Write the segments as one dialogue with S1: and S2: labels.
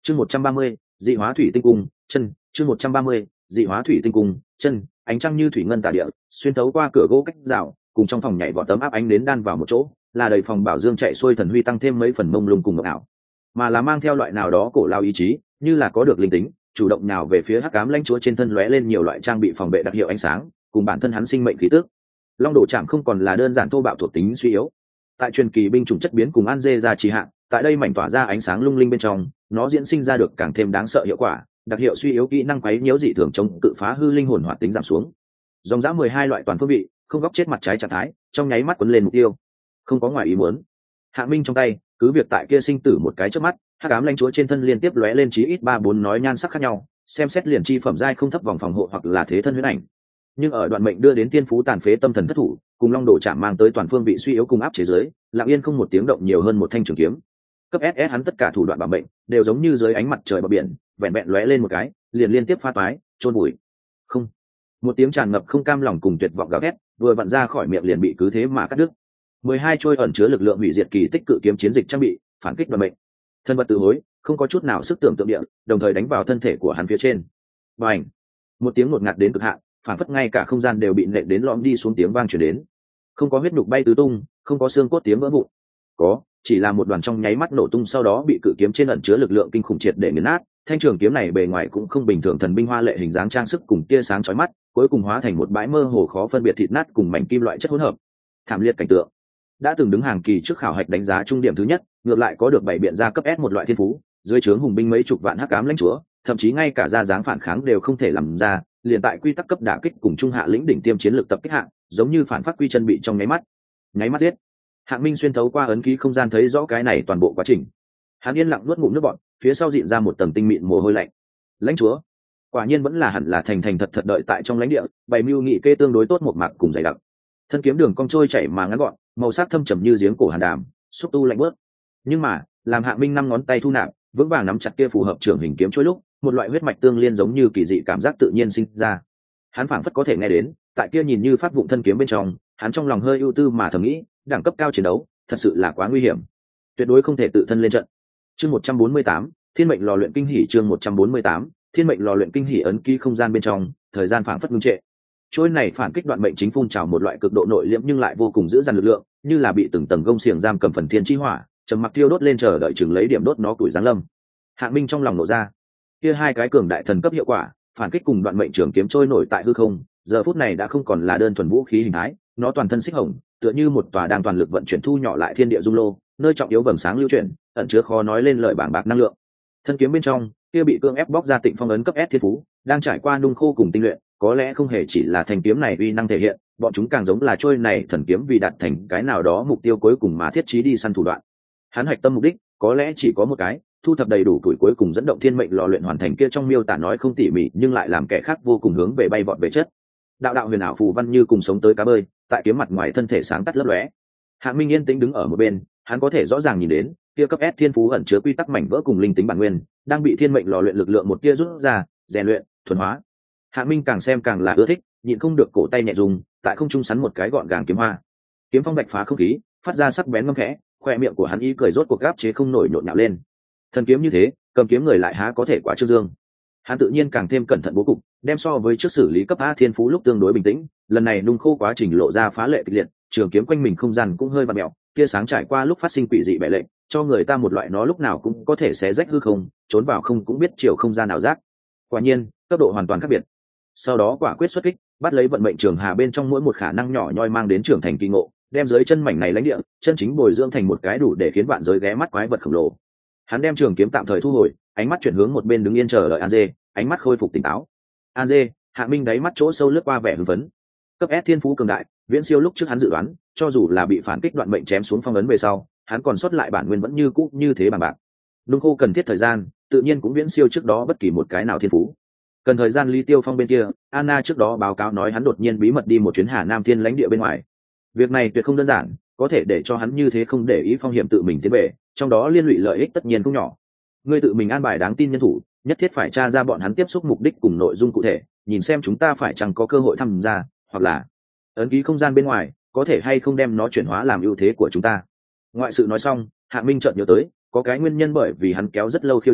S1: chương 130, dị hóa thủy tinh cung chân. chương 130, dị hóa thủy tinh cung chân. Ánh trăng như thủy ngân tả địa xuyên thấu qua cửa gỗ cách rào, cùng trong phòng nhảy vọt tấm áp ánh đến đan vào một chỗ, là đầy phòng bảo dương chạy xuôi thần huy tăng thêm mấy phần mông lung cùng ngọc ảo, mà là mang theo loại nào đó cổ lao ý chí, như là có được linh tính, chủ động nào về phía hắc ám lãnh chúa trên thân lóe lên nhiều loại trang bị phòng vệ đặc hiệu ánh sáng, cùng bản thân hắn sinh mệnh khí tức. Long đồ chạm không còn là đơn giản thô bạo thuộc tính suy yếu. Tại truyền kỳ binh chủng chất biến cùng an dê ra trì hạn, tại đây mảnh tỏa ra ánh sáng lung linh bên trong, nó diễn sinh ra được càng thêm đáng sợ hiệu quả, đặc hiệu suy yếu kỹ năng quấy nhiễu dị thường chống cự phá hư linh hồn hoạt tính giảm xuống. Dòng dã 12 loại toàn phương vị, không góc chết mặt trái trạng thái, trong nháy mắt quấn lên mục tiêu. Không có ngoài ý muốn. Hạ Minh trong tay, cứ việc tại kia sinh tử một cái chớp mắt, hắc ám lãnh chúa trên thân liên tiếp lóe lên chí ít 3-4 nói nhan sắc khác nhau, xem xét liền chi phẩm giai không thấp vòng phòng hộ hoặc là thế thân huyễn ảnh. Nhưng ở đoạn mệnh đưa đến tiên phú tàn phế tâm thần thất thủ, cùng long đồ chạm mang tới toàn phương vị suy yếu cùng áp chế giới, lặng yên không một tiếng động nhiều hơn một thanh trường kiếm. Cấp SS hắn tất cả thủ đoạn bảo mệnh đều giống như dưới ánh mặt trời bờ biển, vẹn vẹn lóe lên một cái, liền liên tiếp pha toái, chôn bụi. Không. Một tiếng tràn ngập không cam lòng cùng tuyệt vọng gào thét, vừa vặn ra khỏi miệng liền bị cứ thế mà cắt đứt. 12 trôi ẩn chứa lực lượng hủy diệt kỳ tích cự kiếm chiến dịch trang bị, phản kích đoạn mệnh. Thân vật tự hối, không có chút nào sức tưởng tượng địa, đồng thời đánh vào thân thể của hắn phía trên. Bành! Một tiếng ngột ngạt đến cực hạn, phản phất ngay cả không gian đều bị nện đến lõm đi xuống tiếng vang truyền đến. Không có huyết nhục bay tứ tung, không có xương cốt tiếng vỡ vụn. Có, chỉ là một đoàn trong nháy mắt nổ tung sau đó bị cự kiếm trên ẩn chứa lực lượng kinh khủng triệt để nghiền nát. Thanh trường kiếm này bề ngoài cũng không bình thường thần binh hoa lệ hình dáng trang sức cùng tia sáng chói mắt, cuối cùng hóa thành một bãi mơ hồ khó phân biệt thịt nát cùng mảnh kim loại chất hỗn hợp. Thảm liệt cảnh tượng. Đã từng đứng hàng kỳ trước khảo hạch đánh giá trung điểm thứ nhất, ngược lại có được bảy biện ra cấp S một loại thiên phú, dưới trướng hùng binh mấy chục vạn hắc ám lãnh chúa, thậm chí ngay cả ra dáng phản kháng đều không thể làm ra, liền tại quy tắc cấp đả kích cùng trung hạ lĩnh đỉnh tiêm chiến lược tập kích hạng, giống như phản phát quy chân bị trong nháy mắt giết. Hạng Minh xuyên thấu qua ấn ký không gian thấy rõ cái này toàn bộ quá trình. Hắn yên lặng nuốt ngụm nước bọt, phía sau dịn ra một tầng tinh mịn mồ hôi lạnh. Lãnh chúa, quả nhiên vẫn là hẳn là thành thành thật thật đợi tại trong lãnh địa, bày mưu nghị kê tương đối tốt một mạc cùng dày đặc. Thân kiếm đường cong trôi chảy mà ngắn gọn, màu sắc thâm trầm như giếng cổ hàn đàm, xúc tu lạnh bớt. Nhưng mà, làm Hạng Minh 5 ngón tay thu nạp, vững vàng nắm chặt kia phù hợp trưởng hình kiếm chối lúc, một loại huyết mạch tương liên giống như kỳ dị cảm giác tự nhiên sinh ra. Hắn phảng phất có thể nghe đến, tại kia nhìn như phát vụng thân kiếm bên trong, hắn trong lòng hơi ưu tư mà thầm nghĩ, đẳng cấp cao chiến đấu, thật sự là quá nguy hiểm, tuyệt đối không thể tự thân lên trận. Chương 148, Thiên mệnh lò luyện kinh hỉ. Chương 148, Thiên mệnh lò luyện kinh hỉ. Ấn ký không gian bên trong, thời gian phảng phất ngưng trệ. Trôi này phản kích đoạn mệnh chính phun trào một loại cực độ nội liễm nhưng lại vô cùng giữ dằn lực lượng, như là bị từng tầng gông xiềng giam cầm phần thiên chi hỏa, trầm mặc tiêu đốt lên chờ đợi chừng lấy điểm đốt nó tuổi giáng lâm. Hạng Minh trong lòng nổ ra, kia hai cái cường đại thần cấp hiệu quả, phản kích cùng đoạn mệnh trường kiếm trôi nổi tại hư không, giờ phút này đã không còn là đơn thuần vũ khí hình thái, nó toàn thân xích hồng, tựa như một tòa đang toàn lực vận chuyển thu nhỏ lại thiên địa dung lô, nơi trọng yếu vầng sáng lưu chuyển, ẩn chứa khó nói lên lời bảng bạc năng lượng. Thân kiếm bên trong, kia bị cương ép bóc ra Tịnh Phong ấn cấp S thiên phú, đang trải qua nung khô cùng tinh luyện, có lẽ không hề chỉ là thanh kiếm này uy năng thể hiện, bọn chúng càng giống là trôi này thần kiếm vì đạt thành cái nào đó mục tiêu cuối cùng mà thiết trí đi săn thủ đoạn. Hắn hạch tâm mục đích, có lẽ chỉ có một cái, thu thập đầy đủ tuổi cuối cùng dẫn động thiên mệnh lò luyện hoàn thành kia trong miêu tả nói không tỉ mỉ nhưng lại làm kẻ khác vô cùng hướng về bay vọt về chất. Đạo đạo huyền ảo phù văn như cùng sống tới cá bơi, tại kiếm mặt ngoài thân thể sáng tắt lấp lóe. Hạng Minh yên tĩnh đứng ở một bên, hắn có thể rõ ràng nhìn đến, kia cấp S thiên phú ẩn chứa quy tắc mảnh vỡ cùng linh tính bản nguyên, đang bị thiên mệnh lò luyện lực lượng một tia rút ra, rèn luyện, thuần hóa. Hạng Minh càng xem càng là ưa thích, nhịn không được cổ tay nhẹ dùng, tại không trung sắn một cái gọn gàng kiếm hoa. Kiếm phong bạch phá không khí, phát ra sắc bén ngâm khẽ, khoe miệng của hắn ý cười rốt cuộc gáp chế không nổi nhộn nhạo lên. Thần kiếm như thế, cầm kiếm người lại há có thể quá trương dương. Hắn tự nhiên càng thêm cẩn thận bố cục, đem so với trước xử lý cấp A thiên phú lúc tương đối bình tĩnh, lần này nung khô quá trình lộ ra phá lệ kịch liệt, trường kiếm quanh mình không gian cũng hơi vặn mèo, tia sáng trải qua lúc phát sinh quỷ dị bệ lệnh, cho người ta một loại nó lúc nào cũng có thể xé rách hư không, trốn vào không cũng biết chiều không gian nào giác. Quả nhiên, cấp độ hoàn toàn khác biệt. Sau đó quả quyết xuất kích, bắt lấy vận mệnh trường hà bên trong mỗi một khả năng nhỏ nhoi mang đến trưởng thành kỳ ngộ, đem dưới chân mảnh này lãnh địa, chân chính bồi dưỡng thành một cái đủ để khiến vạn giới ghé mắt quái vật khổng lồ. Hắn đem trường kiếm tạm thời thu hồi, ánh mắt chuyển hướng một bên đứng yên chờ đợi An Dê, ánh mắt khôi phục tỉnh táo. An Dê, Hạ Minh đáy mắt chỗ sâu lướt qua vẻ hưng phấn. Cấp S thiên phú cường đại, viễn siêu lúc trước hắn dự đoán, cho dù là bị phản kích đoạn mệnh chém xuống phong ấn về sau, hắn còn sót lại bản nguyên vẫn như cũ như thế bằng bạc. Nung khô cần thiết thời gian, tự nhiên cũng viễn siêu trước đó bất kỳ một cái nào thiên phú. Cần thời gian Ly Tiêu Phong bên kia, Anna trước đó báo cáo nói hắn đột nhiên bí mật đi một chuyến Hà Nam Thiên lãnh địa bên ngoài. Việc này tuyệt không đơn giản, có thể để cho hắn như thế không để ý phong hiểm tự mình tiến về, trong đó liên lụy lợi ích tất nhiên không nhỏ. Ngươi tự mình an bài đáng tin nhân thủ, nhất thiết phải tra ra bọn hắn tiếp xúc mục đích cùng nội dung cụ thể, nhìn xem chúng ta phải chăng có cơ hội tham gia, hoặc là ấn ký không gian bên ngoài có thể hay không đem nó chuyển hóa làm ưu thế của chúng ta. Ngoại sự nói xong, Hạ Minh chợt nhớ tới, có cái nguyên nhân bởi vì hắn kéo rất lâu khiêu chiến,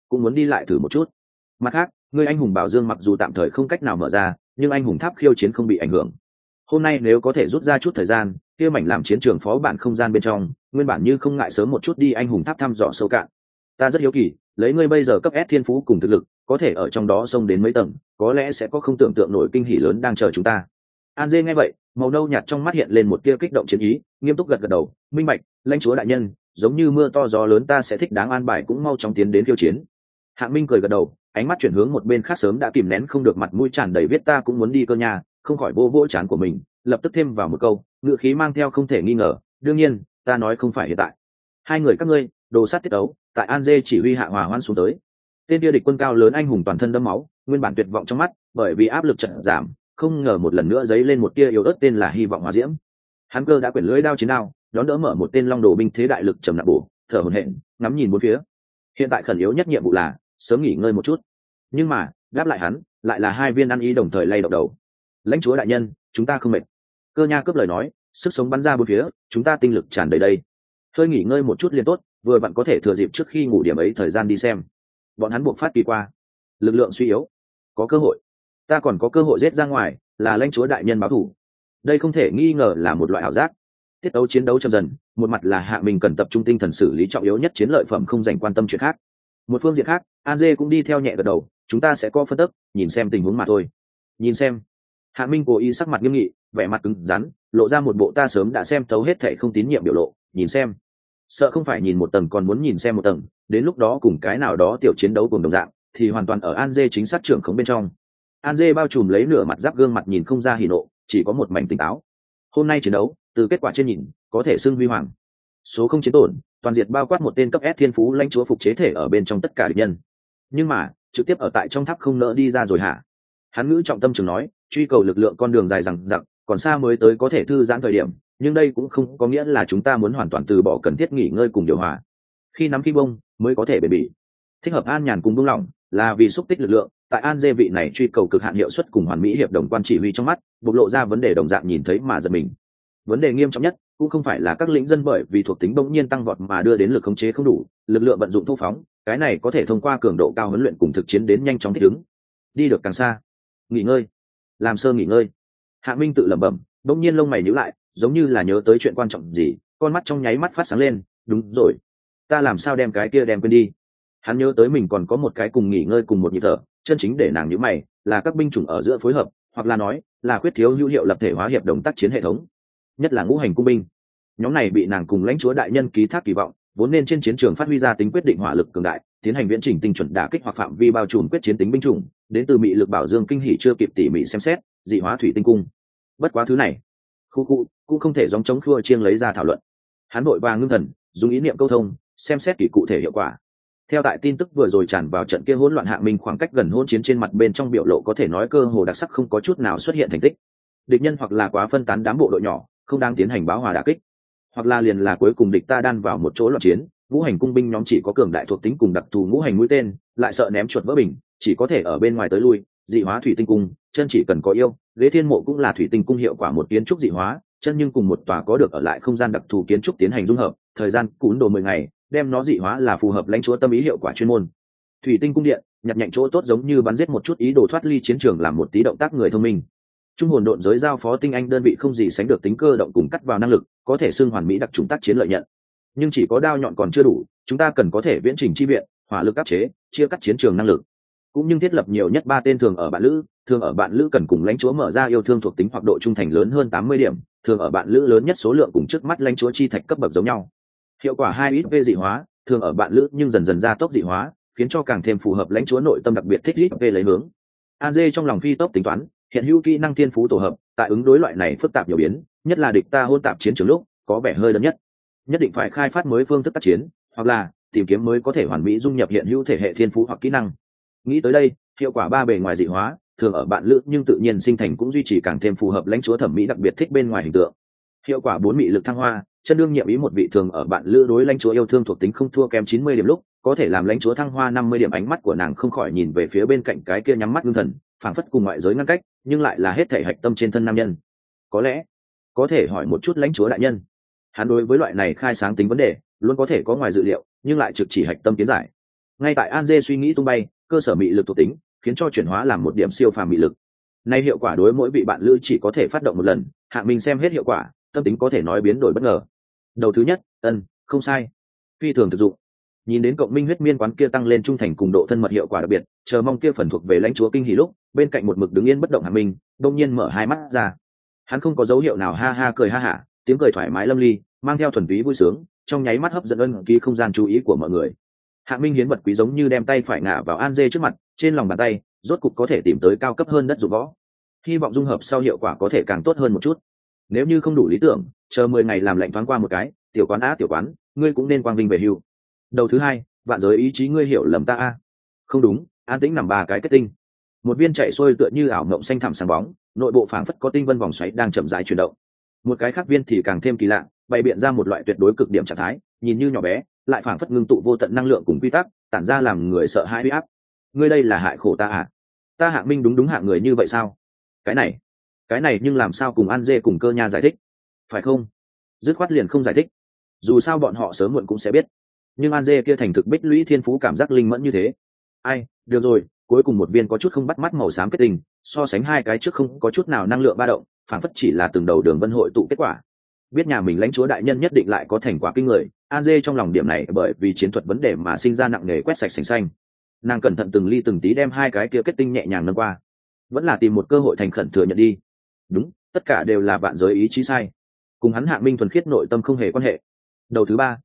S1: cũng muốn đi lại thử một chút. Mặt khác, ngươi anh hùng bảo dương mặc dù tạm thời không cách nào mở ra, nhưng anh hùng tháp khiêu chiến không bị ảnh hưởng. Hôm nay nếu có thể rút ra chút thời gian, kia mảnh làm chiến trường phó bản không gian bên trong, nguyên bản như không ngại sớm một chút đi anh hùng tháp thăm dò sâu cạn. Ta rất hiếu kỳ, lấy ngươi bây giờ cấp S thiên phú cùng thực lực, có thể ở trong đó xông đến mấy tầng, có lẽ sẽ có không tưởng tượng nổi kinh hỉ lớn đang chờ chúng ta. An Dê nghe vậy, màu nâu nhạt trong mắt hiện lên một tia kích động chiến ý, nghiêm túc gật gật đầu, minh bạch, lãnh chúa đại nhân, giống như mưa to gió lớn ta sẽ thích đáng an bài cũng mau chóng tiến đến khiêu chiến. Hạng Minh cười gật đầu, ánh mắt chuyển hướng một bên khác sớm đã kìm nén không được mặt mũi tràn đầy viết ta cũng muốn đi cơ nhà, không khỏi vô vỗ trán của mình, lập tức thêm vào một câu, ngữ khí mang theo không thể nghi ngờ, đương nhiên, ta nói không phải hiện tại. Hai người các ngươi, đồ sát tiết ấu, tại An Dê chỉ huy hạ hòa hoan xuống tới. Tên kia địch quân cao lớn anh hùng toàn thân đẫm máu, nguyên bản tuyệt vọng trong mắt, bởi vì áp lực trận giảm, không ngờ một lần nữa dấy lên một tia yếu ớt tên là hy vọng hòa diễm. Hắn cơ đã quyển lưỡi đao chiến đao, đón đỡ mở một tên long đồ binh thế đại lực trầm nặng bổ, thở hổn hển, ngắm nhìn bốn phía. Hiện tại khẩn yếu nhất nhiệm vụ là sớm nghỉ ngơi một chút. Nhưng mà, đáp lại hắn, lại là hai viên ăn ý đồng thời lay động đầu. Lãnh chúa đại nhân, chúng ta không mệt. Cơ nha cướp lời nói, sức sống bắn ra bốn phía, chúng ta tinh lực tràn đầy đây. Hơi nghỉ ngơi một chút liền tốt, vừa bạn có thể thừa dịp trước khi ngủ điểm ấy thời gian đi xem. Bọn hắn buộc phát kỳ qua, lực lượng suy yếu, có cơ hội. Ta còn có cơ hội giết ra ngoài, là lãnh chúa đại nhân báo thù. Đây không thể nghi ngờ là một loại ảo giác. Tiết tấu chiến đấu chậm dần, một mặt là Hạ Minh cần tập trung tinh thần xử lý trọng yếu nhất chiến lợi phẩm không dành quan tâm chuyện khác. Một phương diện khác, An Dê cũng đi theo nhẹ gật đầu, chúng ta sẽ có phân tích, nhìn xem tình huống mà thôi. Nhìn xem. Hạ Minh cố ý sắc mặt nghiêm nghị, vẻ mặt cứng rắn, lộ ra một bộ ta sớm đã xem thấu hết thảy không tín nhiệm biểu lộ, nhìn xem. Sợ không phải nhìn một tầng còn muốn nhìn xem một tầng, đến lúc đó cùng cái nào đó tiểu chiến đấu cùng đồng dạng, thì hoàn toàn ở An Dê chính xác trưởng khống bên trong. An Dê bao trùm lấy nửa mặt giáp gương mặt nhìn không ra hỉ nộ, chỉ có một mảnh tỉnh táo. Hôm nay chiến đấu, từ kết quả trên nhìn, có thể xưng huy hoàng. Số không chiến tổn, toàn diệt bao quát một tên cấp S thiên phú lãnh chúa phục chế thể ở bên trong tất cả địch nhân. Nhưng mà, trực tiếp ở tại trong tháp không nỡ đi ra rồi hả? Hắn ngữ trọng tâm trường nói, truy cầu lực lượng con đường dài dằng dặc, còn xa mới tới có thể thư giãn thời điểm, nhưng đây cũng không có nghĩa là chúng ta muốn hoàn toàn từ bỏ cần thiết nghỉ ngơi cùng điều hòa. Khi nắm khi bông, mới có thể bền bỉ. Thích hợp an nhàn cùng buông lỏng, là vì xúc tích lực lượng. Tại An Dê vị này truy cầu cực hạn hiệu suất cùng hoàn mỹ hiệp đồng quan chỉ huy trong mắt, bộc lộ ra vấn đề đồng dạng nhìn thấy mà giật mình. Vấn đề nghiêm trọng nhất cũng không phải là các lĩnh dân bởi vì thuộc tính bỗng nhiên tăng vọt mà đưa đến lực khống chế không đủ, lực lượng vận dụng thô phóng, cái này có thể thông qua cường độ cao huấn luyện cùng thực chiến đến nhanh chóng thích ứng. Đi được càng xa, nghỉ ngơi, làm sơ nghỉ ngơi. Hạ Minh tự lẩm bẩm, bỗng nhiên lông mày nhíu lại, giống như là nhớ tới chuyện quan trọng gì, con mắt trong nháy mắt phát sáng lên, đúng rồi, ta làm sao đem cái kia đem quên đi. Hắn nhớ tới mình còn có một cái cùng nghỉ ngơi cùng một nhịp thở, chân chính để nàng nhíu mày là các binh chủng ở giữa phối hợp, hoặc là nói là khuyết thiếu hữu hiệu lập thể hóa hiệp đồng tác chiến hệ thống, nhất là ngũ hành cung binh. Nhóm này bị nàng cùng lãnh chúa đại nhân ký thác kỳ vọng, vốn nên trên chiến trường phát huy ra tính quyết định hỏa lực cường đại, tiến hành viễn chỉnh tinh chuẩn đả kích hoặc phạm vi bao trùm quyết chiến tính binh chủng, đến từ mị lực bảo dương kinh hỉ chưa kịp tỉ mỉ xem xét, dị hóa thủy tinh cung. Bất quá thứ này, khu cũng không thể giống chống khua chiêng lấy ra thảo luận. Hắn vội vàng ngưng thần, dùng ý niệm câu thông, xem xét kỳ cụ thể hiệu quả. Theo tại tin tức vừa rồi tràn vào trận kia hỗn loạn, Hạ Minh khoảng cách gần hỗn chiến trên mặt bên trong biểu lộ có thể nói cơ hồ đặc sắc không có chút nào xuất hiện thành tích. Địch nhân hoặc là quá phân tán đám bộ đội nhỏ, không đang tiến hành báo hòa đả kích, hoặc là liền là cuối cùng địch ta đan vào một chỗ loạn chiến, ngũ hành cung binh nhóm chỉ có cường đại thuộc tính cùng đặc thù ngũ hành mũi tên, lại sợ ném chuột vỡ bình, chỉ có thể ở bên ngoài tới lui. Dị hóa thủy tinh cung, chân chỉ cần có yêu, ghế thiên mộ cũng là thủy tinh cung hiệu quả một kiến trúc dị hóa, chân nhưng cùng một tòa có được ở lại không gian đặc thù kiến trúc tiến hành dung hợp, thời gian cún đồ 10 ngày, đem nó dị hóa là phù hợp lãnh chúa tâm ý hiệu quả chuyên môn. Thủy tinh cung điện, nhặt nhạnh chỗ tốt giống như bắn giết một chút ý đồ thoát ly chiến trường làm một tí động tác người thông minh. Trung hồn độn giới giao phó tinh anh đơn vị không gì sánh được tính cơ động cùng cắt vào năng lực, có thể xưng hoàn mỹ đặc trùng tác chiến lợi nhận. Nhưng chỉ có đao nhọn còn chưa đủ, chúng ta cần có thể viễn trình chi viện, hỏa lực áp chế, chia cắt chiến trường năng lực. Cũng nhưng thiết lập nhiều nhất 3 tên thường ở bạn lữ cần cùng lãnh chúa mở ra yêu thương thuộc tính hoặc độ trung thành lớn hơn 80 điểm, thường ở bạn lữ lớn nhất số lượng cùng trước mắt lãnh chúa chi thạch cấp bậc giống nhau. Hiệu quả 2 ít về dị hóa, thường ở bạn lữ nhưng dần dần gia tốc dị hóa, khiến cho càng thêm phù hợp lãnh chúa nội tâm đặc biệt thích ít về lấy hướng. An Dê trong lòng phi tốc tính toán, hiện hữu kỹ năng thiên phú tổ hợp, tại ứng đối loại này phức tạp nhiều biến, nhất là địch ta hôn tạp chiến trường lúc, có vẻ hơi đơn nhất định phải khai phát mới phương thức tác chiến, hoặc là tìm kiếm mới có thể hoàn mỹ dung nhập hiện hữu thể hệ thiên phú hoặc kỹ năng. Nghĩ tới đây, hiệu quả 3 bề ngoài dị hóa, thường ở bạn lữ nhưng tự nhiên sinh thành cũng duy trì càng thêm phù hợp lãnh chúa thẩm mỹ đặc biệt thích bên ngoài hình tượng. Hiệu quả 4 mị lực thăng hoa, chân đương nhiệm ý một vị thường ở bạn lữ đối lãnh chúa yêu thương thuộc tính không thua kém 90 điểm lúc, có thể làm lãnh chúa thăng hoa 50 điểm. Ánh mắt của nàng không khỏi nhìn về phía bên cạnh cái kia nhắm mắt ngưng thần, phảng phất cùng ngoại giới ngăn cách, nhưng lại là hết thể hạch tâm trên thân nam nhân. Có lẽ có thể hỏi một chút lãnh chúa đại nhân, hắn đối với loại này khai sáng tính vấn đề luôn có thể có ngoài dự liệu, nhưng lại trực chỉ hạch tâm kiến giải. Ngay tại An Dê suy nghĩ tung bay, cơ sở mị lực thuộc tính khiến cho chuyển hóa làm một điểm siêu phàm mị lực. Nay hiệu quả đối mỗi vị bạn lữ chỉ có thể phát động một lần, Hạ Minh xem hết hiệu quả, tâm tính có thể nói biến đổi bất ngờ. Đầu thứ nhất, không sai, phi thường thực dụng. Nhìn đến cộng minh huyết miên quán kia tăng lên trung thành cùng độ thân mật hiệu quả đặc biệt, chờ mong kia phần thuộc về lãnh chúa kinh hỉ lúc, bên cạnh một mực đứng yên bất động Hạ Minh đông nhiên mở hai mắt ra. Hắn không có dấu hiệu nào ha ha cười ha hả, tiếng cười thoải mái lâm ly, mang theo thuần túy vui sướng, trong nháy mắt hấp dẫn ân ký không gian chú ý của mọi người. Hạ Minh hiến vật quý giống như đem tay phải ngả vào An Dê trước mặt, trên lòng bàn tay rốt cục có thể tìm tới cao cấp hơn đất dụng võ, hy vọng dung hợp sau hiệu quả có thể càng tốt hơn một chút. Nếu như không đủ lý tưởng, chờ 10 ngày làm lệnh thoáng qua một cái, tiểu quán tiểu quán, ngươi cũng nên quang vinh về hưu. Đầu thứ hai, vạn giới ý chí ngươi hiểu lầm ta a. Không đúng, an tĩnh nằm 3 cái kết tinh. Một viên chạy xuôi tựa như ảo mộng xanh thẳm sáng bóng, nội bộ phảng phất có tinh vân vòng xoáy đang chậm rãi chuyển động. Một cái khác viên thì càng thêm kỳ lạ, bày biện ra một loại tuyệt đối cực điểm trạng thái, nhìn như nhỏ bé, lại phảng phất ngưng tụ vô tận năng lượng cùng quy tắc, tản ra làm người sợ hãi uy áp. Ngươi đây là hại khổ ta à? Ta Hạ Minh đúng hạng người như vậy sao? Cái này nhưng làm sao cùng An Dê cùng Cơ Nha giải thích, phải không? Dứt khoát liền không giải thích, dù sao bọn họ sớm muộn cũng sẽ biết. Nhưng An Dê kia thành thực bích lũy thiên phú cảm giác linh mẫn như thế. Ai, được rồi, cuối cùng một viên có chút không bắt mắt màu xám kết tinh, so sánh hai cái trước không có chút nào năng lượng ba động, phản phất chỉ là từng đầu đường vân hội tụ kết quả. Biết nhà mình lãnh chúa đại nhân nhất định lại có thành quả kinh người, An Dê trong lòng điểm này bởi vì chiến thuật vấn đề mà sinh ra nặng nề quét sạch sành xanh. Nàng cẩn thận từng ly từng tí đem hai cái kia kết tinh nhẹ nhàng nâng qua, vẫn là tìm một cơ hội thành khẩn thừa nhận đi. Đúng, tất cả đều là vạn giới ý chí sai, cùng hắn Hạ Minh thuần khiết nội tâm không hề quan hệ. Đầu thứ ba,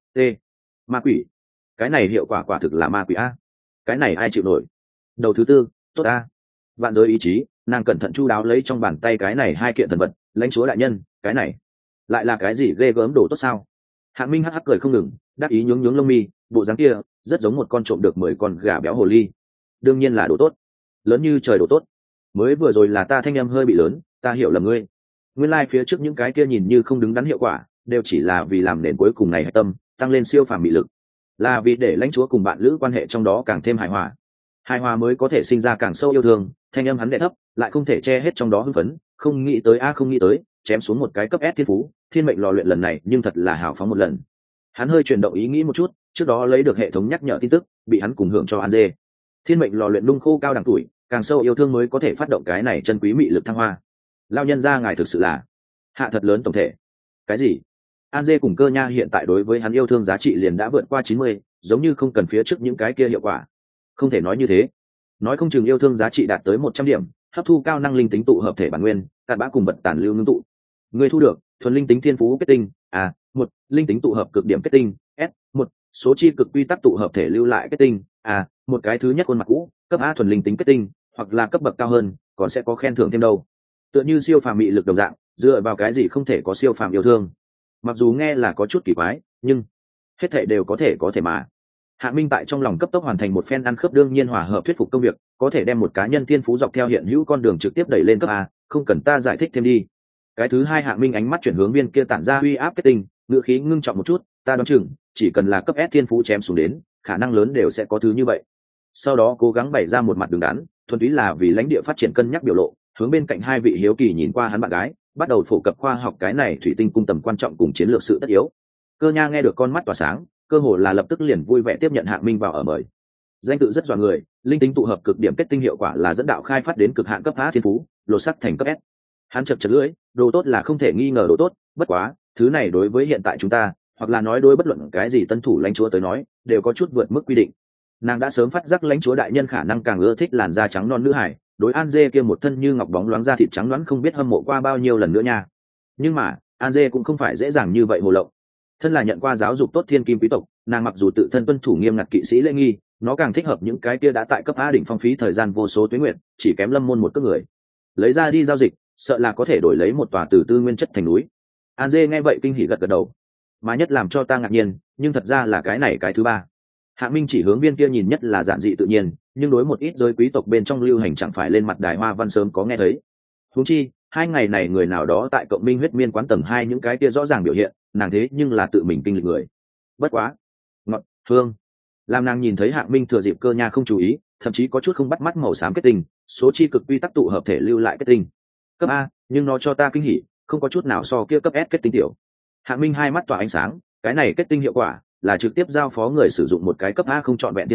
S1: ma quỷ. Cái này hiệu quả quả thực là ma quỷ a. Cái này ai chịu nổi. Đầu thứ tư, tốt a. Vạn giới ý chí, nàng cẩn thận chu đáo lấy trong bàn tay cái này hai kiện thần vật, lãnh chúa đại nhân, cái này lại là cái gì ghê gớm đồ tốt sao? Hạ Minh hắc hắc cười không ngừng, đắc ý nhướng nhướng lông mi, bộ dáng kia rất giống một con trộm được 10 con gà béo hồ ly. Đương nhiên là đồ tốt, lớn như trời đồ tốt. Mới vừa rồi là ta thanh âm hơi bị lớn, ta hiểu lầm ngươi. Nguyên lai phía trước những cái kia nhìn như không đứng đắn hiệu quả, đều chỉ là vì làm nền cuối cùng này hạch tâm, tăng lên siêu phàm mị lực, là vì để lãnh chúa cùng bạn lữ quan hệ trong đó càng thêm hài hòa mới có thể sinh ra càng sâu yêu thương. Thanh âm hắn đệ thấp, lại không thể che hết trong đó hưng phấn. Không nghĩ tới không nghĩ tới, chém xuống một cái cấp S thiên phú, thiên mệnh lò luyện lần này nhưng thật là hào phóng một lần. Hắn hơi chuyển động ý nghĩ một chút, trước đó lấy được hệ thống nhắc nhở tin tức, bị hắn cùng hưởng cho An Dê. Thiên mệnh lò luyện nung khô cao đẳng tuổi, càng sâu yêu thương mới có thể phát động cái này chân quý mị lực thăng hoa. Lao nhân ra ngài thực sự là hạ thật lớn tổng thể. Cái gì? An Dê cùng Cơ Nha hiện tại đối với hắn yêu thương giá trị liền đã vượt qua 90, giống như không cần phía trước những cái kia hiệu quả. Không thể nói như thế, nói không chừng yêu thương giá trị đạt tới 100 điểm, hấp thu cao năng linh tính tụ hợp thể bản nguyên, cặn bã cùng vật tản lưu ngưng tụ. Người thu được thuần linh tính thiên phú kết tinh một linh tính tụ hợp cực điểm kết tinh một số chi cực quy tắc tụ hợp thể lưu lại kết tinh một cái thứ nhất khuôn mặt cũ cấp A thuần linh tính kết tinh, hoặc là cấp bậc cao hơn còn sẽ có khen thưởng thêm đâu. Tựa như siêu phàm mị lực đồng dạng, dựa vào cái gì không thể có siêu phàm yêu thương? Mặc dù nghe là có chút kỳ quái, nhưng hết thể đều có thể mà. Hạ Minh tại trong lòng cấp tốc hoàn thành một phen ăn khớp đương nhiên hòa hợp thuyết phục công việc, có thể đem một cá nhân thiên phú dọc theo hiện hữu con đường trực tiếp đẩy lên cấp A, không cần ta giải thích thêm đi. Cái thứ hai, Hạ Minh ánh mắt chuyển hướng viên kia tản ra uy áp kết tinh, ngữ khí ngưng trọng một chút, ta đoán chừng chỉ cần là cấp S thiên phú chém xuống đến, khả năng lớn đều sẽ có thứ như vậy. Sau đó cố gắng bày ra một mặt đứng đắn, thuần túy là vì lãnh địa phát triển cân nhắc biểu lộ, hướng bên cạnh hai vị hiếu kỳ nhìn qua hắn bạn gái, bắt đầu phổ cập khoa học cái này thủy tinh cung tầm quan trọng cùng chiến lược sự tất yếu. Cơ Nha nghe được con mắt tỏa sáng, cơ hồ là lập tức liền vui vẻ tiếp nhận Hạ Minh vào ở mời. Danh tự rất dọa người, linh tính tụ hợp cực điểm kết tinh hiệu quả là dẫn đạo khai phát đến cực hạn cấp A thiên phú, lột sắc thành cấp S. Hắn chật chật lưỡi, đồ tốt là không thể nghi ngờ đồ tốt, bất quá thứ này đối với hiện tại chúng ta, hoặc là nói đối bất luận cái gì tân thủ lãnh chúa tới nói, đều có chút vượt mức quy định. Nàng đã sớm phát giác lãnh chúa đại nhân khả năng càng ưa thích làn da trắng non nữ hải, đối An Dê kia một thân như ngọc bóng loáng da thịt trắng nõn không biết hâm mộ qua bao nhiêu lần nữa nha. Nhưng mà An Dê cũng không phải dễ dàng như vậy hồ lộng. Thân là nhận qua giáo dục tốt thiên kim quý tộc, nàng mặc dù tự thân tuân thủ nghiêm ngặt kỵ sĩ lễ nghi, nó càng thích hợp những cái kia đã tại cấp A đỉnh phong phí thời gian vô số tuế nguyện, chỉ kém lâm môn một cước người lấy ra đi giao dịch, sợ là có thể đổi lấy một tòa từ tư nguyên chất thành núi. An Dê nghe vậy kinh hỉ gật gật đầu. Mà nhất làm cho ta ngạc nhiên, nhưng thật ra là cái này cái thứ ba. Hạ Minh chỉ hướng viên kia nhìn nhất là giản dị tự nhiên, nhưng đối một ít giới quý tộc bên trong lưu hành chẳng phải lên mặt đài hoa văn sớm có nghe thấy. Huống chi, 2 ngày này người nào đó tại cộng minh huyết miên quán tầng 2 những cái kia rõ ràng biểu hiện, nàng thế nhưng là tự mình kinh lịch người. Bất quá, ngọt, hương. Làm nàng nhìn thấy Hạ Minh thừa dịp Cơ Nha không chú ý, thậm chí có chút không bắt mắt màu xám kết tinh, số chi cực quy tắc tụ hợp thể lưu lại kết tinh. Cấp A, nhưng nó cho ta kinh hỉ, không có chút nào so kia cấp S kết tinh tiểu. Hạ Minh hai mắt tỏa ánh sáng, cái này kết tinh hiệu quả là trực tiếp giao phó người sử dụng một cái cấp A không trọn vẹn thiên phú,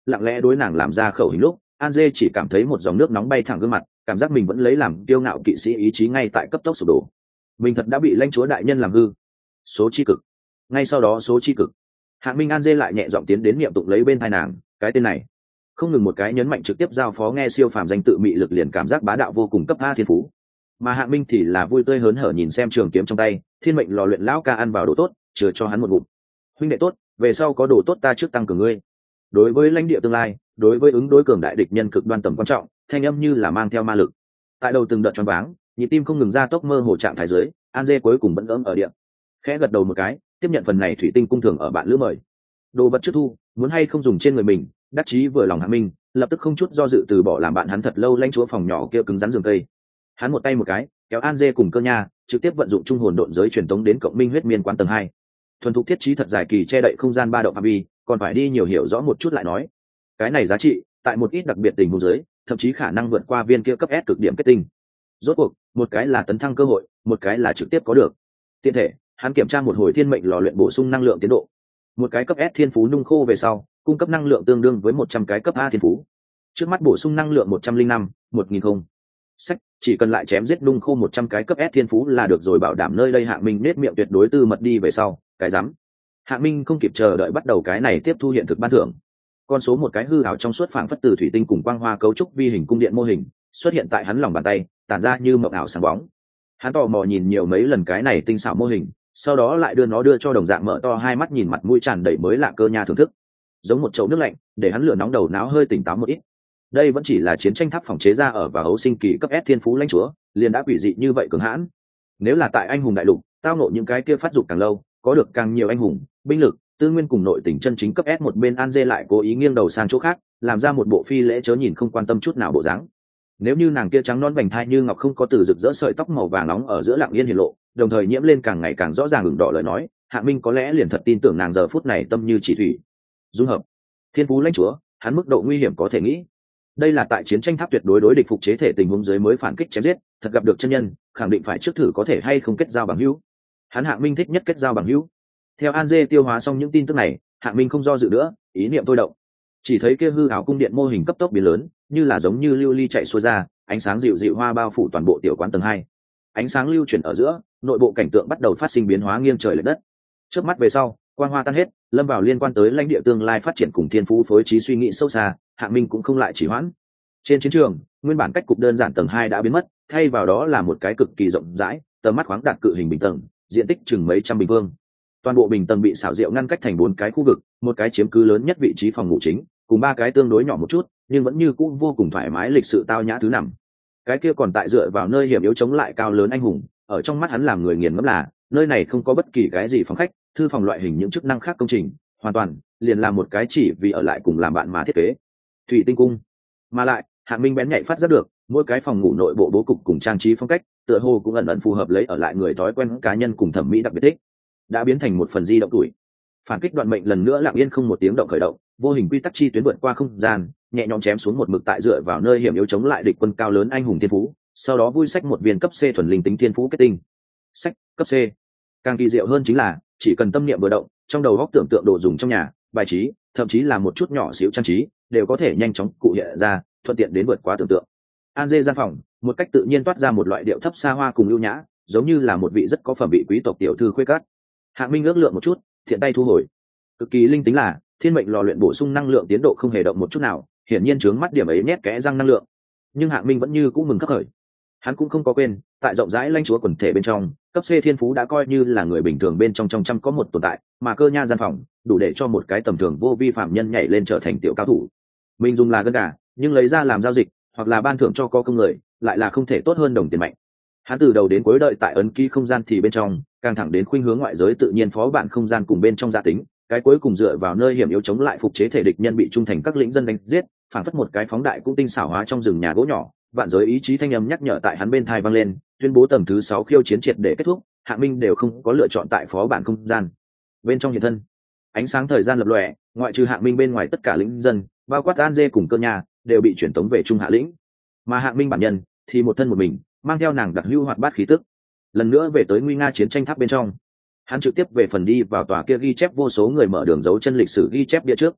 S1: lặng lẽ đối nàng làm ra khẩu hình lúc an dê chỉ cảm thấy một dòng nước nóng bay thẳng gương mặt, cảm giác mình vẫn lấy làm kiêu ngạo kỵ sĩ ý chí ngay tại cấp tốc sụp đổ. Mình thật đã bị lãnh chúa đại nhân làm hư. Số chi cực. Ngay sau đó số chi cực. Hạng Minh an dê lại nhẹ giọng tiến đến niệm tụng lấy bên tai nàng, cái tên này không ngừng một cái nhấn mạnh trực tiếp giao phó nghe siêu phàm danh tự mị lực liền cảm giác bá đạo vô cùng cấp A thiên phú. Mà Hạng Minh thì là vui tươi hớn hở nhìn xem trường kiếm trong tay, thiên mệnh lò luyện lão ca ăn vào đồ tốt, chừa cho hắn một ngụm. Huynh đệ tốt, về sau có đồ tốt ta trước tăng cường ngươi. Đối với lãnh địa tương lai, đối với ứng đối cường đại địch nhân cực đoan tầm quan trọng, thanh âm như là mang theo ma lực. Tại đầu từng đợt choáng váng, nhịp tim không ngừng ra tốc mơ hồ trạng thái dưới, an dê cuối cùng vẫn ấm ở địa. Khẽ gật đầu một cái, tiếp nhận phần này thủy tinh cung thường ở bạn lữ mời. Đồ vật trước thu, muốn hay không dùng trên người mình, đắc chí vừa lòng Hạng Minh, lập tức không chút do dự từ bỏ làm bạn hắn thật lâu lãnh chúa phòng nhỏ kia cứng rắn giường cây. Hắn một tay một cái kéo an dê cùng cơ nha trực tiếp vận dụng trung hồn độn giới truyền tống đến cộng minh huyết miên quán tầng 2. Thuần thục thiết trí thật dài kỳ che đậy không gian ba động phạm vi, còn phải đi nhiều hiểu rõ một chút lại nói. Cái này giá trị tại một ít đặc biệt tình huống giới thậm chí khả năng vượt qua viên kia cấp S cực điểm kết tinh. Rốt cuộc một cái là tấn thăng cơ hội, một cái là trực tiếp có được. Tiện thể hắn kiểm tra một hồi thiên mệnh lò luyện bổ sung năng lượng tiến độ. Một cái cấp S thiên phú nung khô về sau cung cấp năng lượng tương đương với 100 cái cấp A thiên phú. Trước mắt bổ sung năng lượng 105, 1000 không. Sách, chỉ cần lại chém giết nung khô 100 cái cấp S thiên phú là được rồi, bảo đảm nơi đây Hạng Minh nết miệng tuyệt đối tư mật đi về sau, cái rắm. Hạng Minh không kịp chờ đợi bắt đầu cái này tiếp thu hiện thực ban thưởng. Con số một cái hư ảo trong suốt phảng phất từ thủy tinh cùng quang hoa cấu trúc vi hình cung điện mô hình, xuất hiện tại hắn lòng bàn tay, tản ra như mộng ảo sáng bóng. Hắn tò mò nhìn nhiều mấy lần cái này tinh xảo mô hình, sau đó lại đưa cho đồng dạng mở to hai mắt nhìn mặt mũi tràn đầy mới lạ cơ nha thưởng thức. Giống một chậu nước lạnh, để hắn lửa nóng đầu não hơi tỉnh táo một ít. Đây vẫn chỉ là chiến tranh tháp phòng chế ra ở và hấu sinh kỳ cấp S thiên phú lãnh chúa, liền đã quỷ dị như vậy cường hãn. Nếu là tại anh hùng đại lục, tao nộ những cái kia phát dục càng lâu, có được càng nhiều anh hùng, binh lực, tư nguyên cùng nội tình chân chính cấp S, một bên An Dê lại cố ý nghiêng đầu sang chỗ khác, làm ra một bộ phi lễ chớ nhìn không quan tâm chút nào bộ dáng. Nếu như nàng kia trắng non vành thai như ngọc không có từ rực rỡ sợi tóc màu vàng nóng ở giữa lặng yên hiển lộ, đồng thời nhiễm lên càng ngày càng rõ ràng ửng đỏ lời nói, Hạ Minh có lẽ liền thật tin tưởng nàng giờ phút này tâm như chỉ thủy. Dung hợp thiên phú lãnh chúa, hắn mức độ nguy hiểm có thể nghĩ. Đây là tại chiến tranh tháp tuyệt đối địch phục chế thể tình huống dưới mới phản kích chém giết, thật gặp được chân nhân, khẳng định phải trước thử có thể hay không kết giao bằng hữu. Hắn Hạ Minh thích nhất kết giao bằng hữu. Theo An Dê tiêu hóa xong những tin tức này, Hạ Minh không do dự nữa, ý niệm thôi động. Chỉ thấy kia hư ảo cung điện mô hình cấp tốc biến lớn, như là giống như lưu ly chạy xuôi ra, ánh sáng dịu dịu hoa bao phủ toàn bộ tiểu quán tầng 2. Ánh sáng lưu chuyển ở giữa, nội bộ cảnh tượng bắt đầu phát sinh biến hóa nghiêng trời lệch đất. Chớp mắt về sau, quang hoa tan hết, lâm vào liên quan tới lãnh địa tương lai phát triển cùng thiên phú phối trí suy nghĩ sâu xa, Hạ Minh cũng không lại chỉ hoãn. Trên chiến trường, nguyên bản cách cục đơn giản tầng 2 đã biến mất, thay vào đó là một cái cực kỳ rộng rãi, tầm mắt khoáng đạt cự hình bình tầng, diện tích chừng mấy trăm bình phương. Toàn bộ bình tầng bị xảo diệu ngăn cách thành 4 cái khu vực, một cái chiếm cứ lớn nhất vị trí phòng ngủ chính, cùng 3 cái tương đối nhỏ một chút, nhưng vẫn như cũ vô cùng thoải mái lịch sự tao nhã thứ nằm. Cái kia còn tại dựa vào nơi hiểm yếu chống lại cao lớn anh hùng, ở trong mắt hắn làm người nghiền ngẫm là, nơi này không có bất kỳ cái gì phòng khách, thư phòng loại hình những chức năng khác công trình, hoàn toàn liền là một cái chỉ vì ở lại cùng làm bạn mà thiết kế. Thủy tinh cung. Mà lại, Hạ Minh bén nhạy phát giác được, mỗi cái phòng ngủ nội bộ bố cục cùng trang trí phong cách, tựa hồ cũng ẩn ẩn phù hợp lấy ở lại người thói quen cá nhân cùng thẩm mỹ đặc biệt thích. Đã biến thành một phần di động tuổi. Phản kích đoạn mệnh lần nữa lặng yên không một tiếng động khởi động, vô hình quy tắc chi tuyến vượt qua không gian, nhẹ nhõm chém xuống một mực tại dựa vào nơi hiểm yếu chống lại địch quân cao lớn anh hùng thiên phú, sau đó vui sách một viên cấp C thuần linh tính thiên phú kết tinh. Sách cấp C. Càng kỳ diệu hơn chính là, chỉ cần tâm niệm vừa động, trong đầu góc tưởng tượng đồ dùng trong nhà, bài trí, thậm chí là một chút nhỏ xíu trang trí, đều có thể nhanh chóng cụ hiện ra, thuận tiện đến vượt quá tưởng tượng. An Dê gian phòng, một cách tự nhiên toát ra một loại điệu thấp xa hoa cùng ưu nhã, giống như là một vị rất có phẩm vị quý tộc tiểu thư khuê cát. Hạ Minh ước lượng một chút, thiện tay thu hồi. Cực kỳ linh tính là, thiên mệnh lò luyện bổ sung năng lượng tiến độ không hề động một chút nào, hiển nhiên chướng mắt điểm ấy nhét kẽ răng năng lượng. Nhưng Hạ Minh vẫn như cũ mừng khắc khởi. Hắn cũng không có quên, tại rộng rãi lãnh chúa quần thể bên trong, cấp C thiên phú đã coi như là người bình thường bên trong trăm có một tồn tại, mà cơ nha gian phòng, đủ để cho một cái tầm thường vô vi phạm nhân nhảy lên trở thành tiểu cao thủ. Mình dùng là gân gà, nhưng lấy ra làm giao dịch, hoặc là ban thưởng cho có công người, lại là không thể tốt hơn đồng tiền mạnh. Hắn từ đầu đến cuối đợi tại ấn ký không gian thì bên trong, càng thẳng đến khuynh hướng ngoại giới tự nhiên phó bản không gian cùng bên trong gia tính, cái cuối cùng dựa vào nơi hiểm yếu chống lại phục chế thể địch nhân bị trung thành các lĩnh dân đánh giết, phản phất một cái phóng đại cũng tinh xảo hóa trong rừng nhà gỗ nhỏ, vạn giới ý chí thanh âm nhắc nhở tại hắn bên tai vang lên, tuyên bố tầng thứ 6 khiêu chiến triệt để kết thúc, Hạ Minh đều không có lựa chọn tại phó bản không gian. Bên trong hiện thân, ánh sáng thời gian lập lòe, ngoại trừ Hạ Minh bên ngoài tất cả lĩnh dân, bao quát An Dê cùng Cơ Nhà, đều bị chuyển tống về Trung Hạ lĩnh. Mà Hạ Minh bản nhân thì một thân một mình, mang theo nàng đặc hữu hoạt bát khí tức, lần nữa về tới nguy nga chiến tranh tháp bên trong. Hắn trực tiếp về phần đi vào tòa kia ghi chép vô số người mở đường dấu chân lịch sử ghi chép bia trước.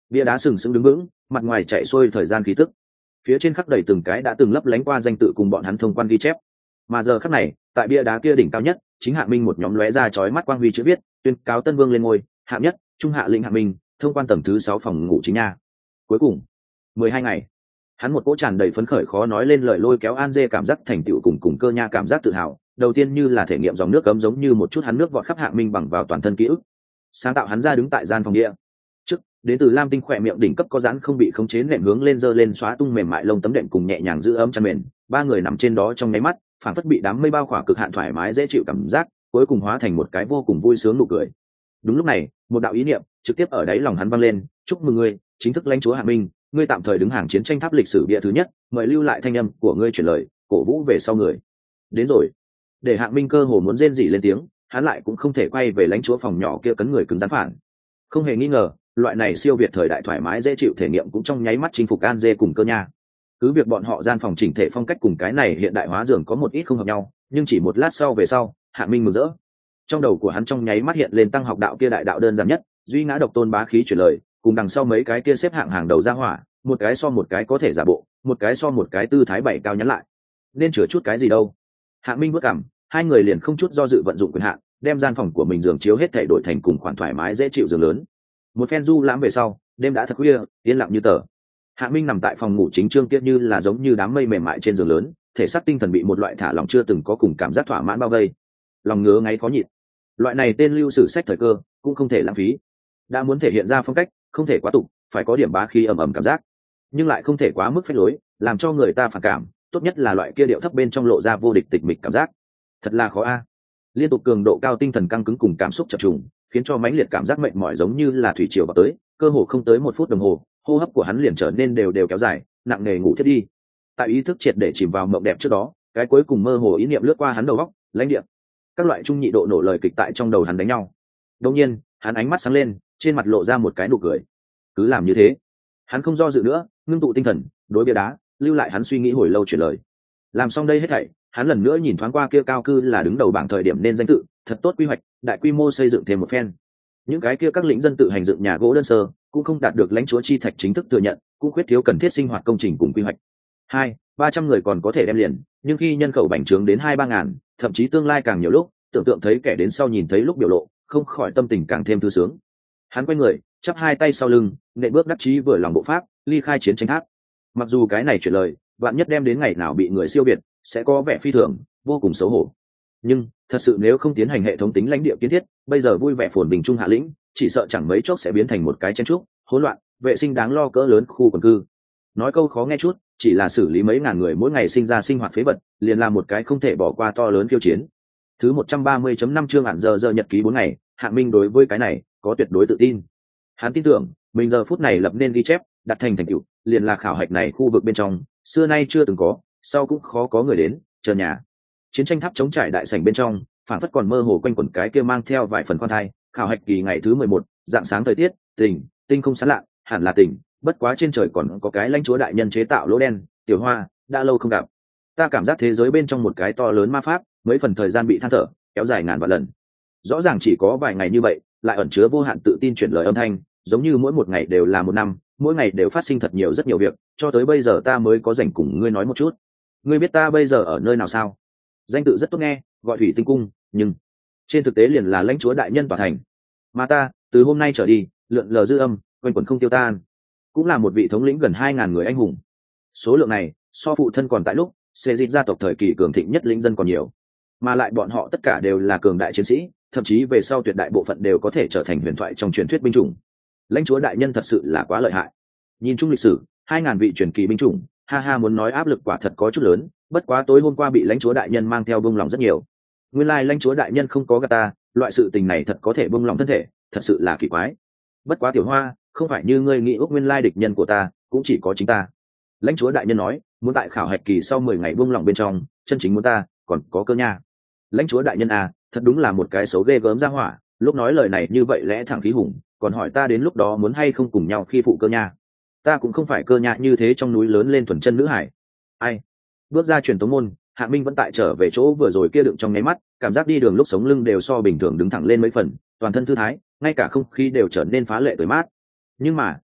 S1: Bia đá sừng sững đứng vững, mặt ngoài chạy xuôi thời gian khí tức, phía trên khắc đầy từng cái đã từng lấp lánh qua danh tự cùng bọn hắn thông quan ghi chép. Mà giờ khắc này, tại bia đá kia đỉnh cao nhất, chính Hạ Minh một nhóm lóe ra chói mắt quang huy chữ viết, tuyên cáo Tân Vương lên ngôi, hạng nhất, trung hạ lĩnh Hạ Minh, thông quan tầng thứ 6 phòng ngủ chính nha. Cuối cùng, 12 ngày, hắn một cỗ tràn đầy phấn khởi khó nói lên lời lôi kéo An Dê cảm giác thành tựu cùng cơ nha cảm giác tự hào, đầu tiên như là thể nghiệm dòng nước cấm giống như một chút hắn nước vọt khắp Hạ Minh bằng vào toàn thân ký ức. Sáng tạo hắn ra đứng tại gian phòng địa. Trước, đến từ Lam Tinh khỏe miệng đỉnh cấp có dáng không bị khống chế nệm hướng lên giơ lên xóa tung mềm mại lông tấm đệm cùng nhẹ nhàng giữ ấm chăn mền, ba người nằm trên đó trong nháy mắt, phản phất bị đám mây bao khỏa cực hạn thoải mái dễ chịu cảm giác, cuối cùng hóa thành một cái vô cùng vui sướng nụ cười. Đúng lúc này, một đạo ý niệm trực tiếp ở đáy lòng hắn vang lên, chúc mừng ngươi, chính thức lãnh chúa Hạ Minh, ngươi tạm thời đứng hàng chiến tranh tháp lịch sử bia thứ nhất, mời lưu lại thanh âm của ngươi truyền lời, cổ vũ về sau người. Đến rồi. Để Hạ Minh cơ hồ muốn rên rỉ lên tiếng, hắn lại cũng không thể quay về lãnh chúa phòng nhỏ kia cấn người cứng rắn phản. Không hề nghi ngờ, loại này siêu việt thời đại thoải mái dễ chịu thể nghiệm cũng trong nháy mắt chinh phục An Dê cùng cơ nha. Cứ việc bọn họ gian phòng chỉnh thể phong cách cùng cái này hiện đại hóa giường có một ít không hợp nhau, nhưng chỉ một lát sau về sau, Hạ Minh mừng rỡ. Trong đầu của hắn trong nháy mắt hiện lên tăng học đạo kia đại đạo đơn giản nhất, duy ngã độc tôn bá khí chuyển lời, cùng đằng sau mấy cái kia xếp hạng hàng đầu ra hỏa, một cái so một cái có thể giả bộ, một cái so một cái tư thái bảy cao nhắn lại. Nên chữa chút cái gì đâu? Hạ Minh bước cằm, hai người liền không chút do dự vận dụng quyền hạn, đem gian phòng của mình giường chiếu hết thảy đổi thành cùng khoản thoải mái dễ chịu giường lớn. Một phen du lãm về sau, đêm đã thật khuya, yên lặng như tờ. Hạ Minh nằm tại phòng ngủ chính trương kia như là giống như đám mây mềm mại trên giường lớn, thể xác tinh thần bị một loại thả lỏng chưa từng có cùng cảm giác thỏa mãn bao vây. Lòng ngứa ngáy khó nhịn. Loại này tên lưu sử sách thời cơ, cũng không thể lãng phí. Đã muốn thể hiện ra phong cách, không thể quá tục, phải có điểm bá khí ầm ầm cảm giác, nhưng lại không thể quá mức phách lối, làm cho người ta phản cảm, tốt nhất là loại kia điệu thấp bên trong lộ ra vô địch tịch mịch cảm giác. Thật là khó a. Liên tục cường độ cao tinh thần căng cứng cùng cảm xúc chập trùng, khiến cho mãnh liệt cảm giác mệt mỏi giống như là thủy triều vào tới, cơ hồ không tới 1 phút đồng hồ, hô hấp của hắn liền trở nên đều kéo dài, nặng nề ngủ thiếp đi. Tại ý thức triệt để chìm vào mộng đẹp trước đó, cái cuối cùng mơ hồ ý niệm lướt qua hắn đầu óc, lãnh địa. Các loại trung nhị độ nổ lời kịch tại trong đầu hắn đánh nhau. Đột nhiên, hắn ánh mắt sáng lên, trên mặt lộ ra một cái nụ cười. Cứ làm như thế. Hắn không do dự nữa, ngưng tụ tinh thần, đối bia đá, lưu lại hắn suy nghĩ hồi lâu chuyển lời. Làm xong đây hết thảy, hắn lần nữa nhìn thoáng qua kia cao cư là đứng đầu bảng thời điểm nên danh tự, thật tốt quy hoạch, đại quy mô xây dựng thêm một phen. Những cái kia các lĩnh dân tự hành dựng nhà gỗ đơn sơ, cũng không đạt được lãnh chúa chi thạch chính thức thừa nhận, cũng khuyết thiếu cần thiết sinh hoạt công trình cùng quy hoạch. 200-300 người còn có thể đem liền, nhưng khi nhân khẩu bành trướng đến 2-3 ngàn, thậm chí tương lai càng nhiều lúc, tưởng tượng thấy kẻ đến sau nhìn thấy lúc biểu lộ, không khỏi tâm tình càng thêm thư sướng. Hắn quay người, chắp hai tay sau lưng, nện bước đắc chí vừa lòng bộ pháp, ly khai chiến tranh tháp. Mặc dù cái này chuyển lời, vạn nhất đem đến ngày nào bị người siêu việt, sẽ có vẻ phi thường, vô cùng xấu hổ. Nhưng thật sự nếu không tiến hành hệ thống tính lãnh địa kiến thiết, bây giờ vui vẻ phồn bình trung hạ lĩnh, chỉ sợ chẳng mấy chốc sẽ biến thành một cái chen trúc, hỗn loạn, vệ sinh đáng lo cỡ lớn khu quần cư. Nói câu khó nghe chút, chỉ là xử lý mấy ngàn người mỗi ngày sinh ra sinh hoạt phế vật, liền là một cái không thể bỏ qua to lớn khiêu chiến. Thứ 130.5 chương hạn giờ nhật ký 4 ngày, Hạ Minh đối với cái này có tuyệt đối tự tin. Hắn tin tưởng, mình giờ phút này lập nên ghi chép, đặt thành tựu, liền là khảo hạch này khu vực bên trong, xưa nay chưa từng có, sau cũng khó có người đến, chờ nhà. Chiến tranh tháp chống trải đại sảnh bên trong, phản phất còn mơ hồ quanh quẩn cái kia mang theo vài phần khoan thai, khảo hạch kỳ ngày thứ 11, dạng sáng thời tiết, tinh không sáng lạ, hẳn là tỉnh, bất quá trên trời còn có cái lãnh chúa đại nhân chế tạo lỗ đen, Tiểu Hoa, đã lâu không gặp. Ta cảm giác thế giới bên trong một cái to lớn ma pháp, mấy phần thời gian bị than thở, kéo dài ngàn vạn lần. Rõ ràng chỉ có vài ngày như vậy, lại ẩn chứa vô hạn tự tin chuyển lời âm thanh, giống như mỗi một ngày đều là một năm, mỗi ngày đều phát sinh thật nhiều rất nhiều việc, cho tới bây giờ ta mới có rảnh cùng ngươi nói một chút. Ngươi biết ta bây giờ ở nơi nào sao? Danh tự rất tốt nghe, gọi Thủy Tinh Cung, nhưng trên thực tế liền là lãnh chúa đại nhân tòa thành. Mà ta, từ hôm nay trở đi, lượn lờ dư âm, quanh quẩn không tiêu tan, cũng là một vị thống lĩnh gần 2.000 người anh hùng. Số lượng này, so phụ thân còn tại lúc, xê dịch gia tộc thời kỳ cường thịnh nhất lĩnh dân còn nhiều, mà lại bọn họ tất cả đều là cường đại chiến sĩ, thậm chí về sau tuyệt đại bộ phận đều có thể trở thành huyền thoại trong truyền thuyết binh chủng. Lãnh chúa đại nhân thật sự là quá lợi hại. Nhìn chung lịch sử, 2.000 vị truyền kỳ binh chủng, muốn nói áp lực quả thật có chút lớn, bất quá tối hôm qua bị lãnh chúa đại nhân mang theo bông lòng rất nhiều. Nguyên lai lãnh chúa đại nhân không có gạt ta, loại sự tình này thật có thể bông lòng thân thể, thật sự là kỳ quái. Bất quá Tiểu Hoa, không phải như ngươi nghĩ ước, nguyên lai địch nhân của ta cũng chỉ có chính ta. Lãnh chúa đại nhân nói, muốn tại khảo hạch kỳ sau 10 ngày bông lòng bên trong, chân chính muốn ta, còn có cơ nha. Lãnh chúa đại nhân à, thật đúng là một cái xấu ghê gớm ra hỏa, lúc nói lời này như vậy lẽ thẳng khí hùng, còn hỏi ta đến lúc đó muốn hay không cùng nhau khi phụ cơ nha. Ta cũng không phải cơ nha như thế trong núi lớn lên thuần chân nữ hải. Ai? Bước ra truyền tống môn, Hạ Minh vẫn tại trở về chỗ vừa rồi kia đựng trong nháy mắt, cảm giác đi đường lúc sống lưng đều so bình thường đứng thẳng lên mấy phần, toàn thân thư thái, ngay cả không khí đều trở nên phá lệ tươi mát. Nhưng mà,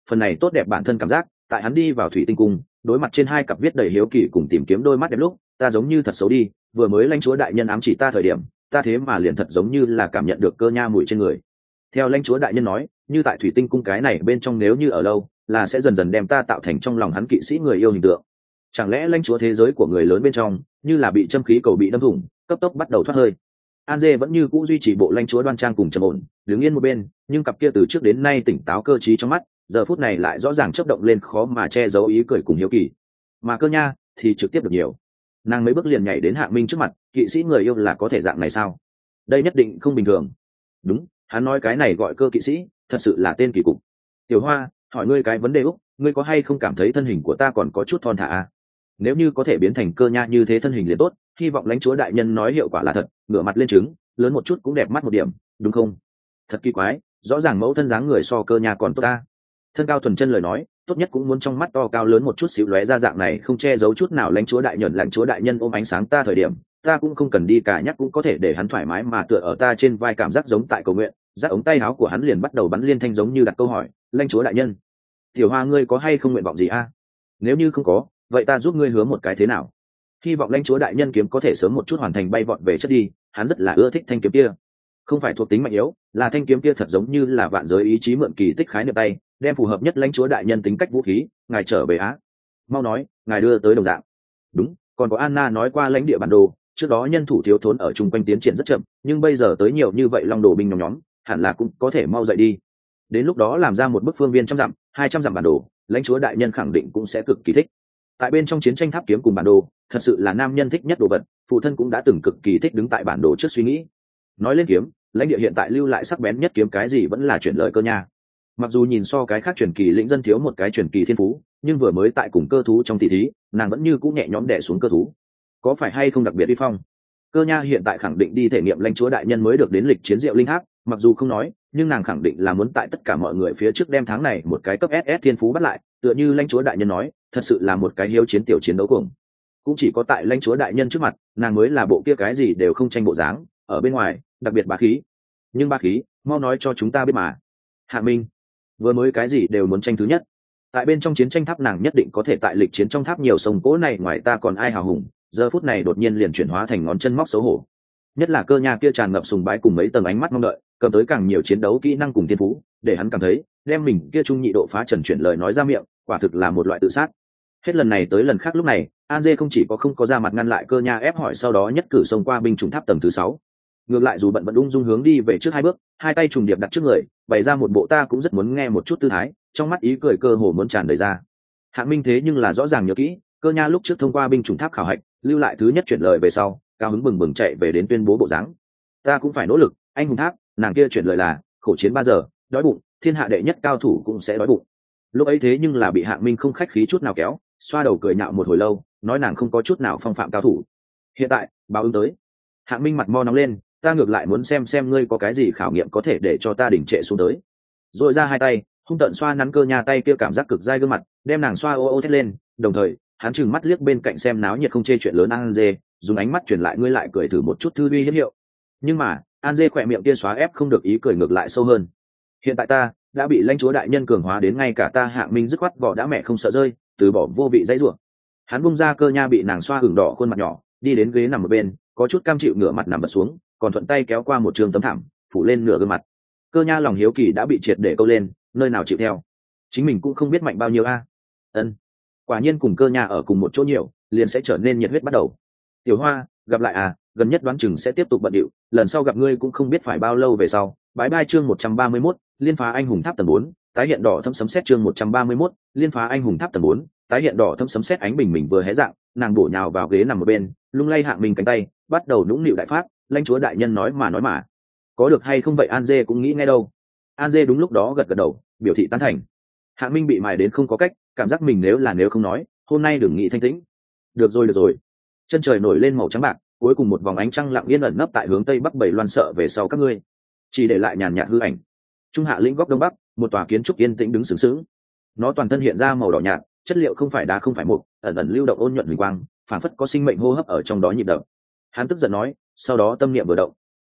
S1: phần này tốt đẹp bản thân cảm giác tại hắn đi vào thủy tinh cung đối mặt trên hai cặp viết đầy hiếu kỳ cùng tìm kiếm đôi mắt đẹp lúc ta giống như thật xấu đi, vừa mới lãnh chúa đại nhân ám chỉ ta thời điểm ta thế mà liền thật giống như là cảm nhận được cơ nha mùi trên người. Theo lãnh chúa đại nhân nói, như tại thủy tinh cung cái này bên trong nếu như ở lâu là sẽ dần dần đem ta tạo thành trong lòng hắn kỵ sĩ người yêu hình tượng. Chẳng lẽ lãnh chúa thế giới của người lớn bên trong như là bị châm khí cầu bị đâm thủng, cấp tốc bắt đầu thoát hơi. An Dê vẫn như cũ duy trì bộ lãnh chúa đoan trang cùng trầm ổn, đứng yên một bên, nhưng cặp kia từ trước đến nay tỉnh táo cơ trí trong mắt, giờ phút này lại rõ ràng chớp động lên khó mà che giấu ý cười cùng hiếu kỳ. Mà Cơ Nha thì trực tiếp được nhiều. Nàng mấy bước liền nhảy đến Hạng Minh trước mặt, kỵ sĩ người yêu là có thể dạng này sao? Đây nhất định không bình thường. Đúng, hắn nói cái này gọi Cơ kỵ sĩ, thật sự là tên kỳ cục. Tiểu Hoa, hỏi ngươi cái vấn đề úc, ngươi có hay không cảm thấy thân hình của ta còn có chút thon thả à? Nếu như có thể biến thành Cơ Nha như thế thân hình liền tốt, hy vọng lãnh chúa đại nhân nói hiệu quả là thật, ngửa mặt lên trứng, lớn một chút cũng đẹp mắt một điểm, đúng không? Thật kỳ quái, rõ ràng mẫu thân dáng người so Cơ Nha còn tốt ta. Thân cao thuần chân lời nói, tốt nhất cũng muốn trong mắt to cao lớn một chút xíu lóe ra dạng này không che giấu chút nào lãnh chúa đại nhân ôm ánh sáng ta thời điểm, ta cũng không cần đi cả nhắc cũng có thể để hắn thoải mái mà tựa ở ta trên vai cảm giác giống tại cầu nguyện. Giác ống tay áo của hắn liền bắt đầu bắn liên thanh giống như đặt câu hỏi, lãnh chúa đại nhân, Tiểu Hoa ngươi có hay không nguyện vọng gì a? Nếu như không có, vậy ta giúp ngươi hứa một cái thế nào? Hy vọng lãnh chúa đại nhân kiếm có thể sớm một chút hoàn thành bay vọt về chất đi, hắn rất là ưa thích thanh kiếm kia. Không phải thuộc tính mạnh yếu, là thanh kiếm kia thật giống như là vạn giới ý chí mượn kỳ tích khái niệm tay, đem phù hợp nhất lãnh chúa đại nhân tính cách vũ khí, ngài trở về á. Mau nói, ngài đưa tới đồng dạng. Đúng, còn có Anna nói qua lãnh địa bản đồ, trước đó nhân thủ thiếu thốn ở chung quanh tiến triển rất chậm, nhưng bây giờ tới nhiều như vậy long đồ binh nhóm, hẳn là cũng có thể mau dậy đi. Đến lúc đó làm ra một bức phương viên 100 dặm, 200 dặm bản đồ, lãnh chúa đại nhân khẳng định cũng sẽ cực kỳ thích. Tại bên trong chiến tranh tháp kiếm cùng bản đồ, thật sự là nam nhân thích nhất đồ vật, phụ thân cũng đã từng cực kỳ thích đứng tại bản đồ trước suy nghĩ. Nói lên kiếm, lãnh địa hiện tại lưu lại sắc bén nhất kiếm cái gì vẫn là chuyển lời Cơ Nha. Mặc dù nhìn so cái khác truyền kỳ lĩnh dân thiếu một cái truyền kỳ thiên phú, nhưng vừa mới tại cùng cơ thú trong tỷ thí, nàng vẫn như cũng nhẹ nhõm đè xuống cơ thú. Có phải hay không đặc biệt uy phong? Cơ Nha hiện tại khẳng định đi thể nghiệm lãnh chúa đại nhân mới được đến lịch chiến diệu linh tháp, mặc dù không nói, nhưng nàng khẳng định là muốn tại tất cả mọi người phía trước đem tháng này một cái cấp SS thiên phú bắt lại, tựa như lãnh chúa đại nhân nói, thật sự là một cái hiếu chiến tiểu chiến đấu cuồng. Cũng chỉ có tại lãnh chúa đại nhân trước mặt, nàng mới là bộ kia cái gì đều không tranh bộ dáng, ở bên ngoài, đặc biệt bá khí. Nhưng bá khí, mau nói cho chúng ta biết mà. Hạ Minh, vừa mới cái gì đều muốn tranh thứ nhất. Tại bên trong chiến tranh tháp nàng nhất định có thể tại lịch chiến trong tháp nhiều sông cỗ này ngoài ta còn ai hào hùng, giờ phút này đột nhiên liền chuyển hóa thành ngón chân móc xấu hổ. Nhất là Cơ Nha kia tràn ngập sùng bái cùng mấy tầng ánh mắt mong đợi, cầm tới càng nhiều chiến đấu kỹ năng cùng thiên phú, để hắn cảm thấy đem mình kia trung nhị độ phá trần chuyển lời nói ra miệng, quả thực là một loại tự sát. Hết lần này tới lần khác lúc này, An Dê không chỉ có không có ra mặt ngăn lại Cơ Nha ép hỏi, sau đó nhất cử xông qua binh chủng tháp tầng thứ 6. Ngược lại dù bận vẫn ung dung hướng đi về trước 2 bước, hai tay trùng điệp đặt trước người, bày ra một bộ ta cũng rất muốn nghe một chút tư thái, trong mắt ý cười cơ hồ muốn tràn đầy ra. Hạng Minh thế nhưng là rõ ràng nhớ kỹ, Cơ Nha lúc trước thông qua binh chủng tháp khảo hạch, lưu lại thứ nhất chuyển lời về sau, cao hứng bừng bừng chạy về đến tuyên bố bộ dáng. Ta cũng phải nỗ lực, anh hùng tháp, nàng kia chuyển lời là khổ chiến 3 giờ, đói bụng, thiên hạ đệ nhất cao thủ cũng sẽ đói bụng. Lúc ấy thế nhưng là bị Hạng Minh không khách khí chút nào kéo, xoa đầu cười nhạo một hồi lâu, nói nàng không có chút nào phong phạm cao thủ. Hiện tại, báo ứng tới. Hạng Minh mặt mo nóng lên, ta ngược lại muốn xem ngươi có cái gì khảo nghiệm có thể để cho ta đỉnh trệ xuống tới. Rồi ra hai tay, hung tận xoa nắn Cơ Nha tay kia cảm giác cực dai gương mặt, đem nàng xoa ô ô thét lên, đồng thời, hắn trừng mắt liếc bên cạnh xem náo nhiệt không chê chuyện lớn An Dê, dùng ánh mắt truyền lại ngươi lại cười thử một chút thư uy hiếp hiệu. Nhưng mà, An Dê khỏe miệng kia xóa ép không được ý cười ngược lại sâu hơn. Hiện tại ta đã bị lãnh chúa đại nhân cường hóa đến ngay cả ta Hạng Minh dứt khoát vỏ đã mẹ không sợ rơi, từ bỏ vô vị dãy rủa. Hắn bung ra Cơ Nha bị nàng xoa hửng đỏ khuôn mặt nhỏ, đi đến ghế nằm ở bên, có chút cam chịu ngửa mặt nằm bật xuống, còn thuận tay kéo qua một trường tấm thảm, phủ lên nửa gương mặt. Cơ Nha lòng hiếu kỳ đã bị triệt để câu lên, nơi nào chịu theo. Chính mình cũng không biết mạnh bao nhiêu a. Ân, quả nhiên cùng Cơ Nha ở cùng một chỗ nhiều, liền sẽ trở nên nhiệt huyết bắt đầu. Tiểu Hoa, gặp lại à, gần nhất đoán chừng sẽ tiếp tục bận điệu, lần sau gặp ngươi cũng không biết phải bao lâu về sau. Bái bai chương 131, liên phá anh hùng tháp tầng 4, tái hiện đỏ thâm sấm sét chương 131, liên phá anh hùng tháp tầng 4, tái hiện đỏ thâm sấm sét ánh bình mình vừa hé dạng, nàng bổ nhào vào ghế nằm ở bên, lung lay Hạng Minh cánh tay, bắt đầu nũng nịu đại pháp, lãnh chúa đại nhân nói mà. Có được hay không vậy An Dê cũng nghĩ ngay đâu. An Dê đúng lúc đó gật gật đầu, biểu thị tán thành. Hạng Minh bị mài đến không có cách, cảm giác mình nếu không nói, hôm nay đừng nghĩ thanh tĩnh. Được rồi. Chân trời nổi lên màu trắng bạc, cuối cùng một vòng ánh trăng lặng yên ẩn nấp tại hướng tây bắc bảy loan sợ về sau các ngươi, chỉ để lại nhàn nhạt hư ảnh. Trung hạ lĩnh góc đông bắc, một tòa kiến trúc yên tĩnh đứng sừng sững. Nó toàn thân hiện ra màu đỏ nhạt, chất liệu không phải đá không phải mục, ẩn ẩn lưu động ôn nhuận huỳnh quang, phảng phất có sinh mệnh hô hấp ở trong đó nhịp đập. Hắn tức giận nói, sau đó tâm niệm vừa động. Ông,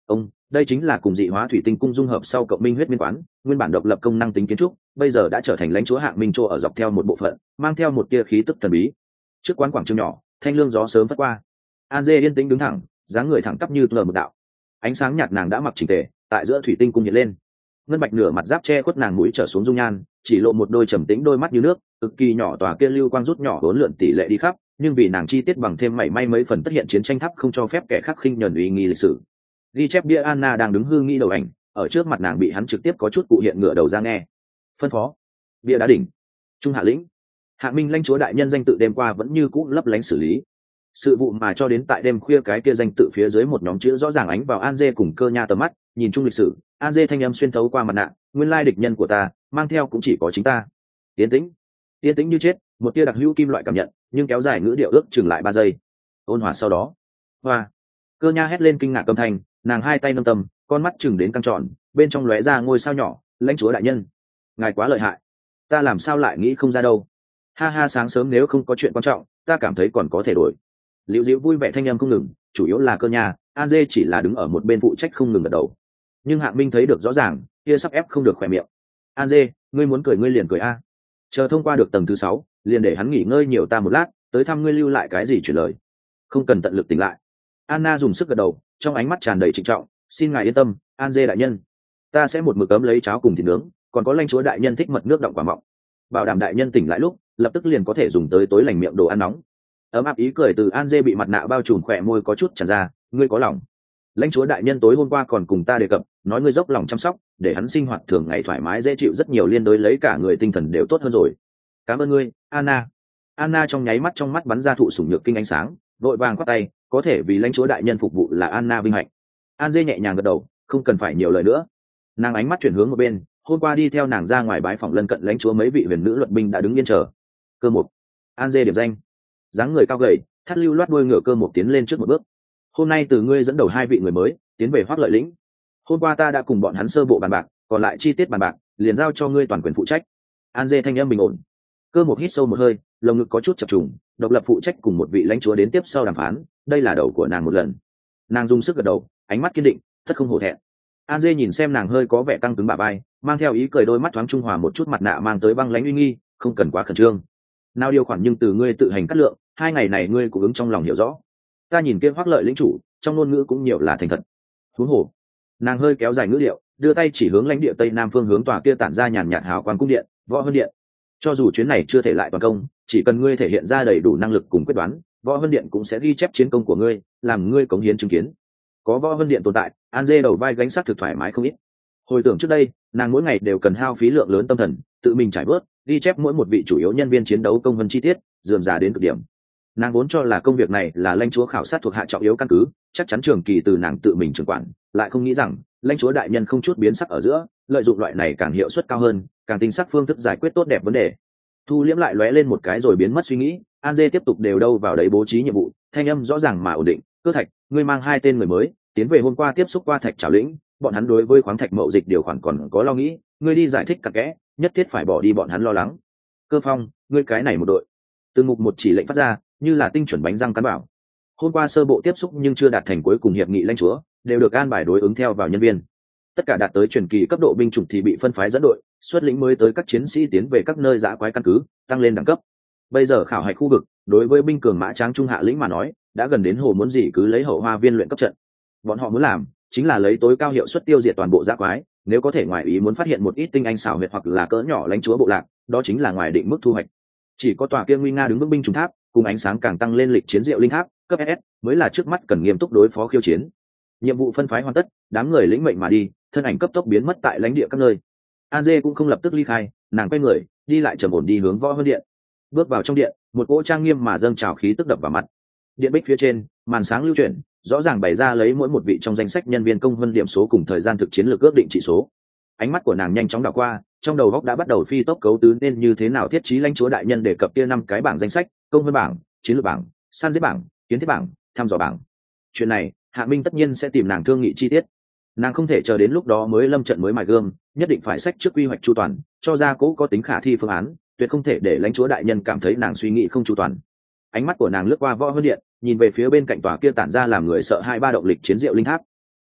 S1: đây chính là cùng dị hóa thủy tinh cung dung hợp sau cộng minh huyết miên quán, nguyên bản độc lập công năng tính kiến trúc bây giờ đã trở thành lãnh chúa Hạng Minh chỗ ở dọc theo một bộ phận, mang theo một tia khí tức thần bí. Trước quán quảng trường nhỏ, thanh lương gió sớm phất qua. An Dê yên tĩnh đứng thẳng, dáng người thẳng tắp như lờ một đạo. Ánh sáng nhạt nàng đã mặc chỉnh tề, tại giữa thủy tinh cung hiện lên. Ngân bạch nửa mặt giáp che khuất nàng mũi trở xuống dung nhan, chỉ lộ một đôi trầm tĩnh đôi mắt như nước, cực kỳ nhỏ tòa kia lưu quang rút nhỏ hỗn lượn tỷ lệ đi khắp, nhưng vì nàng chi tiết bằng thêm mảy may mấy phần tất hiện chiến tranh thắp không cho phép kẻ khác khinh nhẫn uy nghi lịch sử. Ghi chép bia Anna đang đứng hư nghi đầu ảnh, ở trước mặt nàng bị hắn trực tiếp có chút cụ hiện ngửa đầu ra nghe. Phân phó. Bia đá đỉnh. Trung hạ lĩnh. Hạ Minh lãnh chúa đại nhân danh tự đêm qua vẫn như cũ lấp lánh xử lý. Sự vụ mà cho đến tại đêm khuya cái kia danh tự phía dưới một nhóm chữ rõ ràng ánh vào An Dê cùng Cơ Nha tầm mắt, nhìn chung lịch sử, An Dê thanh âm xuyên thấu qua mặt nạ, nguyên lai địch nhân của ta, mang theo cũng chỉ có chính ta. Yên tĩnh như chết, một tia đặc hữu kim loại cảm nhận, nhưng kéo dài ngữ điệu ước chừng lại 3 giây. Ôn hòa sau đó. Hoa. Cơ Nha hét lên kinh ngạc âm thanh, nàng hai tay nâng tầm, con mắt chừng đến căng tròn, bên trong lóe ra ngôi sao nhỏ, lãnh chúa đại nhân, ngài quá lợi hại, ta làm sao lại nghĩ không ra đâu. Ha ha, sáng sớm nếu không có chuyện quan trọng, ta cảm thấy còn có thể đổi. Liễu Diễu vui vẻ thanh âm không ngừng, chủ yếu là Cơ Nha, An Dê chỉ là đứng ở một bên phụ trách không ngừng gật đầu. Nhưng Hạng Minh thấy được rõ ràng, kia sắp ép không được khỏe miệng. An Dê, ngươi muốn cười ngươi liền cười a. Chờ thông qua được tầng thứ 6, liền để hắn nghỉ ngơi nhiều ta một lát, tới thăm ngươi lưu lại cái gì chuyển lời. Không cần tận lực tỉnh lại. Anna dùng sức gật đầu, trong ánh mắt tràn đầy trịnh trọng, xin ngài yên tâm, An Dê đại nhân, ta sẽ một mực cấm lấy cháo cùng thịt nướng, còn có lãnh chúa đại nhân thích mật nước đọng quả mọng, bảo đảm đại nhân tỉnh lại lúc lập tức liền có thể dùng tới tối lành miệng đồ ăn nóng. Ấm áp ý cười từ An Dê bị mặt nạ bao trùm khỏe môi có chút tràn ra, ngươi có lòng. Lãnh chúa đại nhân tối hôm qua còn cùng ta đề cập, nói ngươi dốc lòng chăm sóc, để hắn sinh hoạt thường ngày thoải mái dễ chịu rất nhiều, liên đối lấy cả người tinh thần đều tốt hơn rồi. Cảm ơn ngươi, Anna. Anna trong nháy mắt trong mắt bắn ra thụ sủng nhược kinh ánh sáng, vội vàng khoát tay, có thể vì lãnh chúa đại nhân phục vụ là Anna vinh hạnh. An Dê nhẹ nhàng gật đầu, không cần phải nhiều lời nữa. Nàng ánh mắt chuyển hướng một bên, hôm qua đi theo nàng ra ngoài bái phòng lân cận lãnh chúa mấy vị huyền nữ luật binh đã đứng yên chờ. Cơ Mục. An Dê điểm danh. Dáng người cao gầy, thắt lưu loát đuôi ngựa Cơ Mục tiến lên trước một bước. Hôm nay từ ngươi dẫn đầu 2 vị người mới tiến về Hoắc Lợi lĩnh. Hôm qua ta đã cùng bọn hắn sơ bộ bàn bạc, còn lại chi tiết bàn bạc liền giao cho ngươi toàn quyền phụ trách. An Dê thanh âm bình ổn. Cơ Mục hít sâu một hơi, lồng ngực có chút chập trùng, độc lập phụ trách cùng một vị lãnh chúa đến tiếp sau đàm phán, đây là đầu của nàng một lần. Nàng dùng sức gật đầu, ánh mắt kiên định, tất không hổ thẹn. An Dê nhìn xem nàng hơi có vẻ căng cứng bả vai, mang theo ý cười, đôi mắt thoáng trung hòa một chút mặt nạ mang tới băng lãnh uy nghi, không cần quá khẩn trương. Nào điều khoản nhưng từ ngươi tự hành cắt lượng, 2 ngày này ngươi cũng ứng trong lòng hiểu rõ. Ta nhìn kia Hoắc Lợi lĩnh chủ, trong ngôn ngữ cũng nhiều là thành thật. Huống hồ. Nàng hơi kéo dài ngữ điệu, đưa tay chỉ hướng lãnh địa tây nam phương hướng tòa kia tản ra nhàn nhạt hào quang cung điện, Võ Hơn Điện. Cho dù chuyến này chưa thể lại toàn công, chỉ cần ngươi thể hiện ra đầy đủ năng lực cùng quyết đoán, Võ Hơn Điện cũng sẽ ghi chép chiến công của ngươi, làm ngươi cống hiến chứng kiến. Có Võ Hơn Điện tồn tại, An Dê đầu vai gánh xác thực thoải mái không ít. Hồi tưởng trước đây, nàng mỗi ngày đều cần hao phí lượng lớn tâm thần, tự mình trải bớt, ghi chép mỗi một vị chủ yếu nhân viên chiến đấu công vân chi tiết, rườm rà đến cực điểm. Nàng vốn cho là công việc này là lãnh chúa khảo sát thuộc hạ trọng yếu căn cứ, chắc chắn trường kỳ từ nàng tự mình trưởng quản, lại không nghĩ rằng lãnh chúa đại nhân không chút biến sắc ở giữa, lợi dụng loại này càng hiệu suất cao hơn, càng tinh xác phương thức giải quyết tốt đẹp vấn đề. Thu liễm lại lóe lên một cái rồi biến mất suy nghĩ, An Dê tiếp tục đều đâu vào đấy bố trí nhiệm vụ, thanh âm rõ ràng mà ổn định. Cơ Thạch, ngươi mang 2 tên người mới tiến về hôm qua tiếp xúc qua Thạch Trảo lĩnh, bọn hắn đối với khoáng thạch mậu dịch điều khoản còn có lo nghĩ, ngươi đi giải thích cặn kẽ, nhất thiết phải bỏ đi bọn hắn lo lắng. Cơ Phong, ngươi cái này một đội. Từng mục một chỉ lệnh phát ra, như là tinh chuẩn bánh răng cán bảo. Hôm qua sơ bộ tiếp xúc nhưng chưa đạt thành cuối cùng hiệp nghị lãnh chúa, đều được an bài đối ứng theo vào nhân viên. Tất cả đạt tới truyền kỳ cấp độ binh chủng thì bị phân phái dẫn đội, xuất lĩnh mới tới các chiến sĩ tiến về các nơi dã quái căn cứ, tăng lên đẳng cấp. Bây giờ khảo hạch khu vực, đối với binh cường mã tráng trung hạ lĩnh mà nói, đã gần đến hồ muốn gì cứ lấy hậu hoa viên luyện cấp trận. Bọn họ muốn làm chính là lấy tối cao hiệu suất tiêu diệt toàn bộ dã quái, nếu có thể ngoài ý muốn phát hiện một ít tinh anh xảo huyệt hoặc là cỡ nhỏ lãnh chúa bộ lạc, đó chính là ngoài định mức thu hoạch. Chỉ có tòa kia nguy nga đứng bước binh trùng tháp, cùng ánh sáng càng tăng lên lịch chiến diệu linh tháp cấp SS mới là trước mắt cần nghiêm túc đối phó khiêu chiến. Nhiệm vụ phân phái hoàn tất, đám người lĩnh mệnh mà đi, thân ảnh cấp tốc biến mất tại lãnh địa các nơi. An Dê cũng không lập tức ly khai, nàng quay người đi lại trầm ổn đi hướng Võ Hơn Điện. Bước vào trong điện, một cỗ trang nghiêm mà dâng trào khí tức đập vào mặt. Điện bích phía trên, màn sáng lưu chuyển, rõ ràng bày ra lấy mỗi một vị trong danh sách nhân viên công vân điểm số cùng thời gian thực chiến lược ước định trị số. Ánh mắt của nàng nhanh chóng đảo qua, trong đầu góc đã bắt đầu phi tốc cấu tứ nên như thế nào thiết trí lãnh chúa đại nhân đề cập kia 5 cái bảng danh sách: công vân bảng, chiến lược bảng, san giết bảng, kiến thiết bảng, thăm dò bảng. Chuyện này, Hạ Minh tất nhiên sẽ tìm nàng thương nghị chi tiết. Nàng không thể chờ đến lúc đó mới lâm trận mới mài gươm, nhất định phải sách trước quy hoạch chu toàn, cho ra cố có tính khả thi phương án, tuyệt không thể để lãnh chúa đại nhân cảm thấy nàng suy nghĩ không chu toàn. Ánh mắt của nàng lướt qua Võ Hơn Điện, nhìn về phía bên cạnh tòa kia tản ra làm người sợ 2-3 động lịch chiến diệu linh tháp.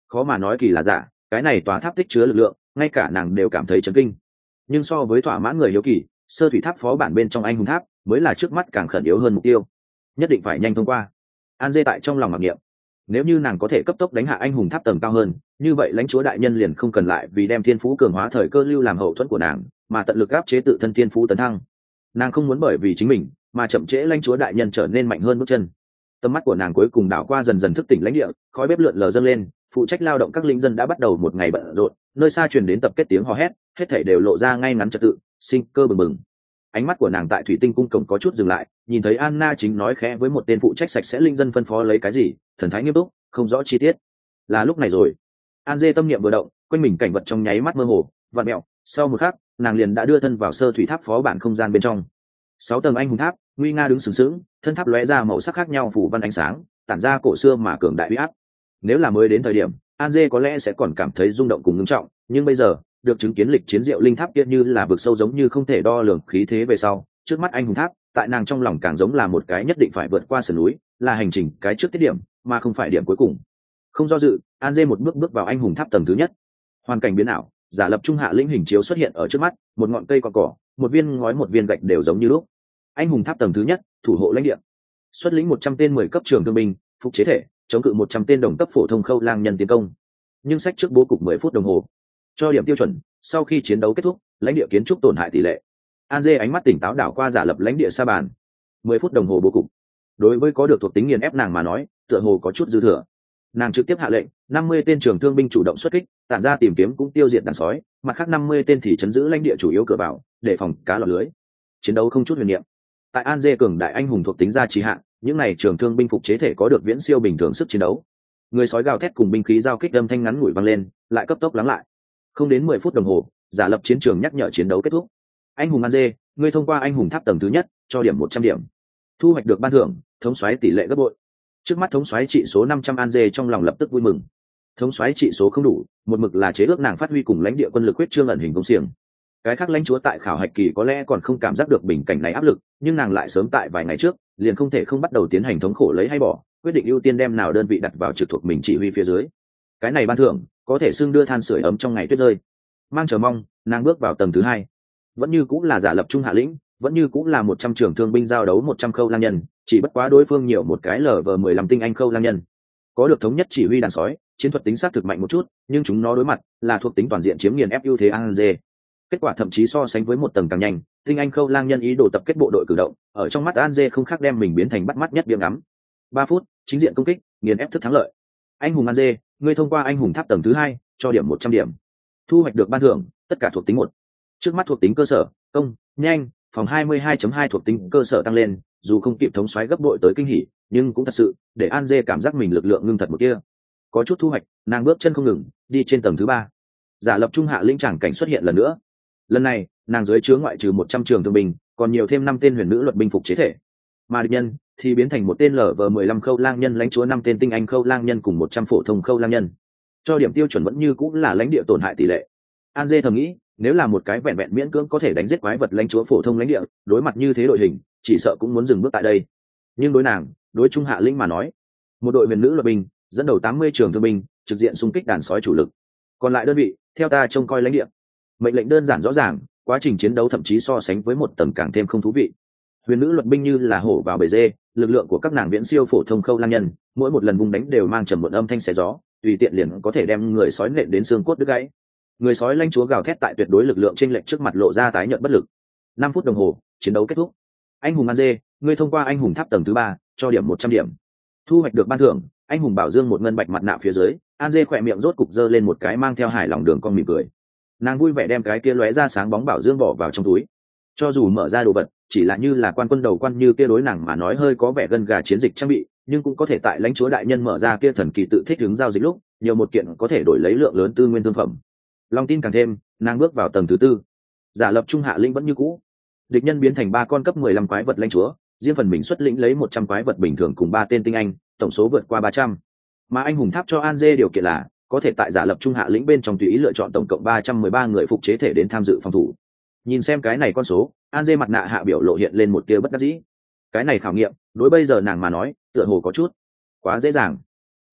S1: khó mà nói kỳ là giả, cái này tòa tháp tích chứa lực lượng ngay cả nàng đều cảm thấy chấn kinh. Nhưng so với thỏa mãn người hiếu kỳ, sơ thủy tháp phó bản bên trong anh hùng tháp mới là trước mắt càng khẩn yếu hơn mục tiêu, nhất định phải nhanh thông qua. An dê tại trong lòng mặc niệm, nếu như nàng có thể cấp tốc đánh hạ anh hùng tháp tầng cao hơn, như vậy lãnh chúa đại nhân liền không cần lại vì đem thiên phú cường hóa thời cơ lưu làm hậu thuẫn của nàng, mà tận lực áp chế tự thân thiên phú tấn thăng. Nàng không muốn bởi vì chính mình mà chậm trễ lãnh chúa đại nhân trở nên mạnh hơn bước chân. Tầm mắt của nàng cuối cùng đảo qua dần dần thức tỉnh lãnh địa, khói bếp lượn lờ dâng lên, phụ trách lao động các linh dân đã bắt đầu một ngày bận rộn, nơi xa truyền đến tập kết tiếng hò hét, hết thảy đều lộ ra ngay ngắn trật tự, sinh cơ bừng bừng. Ánh mắt của nàng tại thủy tinh cung cổng có chút dừng lại, nhìn thấy Anna chính nói khẽ với một tên phụ trách sạch sẽ linh dân phân phó lấy cái gì, thần thái nghiêm túc, không rõ chi tiết. Là lúc này rồi, An dê tâm niệm vừa động, quanh mình cảnh vật trong nháy mắt mơ hồ, vặn mèo. Sau một khắc, nàng liền đã đưa thân vào sơ thủy tháp phó bản không gian bên trong. 6 tầng anh hùng tháp, nguy nga đứng sừng sững, thân tháp lóe ra màu sắc khác nhau phủ văn ánh sáng, tản ra cổ xưa mà cường đại uy áp. Nếu là mới đến thời điểm, An dê có lẽ sẽ còn cảm thấy rung động cùng ngưng trọng, nhưng bây giờ, được chứng kiến lịch chiến diệu linh tháp kia như là vực sâu giống như không thể đo lường khí thế về sau, trước mắt anh hùng tháp, tại nàng trong lòng càng giống là một cái nhất định phải vượt qua sườn núi, là hành trình cái trước tiết điểm, mà không phải điểm cuối cùng. Không do dự, An dê một bước bước vào anh hùng tháp tầng thứ nhất. Hoàn cảnh biến ảo, giả lập trung hạ lĩnh hình chiếu xuất hiện ở trước mắt, một ngọn cây cọn cỏ, một viên ngói, một viên gạch đều giống như lúc. Anh hùng tháp tầng thứ nhất, thủ hộ lãnh địa, xuất lĩnh 100 tên 10 cấp trường thương binh, phục chế thể, chống cự 100 tên đồng cấp phổ thông khâu lang nhân tiến công. Nhưng sách trước bố cục 10 phút đồng hồ. Cho điểm tiêu chuẩn, sau khi chiến đấu kết thúc, lãnh địa kiến trúc tổn hại tỷ lệ. An dê ánh mắt tỉnh táo đảo qua giả lập lãnh địa sa bàn. 10 phút đồng hồ bố cục. Đối với có được thuộc tính nghiền ép nàng mà nói, tựa hồ có chút dư thừa. Nàng trực tiếp hạ lệnh, 50 tên trường thương binh chủ động xuất kích, tản ra tìm kiếm cũng tiêu diệt đàn sói, mặt khác 50 tên thì chấn giữ lãnh địa chủ yếu cửa vào, để phòng cá lọt lưới. Chiến đấu không chút huyền niệm. Tại An dê cường đại anh hùng thuộc tính gia trì hạn, những này trường thương binh phục chế thể có được viễn siêu bình thường sức chiến đấu. Người sói gào thét cùng binh khí giao kích âm thanh ngắn ngủi vang lên, lại cấp tốc lắng lại. Không đến 10 phút đồng hồ, giả lập chiến trường nhắc nhở chiến đấu kết thúc. Anh hùng An dê, ngươi thông qua anh hùng tháp tầng thứ nhất, cho điểm 100 điểm. Thu hoạch được ban thưởng, thống soái tỷ lệ gấp bội. Trước mắt thống soái trị số 500, An dê trong lòng lập tức vui mừng. Thống soái trị số không đủ, một mực là chế ước nàng phát huy cùng lãnh địa quân lực huyết trương ẩn hình công xiềng. Cái khác lãnh chúa tại khảo hạch kỳ có lẽ còn không cảm giác được bình cảnh này áp lực, nhưng nàng lại sớm tại vài ngày trước liền không thể không bắt đầu tiến hành thống khổ lấy hay bỏ, quyết định ưu tiên đem nào đơn vị đặt vào trực thuộc mình chỉ huy phía dưới. Cái này ban thưởng có thể xưng đưa than sưởi ấm trong ngày tuyết rơi. Mang chờ mong, nàng bước vào tầng thứ hai. Vẫn như cũng là giả lập trung hạ lĩnh, vẫn như cũng là 100 trường thương binh giao đấu 100 khâu lang nhân, chỉ bất quá đối phương nhiều một cái LV15 tinh anh khâu lang nhân. Có được thống nhất chỉ huy đàn sói, chiến thuật tính xác thực mạnh một chút, nhưng chúng nó đối mặt là thuộc tính toàn diện chiếm nghiền ép ưu thế An dê. Kết quả thậm chí so sánh với một tầng càng nhanh, tinh anh khâu lang nhân ý đồ tập kết bộ đội cử động, ở trong mắt An dê không khác đem mình biến thành bắt mắt nhất biếng ngắm. 3 phút, chính diện công kích, nghiền ép thức thắng lợi. Anh hùng An dê, ngươi thông qua anh hùng tháp tầng thứ hai, cho điểm 100 điểm. Thu hoạch được ban thưởng, tất cả thuộc tính 1. Trước mắt thuộc tính cơ sở, công, nhanh, phòng 22.2 thuộc tính cơ sở tăng lên, dù không kịp thống soái gấp bội tới kinh hỉ, nhưng cũng thật sự để An dê cảm giác mình lực lượng ngưng thật một kia. Có chút thu hoạch, nàng bước chân không ngừng, đi trên tầng thứ 3. Giả lập trung hạ lĩnh tràng cảnh xuất hiện lần nữa. Lần này, nàng dưới chứa ngoại trừ 100 trường thương binh, còn nhiều thêm 5 tên huyền nữ luật binh phục chế thể. Mà địch nhân thì biến thành một tên LV15 khâu lang nhân lãnh chúa, 5 tên tinh anh khâu lang nhân cùng 100 phổ thông khâu lang nhân. Cho điểm tiêu chuẩn vẫn như cũng là lãnh địa tổn hại tỷ lệ. An dê thầm nghĩ, nếu là một cái vẹn vẹn miễn cưỡng có thể đánh giết quái vật lãnh chúa phổ thông lãnh địa, đối mặt như thế đội hình, chỉ sợ cũng muốn dừng bước tại đây. Nhưng đối nàng, đối trung hạ lĩnh mà nói, một đội huyền nữ luật binh dẫn đầu 80 trường thương binh, trực diện xung kích đàn sói chủ lực. Còn lại đơn vị, theo ta trông coi lãnh địa. Mệnh lệnh đơn giản rõ ràng, quá trình chiến đấu thậm chí so sánh với một tầng càng thêm không thú vị. Huyền nữ luật binh như là hổ vào bầy dê, lực lượng của các nàng viễn siêu phổ thông khâu lang nhân, mỗi một lần vùng đánh đều mang trầm một âm thanh xé gió, tùy tiện liền có thể đem người sói nện đến xương cốt đứt gãy. Người sói lãnh chúa gào thét tại tuyệt đối lực lượng chênh lệch trước mặt lộ ra tái nhợt bất lực. 5 phút đồng hồ, chiến đấu kết thúc. Anh hùng An dê, ngươi thông qua anh hùng tháp tầng thứ 3, cho điểm 100 điểm. Thu hoạch được ban thưởng, anh hùng bảo dương một ngân bạch mặt nạ phía dưới. An dê khỏe miệng rốt cục giơ lên một cái mang theo hài lòng đường cong mỉm cười. Nàng vui vẻ đem cái kia lóe ra sáng bóng bảo dương bỏ vào trong túi. Cho dù mở ra đồ vật chỉ là như là quan quân đầu quan như kia đối nàng mà nói hơi có vẻ gân gà chiến dịch trang bị, nhưng cũng có thể tại lãnh chúa đại nhân mở ra kia thần kỳ tự thích ứng giao dịch lúc, nhiều một kiện có thể đổi lấy lượng lớn tư nguyên thương phẩm. Long tin càng thêm, nàng bước vào tầng thứ 4. Giả lập trung hạ lĩnh vẫn như cũ. Địch nhân biến thành 3 con cấp 15 quái vật lãnh chúa, riêng phần mình xuất lĩnh lấy 100 quái vật bình thường cùng 3 tên tinh anh, tổng số vượt qua 300. Mà anh hùng tháp cho An dê điều kiện là có thể tại giả lập trung hạ lĩnh bên trong tùy ý lựa chọn tổng cộng 313 người phục chế thể đến tham dự phòng thủ. Nhìn xem cái này con số, An dê mặt nạ hạ biểu lộ hiện lên một tia bất đắc dĩ. Cái này khảo nghiệm, đối bây giờ nàng mà nói, tựa hồ có chút quá dễ dàng.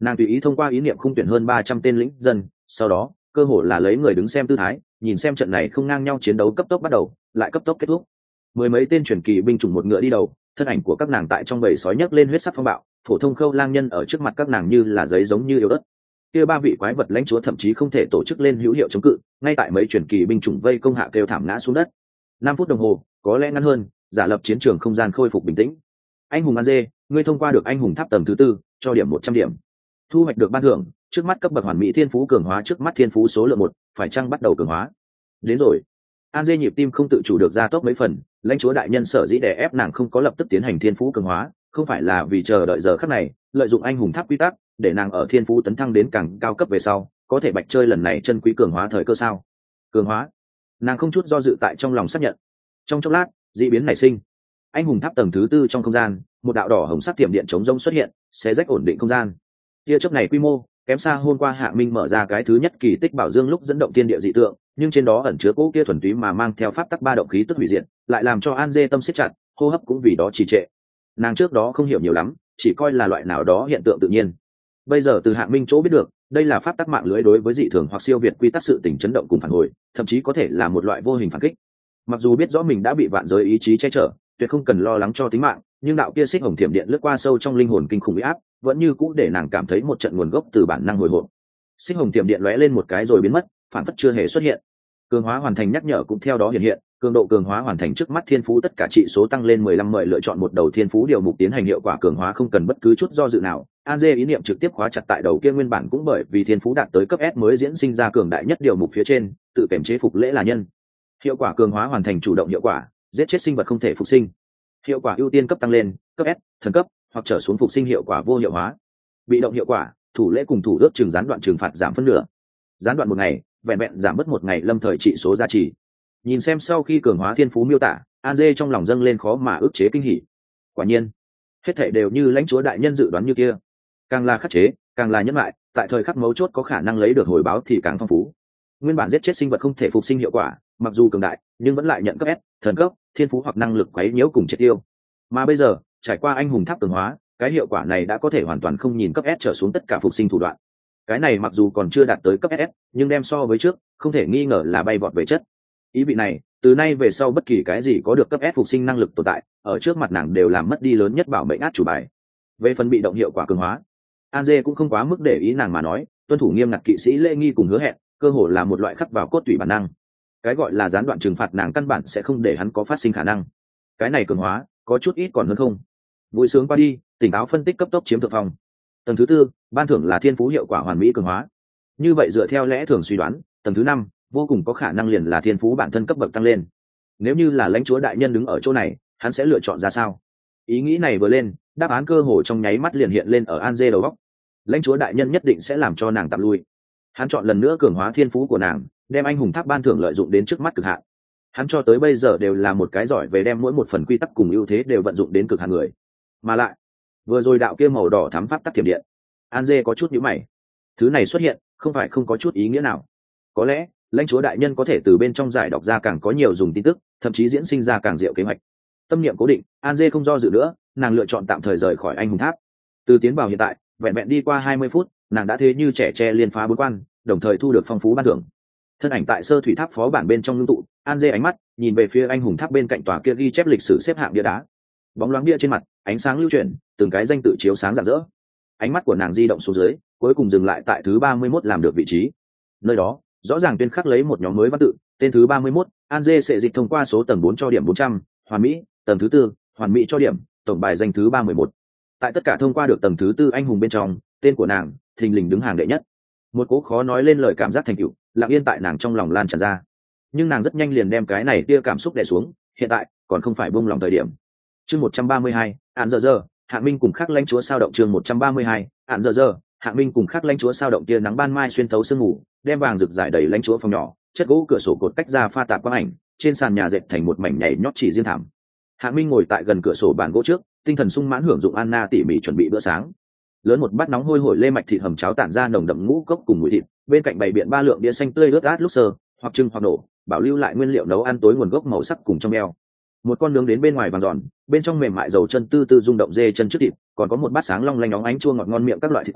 S1: Nàng tùy ý thông qua ý niệm khung tuyển hơn 300 tên lĩnh dân, sau đó cơ hồ là lấy người đứng xem tư thái, nhìn xem trận này không ngang nhau chiến đấu cấp tốc bắt đầu, lại cấp tốc kết thúc. Mười mấy tên truyền kỳ binh chủng một ngựa đi đầu, thân ảnh của các nàng tại trong bầy sói nhấc lên huyết sắc phong bạo, phổ thông khâu lang nhân ở trước mặt các nàng như là giấy giống như yếu ớt. Kia ba vị quái vật lãnh chúa thậm chí không thể tổ chức lên hữu hiệu chống cự, ngay tại mấy truyền kỳ binh chủng vây công hạ kêu thảm ngã xuống đất. 5 phút đồng hồ, có lẽ ngắn hơn, giả lập chiến trường không gian khôi phục bình tĩnh. Anh hùng An Dê, ngươi thông qua được anh hùng tháp tầng thứ 4, cho điểm 100 điểm. Thu hoạch được ban thưởng, trước mắt cấp bậc hoàn mỹ thiên phú cường hóa, trước mắt thiên phú số lượng 1, phải chăng bắt đầu cường hóa. Đến rồi. An Dê nhịp tim không tự chủ được ra tốc mấy phần, lãnh chúa đại nhân sở dĩ đè ép nàng không có lập tức tiến hành thiên phú cường hóa, không phải là vì chờ đợi giờ khắc này, lợi dụng anh hùng tháp quy tắc để nàng ở thiên phú tấn thăng đến càng cao cấp về sau, có thể bạch chơi lần này chân quý cường hóa thời cơ sao? Cường hóa. Nàng không chút do dự tại trong lòng xác nhận. Trong chốc lát, dị biến nảy sinh. Anh hùng tháp tầng thứ 4 trong không gian, một đạo đỏ hồng sắc tiệm điện chống rông xuất hiện, xé rách ổn định không gian. Tia chớp này quy mô kém xa hôm qua Hạ Minh mở ra cái thứ nhất kỳ tích bảo dương lúc dẫn động thiên địa dị tượng, nhưng trên đó ẩn chứa cỗ kia thuần túy mà mang theo pháp tắc ba động khí tức hủy diệt, lại làm cho An Dê tâm siết chặt, hô hấp cũng vì đó trì trệ. Nàng trước đó không hiểu nhiều lắm, chỉ coi là loại nào đó hiện tượng tự nhiên. Bây giờ từ Hạ Minh chỗ biết được, đây là pháp tắc mạng lưới đối với dị thường hoặc siêu việt quy tắc sự tình chấn động cùng phản hồi, thậm chí có thể là một loại vô hình phản kích. Mặc dù biết rõ mình đã bị vạn giới ý chí che chở, tuyệt không cần lo lắng cho tính mạng, nhưng đạo kia xích hồng thiểm điện lướt qua sâu trong linh hồn kinh khủng uy áp, vẫn như cũ để nàng cảm thấy một trận nguồn gốc từ bản năng hồi hộp. Xích hồng thiểm điện lóe lên một cái rồi biến mất, phản phất chưa hề xuất hiện. Cường hóa hoàn thành nhắc nhở cũng theo đó hiện hiện, cường độ cường hóa hoàn thành, trước mắt thiên phú tất cả trị số tăng lên 15, mời lựa chọn một đầu thiên phú điều mục tiến hành hiệu quả cường hóa, không cần bất cứ chút do dự nào. An Dê ý niệm trực tiếp khóa chặt tại đầu kia nguyên bản cũng bởi vì thiên phú đạt tới cấp S mới diễn sinh ra cường đại nhất điều mục phía trên, tự kiểm chế phục lễ là nhân. Hiệu quả cường hóa hoàn thành, chủ động hiệu quả, giết chết sinh vật không thể phục sinh. Hiệu quả ưu tiên cấp tăng lên, cấp S, thần cấp hoặc trở xuống phục sinh hiệu quả vô hiệu hóa. Bị động hiệu quả, thủ lễ cùng thủ ước trừng gián đoạn trừng phạt giảm phân nửa. Gián đoạn 1 ngày, vẹn vẹn giảm mất 1 ngày lâm thời trị số giá trị. Nhìn xem sau khi cường hóa thiên phú miêu tả, An Dê trong lòng dâng lên khó mà ức chế kinh hỉ. Quả nhiên, hết thảy đều như lãnh chúa đại nhân dự đoán như kia, càng là khắc chế, càng là nhẫn lại, tại thời khắc mấu chốt có khả năng lấy được hồi báo thì càng phong phú. Nguyên bản giết chết sinh vật không thể phục sinh hiệu quả, mặc dù cường đại, nhưng vẫn lại nhận cấp S, thần cấp, thiên phú hoặc năng lực quấy nhiễu cùng triệt tiêu. Mà bây giờ, trải qua anh hùng tháp cường hóa, cái hiệu quả này đã có thể hoàn toàn không nhìn cấp S trở xuống tất cả phục sinh thủ đoạn. Cái này mặc dù còn chưa đạt tới cấp S, nhưng đem so với trước, không thể nghi ngờ là bay vọt về chất. Ý vị này, từ nay về sau bất kỳ cái gì có được cấp S phục sinh năng lực tồn tại, ở trước mặt nàng đều làm mất đi lớn nhất bảo mệnh át chủ bài. Về phần bị động hiệu quả cường hóa, An Dê cũng không quá mức để ý, nàng mà nói, tuân thủ nghiêm ngặt kỵ sĩ lễ nghi cùng hứa hẹn, cơ hồ là một loại khắc vào cốt tủy bản năng. Cái gọi là gián đoạn trừng phạt nàng căn bản sẽ không để hắn có phát sinh khả năng. Cái này cường hóa, có chút ít còn hơn không. Vui sướng qua đi, tỉnh táo phân tích cấp tốc chiếm thượng phong. Tầng thứ 4, ban thưởng là thiên phú hiệu quả hoàn mỹ cường hóa. Như vậy dựa theo lẽ thường suy đoán, tầng thứ 5, vô cùng có khả năng liền là thiên phú bản thân cấp bậc tăng lên. Nếu như là lãnh chúa đại nhân đứng ở chỗ này, hắn sẽ lựa chọn ra sao? Ý nghĩ này vừa lên, đáp án cơ hồ trong nháy mắt liền hiện lên ở An Dê đầu óc. Lãnh chúa đại nhân nhất định sẽ làm cho nàng tạm lui. Hắn chọn lần nữa cường hóa thiên phú của nàng, đem anh hùng tháp ban thưởng lợi dụng đến trước mắt cực hạn. Hắn cho tới bây giờ đều là một cái giỏi về đem mỗi một phần quy tắc cùng ưu thế đều vận dụng đến cực hạn người. Mà lại, vừa rồi đạo kia màu đỏ thắm pháp tắc thiểm điện, An Dê có chút nhíu mày. Thứ này xuất hiện, không phải không có chút ý nghĩa nào. Có lẽ, lãnh chúa đại nhân có thể từ bên trong giải đọc ra càng có nhiều dùng tin tức, thậm chí diễn sinh ra càng diệu kế hoạch. Tâm niệm cố định, An Dê không do dự nữa, nàng lựa chọn tạm thời rời khỏi anh hùng tháp. Từ tiến vào hiện tại, vẹn vẹn đi qua 20 phút, nàng đã thế như trẻ tre liên phá 4 quan, đồng thời thu được phong phú ban thưởng. Thân ảnh tại sơ thủy tháp phó bản bên trong ngưng tụ, An Dê ánh mắt nhìn về phía anh hùng tháp bên cạnh tòa kia ghi chép lịch sử xếp hạng bia đá. Bóng loáng bia trên mặt, ánh sáng lưu chuyển, từng cái danh tự chiếu sáng rạng rỡ. Ánh mắt của nàng di động xuống dưới, cuối cùng dừng lại tại thứ 31 làm được vị trí. Nơi đó, rõ ràng tuyên khắc lấy một nhóm mới văn tự, tên thứ 31, An Dê sẽ dịch thông qua số tầng 4 cho điểm 400, hoàn mỹ, tầng thứ 4, hoàn mỹ cho điểm, tổng bài danh thứ 31. Tại tất cả thông qua được tầng thứ 4 anh hùng bên trong, tên của nàng thình lình đứng hàng đệ nhất. Một cố khó nói lên lời cảm giác thành tựu, lặng yên tại nàng trong lòng lan tràn ra. Nhưng nàng rất nhanh liền đem cái này tia cảm xúc đè xuống, hiện tại còn không phải buông lòng thời điểm. Chương 132, Án giờ, Hạ Minh cùng khắc lãnh chúa sao động. Chương 132, Án giờ, Hạ Minh cùng khắc lãnh chúa sao động. Tia nắng ban mai xuyên thấu sương mù, đem vàng rực rải đầy lãnh chúa phòng nhỏ, chất gỗ cửa sổ cột cách ra pha tạp quang ảnh, trên sàn nhà dệt thành một mảnh nhảy nhót chỉ riêng thảm. Hạ Minh ngồi tại gần cửa sổ bàn gỗ trước, tinh thần sung mãn hưởng dụng Anna tỉ mỉ chuẩn bị bữa sáng. Lớn một bát nóng hôi hổi lê mạch thịt hầm cháo tản ra nồng đậm ngũ cốc cùng mùi thịt, bên cạnh bày biện 3 lượng đĩa xanh tươi ướt át lúc sơ, hoặc trưng hoặc nổ, bảo lưu lại nguyên liệu nấu ăn tối nguồn gốc màu sắc cùng trong eo. Một con nướng đến bên ngoài vàng giòn, bên trong mềm mại dầu chân tư tư rung động dê chân trước thịt, còn có một bát sáng long lanh óng ánh chua ngọt ngon miệng các loại thịt quả,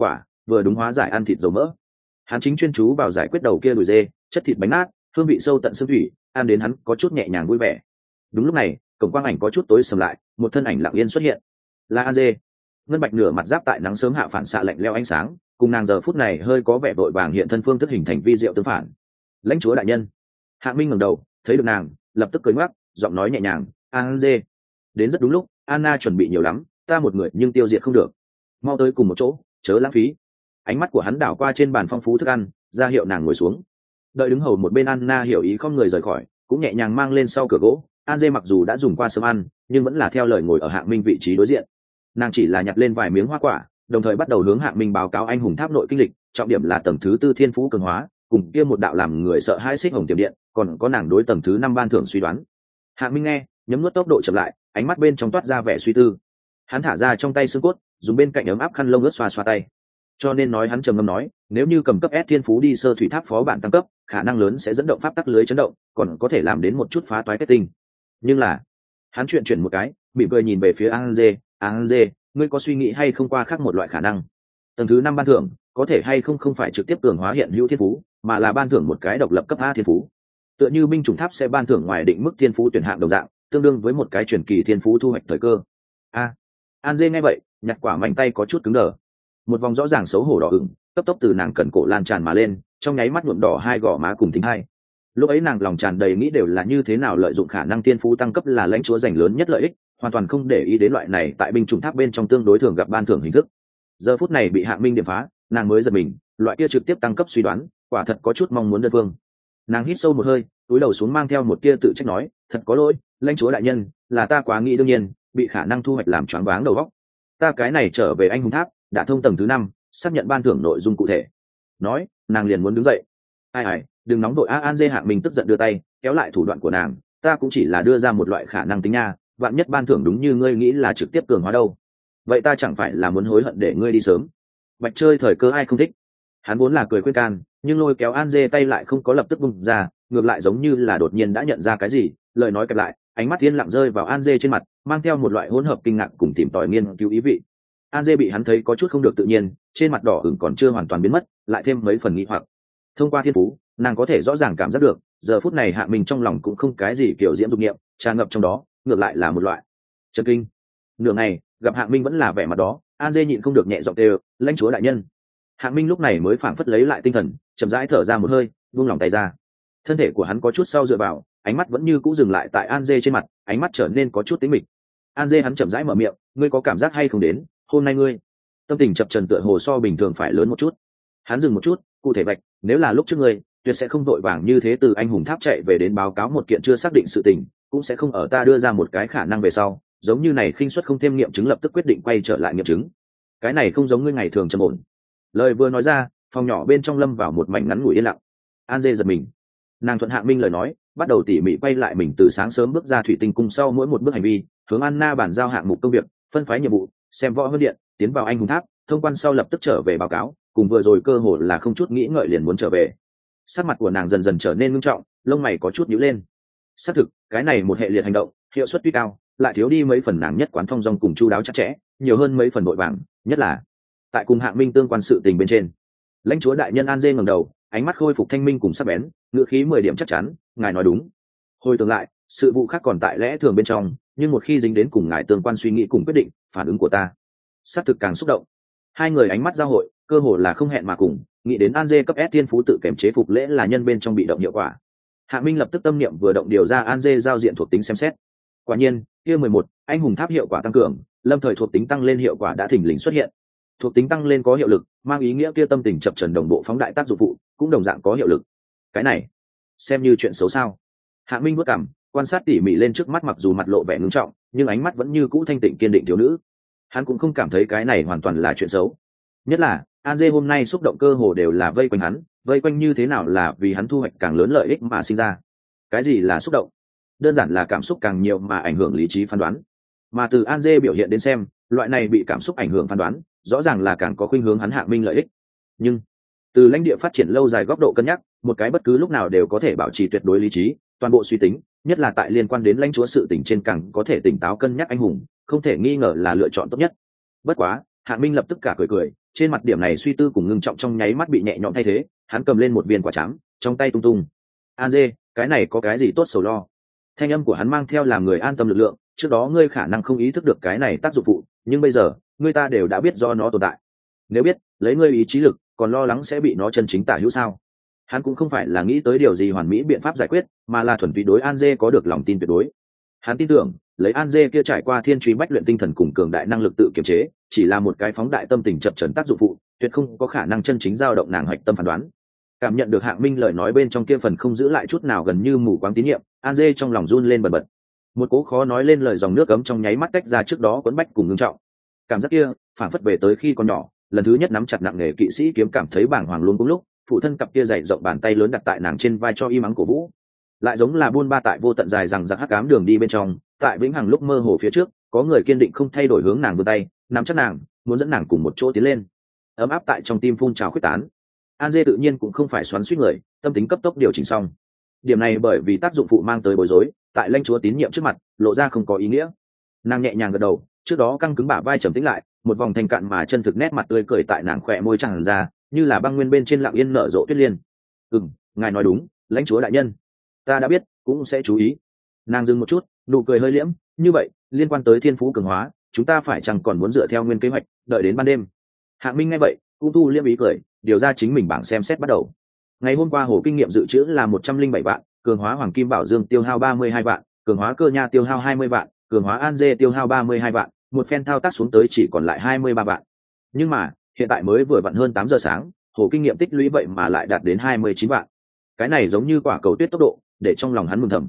S1: vừa đúng hóa giải ăn thịt dầu mỡ. Hắn chính chuyên chú vào giải quyết đầu kia đùi dê, chất thịt bánh nát, hương vị sâu tận xương thủy, ăn đến hắn có chút nhẹ nhàng vui vẻ. Đúng lúc này, cổng quang ảnh có chút tối sầm lại, một thân ảnh lặng yên xuất hiện. Là An Dê. Ngân bạch nửa mặt giáp tại nắng sớm hạ phản xạ lạnh lẽo ánh sáng, cùng nàng giờ phút này hơi có vẻ vội vàng hiện thân phương thức hình thành vi diệu tương phản. Lãnh chúa đại nhân. Hạ Minh ngẩng đầu, thấy được nàng, lập tức cười ngoác, giọng nói nhẹ nhàng, An Dê. Đến rất đúng lúc, Anna chuẩn bị nhiều lắm, ta một người nhưng tiêu diệt không được. Mau tới cùng một chỗ, chớ lãng phí. Ánh mắt của hắn đảo qua trên bàn phong phú thức ăn, ra hiệu nàng ngồi xuống. Đợi đứng hầu một bên Anna hiểu ý không người rời khỏi, cũng nhẹ nhàng mang lên sau cửa gỗ. An Dê mặc dù đã dùng qua sớm ăn, nhưng vẫn là theo lời ngồi ở Hạng Minh vị trí đối diện. Nàng chỉ là nhặt lên vài miếng hoa quả, đồng thời bắt đầu hướng Hạng Minh báo cáo anh hùng tháp nội kinh lịch, trọng điểm là tầng thứ 4 thiên phú cường hóa, cùng kia một đạo làm người sợ hãi xích hồng tiềm điện, còn có nàng đối tầng thứ 5 ban thưởng suy đoán. Hạng Minh nghe, nhấm nuốt tốc độ chậm lại, ánh mắt bên trong toát ra vẻ suy tư. Hắn thả ra trong tay xương cốt, dùng bên cạnh ấm áp khăn lông ướt xoa xoa tay. Cho nên nói hắn trầm ngâm nói, nếu như cầm cấp S thiên phú đi sơ thủy tháp phó bản tăng cấp, khả năng lớn sẽ dẫn động pháp tắc lưới chấn động, còn có thể làm đến một chút phá toái kết tinh. Nhưng là, hắn chuyển một cái, mỉm cười nhìn về phía An Dê, ngươi có suy nghĩ hay không qua khác một loại khả năng? Tầng thứ 5 ban thưởng, có thể hay không phải trực tiếp cường hóa hiện hữu thiên phú, mà là ban thưởng một cái độc lập cấp A thiên phú. Tựa như binh chủng tháp sẽ ban thưởng ngoài định mức thiên phú tuyển hạng đồng dạng, tương đương với một cái truyền kỳ thiên phú thu hoạch thời cơ. An Dê nghe vậy, nhặt quả mạnh tay có chút cứng đờ. Một vòng rõ ràng xấu hổ đỏ ửng, cấp tốc từ nàng cẩn cổ lan tràn mà lên, trong nháy mắt nhuộm đỏ hai gò má cùng thính hai. Lúc ấy nàng lòng tràn đầy nghĩ đều là như thế nào lợi dụng khả năng thiên phú tăng cấp là lãnh chúa giành lớn nhất lợi ích, hoàn toàn không để ý đến loại này tại binh chủng tháp bên trong tương đối thường gặp ban thưởng hình thức. Giờ phút này bị Hạng Minh điểm phá, nàng mới giật mình, loại kia trực tiếp tăng cấp suy đoán, quả thật có chút mong muốn đơn phương. Nàng hít sâu một hơi, túi đầu xuống mang theo một tia tự trách nói, thật có lỗi, lãnh chúa đại nhân, là ta quá nghĩ đương nhiên, bị khả năng thu hoạch làm choáng váng đầu óc. Ta cái này trở về anh hùng tháp, đã thông tầng thứ 5, xác nhận ban thưởng nội dung cụ thể. Nói, nàng liền muốn đứng dậy. Ai, đừng nóng đội. An Dê Hạng Minh tức giận đưa tay kéo lại thủ đoạn của nàng, ta cũng chỉ là đưa ra một loại khả năng tính nha, vạn nhất ban thưởng đúng như ngươi nghĩ là trực tiếp cường hóa đâu, vậy ta chẳng phải là muốn hối hận để ngươi đi sớm. Bạch chơi thời cơ ai không thích. Hắn vốn là cười khuyên can, nhưng lôi kéo An Dê tay lại không có lập tức bung ra, ngược lại giống như là đột nhiên đã nhận ra cái gì, lời nói kẹp lại, ánh mắt yên lặng rơi vào An Dê trên mặt, mang theo một loại hỗn hợp kinh ngạc cùng tìm tòi nghiên cứu ý vị. An Dê bị hắn thấy có chút không được tự nhiên, trên mặt đỏ ửng còn chưa hoàn toàn biến mất, lại thêm mấy phần nghi hoặc. Thông qua thiên phú, nàng có thể rõ ràng cảm giác được, giờ phút này Hạ Minh trong lòng cũng không cái gì kiểu diễm dục niệm tràn ngập trong đó, ngược lại là một loại chấn kinh. Nửa ngày, gặp Hạ Minh vẫn là vẻ mặt đó, An Dê nhịn không được nhẹ giọng kêu, lãnh chúa đại nhân. Hạ Minh lúc này mới phảng phất lấy lại tinh thần, chậm rãi thở ra một hơi, buông lòng tay ra. Thân thể của hắn có chút sau dựa vào, ánh mắt vẫn như cũ dừng lại tại An Dê trên mặt, ánh mắt trở nên có chút tĩnh mịch. An Dê hắn chậm rãi mở miệng, ngươi có cảm giác hay không đến, hôm nay ngươi tâm tình chập trần tựa hồ so bình thường phải lớn một chút. Hắn dừng một chút, cụ thể bạch, nếu là lúc trước ngươi, tuyệt sẽ không vội vàng như thế từ anh hùng tháp chạy về đến báo cáo một kiện chưa xác định sự tình, cũng sẽ không ở ta đưa ra một cái khả năng về sau, giống như này khinh suất không thêm nghiệm chứng lập tức quyết định quay trở lại nghiệm chứng. Cái này không giống ngươi ngày thường trầm ổn. Lời vừa nói ra, phòng nhỏ bên trong lâm vào một mảnh ngắn ngủi yên lặng. An Dê giật mình, nàng thuận Hạ Minh lời nói, bắt đầu tỉ mỉ quay lại mình từ sáng sớm bước ra thủy tinh cung sau mỗi một bước hành vi, hướng Anna bàn giao hạng mục công việc, phân phái nhiệm vụ, xem võ hơn điện, tiến vào anh hùng tháp, thông quan sau lập tức trở về báo cáo, cùng vừa rồi cơ hội là không chút nghĩ ngợi liền muốn trở về. Sắc mặt của nàng dần dần trở nên nghiêm trọng, lông mày có chút nhíu lên. Xác thực, cái này một hệ liệt hành động, hiệu suất tuy cao, lại thiếu đi mấy phần nàng nhất quán thông dong cùng chu đáo chặt chẽ, nhiều hơn mấy phần vội vàng, nhất là tại cùng Hạng Minh tương quan sự tình bên trên. Lãnh chúa đại nhân An Dê ngẩng đầu, ánh mắt khôi phục thanh minh cùng sắc bén, ngữ khí 10 điểm chắc chắn, ngài nói đúng. Hồi tưởng lại, sự vụ khác còn tại lẽ thường bên trong, nhưng một khi dính đến cùng ngài tương quan suy nghĩ cùng quyết định, phản ứng của ta xác thực càng xúc động. Hai người ánh mắt giao hội, cơ hồ là không hẹn mà cùng, nghĩ đến An Dê cấp S tiên phú tự kiểm chế phục lễ là nhân bên trong bị động hiệu quả. Hạ Minh lập tức tâm niệm vừa động điều ra An Dê giao diện thuộc tính xem xét. Quả nhiên, kia 11, anh hùng tháp hiệu quả tăng cường, lâm thời thuộc tính tăng lên hiệu quả đã thình lình xuất hiện. Thuộc tính tăng lên có hiệu lực, mang ý nghĩa kia tâm tình chập trần đồng bộ phóng đại tác dụng phụ cũng đồng dạng có hiệu lực. Cái này xem như chuyện xấu sao? Hạ Minh bước cằm, quan sát tỉ mỉ lên trước mắt, mặc dù mặt lộ vẻ ngưng trọng, nhưng ánh mắt vẫn như cũ thanh tịnh kiên định thiếu nữ. Hắn cũng không cảm thấy cái này hoàn toàn là chuyện xấu. Nhất là An Dê hôm nay xúc động cơ hồ đều là vây quanh hắn, vây quanh như thế nào là vì hắn thu hoạch càng lớn lợi ích mà sinh ra. Cái gì là xúc động? Đơn giản là cảm xúc càng nhiều mà ảnh hưởng lý trí phán đoán. Mà từ An Dê biểu hiện đến xem, loại này bị cảm xúc ảnh hưởng phán đoán, rõ ràng là càng có khuynh hướng hắn Hạ Minh lợi ích. Nhưng từ lãnh địa phát triển lâu dài góc độ cân nhắc, một cái bất cứ lúc nào đều có thể bảo trì tuyệt đối lý trí, toàn bộ suy tính, nhất là tại liên quan đến lãnh chúa sự tình trên càng có thể tỉnh táo cân nhắc anh hùng, không thể nghi ngờ là lựa chọn tốt nhất. Bất quá, Hạ Minh lập tức cả cười, trên mặt điểm này suy tư cùng ngưng trọng trong nháy mắt bị nhẹ nhõm thay thế. Hắn cầm lên một viên quả trắng trong tay tung tung. An dê, cái này có cái gì tốt sầu lo? Thanh âm của hắn mang theo làm người an tâm lực lượng. Trước đó ngươi khả năng không ý thức được cái này tác dụng phụ, nhưng bây giờ ngươi ta đều đã biết do nó tồn tại. Nếu biết, lấy ngươi ý chí lực còn lo lắng sẽ bị nó chân chính tả hữu sao? Hắn cũng không phải là nghĩ tới điều gì hoàn mỹ biện pháp giải quyết, mà là thuần túy đối An dê có được lòng tin tuyệt đối. Hắn tin tưởng lấy An dê kia trải qua thiên truy bách luyện tinh thần cùng cường đại năng lực tự kiềm chế, chỉ là một cái phóng đại tâm tình chập trần tác dụng phụ, tuyệt không có khả năng chân chính dao động nàng hoạch tâm phán đoán. Cảm nhận được Hạng Minh lời nói bên trong kia phần không giữ lại chút nào gần như mù quáng tín nhiệm, An dê trong lòng run lên bần bật. Một cố khó nói lên lời dòng nước ấm trong nháy mắt tách ra trước đó quấn bách cùng ngưng trọng. Cảm giác kia phản phất về tới khi còn nhỏ, lần thứ nhất nắm chặt nặng nề kỵ sĩ kiếm cảm thấy bàng hoàng luôn cùng lúc, phụ thân cặp kia dày rộng bàn tay lớn đặt tại nàng trên vai cho y mắng cổ vũ. Lại giống là buôn ba tại vô tận dài rằng giặc hắc ám đường đi bên trong, tại vĩnh hằng lúc mơ hồ phía trước, có người kiên định không thay đổi hướng nàng vươn tay, nắm chắc nàng, muốn dẫn nàng cùng một chỗ tiến lên. Ấm áp tại trong tim phun trào khuyết tán. An dê tự nhiên cũng không phải xoắn xuýt người, tâm tính cấp tốc điều chỉnh xong. Điểm này bởi vì tác dụng phụ mang tới bối rối, tại lãnh chúa tín nhiệm trước mặt, lộ ra không có ý nghĩa. Nàng nhẹ nhàng gật đầu, trước đó căng cứng bả vai trầm tĩnh lại, một vòng thanh cạn mà chân thực nét mặt tươi cười tại nàng khỏe môi tràn ra, như là băng nguyên bên trên lặng yên nở rộ tuyết liên. Ngài nói đúng, lãnh chúa đại nhân, ta đã biết, cũng sẽ chú ý. Nàng dừng một chút, nụ cười hơi liễm, như vậy liên quan tới thiên phú cường hóa, chúng ta phải chăng còn muốn dựa theo nguyên kế hoạch, đợi đến ban đêm? Hạng Minh nghe vậy cũng thu liễm ý cười, điều ra chính mình bảng xem xét bắt đầu. Ngày hôm qua hồ kinh nghiệm dự trữ là 107 vạn, cường hóa hoàng kim bảo dương tiêu hao 32 vạn, cường hóa cơ nha tiêu hao 20 vạn, cường hóa an dê tiêu hao 32 vạn, một phen thao tác xuống tới chỉ còn lại 23 vạn. Nhưng mà hiện tại mới vừa vặn hơn 8 giờ sáng, hồ kinh nghiệm tích lũy vậy mà lại đạt đến 29 vạn. Cái này giống như quả cầu tuyết tốc độ, để trong lòng hắn mừng thầm.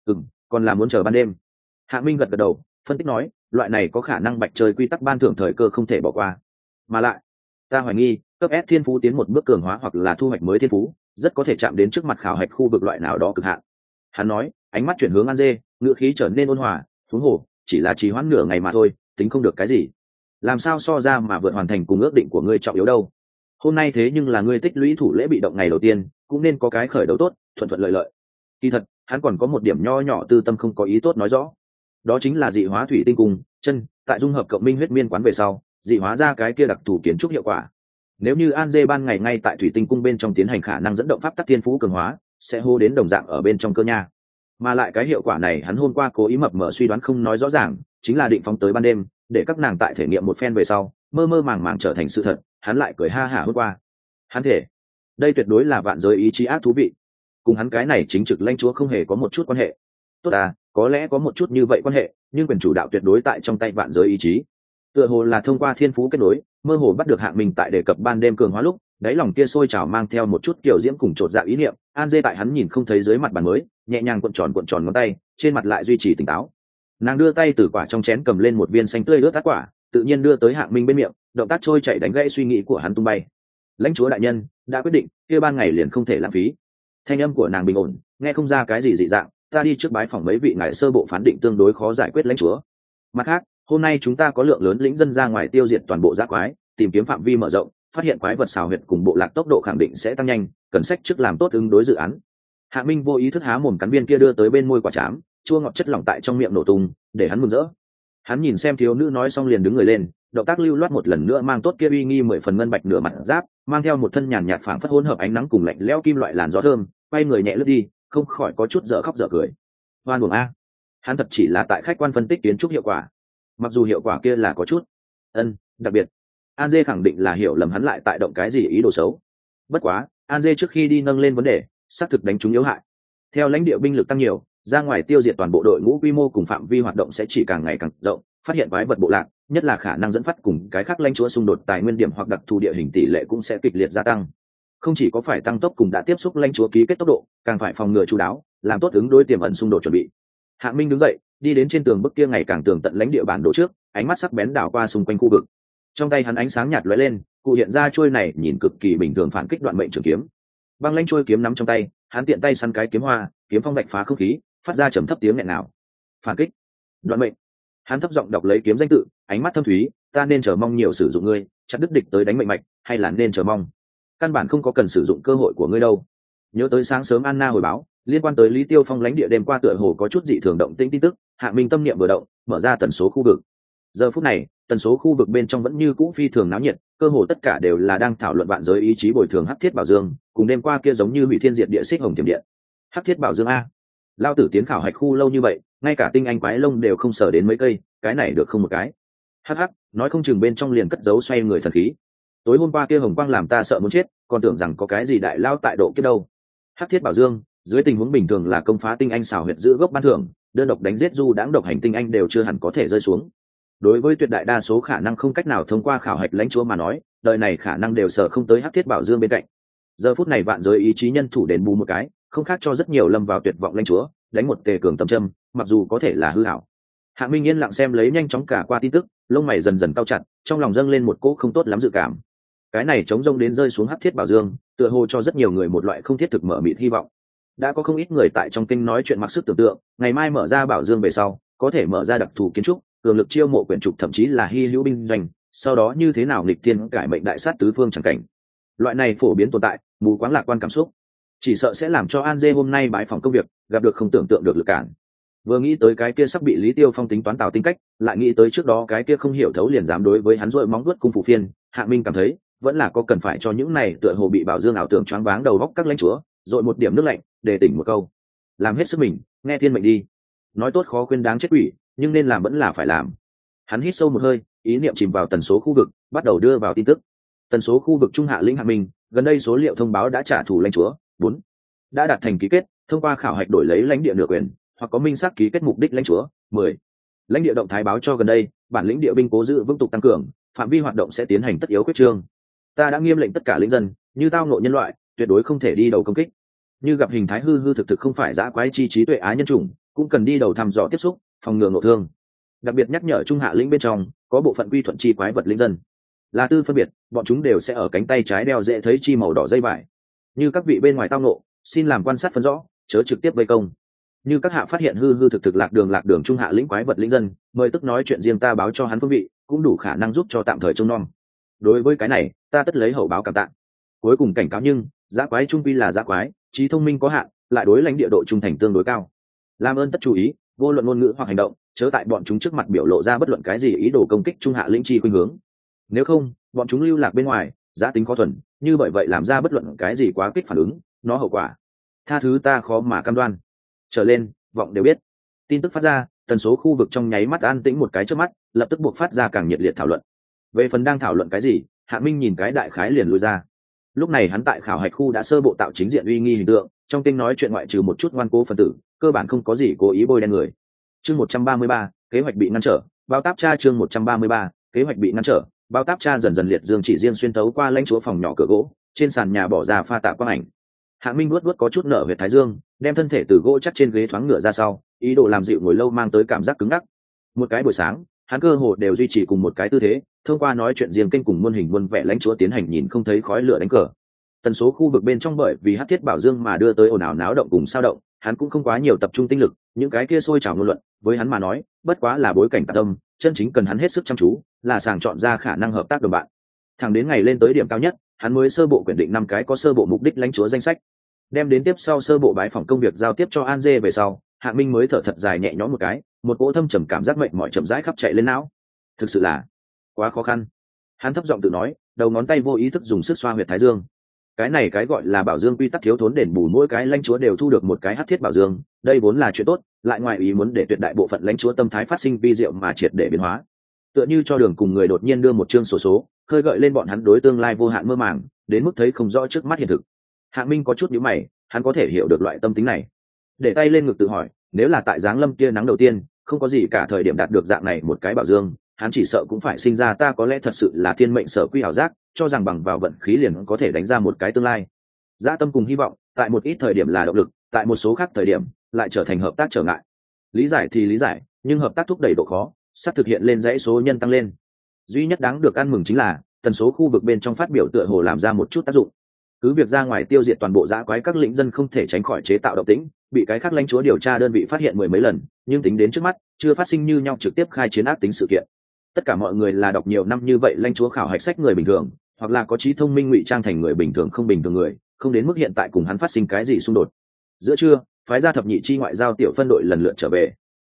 S1: Còn là muốn chờ ban đêm. Hạ Minh gật gật đầu, phân tích nói, loại này có khả năng bạch chơi quy tắc ban thưởng thời cơ không thể bỏ qua. Mà lại, ta hoài nghi, cấp S thiên phú tiến một bước cường hóa hoặc là thu hoạch mới thiên phú, rất có thể chạm đến trước mặt khảo hạch khu vực loại nào đó cực hạn. Hắn nói, ánh mắt chuyển hướng An Dê, ngữ khí trở nên ôn hòa, huống hồ, chỉ là trì hoãn nửa ngày mà thôi, tính không được cái gì. Làm sao so ra mà vượt hoàn thành cùng ước định của ngươi trọng yếu đâu? Hôm nay thế nhưng là ngươi tích lũy thủ lễ bị động ngày đầu tiên, cũng nên có cái khởi đầu tốt, thuận thuận lợi lợi. Kỳ thật, hắn còn có một điểm nho nhỏ tư tâm không có ý tốt nói rõ. Đó chính là dị hóa thủy tinh cung, chân, tại dung hợp cộng minh huyết miên quán về sau, dị hóa ra cái kia đặc thù kiến trúc hiệu quả. Nếu như An Dê ban ngày ngay tại thủy tinh cung bên trong tiến hành khả năng dẫn động pháp tắc thiên phú cường hóa, sẽ hô đến đồng dạng ở bên trong cơ nha. Mà lại cái hiệu quả này hắn hôm qua cố ý mập mờ suy đoán không nói rõ ràng, chính là định phóng tới ban đêm, để các nàng tại thể nghiệm một phen về sau, mơ mơ màng màng trở thành sự thật. Hắn lại cười ha hả hôm qua. Hắn thể, đây tuyệt đối là vạn giới ý chí ác thú vị. Cùng hắn cái này chính trực lãnh chúa không hề có một chút quan hệ. Tốt à, có lẽ có một chút như vậy quan hệ, nhưng quyền chủ đạo tuyệt đối tại trong tay vạn giới ý chí. Tựa hồ là thông qua thiên phú kết nối, mơ hồ bắt được Hạng Minh tại đề cập ban đêm cường hóa lúc, đáy lòng kia sôi trào mang theo một chút kiểu diễm cùng trột dạ ý niệm. An Dê tại hắn nhìn không thấy dưới mặt bàn mới, nhẹ nhàng cuộn tròn ngón tay, trên mặt lại duy trì tỉnh táo. Nàng đưa tay từ quả trong chén cầm lên một viên xanh tươi ướt át quả, tự nhiên đưa tới Hạng Minh bên miệng, động tác trôi chảy đánh gãy suy nghĩ của hắn tung bay. Lãnh chúa đại nhân đã quyết định, kia ban ngày liền không thể lãng phí. Thanh âm của nàng bình ổn, nghe không ra cái gì dị dạng. Ta đi trước bái phỏng mấy vị ngài sơ bộ phán định tương đối khó giải quyết lãnh chúa. Mặt khác, hôm nay chúng ta có lượng lớn lĩnh dân ra ngoài tiêu diệt toàn bộ giác quái, tìm kiếm phạm vi mở rộng, phát hiện quái vật xào huyệt cùng bộ lạc tốc độ khẳng định sẽ tăng nhanh, cần sách trước làm tốt ứng đối dự án. Hạ Minh vô ý thức há mồm cắn viên kia đưa tới bên môi quả trám, chua ngọt chất lỏng tại trong miệng nổ tung, để hắn mừng rỡ. Hắn nhìn xem thiếu nữ nói xong liền đứng người lên, động tác lưu loát một lần nữa mang tốt kia uy nghi 10 phần ngân bạch nửa mặt giáp, mang theo một thân nhàn nhạt phảng phất hỗn hợp ánh nắng cùng lạnh lẽo kim loại làn gió thơm, quay người nhẹ lướt đi, không khỏi có chút dở khóc dở cười. Hoan buồng a, hắn thật chỉ là tại khách quan phân tích kiến trúc hiệu quả, mặc dù hiệu quả kia là có chút đặc biệt. An Dê khẳng định là hiểu lầm hắn lại tại động cái gì ý đồ xấu. Bất quá An Dê trước khi đi nâng lên vấn đề, xác thực đánh trúng yếu hại. Theo lãnh địa binh lực tăng nhiều, ra ngoài tiêu diệt toàn bộ đội ngũ, quy mô cùng phạm vi hoạt động sẽ chỉ càng ngày càng rộng, phát hiện quái vật bộ lạc, nhất là khả năng dẫn phát cùng cái khác lãnh chúa xung đột tài nguyên điểm hoặc đặc thù địa hình tỷ lệ cũng sẽ kịch liệt gia tăng. Không chỉ có phải tăng tốc cùng đã tiếp xúc lãnh chúa ký kết tốc độ, càng phải phòng ngừa chú đáo, làm tốt ứng đối tiềm ẩn xung đột chuẩn bị. Hạng Minh đứng dậy, đi đến trên tường bức kia ngày càng tường tận lãnh địa bản đồ trước, ánh mắt sắc bén đảo qua xung quanh khu vực. Trong tay hắn ánh sáng nhạt lóe lên, cụ hiện ra chuôi này nhìn cực kỳ bình thường phản kích đoạn mệnh trường kiếm. Băng lãnh chuôi kiếm nắm trong tay, hắn tiện tay săn cái kiếm hoa, kiếm phong vạch phá không khí, phát ra trầm thấp tiếng nghẹn nào. Phản kích, đoạn mệnh. Hắn thấp giọng đọc lấy kiếm danh tự, ánh mắt thâm thúy, ta nên chờ mong nhiều sử dụng ngươi, chặt đứt địch tới đánh mệnh mạch, hay là nên chờ mong căn bản không có cần sử dụng cơ hội của ngươi đâu. Nhớ tới sáng sớm Anna hồi báo liên quan tới Lý Tiêu Phong lãnh địa đêm qua tựa hồ có chút dị thường động tĩnh tin tức, Hạ Minh tâm niệm vừa động, mở ra tần số khu vực. Giờ phút này tần số khu vực bên trong vẫn như cũ phi thường náo nhiệt, cơ hồ tất cả đều là đang thảo luận vạn giới ý chí bồi thường hắc thiết bảo dương cùng đêm qua kia giống như hủy thiên diệt địa xích hồng tiềm điện. Hắc thiết bảo dương a, lao tử tiến khảo hạch khu lâu như vậy ngay cả tinh anh quái lông đều không sở đến mấy cây, cái này được không một cái. Hắc hắc, nói không chừng bên trong liền cất giấu xoay người thần khí. Tối hôm qua kia hồng quang làm ta sợ muốn chết, còn tưởng rằng có cái gì đại lao tại độ kiếp đâu. Hắc thiết bảo dương dưới tình huống bình thường là công phá tinh anh xảo huyệt giữ gốc ban thưởng, đơn độc đánh giết du đãng độc hành tinh anh đều chưa hẳn có thể rơi xuống. Đối với tuyệt đại đa số khả năng không cách nào thông qua khảo hạch lãnh chúa mà nói, đời này khả năng đều sợ không tới hắc thiết bảo dương bên cạnh. Giờ phút này vạn giới ý chí nhân thủ đền bù một cái, không khác cho rất nhiều lâm vào tuyệt vọng lãnh chúa đánh một tề cường tầm châm, mặc dù có thể là hư hảo. Hạ Minh yên lặng xem lấy nhanh chóng cả qua tin tức, lông mày dần dần cau chặt, trong lòng dâng lên một cỗ không tốt lắm dự cảm. Cái này chống rông đến rơi xuống hắc thiết bảo dương, tựa hồ cho rất nhiều người một loại không thiết thực mở mịt hy vọng. Đã có không ít người tại trong kinh nói chuyện mặc sức tưởng tượng, ngày mai mở ra bảo dương về sau, có thể mở ra đặc thù kiến trúc, cường lực chiêu mộ quyển trục thậm chí là hy hữu binh doanh, sau đó như thế nào nghịch thiên cải mệnh đại sát tứ phương chẳng cảnh. Loại này phổ biến tồn tại, mù quáng lạc quan cảm xúc, chỉ sợ sẽ làm cho An Dê hôm nay bái phòng công việc, gặp được không tưởng tượng được lực cản. Vừa nghĩ tới cái kia sắp bị Lý Tiêu Phong tính toán tào tính cách, lại nghĩ tới trước đó cái kia không hiểu thấu liền dám đối với hắn rọi móng vuốt cung phủ phiên, Hạ Minh cảm thấy vẫn là có cần phải cho những này tựa hồ bị bảo dương ảo tưởng choáng váng đầu góc các lãnh chúa, rọi một điểm nước lạnh, để tỉnh một câu. Làm hết sức mình, nghe thiên mệnh đi. Nói tốt khó khuyên đáng chết quỷ, nhưng nên làm vẫn là phải làm. Hắn hít sâu một hơi, ý niệm chìm vào tần số khu vực, bắt đầu đưa vào tin tức. Tần số khu vực trung hạ lĩnh Hạ Minh, gần đây số liệu thông báo đã trả thù lãnh chúa 4 đã đạt thành ký kết, thông qua khảo hạch đổi lấy lãnh địa nửa quyền, hoặc có minh xác ký kết mục đích lãnh chúa 10 lãnh địa động thái báo cho gần đây bản lĩnh địa binh cố giữ vững tục tăng cường, phạm vi hoạt động sẽ tiến hành tất yếu quyết trương. Ta đã nghiêm lệnh tất cả lĩnh dân như tao ngộ nhân loại tuyệt đối không thể đi đầu công kích, như gặp hình thái hư hư thực thực không phải dã quái chi trí tuệ á nhân chủng cũng cần đi đầu thăm dò tiếp xúc, phòng ngừa ngộ thương. Đặc biệt nhắc nhở trung hạ lĩnh bên trong có bộ phận quy thuận chi quái vật lĩnh dân là tư phân biệt, bọn chúng đều sẽ ở cánh tay trái đeo dễ thấy chi màu đỏ dây vải. Như các vị bên ngoài tao ngộ, xin làm quan sát phân rõ, chớ trực tiếp vây công. Như các hạ phát hiện hư hư thực thực lạc đường trung hạ lĩnh quái vật lĩnh dân, mời tức nói chuyện riêng ta báo cho hắn phương vị, cũng đủ khả năng giúp cho tạm thời trông nom. Đối với cái này, ta tất lấy hậu báo cảm tạ. Cuối cùng cảnh cáo nhưng, dã quái trung quy là dã quái, trí thông minh có hạn, lại đối lãnh địa độ trung thành tương đối cao. Làm ơn tất chú ý, vô luận ngôn ngữ hoặc hành động, chớ tại bọn chúng trước mặt biểu lộ ra bất luận cái gì ý đồ công kích trung hạ lĩnh chi khuynh hướng. Nếu không, bọn chúng lưu lạc bên ngoài, giá tính khó thuần, như bởi vậy làm ra bất luận cái gì quá kích phản ứng, nó hậu quả tha thứ ta khó mà cam đoan. Trở lên vọng đều biết. Tin tức phát ra, tần số khu vực trong nháy mắt an tĩnh một cái trước mắt, lập tức buộc phát ra càng nhiệt liệt thảo luận. Về phần đang thảo luận cái gì, Hạ Minh nhìn cái đại khái liền lui ra. Lúc này hắn tại khảo hạch khu đã sơ bộ tạo chính diện uy nghi hình tượng, trong kinh nói chuyện ngoại trừ một chút ngoan cố phần tử, cơ bản không có gì cố ý bôi đen người. Chương 133, kế hoạch bị ngăn trở, bao táp tra chương 133, kế hoạch bị ngăn trở, bao táp tra dần dần liệt dương chỉ riêng xuyên tấu qua lãnh chúa phòng nhỏ cửa gỗ, trên sàn nhà bỏ ra pha tạ quang ảnh. Hạ Minh nuốt có chút nở huyệt thái dương, đem thân thể từ gỗ chắc trên ghế thoáng ngửa ra sau, ý đồ làm dịu ngồi lâu mang tới cảm giác cứng ngắc. Một cái buổi sáng, hắn cơ hồ đều duy trì cùng một cái tư thế, thông qua nói chuyện riêng kênh cùng muôn hình muôn vẻ lãnh chúa tiến hành nhìn không thấy khói lửa đánh cờ. Tần số khu vực bên trong bởi vì hắc thiết bảo dương mà đưa tới ồn ào náo động cùng sao động, hắn cũng không quá nhiều tập trung tinh lực, những cái kia sôi trào ngôn luận, với hắn mà nói, bất quá là bối cảnh tạp tâm, chân chính cần hắn hết sức chăm chú, là sàng chọn ra khả năng hợp tác đồng bạn. Thẳng đến ngày lên tới điểm cao nhất, hắn mới sơ bộ quyết định 5 cái có sơ bộ mục đích lãnh chúa danh sách. Đem đến tiếp sau sơ bộ bái phỏng công việc giao tiếp cho An Dê về sau, Hạ Minh mới thở thật dài nhẹ nhõm một cái, một cỗ thâm trầm cảm giác mệt mỏi chậm rãi khắp chạy lên não. Thực sự là quá khó khăn. Hắn thấp giọng tự nói, đầu ngón tay vô ý thức dùng sức xoa huyệt thái dương. Cái này cái gọi là bảo dương quy tắc thiếu thốn đền bù, mỗi cái lãnh chúa đều thu được một cái hắc thiết bảo dương, đây vốn là chuyện tốt, lại ngoài ý muốn để tuyệt đại bộ phận lãnh chúa tâm thái phát sinh vi diệu mà triệt để biến hóa. Tựa như cho đường cùng người đột nhiên đưa một chương sổ số, khơi gợi lên bọn hắn đối tương lai vô hạn mơ màng, đến mức thấy không rõ trước mắt hiện thực. Hạ Minh có chút nhíu mày, hắn có thể hiểu được loại tâm tính này. Để tay lên ngực tự hỏi, nếu là tại giáng lâm kia nắng đầu tiên, không có gì cả thời điểm đạt được dạng này một cái bảo dương, hắn chỉ sợ cũng phải sinh ra ta có lẽ thật sự là thiên mệnh sở quy ảo giác, cho rằng bằng vào vận khí liền có thể đánh ra một cái tương lai. Dã tâm cùng hy vọng, tại một ít thời điểm là động lực, tại một số khác thời điểm lại trở thành hợp tác trở ngại. Lý giải thì lý giải, nhưng hợp tác thúc đẩy độ khó, sắp thực hiện lên dãy số nhân tăng lên. Duy nhất đáng được ăn mừng chính là tần số khu vực bên trong phát biểu tựa hồ làm ra một chút tác dụng. Cứ việc ra ngoài tiêu diệt toàn bộ dã quái các lĩnh dân không thể tránh khỏi chế tạo động tĩnh, bị cái khác lãnh chúa điều tra đơn vị phát hiện 10 mấy lần, nhưng tính đến trước mắt chưa phát sinh như nhau trực tiếp khai chiến ác tính sự kiện. Tất cả mọi người là đọc nhiều năm như vậy lãnh chúa khảo hạch sách người bình thường, hoặc là có trí thông minh ngụy trang thành người bình thường không bình thường người, không đến mức hiện tại cùng hắn phát sinh cái gì xung đột. Giữa trưa, phái gia thập nhị chi ngoại giao tiểu phân đội lần lượt trở về.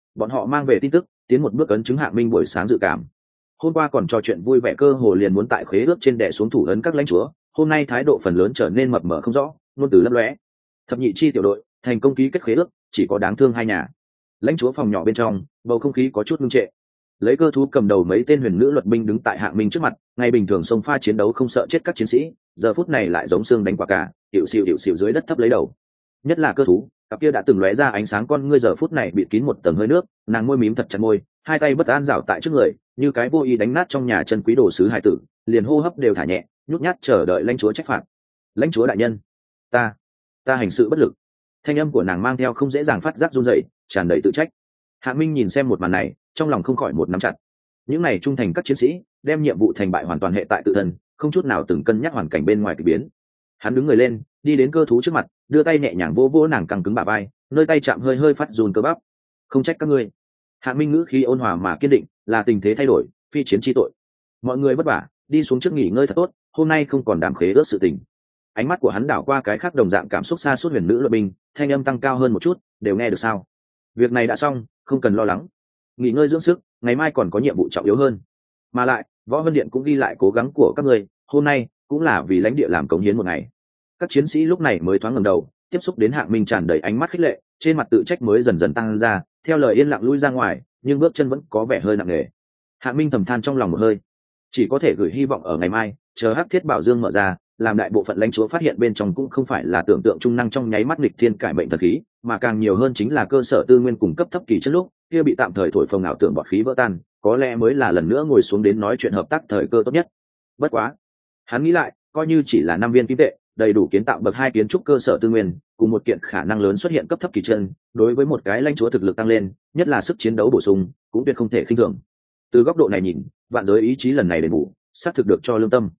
S1: bọn họ mang về tin tức tiến một bước ấn chứng Hạng Minh buổi sáng dự cảm. Hôm qua còn trò chuyện vui vẻ cơ hồ liền muốn tại khế ước trên đè xuống thủ ấn các lãnh chúa, hôm nay thái độ phần lớn trở nên mập mờ không rõ, ngôn từ lấp lóe. Thập nhị chi tiểu đội thành công ký kết khế ước, chỉ có đáng thương hai nhà. Lãnh chúa phòng nhỏ bên trong, bầu không khí có chút ngưng trệ. Lấy cơ thú cầm đầu mấy tên huyền nữ luật binh đứng tại Hạng Minh trước mặt, ngày bình thường xông pha chiến đấu không sợ chết các chiến sĩ, giờ phút này lại giống xương đánh quả cả, hiệu xịu dưới đất thấp lấy đầu. Nhất là cơ thú, cặp kia đã từng lóe ra ánh sáng con ngươi giờ phút này bị kín một tầng hơi nước, nàng môi mím thật chặt môi, hai tay bất an rảo tại trước người, như cái vô ý đánh nát trong nhà chân quý đồ sứ hải tử, liền hô hấp đều thả nhẹ, nhút nhát chờ đợi lãnh chúa trách phạt. Lãnh chúa đại nhân, ta hành sự bất lực. Thanh âm của nàng mang theo không dễ dàng phát giác run rẩy, tràn đầy tự trách. Hạ Minh nhìn xem một màn này, trong lòng không khỏi một nắm chặt. Những này trung thành các chiến sĩ, đem nhiệm vụ thành bại hoàn toàn hệ tại tự thân, không chút nào từng cân nhắc hoàn cảnh bên ngoài kỳ biến. Hắn đứng người lên, đi đến cơ thú trước mặt, đưa tay nhẹ nhàng vỗ vỗ nàng căng cứng bả vai, nơi tay chạm hơi hơi phát run cơ bắp. Không trách các ngươi. Hạ Minh ngữ khí ôn hòa mà kiên định, là tình thế thay đổi, phi chiến chi tội. Mọi người vất vả, đi xuống trước nghỉ ngơi thật tốt, hôm nay không còn đàm khế ước sự tình. Ánh mắt của hắn đảo qua cái khác đồng dạng cảm xúc xa suốt huyền nữ luật binh, thanh âm tăng cao hơn một chút, đều nghe được sao? Việc này đã xong, không cần lo lắng. Nghỉ ngơi dưỡng sức, ngày mai còn có nhiệm vụ trọng yếu hơn. Mà lại, Võ Vân Điện cũng ghi lại cố gắng của các ngươi, hôm nay cũng là vì lãnh địa làm cống hiến một ngày. Các chiến sĩ lúc này mới thoáng ngẩng đầu, tiếp xúc đến Hạng Minh tràn đầy ánh mắt khích lệ, trên mặt tự trách mới dần dần tăng ra, theo lời yên lặng lui ra ngoài, nhưng bước chân vẫn có vẻ hơi nặng nề. Hạng Minh thầm than trong lòng một hơi, chỉ có thể gửi hy vọng ở ngày mai, chờ Hắc Thiết Bảo Dương mở ra, làm đại bộ phận lãnh chúa phát hiện bên trong cũng không phải là tưởng tượng trung năng trong nháy mắt nghịch thiên cải mệnh thần khí, mà càng nhiều hơn chính là cơ sở tư nguyên cung cấp thấp kỳ chất lúc kia bị tạm thời thổi phồng ảo tưởng bọt khí vỡ tan, có lẽ mới là lần nữa ngồi xuống đến nói chuyện hợp tác thời cơ tốt nhất. Bất quá, hắn nghĩ lại, coi như chỉ là 5 viên kim tệ, đầy đủ kiến tạo bậc 2 kiến trúc cơ sở tư nguyên, cùng một kiện khả năng lớn xuất hiện cấp thấp kỳ chân, đối với một cái lãnh chúa thực lực tăng lên, nhất là sức chiến đấu bổ sung, cũng tuyệt không thể khinh thường. Từ góc độ này nhìn, vạn giới ý chí lần này đền bù, xác thực được cho lương tâm.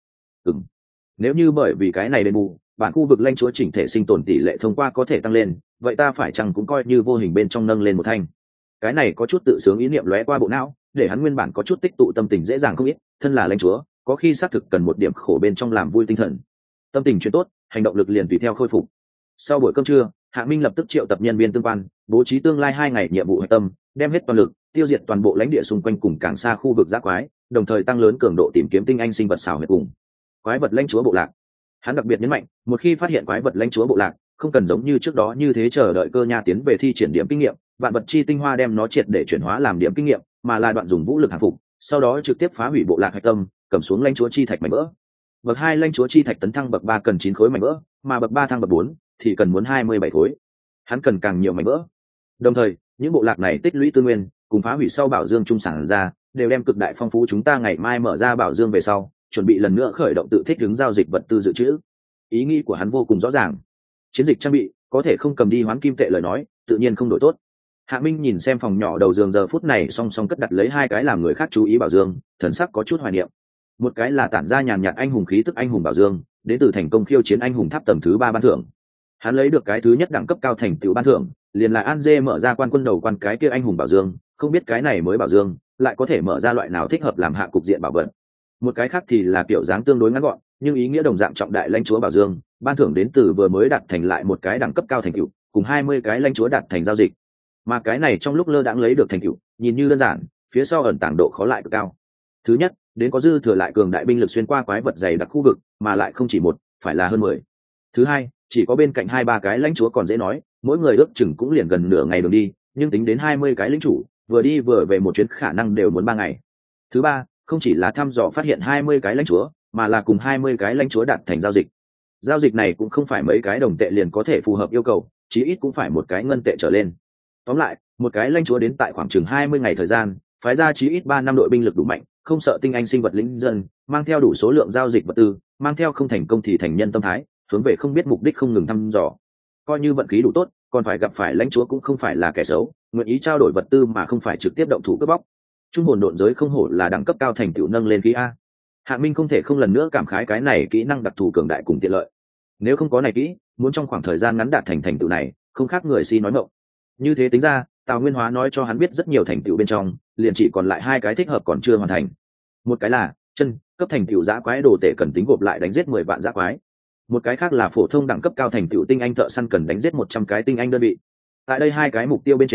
S1: Nếu như bởi vì cái này đền bù, bản khu vực lãnh chúa chỉnh thể sinh tồn tỷ lệ thông qua có thể tăng lên, vậy ta phải chăng cũng coi như vô hình bên trong nâng lên một thanh. Cái này có chút tự sướng ý niệm lóe qua bộ não, để hắn nguyên bản có chút tích tụ tâm tình dễ dàng không ít, thân là lãnh chúa, có khi xác thực cần một điểm khổ bên trong làm vui tinh thần. Tâm tình chuyển tốt, hành động lực liền tùy theo khôi phục. Sau buổi cơm trưa, Hạ Minh lập tức triệu tập nhân viên tương quan, bố trí tương lai 2 ngày nhiệm vụ hạch tâm, đem hết toàn lực tiêu diệt toàn bộ lãnh địa xung quanh cùng càng xa khu vực giã quái, đồng thời tăng lớn cường độ tìm kiếm tinh anh sinh vật xảo huyệt cùng quái vật lãnh chúa bộ lạc. Hắn đặc biệt nhấn mạnh, một khi phát hiện quái vật lãnh chúa bộ lạc, không cần giống như trước đó như thế chờ đợi cơ nha tiến về thi triển điểm kinh nghiệm, vạn vật chi tinh hoa đem nó triệt để chuyển hóa làm điểm kinh nghiệm, mà là đoạn dùng vũ lực hàng phục, sau đó trực tiếp phá hủy bộ lạc hạch tâm, cầm xuống lãnh chúa chi thạch mảnh vỡ. Bậc 2 lãnh chúa chi thạch tấn thăng bậc 3 cần 9 khối mảnh vỡ, mà bậc 3 thăng bậc 4 thì cần muốn 27 khối. Hắn cần càng nhiều mảnh vỡ. Đồng thời, những bộ lạc này tích lũy tư nguyên, cùng phá hủy sau bảo dương trung sản ra, đều đem cực đại phong phú chúng ta ngày mai mở ra bảo dương về sau, chuẩn bị lần nữa khởi động tự thích ứng giao dịch vật tư dự trữ. Ý nghĩ của hắn vô cùng rõ ràng. Chiến dịch trang bị có thể không cầm đi hoán kim tệ lời nói, tự nhiên không đổi tốt. Hạ Minh nhìn xem phòng nhỏ đầu giường giờ phút này song song cất đặt lấy 2 cái làm người khác chú ý bảo dương, thần sắc có chút hoài niệm. Một cái là tản ra nhàn nhạt anh hùng khí tức anh hùng bảo dương, đến từ thành công khiêu chiến anh hùng tháp tầng thứ 3 ban thưởng. Hắn lấy được cái thứ nhất đẳng cấp cao thành tựu ban thưởng, liền là An Dê mở ra quan quân đầu quan cái kia anh hùng bảo dương, không biết cái này mới bảo dương lại có thể mở ra loại nào thích hợp làm hạ cục diện bảo vật. Một cái khác thì là kiểu dáng tương đối ngắn gọn, nhưng ý nghĩa đồng dạng trọng đại lãnh chúa bảo dương, ban thưởng đến từ vừa mới đạt thành lại một cái đẳng cấp cao thành tựu, cùng 20 cái lãnh chúa đạt thành giao dịch. Mà cái này trong lúc lơ đãng lấy được thành tựu, nhìn như đơn giản, phía sau ẩn tàng độ khó lại cực cao. Thứ nhất, đến có dư thừa lại cường đại binh lực xuyên qua quái vật dày đặc khu vực, mà lại không chỉ một, phải là hơn 10. Thứ hai, chỉ có bên cạnh 2-3 cái lãnh chúa còn dễ nói, mỗi người ước chừng cũng liền gần nửa ngày đường đi, nhưng tính đến 20 cái lính chủ, vừa đi vừa về một chuyến khả năng đều muốn 3 ngày. Thứ ba, không chỉ là thăm dò phát hiện 20 cái lãnh chúa, mà là cùng 20 cái lãnh chúa đạt thành giao dịch. Giao dịch này cũng không phải mấy cái đồng tệ liền có thể phù hợp yêu cầu, chí ít cũng phải một cái ngân tệ trở lên. Tóm lại, một cái lãnh chúa đến tại khoảng chừng 20 ngày thời gian, phái ra chí ít 3 năm đội binh lực đủ mạnh, không sợ tinh anh sinh vật lĩnh dân, mang theo đủ số lượng giao dịch vật tư, mang theo không thành công thì thành nhân tâm thái, hướng về không biết mục đích không ngừng thăm dò. Coi như vận khí đủ tốt, còn phải gặp phải lãnh chúa cũng không phải là kẻ xấu, nguyện ý trao đổi vật tư mà không phải trực tiếp động thủ cướp bóc. Trung hồn độn giới không hổ là đẳng cấp cao thành tựu nâng lên khí a. Hạ Minh không thể không lần nữa cảm khái cái này kỹ năng đặc thù cường đại cùng tiện lợi. Nếu không có này kỹ, muốn trong khoảng thời gian ngắn đạt thành tựu này, không khác người si nói mộng. Như thế tính ra, Tào Nguyên Hóa nói cho hắn biết rất nhiều thành tựu bên trong, liền chỉ còn lại 2 cái thích hợp còn chưa hoàn thành. Một cái là chân cấp thành tựu dã quái đồ tể cần tính gộp lại đánh giết 10 vạn dã quái. Một cái khác là phổ thông đẳng cấp cao thành tựu tinh anh thợ săn cần đánh giết 100 cái tinh anh đơn vị. Tại đây 2 cái mục tiêu bên trên,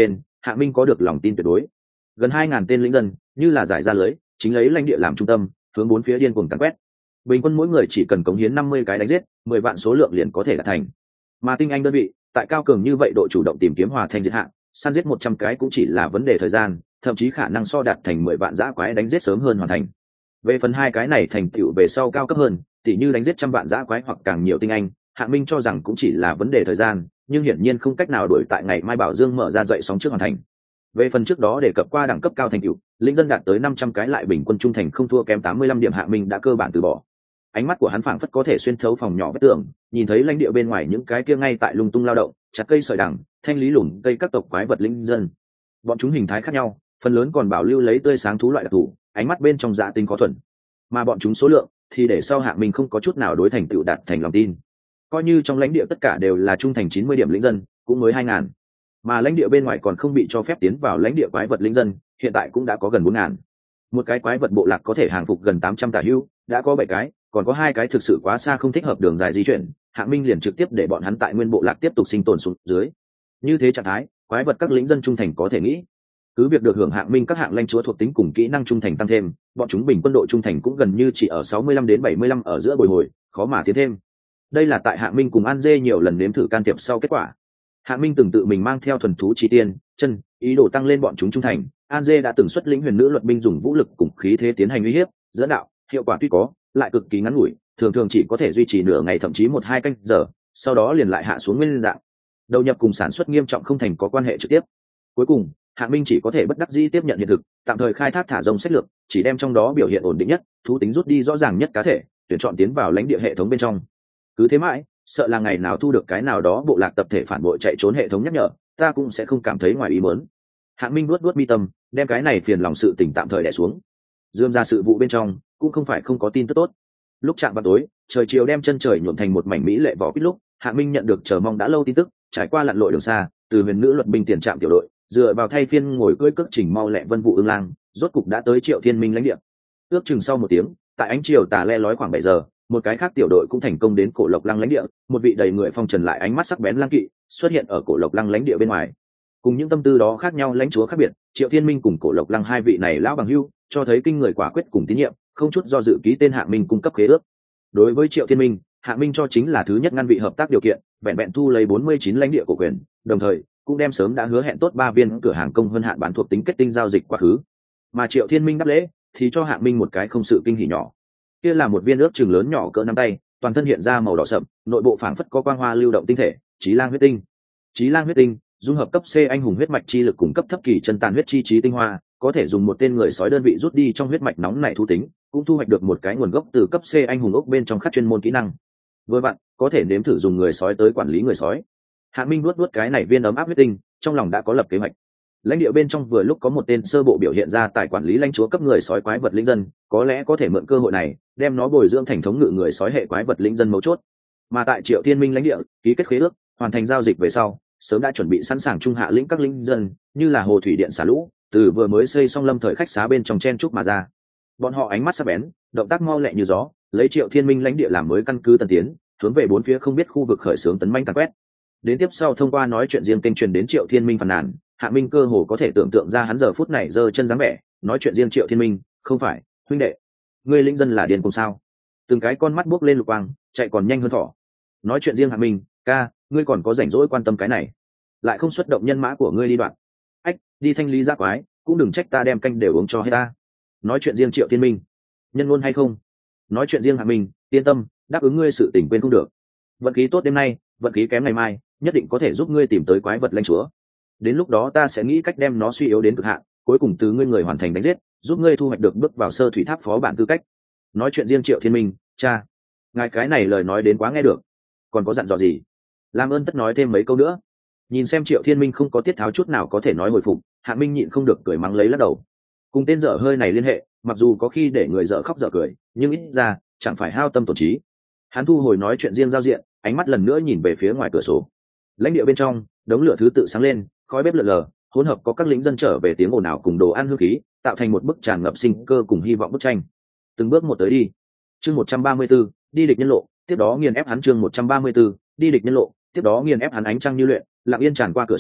S1: Hạ Minh có được lòng tin tuyệt đối. Gần 2.000 tên lính dân như là giải ra lưới, chính lấy lãnh địa làm trung tâm, hướng bốn phía điên cuồng càn quét. Bình quân mỗi người chỉ cần cống hiến 50 cái đánh giết, 10 vạn số lượng liền có thể đạt thành. Mà tinh anh đơn vị, tại cao cường như vậy độ chủ động tìm kiếm hòa thành diệt hạ, săn giết 100 cái cũng chỉ là vấn đề thời gian, thậm chí khả năng so đạt thành 10 vạn dã quái đánh giết sớm hơn hoàn thành. Về phần hai cái này thành tựu về sau cao cấp hơn, tỉ như đánh giết trăm vạn dã quái hoặc càng nhiều tinh anh, Hạ Minh cho rằng cũng chỉ là vấn đề thời gian, nhưng hiển nhiên không cách nào đuổi tại ngày mai Bảo Dương mở ra dậy sóng trước hoàn thành. Về phần trước đó đề cập qua đẳng cấp cao thành tựu, lĩnh dân đạt tới 500 cái lại bình quân trung thành không thua kém 85 điểm, Hạ Minh đã cơ bản từ bỏ. Ánh mắt của hắn phảng phất có thể xuyên thấu phòng nhỏ vách tường, nhìn thấy lãnh địa bên ngoài những cái kia ngay tại lung tung lao động, chặt cây sợi đằng, thanh lý lủng cây các tộc quái vật lĩnh dân. Bọn chúng hình thái khác nhau, phần lớn còn bảo lưu lấy tươi sáng thú loại đặc thù, ánh mắt bên trong dạ tinh có thuần. Mà bọn chúng số lượng thì để sau Hạ Minh không có chút nào đối thành tựu đạt thành lòng tin. Coi như trong lãnh địa tất cả đều là trung thành 90 điểm lĩnh dân, cũng mới 2.000. Mà lãnh địa bên ngoài còn không bị cho phép tiến vào lãnh địa quái vật lĩnh dân, hiện tại cũng đã có gần 4.000. Một cái quái vật bộ lạc có thể hàng phục gần 800 tả hữu, đã có 7 cái, còn có 2 cái thực sự quá xa không thích hợp đường dài di chuyển, Hạ Minh liền trực tiếp để bọn hắn tại nguyên bộ lạc tiếp tục sinh tồn xuống dưới. Như thế trạng thái, quái vật các lĩnh dân trung thành có thể nghĩ. Cứ việc được hưởng Hạ Minh các hạng lãnh chúa thuộc tính cùng kỹ năng trung thành tăng thêm, bọn chúng bình quân độ trung thành cũng gần như chỉ ở 65 đến 75 ở giữa bồi hồi, khó mà tiến thêm. Đây là tại Hạ Minh cùng An Dê nhiều lần nếm thử can thiệp sau kết quả. Hạ Minh từng tự mình mang theo thuần thú chi tiên, chân, ý đồ tăng lên bọn chúng trung thành. An Dê đã từng xuất lĩnh huyền nữ luật binh dùng vũ lực cùng khí thế tiến hành uy hiếp, dẫn đạo, hiệu quả tuy có, lại cực kỳ ngắn ngủi, thường thường chỉ có thể duy trì nửa ngày thậm chí 1-2 canh giờ, sau đó liền lại hạ xuống nguyên dạng. Đầu nhập cùng sản xuất nghiêm trọng không thành có quan hệ trực tiếp. Cuối cùng, Hạ Minh chỉ có thể bất đắc dĩ tiếp nhận hiện thực, tạm thời khai thác thả rông sách lược, chỉ đem trong đó biểu hiện ổn định nhất, thú tính rút đi rõ ràng nhất cá thể, tuyển chọn tiến vào lãnh địa hệ thống bên trong. Cứ thế mãi, sợ là ngày nào thu được cái nào đó bộ lạc tập thể phản bội chạy trốn hệ thống nhắc nhở, ta cũng sẽ không cảm thấy ngoài ý muốn. Hạ Minh nuốt mi tâm, đem cái này phiền lòng sự tình tạm thời đè xuống. Dương ra sự vụ bên trong, cũng không phải không có tin tức tốt. Lúc chạm vào tối, trời chiều đem chân trời nhuộm thành một mảnh mỹ lệ vỏ quýt lúc, Hạ Minh nhận được chờ mong đã lâu tin tức, trải qua lặn lội đường xa, từ huyền nữ luật binh tiền trạm tiểu đội, dựa vào thay phiên ngồi cưỡi cước trình mau lẹ vân vụ ương lang, rốt cục đã tới Triệu Thiên Minh lãnh địa. Ước chừng sau 1 tiếng, tại ánh chiều tà le lói khoảng 7 giờ, một cái khác tiểu đội cũng thành công đến Cổ Lộc Lăng lãnh địa, một vị đầy người phong trần lại ánh mắt sắc bén lang kỵ xuất hiện ở Cổ Lộc Lăng lãnh địa bên ngoài. Cùng những tâm tư đó khác nhau lãnh chúa khác biệt, Triệu Thiên Minh cùng Cổ Lộc Lăng hai vị này lão bằng hữu, cho thấy kinh người quả quyết cùng tín nhiệm, không chút do dự ký tên Hạ Minh cung cấp khế ước. Đối với Triệu Thiên Minh, Hạ Minh cho chính là thứ nhất ngăn vị hợp tác điều kiện, vẹn vẹn thu lấy 49 lãnh địa cổ quyền, đồng thời cũng đem sớm đã hứa hẹn tốt 3 viên cửa hàng công hơn hạn bán thuộc tính kết tinh giao dịch quá khứ. Mà Triệu Thiên Minh đáp lễ thì cho Hạ Minh một cái không sự kinh hỉ nhỏ. Kia là một viên ước chừng lớn nhỏ cỡ nắm tay, toàn thân hiện ra màu đỏ sậm, nội bộ phảng phất có quang hoa lưu động tinh thể, Chí Lang huyết tinh. Chí Lang huyết tinh, dung hợp cấp C anh hùng huyết mạch chi lực cùng cấp thấp kỳ chân tàn huyết chi trí tinh hoa, có thể dùng một tên người sói đơn vị rút đi trong huyết mạch nóng này thu tính, cũng thu hoạch được một cái nguồn gốc từ cấp C anh hùng ốc bên trong khắc chuyên môn kỹ năng. Vừa vặn, có thể nếm thử dùng người sói tới quản lý người sói. Hạ Minh nuốt cái này viên ấm áp huyết tinh, trong lòng đã có lập kế hoạch. Lãnh địa bên trong vừa lúc có một tên sơ bộ biểu hiện ra tại quản lý lãnh chúa cấp người sói quái vật lĩnh dân, có lẽ có thể mượn cơ hội này, đem nó bồi dưỡng thành thống ngự người sói hệ quái vật lĩnh dân mấu chốt. Mà tại Triệu Thiên Minh lãnh địa, ký kết khế ước, hoàn thành giao dịch về sau, sớm đã chuẩn bị sẵn sàng trung hạ lĩnh các lĩnh dân, như là hồ thủy điện xả lũ, từ vừa mới xây xong lâm thời khách xá bên trong chen trúc mà ra. Bọn họ ánh mắt sắc bén, động tác mau lẹ như gió, lấy Triệu Thiên Minh lãnh địa làm mới căn cứ tân tiến, hướng về bốn phía không biết khu vực khởi xướng tấn manh tàn quét. Đến tiếp sau thông qua nói chuyện riêng kênh truyền đến Triệu Thiên Minh phàn nàn, Hạ Minh cơ hồ có thể tưởng tượng ra hắn giờ phút này giơ chân dáng vẻ, nói chuyện riêng Triệu Thiên Minh, không phải, huynh đệ, ngươi lĩnh dân là điên cùng sao? Từng cái con mắt buốc lên lục quang, chạy còn nhanh hơn thỏ. Nói chuyện riêng Hạ Minh, ca, ngươi còn có rảnh rỗi quan tâm cái này, lại không xuất động nhân mã của ngươi đi đoạn. Ách, đi thanh lý giác quái, cũng đừng trách ta đem canh đều uống cho hết ta. Nói chuyện riêng Triệu Thiên Minh, nhân luôn hay không? Nói chuyện riêng Hạ Minh, yên tâm, đáp ứng ngươi sự tình quên không được. Vận khí tốt đêm nay, vận khí kém ngày mai, nhất định có thể giúp ngươi tìm tới quái vật lãnh chúa. Đến lúc đó ta sẽ nghĩ cách đem nó suy yếu đến cực hạn, cuối cùng từ ngươi người hoàn thành đánh giết, giúp ngươi thu hoạch được bước vào sơ thủy tháp phó bản tư cách. Nói chuyện riêng Triệu Thiên Minh, cha, ngài cái này lời nói đến quá nghe được, còn có dặn dò gì? Làm ơn tất nói thêm mấy câu nữa. Nhìn xem Triệu Thiên Minh không có tiết tháo chút nào có thể nói hồi phục, Hạ Minh nhịn không được cười mắng lấy lắc đầu. Cùng tên dở hơi này liên hệ, mặc dù có khi để người dở khóc dở cười, nhưng ít ra chẳng phải hao tâm tổn trí. Hắn thu hồi nói chuyện riêng giao diện, ánh mắt lần nữa nhìn về phía ngoài cửa sổ. Lãnh địa bên trong, đống lửa thứ tự sáng lên, khói bếp lượn lờ, hỗn hợp có các lính dân trở về tiếng ồn ào cùng đồ ăn hương khí, tạo thành một bức tràn ngập sinh cơ cùng hy vọng bức tranh. Từng bước một tới đi. Chương 134, đi địch nhân lộ, tiếp đó nghiền ép hắn chương 134, đi địch nhân lộ, tiếp đó nghiền ép hắn ánh trăng như luyện, lặng yên tràn qua cửa sổ,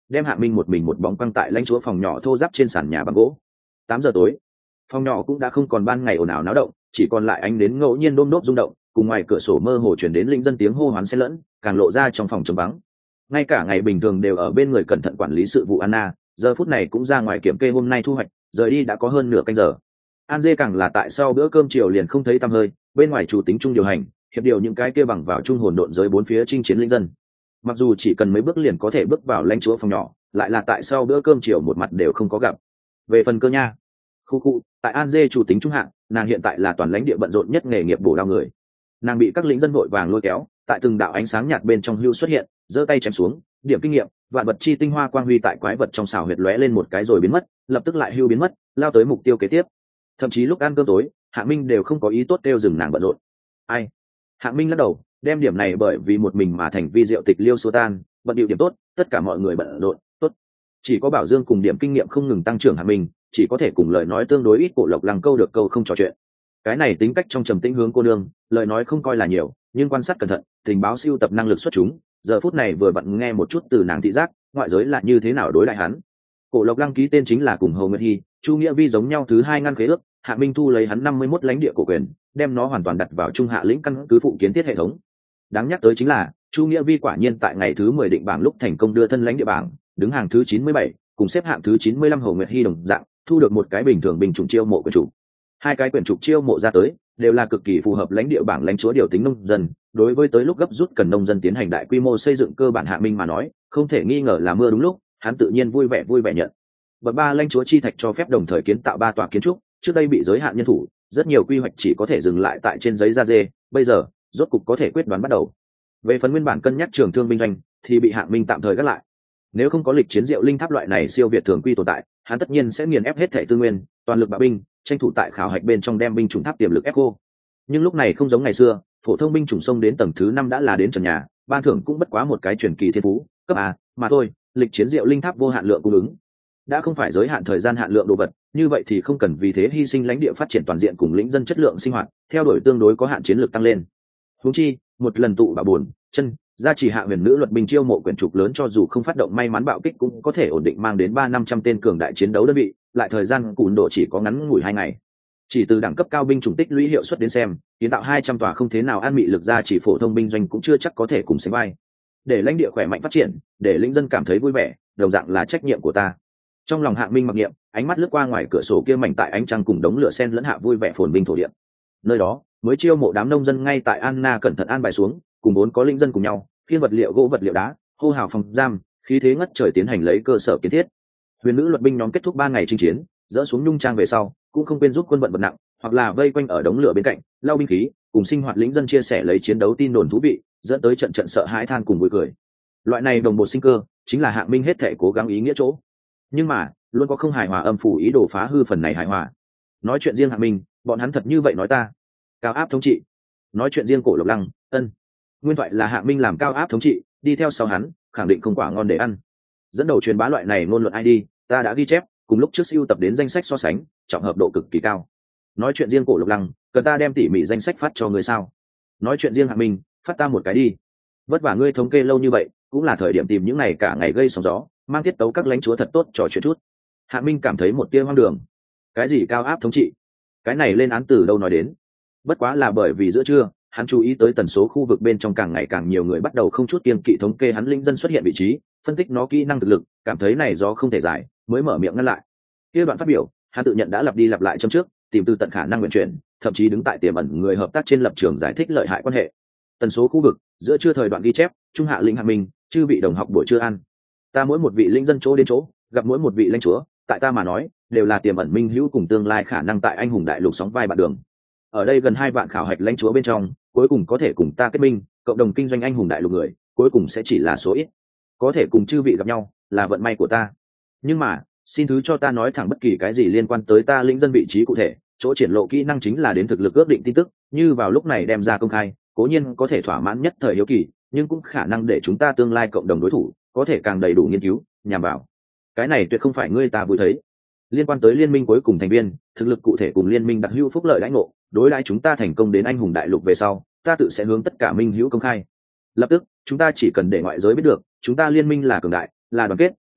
S1: đem Hạ Minh một mình một bóng quăng tại lãnh chúa phòng nhỏ thô ráp trên sàn nhà bằng gỗ. 8 giờ tối, phòng nhỏ cũng đã không còn ban ngày ồn ào náo động, chỉ còn lại ánh đến ngẫu nhiên đôm đốp rung động, cùng ngoài cửa sổ mơ hồ chuyển đến linh dân tiếng hô hoán xen lẫn, càng lộ ra trong phòng trống vắng. Ngay cả ngày bình thường đều ở bên người cẩn thận quản lý sự vụ Anna, giờ phút này cũng ra ngoài kiểm kê hôm nay thu hoạch, rời đi đã có hơn nửa canh giờ. An Dê càng là tại sau bữa cơm chiều liền không thấy tăm hơi, bên ngoài chủ tính trung điều hành, hiệp điều những cái kia bằng vào trung hồn độn giới bốn phía chinh chiến linh dân. Mặc dù chỉ cần mấy bước liền có thể bước vào lãnh chúa phòng nhỏ, lại là tại sau bữa cơm chiều một mặt đều không có gặp. Về phần cơ nha, khu tại An Dê chủ tính trung hạng, nàng hiện tại là toàn lãnh địa bận rộn nhất nghề nghiệp bổ đao người. Nàng bị các lính dân vội vàng lôi kéo, tại từng đạo ánh sáng nhạt bên trong hưu xuất hiện, giơ tay chém xuống, điểm kinh nghiệm, vạn vật chi tinh hoa quang huy tại quái vật trong xào huyệt lóe lên một cái rồi biến mất, lập tức lại hưu biến mất, lao tới mục tiêu kế tiếp. Thậm chí lúc ăn cơm tối, Hạ Minh đều không có ý tốt kêu dừng nàng bận rộn. Ai? Hạ Minh lắc đầu, đem điểm này bởi vì một mình mà thành vi diệu tịch liêu xô tan, bận điệu điểm tốt, tất cả mọi người bận rộn, tốt. Chỉ có Bảo Dương cùng điểm kinh nghiệm không ngừng tăng trưởng Hạ Minh, chỉ có thể cùng lời nói tương đối ít Cổ Lộc Lăng câu được câu không trò chuyện. Cái này tính cách trong trầm tĩnh hướng cô nương, lời nói không coi là nhiều, nhưng quan sát cẩn thận, tình báo siêu tập năng lực xuất chúng, giờ phút này vừa vặn nghe một chút từ nàng thị giác, ngoại giới là như thế nào đối lại hắn. Cổ Lộc Lăng ký tên chính là cùng Hồ Nguyệt Hi, Chu Nghĩa Vi giống nhau thứ hai ngăn khế ước, Hạ Minh thu lấy hắn 51 lãnh địa cổ quyền, đem nó hoàn toàn đặt vào Trung Hạ lĩnh căn cứ phụ kiến thiết hệ thống. Đáng nhắc tới chính là, Chu Nghĩa Vi quả nhiên tại ngày thứ 10 định bảng lúc thành công đưa thân lãnh địa bảng, đứng hàng thứ 97, cùng xếp hạng thứ 95 Hồ Nguyệt Hi đồng dạng, thu được một cái bình thường bình chủng chiêu mộ quyền chủ. Hai cái quyển trục chiêu mộ ra tới đều là cực kỳ phù hợp lãnh địa bảng lãnh chúa điều tính nông dân, đối với tới lúc gấp rút cần nông dân tiến hành đại quy mô xây dựng cơ bản Hạ Minh mà nói, không thể nghi ngờ là mưa đúng lúc, hắn tự nhiên vui vẻ nhận. Bậc 3 lãnh chúa chi thạch cho phép đồng thời kiến tạo 3 tòa kiến trúc, trước đây bị giới hạn nhân thủ, rất nhiều quy hoạch chỉ có thể dừng lại tại trên giấy da dê, bây giờ rốt cục có thể quyết đoán bắt đầu. Về phần nguyên bản cân nhắc trường thương binh doanh thì bị Hạ Minh tạm thời gác lại. Nếu không có lịch chiến diệu linh tháp loại này siêu việt thường quy tồn tại, hắn tất nhiên sẽ nghiền ép hết thể tư nguyên, toàn lực bạo binh, tranh thủ tại khảo hạch bên trong đem binh chủng tháp tiềm lực ép cô. Nhưng lúc này không giống ngày xưa, phổ thông binh chủng sông đến tầng thứ 5 đã là đến trần nhà, ban thưởng cũng bất quá một cái truyền kỳ thiên phú cấp A mà thôi, lịch chiến diệu linh tháp vô hạn lượng cung ứng, đã không phải giới hạn thời gian hạn lượng đồ vật, như vậy thì không cần vì thế hy sinh lãnh địa phát triển toàn diện cùng lĩnh dân chất lượng sinh hoạt, theo đuổi tương đối có hạn chiến lược tăng lên. Huống chi, một lần tụ bạo buồn chân gia trì hạ huyền nữ luật binh chiêu mộ quyển trục lớn, cho dù không phát động may mắn bạo kích cũng có thể ổn định mang đến 300-500 tên cường đại chiến đấu đơn vị, lại thời gian cùn độ chỉ có ngắn ngủi 2 ngày. Chỉ từ đẳng cấp cao binh chủng tích lũy hiệu suất đến xem, kiến tạo 200 tòa không thế nào an mị lực ra chỉ phổ thông binh doanh cũng chưa chắc có thể cùng sánh vai. Để lãnh địa khỏe mạnh phát triển, để lĩnh dân cảm thấy vui vẻ, đồng dạng là trách nhiệm của ta. Trong lòng Hạ Minh mặc niệm, ánh mắt lướt qua ngoài cửa sổ kia mảnh tại ánh trăng cùng đống lửa sen lẫn hạ vui vẻ phồn vinh thổ địa. Nơi đó, mới chiêu mộ đám nông dân ngay tại Anna cẩn thận an bài xuống, cùng 4 có lĩnh dân cùng nhau, khiên vật liệu gỗ vật liệu đá, hô hào phòng giam, khí thế ngất trời tiến hành lấy cơ sở kiến thiết. Huyền nữ luật binh nhóm kết thúc 3 ngày chinh chiến, dỡ xuống nhung trang về sau, cũng không quên giúp quân vận vật nặng, hoặc là vây quanh ở đống lửa bên cạnh, lau binh khí, cùng sinh hoạt lĩnh dân chia sẻ lấy chiến đấu tin đồn thú vị, dẫn tới trận trận sợ hãi than cùng vui cười. Loại này đồng bộ sinh cơ, chính là Hạ Minh hết thảy cố gắng ý nghĩa chỗ. Nhưng mà, luôn có không hài hòa âm phủ ý đồ phá hư phần này hài hòa. Nói chuyện riêng Hạ Minh, bọn hắn thật như vậy nói ta. Cao áp thống trị. Nói chuyện riêng Cổ Lộc Lăng, ân. Nguyên thoại là Hạ Minh làm cao áp thống trị, đi theo sau hắn, khẳng định không quả ngon để ăn. Dẫn đầu truyền bá loại này ngôn luận ID, ta đã ghi chép, cùng lúc trước siêu tập đến danh sách so sánh, trọng hợp độ cực kỳ cao. Nói chuyện riêng Cổ Lộc Lăng, cần ta đem tỉ mỉ danh sách phát cho người sao? Nói chuyện riêng Hạ Minh, phát ta một cái đi. Vất vả ngươi thống kê lâu như vậy, cũng là thời điểm tìm những này cả ngày gây sóng gió, mang tiết tấu các lãnh chúa thật tốt trò chuyện chút. Hạ Minh cảm thấy một tia hoang đường. Cái gì cao áp thống trị? Cái này lên án từ đâu nói đến? Bất quá là bởi vì giữa trưa, hắn chú ý tới tần số khu vực bên trong càng ngày càng nhiều người bắt đầu không chút kiêng kỵ thống kê hắn linh dân xuất hiện vị trí, phân tích nó kỹ năng thực lực, cảm thấy này do không thể giải, mới mở miệng ngăn lại. Kia đoạn phát biểu, hắn tự nhận đã lặp đi lặp lại trong trước, tìm từ tận khả năng nguyện chuyển, thậm chí đứng tại tiềm ẩn người hợp tác trên lập trường giải thích lợi hại quan hệ. Tần số khu vực, giữa trưa thời đoạn ghi chép, trung hạ lĩnh Hạ Minh, chư vị đồng học buổi trưa ăn. Ta mỗi một vị linh dân chỗ đến chỗ, gặp mỗi một vị lãnh chúa, tại ta mà nói, đều là tiềm ẩn minh hữu cùng tương lai khả năng tại anh hùng đại lục sóng vai bạn đường. Ở đây gần 2 vạn khảo hạch lãnh chúa bên trong, cuối cùng có thể cùng ta kết minh, cộng đồng kinh doanh anh hùng đại lục người, cuối cùng sẽ chỉ là số ít. Có thể cùng chư vị gặp nhau, là vận may của ta. Nhưng mà, xin thứ cho ta nói thẳng bất kỳ cái gì liên quan tới ta lĩnh dân vị trí cụ thể, chỗ triển lộ kỹ năng chính là đến thực lực ước định tin tức, như vào lúc này đem ra công khai, cố nhiên có thể thỏa mãn nhất thời hiếu kỳ, nhưng cũng khả năng để chúng ta tương lai cộng đồng đối thủ, có thể càng đầy đủ nghiên cứu, nhằm vào. Cái này tuyệt không phải ngươi ta vui thấy. Liên quan tới liên minh cuối cùng thành viên, thực lực cụ thể cùng liên minh đặc hữu phúc lợi đãi ngộ, đối đãi chúng ta thành công đến anh hùng đại lục về sau, ta tự sẽ hướng tất cả minh hữu công khai. Lập tức, chúng ta chỉ cần để ngoại giới biết được, chúng ta liên minh là cường đại, là đoàn kết,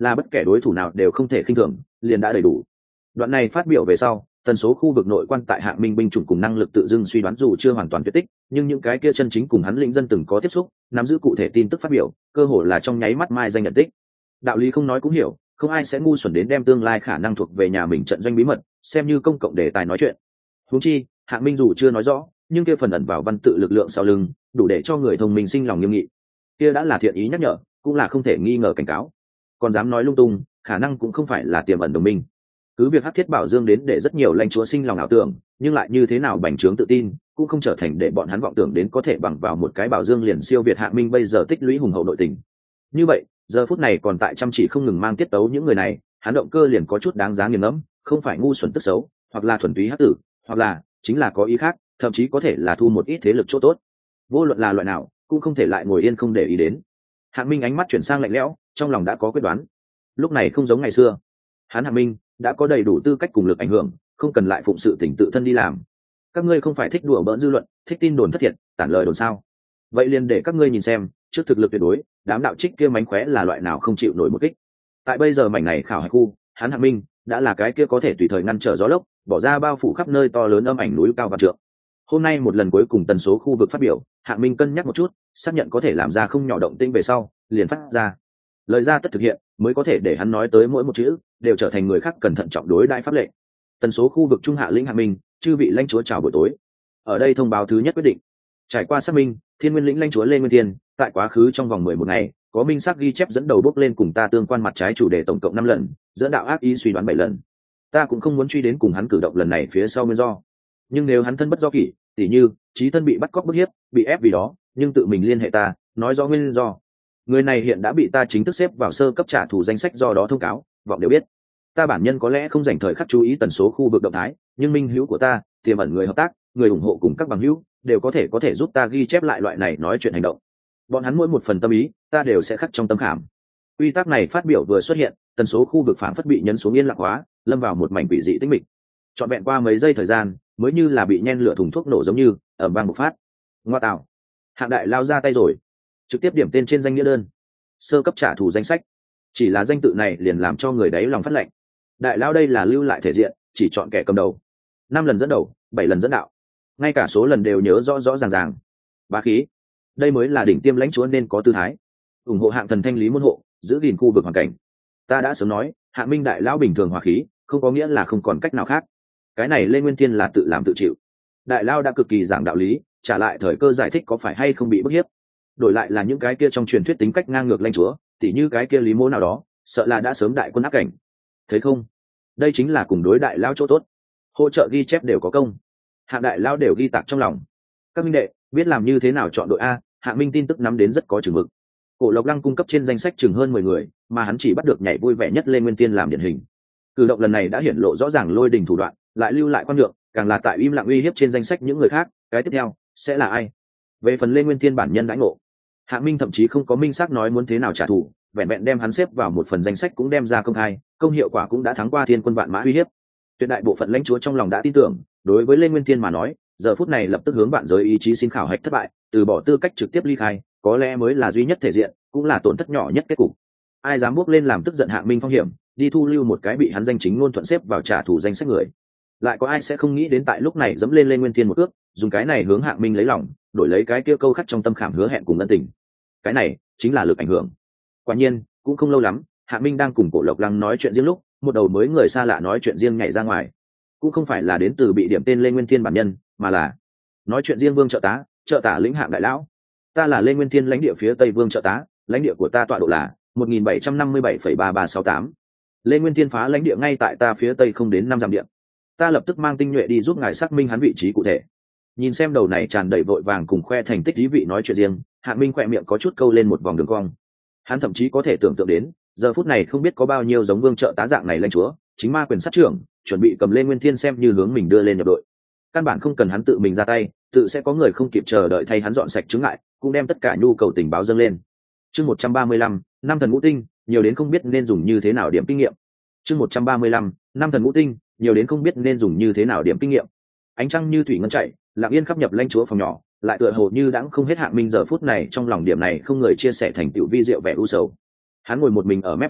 S1: là bất kể đối thủ nào đều không thể khinh thường, liền đã đầy đủ. Đoạn này phát biểu về sau, tần số khu vực nội quan tại Hạng Minh binh chủng cùng năng lực tự dưng suy đoán dù chưa hoàn toàn tuyệt tích, nhưng những cái kia chân chính cùng hắn lĩnh dân từng có tiếp xúc, nắm giữ cụ thể tin tức phát biểu, cơ hồ là trong nháy mắt mai danh nhận tích. Đạo lý không nói cũng hiểu, không ai sẽ ngu xuẩn đến đem tương lai khả năng thuộc về nhà mình trận doanh bí mật xem như công cộng đề tài nói chuyện. Huống chi, Hạng Minh dù chưa nói rõ, nhưng kia phần ẩn vào văn tự lực lượng sau lưng, đủ để cho người thông minh sinh lòng nghiêm nghị. Kia đã là thiện ý nhắc nhở, cũng là không thể nghi ngờ cảnh cáo. Còn dám nói lung tung, khả năng cũng không phải là tiềm ẩn đồng minh. Cứ việc Hắc Thiết Bảo Dương đến để rất nhiều lãnh chúa sinh lòng ảo tưởng, nhưng lại như thế nào bành trướng tự tin, cũng không trở thành để bọn hắn vọng tưởng đến có thể bằng vào một cái Bảo Dương liền siêu việt Hạng Minh bây giờ tích lũy hùng hậu nội tình. Như vậy, giờ phút này còn tại chăm chỉ không ngừng mang tiết tấu những người này, hắn động cơ liền có chút đáng giá nghiền ngẫm, không phải ngu xuẩn tức xấu, hoặc là thuần túy hắc tử, hoặc là chính là có ý khác, thậm chí có thể là thu một ít thế lực chỗ tốt. Vô luận là loại nào, cũng không thể lại ngồi yên không để ý đến. Hạng Minh ánh mắt chuyển sang lạnh lẽo, trong lòng đã có quyết đoán. Lúc này không giống ngày xưa, hắn Hạng Minh đã có đầy đủ tư cách cùng lực ảnh hưởng, không cần lại phụng sự tỉnh tự thân đi làm. Các ngươi không phải thích đùa bỡn dư luận, thích tin đồn thất thiệt, tản lời đồn sao? Vậy liền để các ngươi nhìn xem, trước thực lực tuyệt đối, đám đạo trích kia mánh khóe là loại nào không chịu nổi một kích. Tại bây giờ mảnh này khảo hạch khu, hắn Hạng Minh đã là cái kia có thể tùy thời ngăn trở gió lốc, bỏ ra bao phủ khắp nơi to lớn âm ảnh núi cao và trượng. Hôm nay một lần cuối cùng tần số khu vực phát biểu, Hạng Minh cân nhắc một chút, xác nhận có thể làm ra không nhỏ động tĩnh về sau, liền phát ra. Lời ra tất thực hiện, mới có thể để hắn nói tới mỗi một chữ đều trở thành người khác cẩn thận trọng đối đãi pháp lệnh. Tần số khu vực trung hạ lĩnh Hạng Minh, chư vị lãnh chúa chào buổi tối. Ở đây thông báo thứ nhất quyết định. Trải qua xác minh, Thiên Nguyên lĩnh lãnh chúa Lê Nguyên Thiên, tại quá khứ trong vòng 11 ngày, có minh xác ghi chép dẫn đầu bốc lên cùng ta tương quan mặt trái chủ đề tổng cộng 5 lần, dẫn đạo ác ý suy đoán 7 lần. Ta cũng không muốn truy đến cùng hắn cử động lần này phía sau nguyên do. Nhưng nếu hắn thân bất do kỷ, tỉ như chí thân bị bắt cóc bức hiếp, bị ép vì đó, nhưng tự mình liên hệ ta, nói rõ nguyên do. Người này hiện đã bị ta chính thức xếp vào sơ cấp trả thù danh sách, do đó thông cáo, vọng đều biết. Ta bản nhân có lẽ không dành thời khắc chú ý tần số khu vực động thái, nhưng minh hữu của ta, tiềm ẩn người hợp tác, người ủng hộ cùng các bằng hữu đều có thể giúp ta ghi chép lại loại này nói chuyện hành động. Bọn hắn mỗi một phần tâm ý, ta đều sẽ khắc trong tâm khảm. Quy tắc này phát biểu vừa xuất hiện, tần số khu vực phản phất bị nhấn xuống yên lặng hóa, lâm vào một mảnh quỷ dị tĩnh mịch. Trọn vẹn qua mấy giây thời gian, mới như là bị nhen lửa thùng thuốc nổ giống như ở bang bộc phát. Ngoa tạo, Hạng đại lao ra tay rồi, trực tiếp điểm tên trên danh nghĩa đơn, sơ cấp trả thù danh sách. Chỉ là danh tự này liền làm cho người đấy lòng phát lạnh. Đại lao đây là lưu lại thể diện, chỉ chọn kẻ cầm đầu, 5 lần dẫn đầu, 7 lần dẫn đạo, ngay cả số lần đều nhớ rõ ràng. Bá khí, đây mới là đỉnh tiêm lãnh chúa nên có tư thái. Ủng hộ Hạng thần thanh lý môn hộ, giữ gìn khu vực hoàn cảnh. Ta đã sớm nói, Hạng Minh đại lão bình thường hòa khí, không có nghĩa là không còn cách nào khác. Cái này Lê Nguyên Thiên là tự làm tự chịu. Đại lao đã cực kỳ giảng đạo lý, trả lại thời cơ giải thích có phải hay không bị bức hiếp. Đổi lại là những cái kia trong truyền thuyết tính cách ngang ngược lãnh chúa, tỉ như cái kia Lý Mỗ nào đó, sợ là đã sớm đại quân áp cảnh. Thấy không? Đây chính là cùng đối đại lao chỗ tốt. Hỗ trợ ghi chép đều có công. Hạng đại lao đều ghi tạc trong lòng. Các minh đệ biết làm như thế nào chọn đội A, Hạng Minh tin tức nắm đến rất có chừng mực. Cổ Lộc Lăng cung cấp trên danh sách chừng hơn 10 người, mà hắn chỉ bắt được nhảy vui vẻ nhất Lê Nguyên Tiên làm điển hình. Cử động lần này đã hiển lộ rõ ràng lôi đình thủ đoạn, lại lưu lại quan nhượng, càng là tại im lặng uy hiếp trên danh sách những người khác, cái tiếp theo sẽ là ai? Về phần Lê Nguyên Tiên bản nhân đãi ngộ, Hạng Minh thậm chí không có minh xác nói muốn thế nào trả thù, vẹn vẹn đem hắn xếp vào một phần danh sách cũng đem ra công khai, công hiệu quả cũng đã thắng qua Thiên quân vạn mã uy hiếp. Tuyệt đại bộ phận lãnh chúa trong lòng đã tin tưởng, đối với Lê Nguyên Tiên mà nói, giờ phút này lập tức hướng bạn giới ý chí xin khảo hạch thất bại, từ bỏ tư cách trực tiếp ly khai, có lẽ mới là duy nhất thể diện, cũng là tổn thất nhỏ nhất kết cục. Ai dám bước lên làm tức giận Hạng Minh phong hiểm, đi thu lưu một cái bị hắn danh chính ngôn thuận xếp vào trả thù danh sách người. Lại có ai sẽ không nghĩ đến tại lúc này dẫm lên Lê Nguyên Thiên một cước, dùng cái này hướng Hạng Minh lấy lòng, đổi lấy cái kia câu khắc trong tâm khảm hứa hẹn cùng ân tình. Cái này chính là lực ảnh hưởng. Quả nhiên, cũng không lâu lắm, Hạng Minh đang cùng Cổ Lộc Lăng nói chuyện riêng lúc, một đầu mới người xa lạ nói chuyện riêng nhảy ra ngoài. Cũng không phải là đến từ bị điểm tên Lê Nguyên Thiên bản nhân, mà là nói chuyện riêng Vương trợ tả lĩnh Hạng đại lão. Ta là Lê Nguyên Thiên lãnh địa phía Tây Vương trợ tá, lãnh địa của ta tọa độ là 1757,3368. Lê Nguyên Thiên phá lãnh địa ngay tại ta phía Tây không đến 5 dặm địa. Ta lập tức mang tinh nhuệ đi giúp ngài xác minh hắn vị trí cụ thể. Nhìn xem đầu này tràn đầy vội vàng cùng khoe thành tích thí vị nói chuyện riêng, Hạng Minh khỏe miệng có chút câu lên một vòng đường cong. Hắn thậm chí có thể tưởng tượng đến, giờ phút này không biết có bao nhiêu giống Vương trợ tá dạng này lãnh chúa, chính ma quyền sát trưởng, chuẩn bị cầm Lê Nguyên Thiên xem như hướng mình đưa lên nhập đội. Căn bản không cần hắn tự mình ra tay, tự sẽ có người không kịp chờ đợi thay hắn dọn sạch chướng ngại, cũng đem tất cả nhu cầu tình báo dâng lên. Chương 135, năm thần ngũ tinh, nhiều đến không biết nên dùng như thế nào điểm kinh nghiệm. Chương 135, năm thần ngũ tinh, nhiều đến không biết nên dùng như thế nào điểm kinh nghiệm. Ánh trăng như thủy ngân chạy, lặng yên khắp nhập lãnh chúa phòng nhỏ, lại tựa hồ như đãng không hết Hạng Minh giờ phút này trong lòng điểm này không người chia sẻ thành tựu vi diệu vẻ u sầu. Hắn ngồi một mình ở mép giường,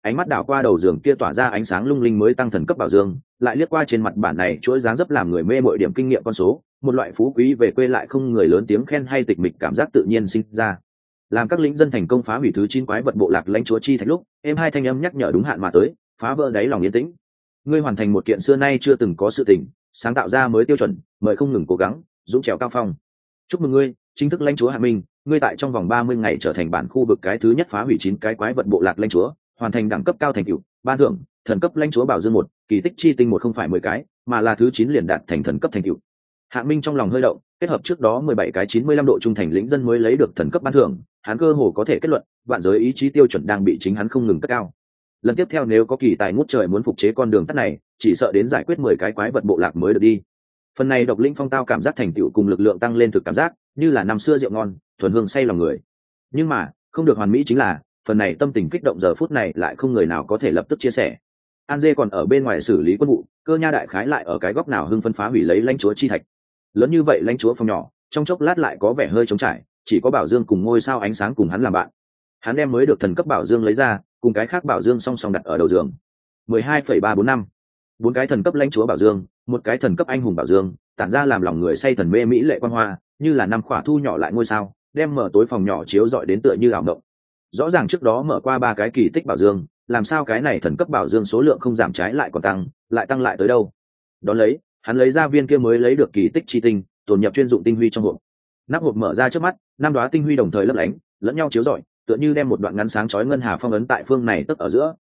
S1: ánh mắt đảo qua đầu giường kia tỏa ra ánh sáng lung linh mới tăng thần cấp bảo dương, lại liếc qua trên mặt bản này chuỗi dáng dấp làm người mê mội điểm kinh nghiệm con số, một loại phú quý về quê lại không người lớn tiếng khen hay tịch mịch cảm giác tự nhiên sinh ra. Làm các lính dân thành công phá hủy thứ 9 quái vật bộ lạc lãnh chúa chi thạch lúc, em hai thanh âm nhắc nhở đúng hạn mà tới, phá vỡ đáy lòng yên tĩnh. Ngươi hoàn thành một kiện xưa nay chưa từng có sự tình, sáng tạo ra mới tiêu chuẩn, mời không ngừng cố gắng, dũng trèo cao phong. Chúc mừng ngươi, chính thức lãnh chúa Hạ Minh, ngươi tại trong vòng 30 ngày trở thành bản khu vực cái thứ nhất phá hủy 9 cái quái vật bộ lạc lãnh chúa, hoàn thành đẳng cấp cao thành tựu, ban thưởng, thần cấp lãnh chúa bảo dương 1, kỳ tích chi tinh 1 không phải 10 cái, mà là thứ 9 liền đạt thành thần cấp thành tựu. Hạ Minh trong lòng hơi động, kết hợp trước đó 17 cái 95 độ trung thành lĩnh dân mới lấy được thần cấp ban thưởng, hắn cơ hồ có thể kết luận, vạn giới ý chí tiêu chuẩn đang bị chính hắn không ngừng cất cao. Lần tiếp theo nếu có kỳ tài ngút trời muốn phục chế con đường tắt này, chỉ sợ đến giải quyết 10 cái quái vật bộ lạc mới được đi. Phần này độc linh phong tao cảm giác thành tựu cùng lực lượng tăng lên thực cảm giác, như là năm xưa rượu ngon, thuần hương say lòng người. Nhưng mà, không được hoàn mỹ chính là, phần này tâm tình kích động giờ phút này lại không người nào có thể lập tức chia sẻ. An Dê còn ở bên ngoài xử lý quân vụ, Cơ Nha đại khái lại ở cái góc nào hưng phân phá hủy lấy lãnh chúa chi thạch. Lớn như vậy lãnh chúa phòng nhỏ, trong chốc lát lại có vẻ hơi trống trải, chỉ có bảo dương cùng ngôi sao ánh sáng cùng hắn làm bạn. Hắn đem mới được thần cấp bảo dương lấy ra, cùng cái khác bảo dương song song đặt ở đầu giường. 12,345. 4 cái thần cấp lãnh chúa bảo dương, một cái thần cấp anh hùng bảo dương, tản ra làm lòng người say thần mê mỹ lệ quang hoa, như là năm khỏa thu nhỏ lại ngôi sao, đem mở tối phòng nhỏ chiếu rọi đến tựa như ảo mộng. Rõ ràng trước đó mở qua 3 cái kỳ tích bảo dương, làm sao cái này thần cấp bảo dương số lượng không giảm trái lại còn tăng lại tới đâu? Đón lấy, hắn lấy ra viên kia mới lấy được kỳ tích chi tinh, tồn nhập chuyên dụng tinh huy trong hộp. Nắp hộp mở ra trước mắt, 5 đóa tinh huy đồng thời lấp lánh, lẫn nhau chiếu rọi, tựa như đem một đoạn ngắn sáng chói ngân hà phong ấn tại phương này tức ở giữa.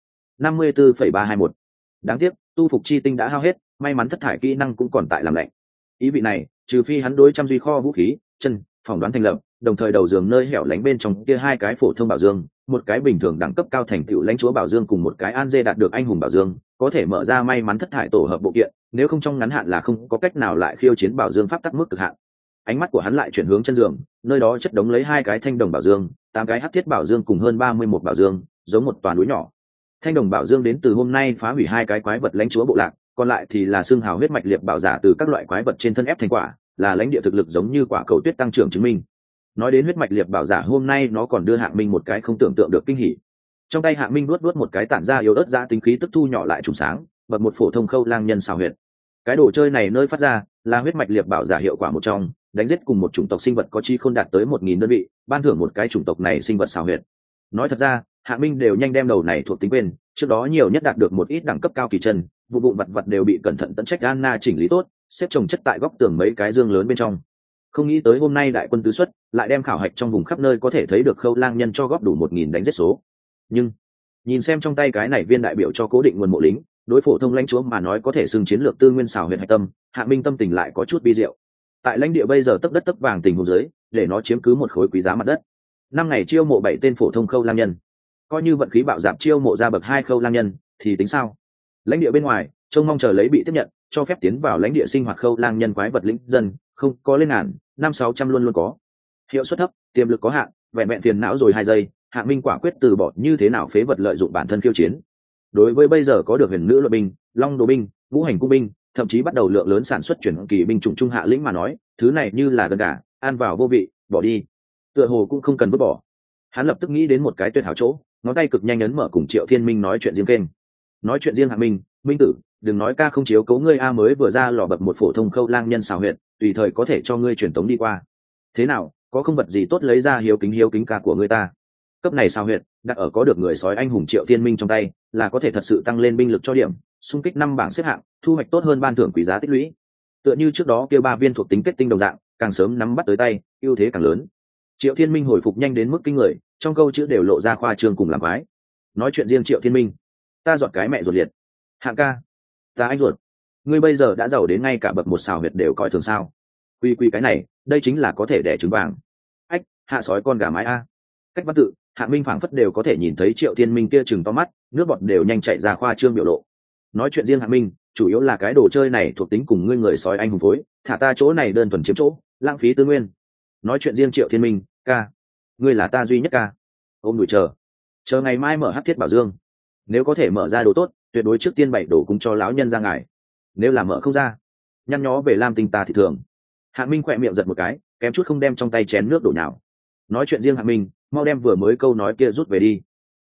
S1: 54,321. Đáng tiếc, tu phục chi tinh đã hao hết, may mắn thất thải kỹ năng cũng còn tại làm lạnh. Ý vị này, trừ phi hắn đối trăm duy kho vũ khí, chân, phỏng đoán thành lập, đồng thời đầu giường nơi hẻo lánh bên trong kia 2 cái phổ thông bảo dương, một cái bình thường đẳng cấp cao thành tựu lãnh chúa bảo dương cùng một cái an dê đạt được anh hùng bảo dương, có thể mở ra may mắn thất thải tổ hợp bộ kiện, nếu không trong ngắn hạn là không có cách nào lại khiêu chiến bảo dương pháp tắc mức cực hạn. Ánh mắt của hắn lại chuyển hướng chân giường, nơi đó chất đống lấy 2 cái thanh đồng bảo dương, 8 cái hắc thiết bảo dương cùng hơn 31 bảo dương, giống một toàn núi nhỏ. Thanh đồng bảo dương đến từ hôm nay phá hủy 2 cái quái vật lãnh chúa bộ lạc, còn lại thì là xương hào huyết mạch liệt bảo giả từ các loại quái vật trên thân ép thành quả, là lãnh địa thực lực giống như quả cầu tuyết tăng trưởng chứng minh. Nói đến huyết mạch liệt bảo giả, hôm nay nó còn đưa Hạng Minh một cái không tưởng tượng được kinh hỉ. Trong tay Hạng Minh nuốt một cái tản ra yếu ớt ra tính khí tức thu nhỏ lại trùng sáng, bật một phổ thông khâu lang nhân xào huyệt. Cái đồ chơi này nơi phát ra là huyết mạch liệt bảo giả hiệu quả một trong, đánh giết cùng một chủng tộc sinh vật có chi khôn đạt tới 1000 đơn vị, ban thưởng một cái chủng tộc này sinh vật xào huyệt. Nói thật ra, Hạng Minh đều nhanh đem đầu này thuộc tính quên, trước đó nhiều nhất đạt được một ít đẳng cấp cao kỳ chân, vụ vụn vặt đều bị cẩn thận tận trách Anna chỉnh lý tốt, xếp chồng chất tại góc tường mấy cái dương lớn bên trong. Không nghĩ tới hôm nay đại quân tứ xuất lại đem khảo hạch trong vùng khắp nơi có thể thấy được khâu lang nhân cho góp đủ 1000 đánh giết số. Nhưng nhìn xem trong tay cái này viên đại biểu cho cố định nguồn mộ lính, đối phổ thông lãnh chúa mà nói có thể xưng chiến lược tư nguyên xảo huyệt hạch tâm, Hạ Minh tâm tình lại có chút bi diệu. Tại lãnh địa bây giờ tấp đất tấp vàng tình huống dưới, để nó chiếm cứ một khối quý giá mặt đất. 5 ngày chiêu mộ 7 tên phổ thông khâu lang nhân, coi như vận khí bạo dạp chiêu mộ ra bậc 2 khâu lang nhân thì tính sao? Lãnh địa bên ngoài trông mong chờ lấy bị tiếp nhận, cho phép tiến vào lãnh địa sinh hoạt khâu lang nhân quái vật lĩnh dân, không có lên ngàn, 500-600 luôn có. Hiệu suất thấp, tiềm lực có hạn, vẹn phiền não rồi 2 giây, Hạ Minh quả quyết từ bỏ như thế nào phế vật lợi dụng bản thân khiêu chiến. Đối với bây giờ có được huyền nữ luật binh, long đồ binh, ngũ hành cung binh, thậm chí bắt đầu lượng lớn sản xuất chuyển kỳ binh chủng trung hạ lĩnh mà nói, thứ này như là gần cả, ăn vào vô vị, bỏ đi. Tựa hồ cũng không cần vứt bỏ. Hắn lập tức nghĩ đến một cái tuyệt hảo chỗ, ngón tay cực nhanh ấn mở cùng Triệu Thiên Minh nói chuyện riêng kênh. Nói chuyện riêng Hạ Minh, Minh tử, đừng nói ca không chiếu cố ngươi a, mới vừa ra lò bập một phổ thông khâu lang nhân xào huyệt, tùy thời có thể cho ngươi truyền tống đi qua. Thế nào, có không vật gì tốt lấy ra hiếu kính ca của ngươi ta. Cấp này xào huyệt đặt ở có được người sói anh hùng Triệu Thiên Minh trong tay, là có thể thật sự tăng lên binh lực cho điểm, xung kích 5 bảng xếp hạng, thu hoạch tốt hơn ban thưởng quý giá tích lũy. Tựa như trước đó kêu 3 viên thuộc tính kết tinh đồng dạng, càng sớm nắm bắt tới tay, ưu thế càng lớn. Triệu Thiên Minh hồi phục nhanh đến mức kinh người, trong câu chữ đều lộ ra khoa trương cùng làm quái. Nói chuyện riêng Triệu Thiên Minh, ta dọn cái mẹ ruột liệt. Hạng ca, ta anh ruột, ngươi bây giờ đã giàu đến ngay cả bậc một xào huyệt đều coi thường sao? Quy cái này, đây chính là có thể đẻ trứng vàng. Ách, hạ sói con gà mái a. Cách văn tự, Hạ Minh phảng phất đều có thể nhìn thấy Triệu Thiên Minh kia chừng to mắt, nước bọt đều nhanh chạy ra khoa trương biểu lộ. Nói chuyện riêng Hạ Minh, chủ yếu là cái đồ chơi này thuộc tính cùng ngươi người sói anh hùng phối, thả ta chỗ này đơn thuần chiếm chỗ, lãng phí tư nguyên. Nói chuyện riêng Triệu Thiên Minh, ca, ngươi là ta duy nhất ca. Ôm đùi chờ ngày mai mở hắc thiết bảo dương, nếu có thể mở ra đồ tốt, tuyệt đối trước tiên bày đồ cung cho lão nhân ra ngài. Nếu là mở không ra, nhăn nhó về Lam Tinh ta thì thường. Hạ Minh khỏe miệng giật một cái, kém chút không đem trong tay chén nước đổ nhào. Nói chuyện riêng Hạ Minh, mau đem vừa mới câu nói kia rút về đi.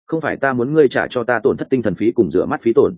S1: không phải ta muốn ngươi trả cho ta tổn thất tinh thần phí cùng rửa mắt phí tổn.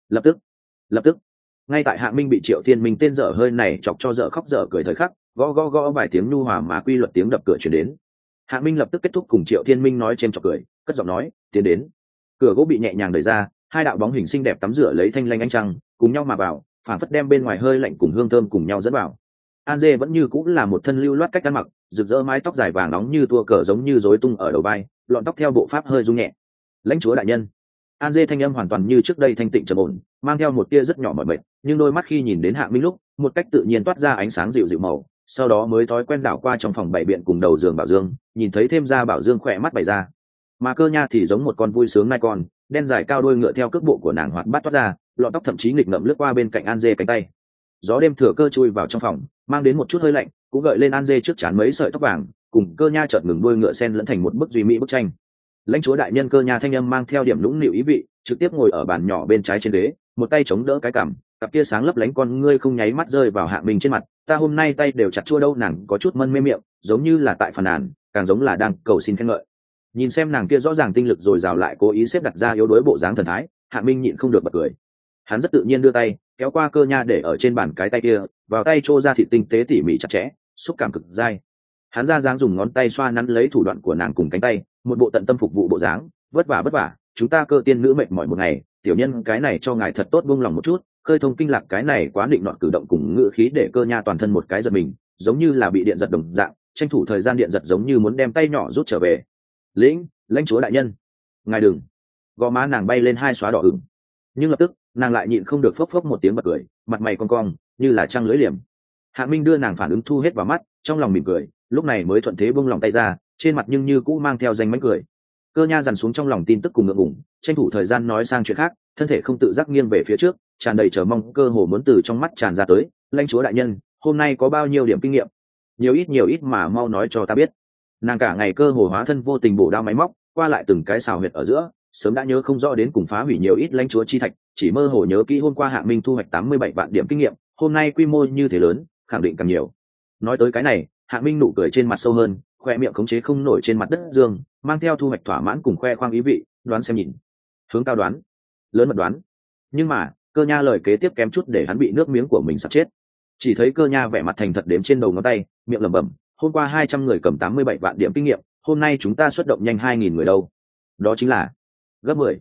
S1: Lập tức ngay tại Hạ Minh bị Triệu Thiên Minh tên dở hơi này chọc cho dở khóc dở cười thời khắc, gõ gõ gõ vài tiếng nhu hòa mà quy luật tiếng đập cửa chuyển đến. Hạ Minh lập tức kết thúc cùng Triệu Thiên Minh nói chêm chọc cười, cất giọng nói, tiến đến. Cửa gỗ bị nhẹ nhàng đẩy ra, hai đạo bóng hình xinh đẹp tắm rửa lấy thanh lanh ánh trăng, cùng nhau mà vào, phản phất đem bên ngoài hơi lạnh cùng hương thơm cùng nhau dẫn vào. An Dê vẫn như cũng là một thân lưu loát cách ăn mặc, rực rỡ mái tóc dài vàng nóng như tua cờ giống như rối tung ở đầu vai, lọn tóc theo bộ pháp hơi rung nhẹ. Lãnh chúa đại nhân. An Dê thanh âm hoàn toàn như trước đây thanh tịnh trầm ổn, mang theo một tia rất nhỏ mỏi mệt, nhưng đôi mắt khi nhìn đến Hạ Minh lúc, một cách tự nhiên toát ra ánh sáng dịu dịu màu, sau đó mới thói quen đảo qua trong phòng bảy biện cùng đầu giường Bảo Dương, nhìn thấy thêm ra Bảo Dương khỏe mắt bày ra. Mà Cơ Nha thì giống một con vui sướng nai con, đen dài cao đuôi ngựa theo cước bộ của nàng hoạt bát toát ra, lọn tóc thậm chí nghịch ngợm lướt qua bên cạnh An Dê cánh tay. Gió đêm thừa cơ chui vào trong phòng, mang đến một chút hơi lạnh, cũng gợi lên An Dê trước trán mấy sợi tóc vàng, cùng Cơ Nha chợt ngừng đuôi ngựa sen lẫn thành một bức duy mỹ bức tranh. Lãnh chúa đại nhân. Cơ Nha thanh âm mang theo điểm lũng nịu ý vị, trực tiếp ngồi ở bàn nhỏ bên trái trên ghế, một tay chống đỡ cái cằm, cặp kia sáng lấp lánh con ngươi không nháy mắt rơi vào Hạ Minh trên mặt. Ta hôm nay tay đều chặt chua đâu. Nàng có chút mân mê miệng, giống như là tại phàn nàn, càng giống là đang cầu xin khen ngợi. Nhìn xem nàng kia rõ ràng tinh lực dồi dào lại cố ý xếp đặt ra yếu đuối bộ dáng thần thái, Hạ Minh nhịn không được bật cười. Hắn rất tự nhiên đưa tay kéo qua Cơ Nha để ở trên bàn cái tay kia, vào tay trô ra thịt tinh tế tỉ mỉ chặt chẽ, xúc cảm cực dai. Hắn ra dáng dùng ngón tay xoa nắn lấy thủ đoạn của nàng cùng cánh tay, một bộ tận tâm phục vụ bộ dáng. Vất vả, chúng ta Cơ tiên nữ mệt mỏi một ngày, tiểu nhân cái này cho ngài thật tốt buông lòng một chút. Khơi thông kinh lạc cái này quá định nọt cử động cùng ngữ khí để Cơ Nha toàn thân một cái giật mình, giống như là bị điện giật đồng dạng, tranh thủ thời gian điện giật giống như muốn đem tay nhỏ rút trở về. Lãnh chúa đại nhân, ngài đừng. Gò má nàng bay lên hai xóa đỏ ửng, nhưng lập tức nàng lại nhịn không được phốc phốc một tiếng bật cười, mặt mày cong cong như là trăng lưỡi liềm. Hạ Minh đưa nàng phản ứng thu hết vào mắt, trong lòng mỉm cười, lúc này mới thuận thế buông lòng tay ra, trên mặt nhưng như cũ mang theo danh mánh cười. Cơ Nha dằn xuống trong lòng tin tức cùng ngượng ngùng, tranh thủ thời gian nói sang chuyện khác, thân thể không tự giác nghiêng về phía trước, tràn đầy chờ mong, cơ hồ muốn từ trong mắt tràn ra tới. Lãnh chúa đại nhân, hôm nay có bao nhiêu điểm kinh nghiệm? Nhiều ít mà mau nói cho ta biết. Nàng cả ngày cơ hồ hóa thân vô tình bổ đao máy móc, qua lại từng cái xào huyệt ở giữa, sớm đã nhớ không rõ đến cùng phá hủy nhiều ít lãnh chúa chi thạch, chỉ mơ hồ nhớ kỹ hôm qua Hạ Minh thu hoạch 87 vạn điểm kinh nghiệm, hôm nay quy mô như thế lớn, khẳng định càng nhiều. Nói tới cái này, Hạ Minh nụ cười trên mặt sâu hơn, khoe miệng khống chế không nổi trên mặt đất dương, mang theo thu hoạch thỏa mãn cùng khoe khoang ý vị, đoán xem nhìn. Hướng cao đoán, lớn mật đoán. Nhưng mà, Cơ Nha lời kế tiếp kém chút để hắn bị nước miếng của mình sặc chết. Chỉ thấy Cơ Nha vẻ mặt thành thật đếm trên đầu ngón tay, miệng lẩm bẩm, hôm qua 200 người cầm 87 vạn điểm kinh nghiệm, hôm nay chúng ta xuất động nhanh 2000 người đâu. Đó chính là gấp 10,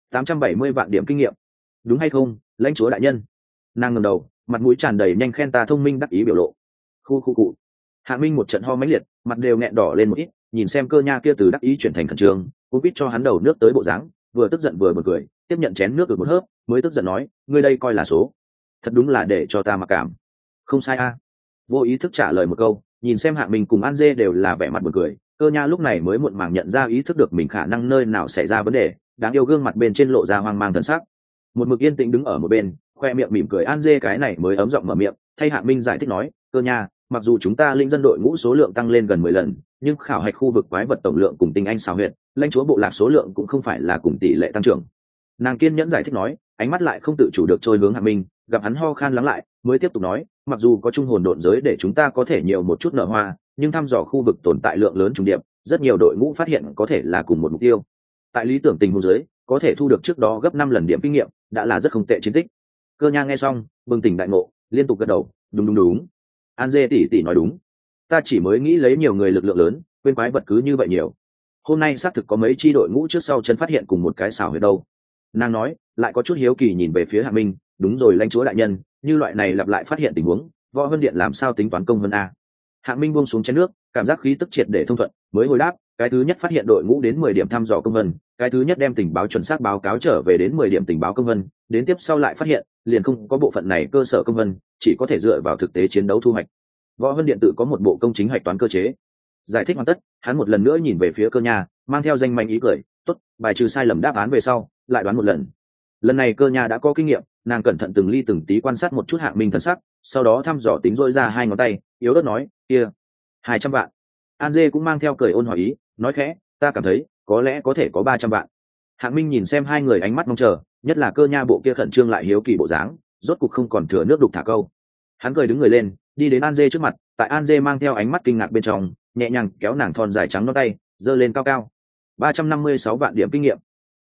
S1: 870 vạn điểm kinh nghiệm. Đúng hay không, lãnh chúa đại nhân? Nàng ngẩng đầu, mặt mũi tràn đầy nhanh khen ta thông minh đắc ý biểu lộ. Khu cụ. Hạ Minh một trận ho mãnh liệt, mặt đều nghẹn đỏ lên một ít, nhìn xem Cơ Nha kia từ đắc ý chuyển thành khẩn trương, cũng biết cho hắn đầu nước tới bộ dáng, vừa tức giận vừa buồn cười, tiếp nhận chén nước được một hớp, mới tức giận nói, ngươi đây coi là số. Thật đúng là để cho ta mặc cảm. Không sai a. Vô ý thức trả lời một câu, nhìn xem Hạ Minh cùng An Dê đều là vẻ mặt buồn cười, Cơ Nha lúc này mới muộn màng nhận ra ý thức được mình khả năng nơi nào xảy ra vấn đề, đáng yêu gương mặt bên trên lộ ra hoang mang thần sắc. Một mực yên tĩnh đứng ở một bên, khoe miệng mỉm cười An Dê cái này mới ấm giọng mở miệng, thay Hạ Minh giải thích nói, Cơ Nha, mặc dù chúng ta linh dân đội ngũ số lượng tăng lên gần 10 lần, nhưng khảo hạch khu vực quái vật tổng lượng cùng tinh anh xào huyệt, lãnh chúa bộ lạc số lượng cũng không phải là cùng tỷ lệ tăng trưởng. Nàng kiên nhẫn giải thích nói, ánh mắt lại không tự chủ được trôi hướng Hạ Minh, gặp hắn ho khan lắng lại, mới tiếp tục nói, mặc dù có trung hồn độn giới để chúng ta có thể nhiều một chút nở hoa, nhưng thăm dò khu vực tồn tại lượng lớn trùng điệp, rất nhiều đội ngũ phát hiện có thể là cùng một mục tiêu. Tại lý tưởng tình huống giới, có thể thu được trước đó gấp 5 lần điểm kinh nghiệm, đã là rất không tệ chiến tích. Cơ Nha nghe xong, bừng tỉnh đại ngộ, liên tục gật đầu, đúng. An Dê tỷ nói đúng. Ta chỉ mới nghĩ lấy nhiều người lực lượng lớn, quên quái vật cứ như vậy nhiều. Hôm nay xác thực có mấy chi đội ngũ trước sau chân phát hiện cùng một cái xào huyệt đâu. Nàng nói, lại có chút hiếu kỳ nhìn về phía Hạ Minh, đúng rồi lãnh chúa đại nhân, như loại này lặp lại phát hiện tình huống, Võ Vân Điện làm sao tính toán công vân a? Hạ Minh buông xuống chén nước, cảm giác khí tức triệt để thông thuận, mới hồi đáp, cái thứ nhất phát hiện đội ngũ đến 10 điểm thăm dò công vân, cái thứ nhất đem tình báo chuẩn xác báo cáo trở về đến 10 điểm tình báo công vân, đến tiếp sau lại phát hiện, liền không có bộ phận này cơ sở công vân, chỉ có thể dựa vào thực tế chiến đấu thu hoạch. Võ Vân Điện tự có một bộ công chính hạch toán cơ chế. Giải thích hoàn tất, hắn một lần nữa nhìn về phía Cơ Nha, mang theo danh manh ý cười, tốt, bài trừ sai lầm đáp án về sau, lại đoán một lần. Lần này Cơ Nha đã có kinh nghiệm, nàng cẩn thận từng ly từng tí quan sát một chút Hạ Minh thần sắc, sau đó thăm dò tính rỗi ra hai ngón tay, yếu ớt nói, kia, 200 vạn. An Dê cũng mang theo cười ôn hòa ý, nói khẽ, ta cảm thấy có lẽ có thể có 300 vạn. Hạ Minh nhìn xem hai người ánh mắt mong chờ, nhất là Cơ Nha bộ kia khẩn trương lại hiếu kỳ bộ dáng, rốt cục không còn thừa nước đục thả câu. Hắn cười đứng người lên, đi đến An Dê trước mặt, tại An Dê mang theo ánh mắt kinh ngạc bên trong, nhẹ nhàng kéo nàng thon dài trắng ngón tay, giơ lên cao cao. 356 vạn điểm kinh nghiệm,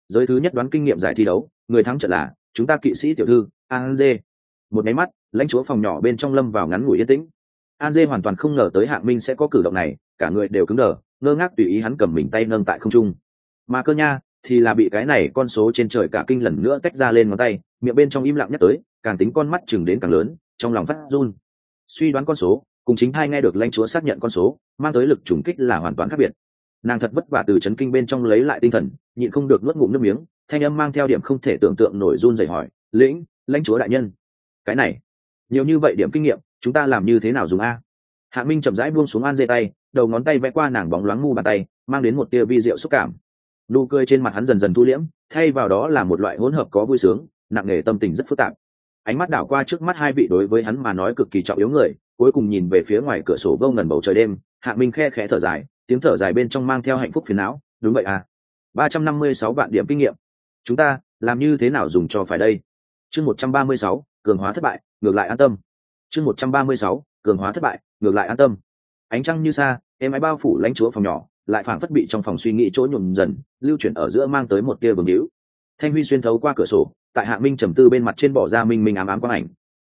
S1: giới thứ nhất đoán kinh nghiệm giải thi đấu, người thắng trận là chúng ta kỵ sĩ tiểu thư An Dê. Một máy mắt, lãnh chúa phòng nhỏ bên trong lâm vào ngắn ngủi yên tĩnh. An Dê hoàn toàn không ngờ tới Hạng Minh sẽ có cử động này, cả người đều cứng đờ, ngơ ngác tùy ý hắn cầm mình tay nâng tại không trung. Mà Cơ Nha thì là bị cái này con số trên trời cả kinh lần nữa tách ra lên ngón tay, miệng bên trong im lặng nhắc tới, càng tính con mắt chừng đến càng lớn, trong lòng phát run. Suy đoán con số, cùng chính thai nghe được lãnh chúa xác nhận con số, mang tới lực trùng kích là hoàn toàn khác biệt. Nàng thật vất vả từ chấn kinh bên trong lấy lại tinh thần, nhịn không được nuốt ngụm nước miếng, thanh âm mang theo điểm không thể tưởng tượng nổi run rẩy hỏi, lãnh chúa đại nhân, cái này nhiều như vậy điểm kinh nghiệm, chúng ta làm như thế nào dùng a? Hạ Minh chậm rãi buông xuống An Dê tay, đầu ngón tay vẽ qua nàng bóng loáng mu bàn tay, mang đến một tia vi diệu xúc cảm. Nụ cười trên mặt hắn dần dần thu liễm, thay vào đó là một loại hỗn hợp có vui sướng, nặng nề tâm tình rất phức tạp. Ánh mắt đảo qua trước mắt hai vị đối với hắn mà nói cực kỳ trọng yếu người, cuối cùng nhìn về phía ngoài cửa sổ vô ngần bầu trời đêm. Hạ Minh khe khẽ thở dài, tiếng thở dài bên trong mang theo hạnh phúc phiền não. Đúng vậy à, 356 vạn điểm kinh nghiệm, chúng ta làm như thế nào dùng cho phải đây? Chương 136, cường hóa thất bại, ngược lại an tâm. Chương 136, cường hóa thất bại, ngược lại an tâm. Ánh trăng như xa, em ái bao phủ lãnh chúa phòng nhỏ, lại phảng phất bị trong phòng suy nghĩ chỗ nhuộm dần, lưu chuyển ở giữa mang tới một tia bừng hữu. Thanh huy xuyên thấu qua cửa sổ, tại Hạ Minh trầm tư bên mặt trên bỏ ra minh minh ám ám quang ảnh.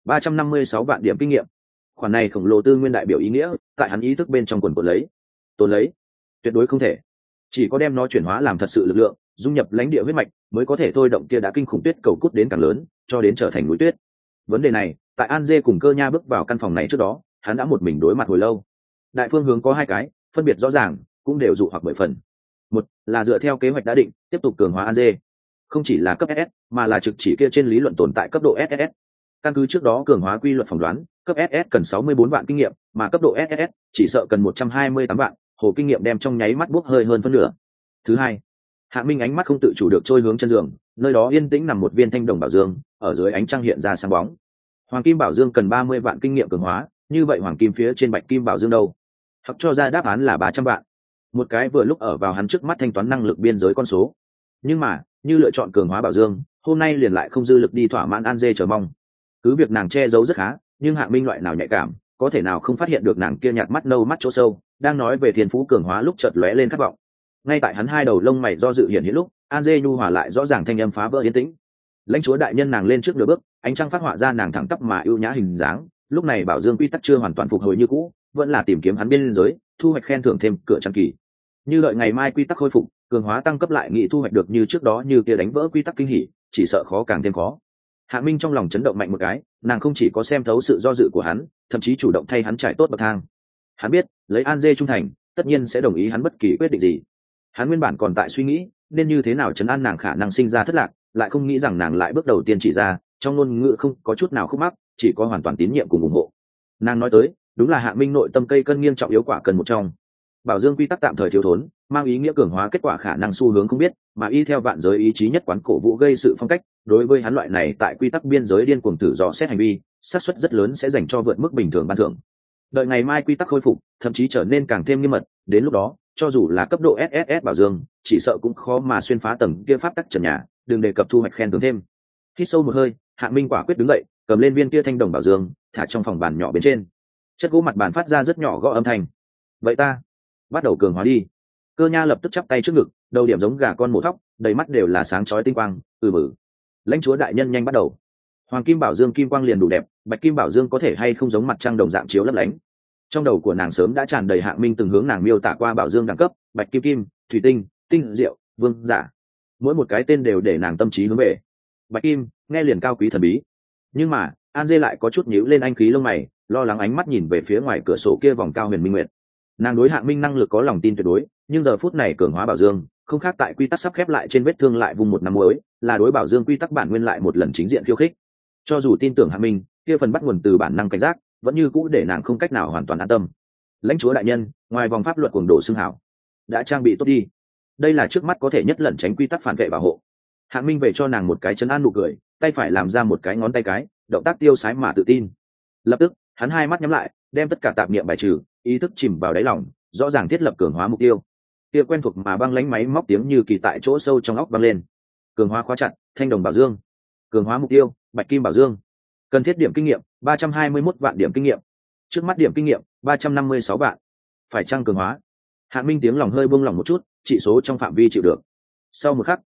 S1: 356 vạn điểm kinh nghiệm, khoản này khổng lồ tư nguyên đại biểu ý nghĩa, tại hắn ý thức bên trong quần quật lấy, tồn lấy, tuyệt đối không thể. Chỉ có đem nó chuyển hóa làm thật sự lực lượng, dung nhập lãnh địa huyết mạch, mới có thể thôi động kia đã kinh khủng tuyết cầu cút đến càng lớn, cho đến trở thành núi tuyết. Vấn đề này, tại An Dê cùng Cơ Nha bước vào căn phòng này trước đó, hắn đã một mình đối mặt hồi lâu. Đại phương hướng có hai cái, phân biệt rõ ràng, cũng đều dụ hoặc bởi phần. Một là dựa theo kế hoạch đã định, tiếp tục cường hóa An Dê, không chỉ là cấp SS, mà là trực chỉ kia trên lý luận tồn tại cấp độ SS. Căn cứ trước đó cường hóa quy luật phỏng đoán, cấp SS cần 64 vạn kinh nghiệm, mà cấp độ SS chỉ sợ cần 128 vạn, hồ kinh nghiệm đem trong nháy mắt bốc hơi hơn phân nửa. Thứ hai, Hạ Minh ánh mắt không tự chủ được trôi hướng chân giường, nơi đó yên tĩnh nằm một viên thanh đồng bảo dương, ở dưới ánh trăng hiện ra sáng bóng. Hoàng kim bảo dương cần 30 vạn kinh nghiệm cường hóa, như vậy hoàng kim phía trên bạch kim bảo dương đâu? Hoặc cho ra đáp án là 300 vạn. Một cái vừa lúc ở vào hắn trước mắt thanh toán năng lực biên giới con số. Nhưng mà, như lựa chọn cường hóa bảo dương, hôm nay liền lại không dư lực đi thỏa mãn An Dê chờ mong. Cứ việc nàng che giấu rất khá, nhưng Hạ Minh loại nào nhạy cảm, có thể nào không phát hiện được nàng kia nhạt mắt nâu mắt chỗ sâu, đang nói về thiên phú cường hóa lúc chợt lóe lên khát vọng. Ngay tại hắn hai đầu lông mày do dự hiện hiện lúc, An Dê nhu hòa lại rõ ràng thanh âm phá vỡ yên tĩnh. Lãnh chúa đại nhân, nàng lên trước nửa bước, ánh trăng phát họa ra nàng thẳng tắp mà ưu nhã hình dáng. Lúc này bảo dương quy tắc chưa hoàn toàn phục hồi như cũ, vẫn là tìm kiếm hắn biên giới, thu hoạch khen thưởng thêm cửa trăm kỳ. Như đợi ngày mai quy tắc khôi phục, cường hóa tăng cấp lại nghị thu hoạch được như trước đó như kia đánh vỡ quy tắc kinh hỉ, chỉ sợ khó càng thêm khó. Hạ Minh trong lòng chấn động mạnh một cái, nàng không chỉ có xem thấu sự do dự của hắn, thậm chí chủ động thay hắn trải tốt bậc thang. Hắn biết, lấy An Dê trung thành, tất nhiên sẽ đồng ý hắn bất kỳ quyết định gì. Hắn nguyên bản còn tại suy nghĩ, nên như thế nào trấn an nàng khả năng sinh ra thất lạc, lại không nghĩ rằng nàng lại bước đầu tiên chỉ ra, trong ngôn ngữ không có chút nào khúc mắc, chỉ có hoàn toàn tín nhiệm cùng ủng hộ. Nàng nói tới, đúng là Hạ Minh nội tâm cây cân nghiêng trọng yếu quả cần một trong. Bảo dương quy tắc tạm thời thiếu thốn, mang ý nghĩa cường hóa kết quả khả năng xu hướng không biết, mà y theo vạn giới ý chí nhất quán cổ vũ gây sự phong cách, đối với hắn loại này tại quy tắc biên giới điên cuồng thử dò xét hành vi, xác suất rất lớn sẽ dành cho vượt mức bình thường ban thưởng. Đợi ngày mai quy tắc khôi phục, thậm chí trở nên càng thêm nghiêm mật, đến lúc đó, cho dù là cấp độ SSS bảo dương, chỉ sợ cũng khó mà xuyên phá tầng kia pháp tắc trần nhà, đừng đề cập thu hoạch khen thưởng thêm. Hít sâu một hơi, Hạ Minh quả quyết đứng dậy, cầm lên viên kia thanh đồng bảo dương, thả trong phòng bàn nhỏ bên trên. Chất gỗ mặt bàn phát ra rất nhỏ gõ âm thanh. Vậy ta bắt đầu cường hóa đi. Cơ Nha lập tức chắp tay trước ngực, đầu điểm giống gà con mổ thóc, đầy mắt đều là sáng chói tinh quang. Lãnh chúa đại nhân nhanh bắt đầu. Hoàng kim bảo dương kim quang liền đủ đẹp, bạch kim bảo dương có thể hay không giống mặt trăng đồng dạng chiếu lấp lánh. Trong đầu của nàng sớm đã tràn đầy Hạng Minh từng hướng nàng miêu tả qua bảo dương đẳng cấp, bạch kim kim, thủy tinh, tinh diệu, vương giả. Mỗi một cái tên đều để nàng tâm trí hướng về. Bạch kim, nghe liền cao quý thần bí. Nhưng mà, An Dê lại có chút nhíu lên anh khí lông mày, lo lắng ánh mắt nhìn về phía ngoài cửa sổ kia vòng cao huyền minh nguyệt. Nàng đối Hạng Minh năng lực có lòng tin tuyệt đối, nhưng giờ phút này cường hóa bảo dương, không khác tại quy tắc sắp khép lại trên vết thương lại vùng một năm muối, là đối bảo dương quy tắc bản nguyên lại một lần chính diện khiêu khích. Cho dù tin tưởng Hạng Minh, kia phần bắt nguồn từ bản năng cảnh giác, vẫn như cũ để nàng không cách nào hoàn toàn an tâm. Lãnh chúa đại nhân, ngoài vòng pháp luật cuồng đổ xưng hảo, đã trang bị tốt đi. Đây là trước mắt có thể nhất lẩn tránh quy tắc phản vệ bảo hộ. Hạng Minh về cho nàng một cái trấn an nụ cười, tay phải làm ra một cái ngón tay cái, động tác tiêu sái mà tự tin. Lập tức, hắn hai mắt nhắm lại, đem tất cả tạp niệm bài trừ, ý thức chìm vào đáy lòng, rõ ràng thiết lập cường hóa mục tiêu. Kia quen thuộc mà băng lãnh máy móc tiếng như kỳ tại chỗ sâu trong óc vang lên. Cường hóa khóa chặt, thanh đồng bảo dương. Cường hóa mục tiêu, bạch kim bảo dương. Cần thiết điểm kinh nghiệm, 321 vạn điểm kinh nghiệm. Trước mắt điểm kinh nghiệm, 356 vạn. Phải chăng cường hóa? Hạ Minh tiếng lòng hơi buông lỏng một chút, chỉ số trong phạm vi chịu được. Sau một khắc,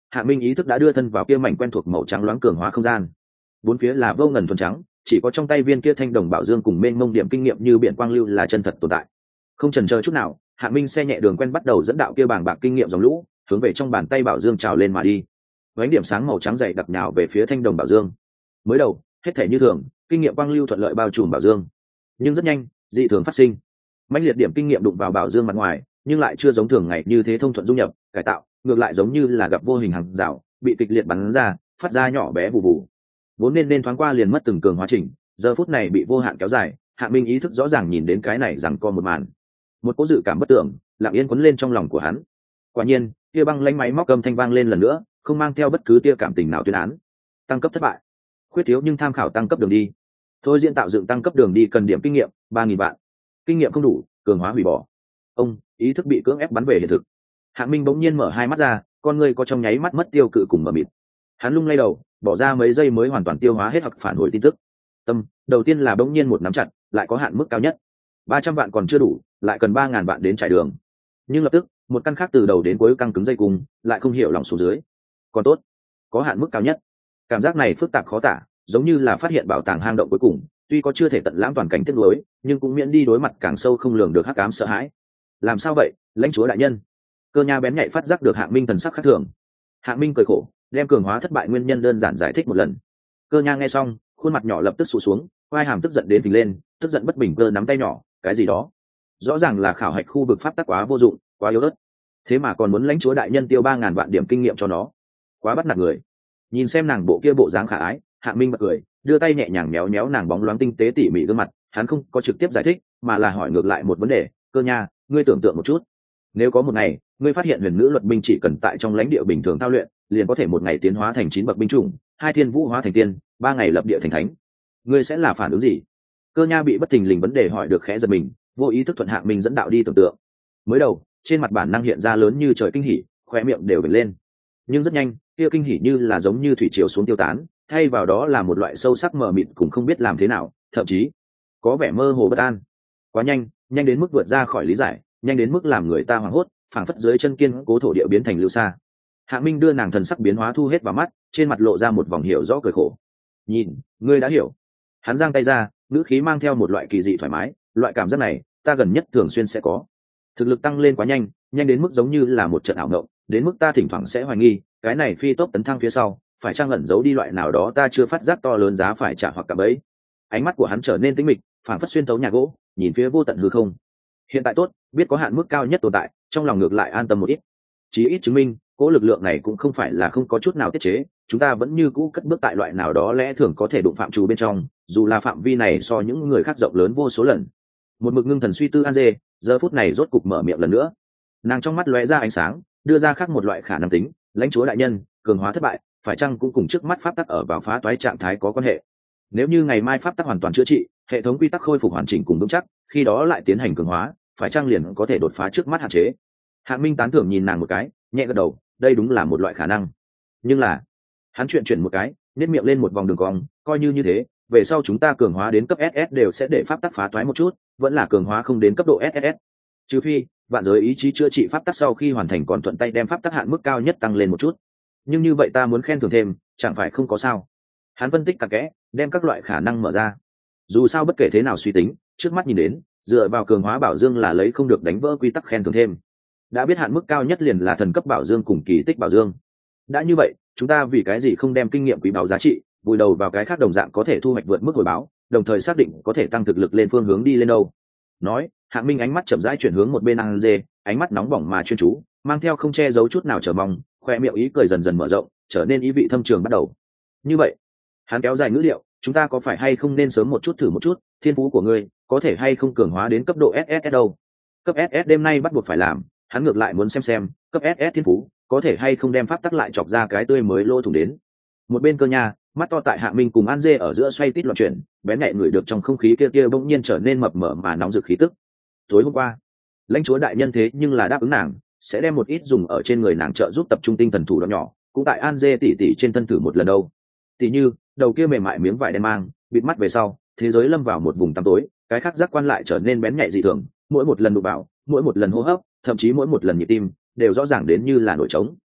S1: Hạ Minh ý thức đã đưa thân vào kia mảnh quen thuộc màu trắng loáng cường hóa không gian. Bốn phía là vô ngần thuần trắng, chỉ có trong tay viên kia thanh đồng bảo dương cùng mênh mông điểm kinh nghiệm như biển quang lưu là chân thật tồn tại. Không chần chờ chút nào, Hạ Minh xe nhẹ đường quen bắt đầu dẫn đạo kia bảng bạc kinh nghiệm dòng lũ hướng về trong bàn tay bảo dương trào lên mà đi. Vánh điểm sáng màu trắng dày đặc nhào về phía thanh đồng bảo dương. Mới đầu hết thể như thường, kinh nghiệm quang lưu thuận lợi bao trùm bảo dương, nhưng rất nhanh dị thường phát sinh. Mãnh liệt điểm kinh nghiệm đụng vào bảo dương mặt ngoài, nhưng lại chưa giống thường ngày như thế thông thuận dung nhập cải tạo, ngược lại giống như là gặp vô hình hàng rào bị kịch liệt bắn ra, phát ra nhỏ bé vù vù. Vốn nên thoáng qua liền mất từng cường hóa trình, giờ phút này bị vô hạn kéo dài. Hạ Minh ý thức rõ ràng nhìn đến cái này rằng co một màn, một cố dự cảm bất tưởng lặng yên quấn lên trong lòng của hắn. Quả nhiên kia băng lanh máy móc âm thanh vang lên lần nữa, không mang theo bất cứ tia cảm tình nào tuyên án tăng cấp thất bại, khuyết thiếu nhưng tham khảo tăng cấp đường đi. Thôi diễn tạo dựng tăng cấp đường đi cần điểm kinh nghiệm 3.000 vạn, kinh nghiệm không đủ, cường hóa hủy bỏ. Ông ý thức bị cưỡng ép bắn về hiện thực. Hạ Minh bỗng nhiên mở hai mắt ra, con người có trong nháy mắt mất tiêu cự cùng mờ mịt. Hắn lung lay đầu, bỏ ra mấy giây mới hoàn toàn tiêu hóa hết hoặc phản hồi tin tức. Tâm đầu tiên là bỗng nhiên một nắm chặt, lại có hạn mức cao nhất 300 vạn còn chưa đủ, lại cần 3.000 vạn đến trải đường. Nhưng lập tức một căn khác từ đầu đến cuối căng cứng dây cùng, lại không hiểu lòng xuống dưới. Còn tốt, có hạn mức cao nhất. Cảm giác này phức tạp khó tả, giống như là phát hiện bảo tàng hang động cuối cùng, tuy có chưa thể tận lãng toàn cảnh tiếc nuối, nhưng cũng miễn đi đối mặt càng sâu không lường được hắc ám sợ hãi. Làm sao vậy, lãnh chúa đại nhân? Cơ nha bén nhạy phát giác được Hạng Minh thần sắc khác thường. Hạng Minh cười khổ, đem cường hóa thất bại nguyên nhân đơn giản giải thích một lần. Cơ nha nghe xong, khuôn mặt nhỏ lập tức sụt xuống, quai hàm tức giận đến phình lên, tức giận bất bình cơ nắm tay nhỏ, cái gì đó? Rõ ràng là khảo hạch khu vực pháp tắc quá vô dụng, quá yếu ớt, thế mà còn muốn lãnh chúa đại nhân tiêu 3.000 vạn điểm kinh nghiệm cho nó, quá bắt nạt người. Nhìn xem nàng bộ kia bộ dáng khả ái, Hạng Minh bật cười, đưa tay nhẹ nhàng méo méo nàng bóng loáng tinh tế tỉ mỉ gương mặt. Hắn không có trực tiếp giải thích, mà là hỏi ngược lại một vấn đề. Cơ nha, ngươi tưởng tượng một chút, nếu có một ngày ngươi phát hiện huyền nữ luật binh chỉ cần tại trong lãnh địa bình thường thao luyện, liền có thể một ngày tiến hóa thành 9 bậc binh chủng, 2 thiên vũ hóa thành tiên, 3 ngày lập địa thành thánh, ngươi sẽ là phản ứng gì? Cơ nha bị bất thình lình vấn đề hỏi được khẽ giật mình, vô ý thức thuận Hạng Minh dẫn đạo đi tưởng tượng. Mới đầu trên mặt bản năng hiện ra lớn như trời kinh hỉ, khóe miệng đều vểnh lên, nhưng rất nhanh kia kinh hỉ như là giống như thủy triều xuống tiêu tán, thay vào đó là một loại sâu sắc mờ mịt cùng không biết làm thế nào, thậm chí có vẻ mơ hồ bất an. Quá nhanh, nhanh đến mức vượt ra khỏi lý giải, nhanh đến mức làm người ta hoảng hốt, phảng phất dưới chân kiên cố thổ địa biến thành lưu sa. Hạ Minh đưa nàng thần sắc biến hóa thu hết vào mắt, trên mặt lộ ra một vòng hiểu rõ cười khổ. Nhìn, ngươi đã hiểu. Hắn giang tay ra, ngữ khí mang theo một loại kỳ dị thoải mái, loại cảm giác này ta gần nhất thường xuyên sẽ có. Thực lực tăng lên quá nhanh, nhanh đến mức giống như là một trận ảo ngộng, đến mức ta thỉnh thoảng sẽ hoài nghi cái này phi tốc tấn thăng phía sau phải trang ẩn giấu đi loại nào đó ta chưa phát giác to lớn giá phải trả hoặc cả bấy. Ánh mắt của hắn trở nên tĩnh mịch, phảng phất xuyên tấu nhà gỗ, nhìn phía vô tận hư không. Hiện tại tốt, biết có hạn mức cao nhất tồn tại, trong lòng ngược lại an tâm một ít. Chí ít chứng minh cỗ lực lượng này cũng không phải là không có chút nào tiết chế, chúng ta vẫn như cũ cất bước tại loại nào đó lẽ thường có thể đụng phạm trù bên trong, dù là phạm vi này so những người khác rộng lớn vô số lần. Một mực ngưng thần suy tư An Dê giờ phút này rốt cục mở miệng lần nữa. Nàng trong mắt lóe ra ánh sáng, đưa ra khác một loại khả năng tính. Lãnh chúa đại nhân, cường hóa thất bại phải chăng cũng cùng trước mắt pháp tắc ở vào phá toái trạng thái có quan hệ? Nếu như ngày mai pháp tắc hoàn toàn chữa trị, hệ thống quy tắc khôi phục hoàn chỉnh cùng vững chắc, khi đó lại tiến hành cường hóa, phải chăng liền có thể đột phá trước mắt hạn chế? Hạng Minh tán thưởng nhìn nàng một cái, nhẹ gật đầu, đây đúng là một loại khả năng. Nhưng là, hắn chuyển một cái, nét miệng lên một vòng đường cong, coi như thế, về sau chúng ta cường hóa đến cấp SS đều sẽ để pháp tắc phá toái một chút, vẫn là cường hóa không đến cấp độ SSS. Trừ phi vạn giới ý chí chữa trị pháp tắc sau khi hoàn thành còn thuận tay đem pháp tắc hạn mức cao nhất tăng lên một chút. Nhưng như vậy ta muốn khen thưởng thêm, chẳng phải không có sao? Hắn phân tích cặn kẽ, đem các loại khả năng mở ra. Dù sao bất kể thế nào suy tính, trước mắt nhìn đến, dựa vào cường hóa bảo dương là lấy không được đánh vỡ quy tắc khen thưởng thêm. Đã biết hạn mức cao nhất liền là thần cấp bảo dương cùng kỳ tích bảo dương. Đã như vậy, chúng ta vì cái gì không đem kinh nghiệm quý báu giá trị vùi đầu vào cái khác đồng dạng có thể thu hoạch vượt mức hồi báo, đồng thời xác định có thể tăng thực lực lên phương hướng đi lên đâu? Nói, Hạng Minh ánh mắt chậm rãi chuyển hướng một bên An Dê, ánh mắt nóng bỏng mà chuyên chú, mang theo không che giấu chút nào chờ mong, khoe miệng ý cười dần dần mở rộng, trở nên ý vị thâm trường bắt đầu. Như vậy, hắn kéo dài ngữ liệu, chúng ta có phải hay không nên sớm một chút thử một chút, thiên phú của ngươi có thể hay không cường hóa đến cấp độ SSS đâu? Cấp SS đêm nay bắt buộc phải làm, hắn ngược lại muốn xem cấp SS thiên phú có thể hay không đem pháp tắc lại chọc ra cái tươi mới lô thủng đến. Một bên Cơ nha, mắt to tại Hạng Minh cùng An Dê ở giữa xoay tít loạn chuyển, bén nhạy ngửi được trong không khí kia bỗng nhiên trở nên mập mờ mà nóng rực khí tức. Tối hôm qua, lãnh chúa đại nhân thế nhưng là đáp ứng nàng sẽ đem một ít dùng ở trên người nàng trợ giúp tập trung tinh thần thủ đoạn nhỏ, cũng tại An Dê tỉ trên thân thử một lần đâu. Tỉ như đầu kia mềm mại miếng vải đen mang bịt mắt về sau, thế giới lâm vào một vùng tăm tối, cái khác giác quan lại trở nên bén nhạy dị thường, mỗi một lần đụng vào, mỗi một lần hô hấp, thậm chí mỗi một lần nhịp tim đều rõ ràng đến như là nổi trống.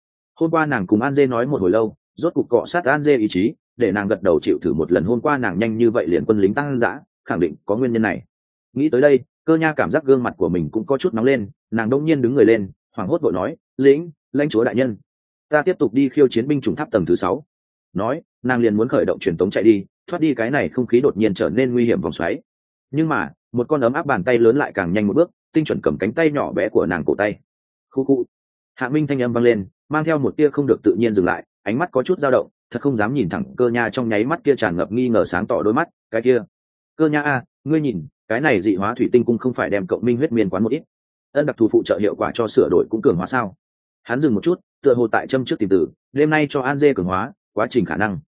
S1: hôm qua nàng cùng An Dê nói một hồi lâu, rốt cục cọ sát An Dê ý chí, để nàng gật đầu chịu thử một lần. Hôm qua nàng nhanh như vậy liền quân lính tăng dã, khẳng định có nguyên nhân này. Nghĩ tới đây, Cơ Nha cảm giác gương mặt của mình cũng có chút nóng lên, nàng đông nhiên đứng người lên, hoảng hốt vội nói: lãnh chúa đại nhân, ta tiếp tục đi khiêu chiến binh chủng tháp tầng thứ 6. Nói, nàng liền muốn khởi động truyền tống chạy đi, thoát đi cái này không khí đột nhiên trở nên nguy hiểm vòng xoáy. Nhưng mà, một con ấm áp bàn tay lớn lại càng nhanh một bước, tinh chuẩn cầm cánh tay nhỏ bé của nàng cổ tay. Khu khu. Hạ Minh thanh âm vang lên, mang theo một tia không được tự nhiên dừng lại, ánh mắt có chút dao động, thật không dám nhìn thẳng Cơ Nha trong nháy mắt kia tràn ngập nghi ngờ sáng tỏ đôi mắt. Cái kia, Cơ Nha a, ngươi nhìn, cái này dị hóa thủy tinh cung không phải đem cộng minh huyết miên quán một ít ân đặc thù phụ trợ hiệu quả cho sửa đổi cũng cường hóa sao? Hắn dừng một chút, tựa hồ tại châm trước tìm từ, đêm nay cho An Dê cường hóa, quá trình khả năng.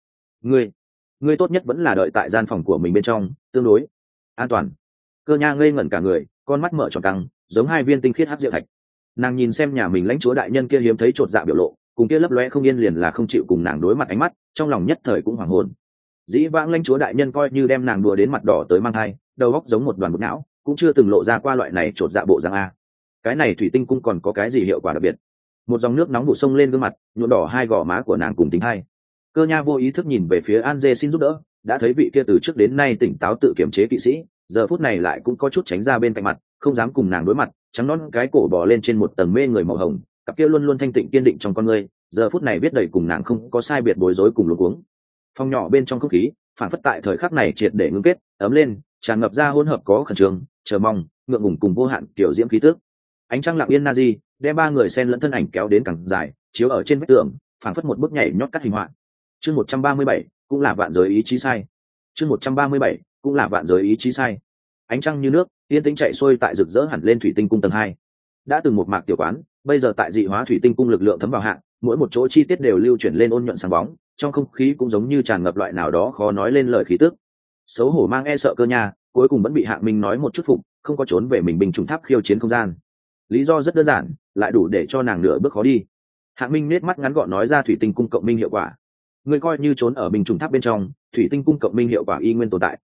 S1: Ngươi tốt nhất vẫn là đợi tại gian phòng của mình bên trong, tương đối an toàn. Cơ Nha ngây ngẩn cả người, con mắt mở tròn căng, giống hai viên tinh khiết hắc diệu thạch. Nàng nhìn xem nhà mình lãnh chúa đại nhân kia hiếm thấy chột dạ biểu lộ, cùng kia lấp lóe không yên liền là không chịu cùng nàng đối mặt ánh mắt, trong lòng nhất thời cũng hoảng hồn. Dĩ vãng lãnh chúa đại nhân coi như đem nàng đùa đến mặt đỏ tới mang thai, đầu óc giống một đoàn bột não, cũng chưa từng lộ ra qua loại này chột dạ bộ dáng a. Cái này thủy tinh cung còn có cái gì hiệu quả đặc biệt? Một dòng nước nóng vụ sông lên gương mặt, nhuộm đỏ hai gò má của nàng cùng tính hai. Cơ Nha vô ý thức nhìn về phía An Dê xin giúp đỡ, đã thấy vị kia từ trước đến nay tỉnh táo tự kiểm chế kỵ sĩ, giờ phút này lại cũng có chút tránh ra bên cạnh mặt, không dám cùng nàng đối mặt, trắng nón cái cổ bò lên trên một tầng mê người màu hồng, cặp kia luôn luôn thanh tịnh kiên định trong con người, giờ phút này biết đầy cùng nàng không có sai biệt bối rối cùng luống cuống. Phòng nhỏ bên trong không khí, phản phất tại thời khắc này triệt để ngưng kết, ấm lên, tràn ngập ra hỗn hợp có khẩn trương, chờ mong, ngượng ngùng cùng vô hạn kiểu diễm khí tức. Ánh trăng lặng yên Nazi đem ba người xen lẫn thân ảnh kéo đến càng dài, chiếu ở trên vách tường, phản phất một bức nhảy nhót cắt hình họa. Chương 137, cũng là vạn giới ý chí sai. Chương 137, cũng là vạn giới ý chí sai. Ánh trăng như nước, yên tĩnh chạy xuôi tại rực rỡ hẳn lên thủy tinh cung tầng 2. Đã từng một mạc tiểu quán, bây giờ tại dị hóa thủy tinh cung lực lượng thấm vào hạng, mỗi một chỗ chi tiết đều lưu chuyển lên ôn nhuận sáng bóng, trong không khí cũng giống như tràn ngập loại nào đó khó nói lên lời khí tức. Xấu hổ mang e sợ Cơ Nha, cuối cùng vẫn bị Hạng Minh nói một chút phục, không có trốn về mình binh chủng tháp khiêu chiến không gian. Lý do rất đơn giản, lại đủ để cho nàng nửa bước khó đi. Hạng Minh nét mắt ngắn gọn nói ra thủy tinh cung cộng minh hiệu quả. Người coi như trốn ở binh chủng tháp bên trong, thủy tinh cung cộng minh hiệu quả y nguyên tồn tại,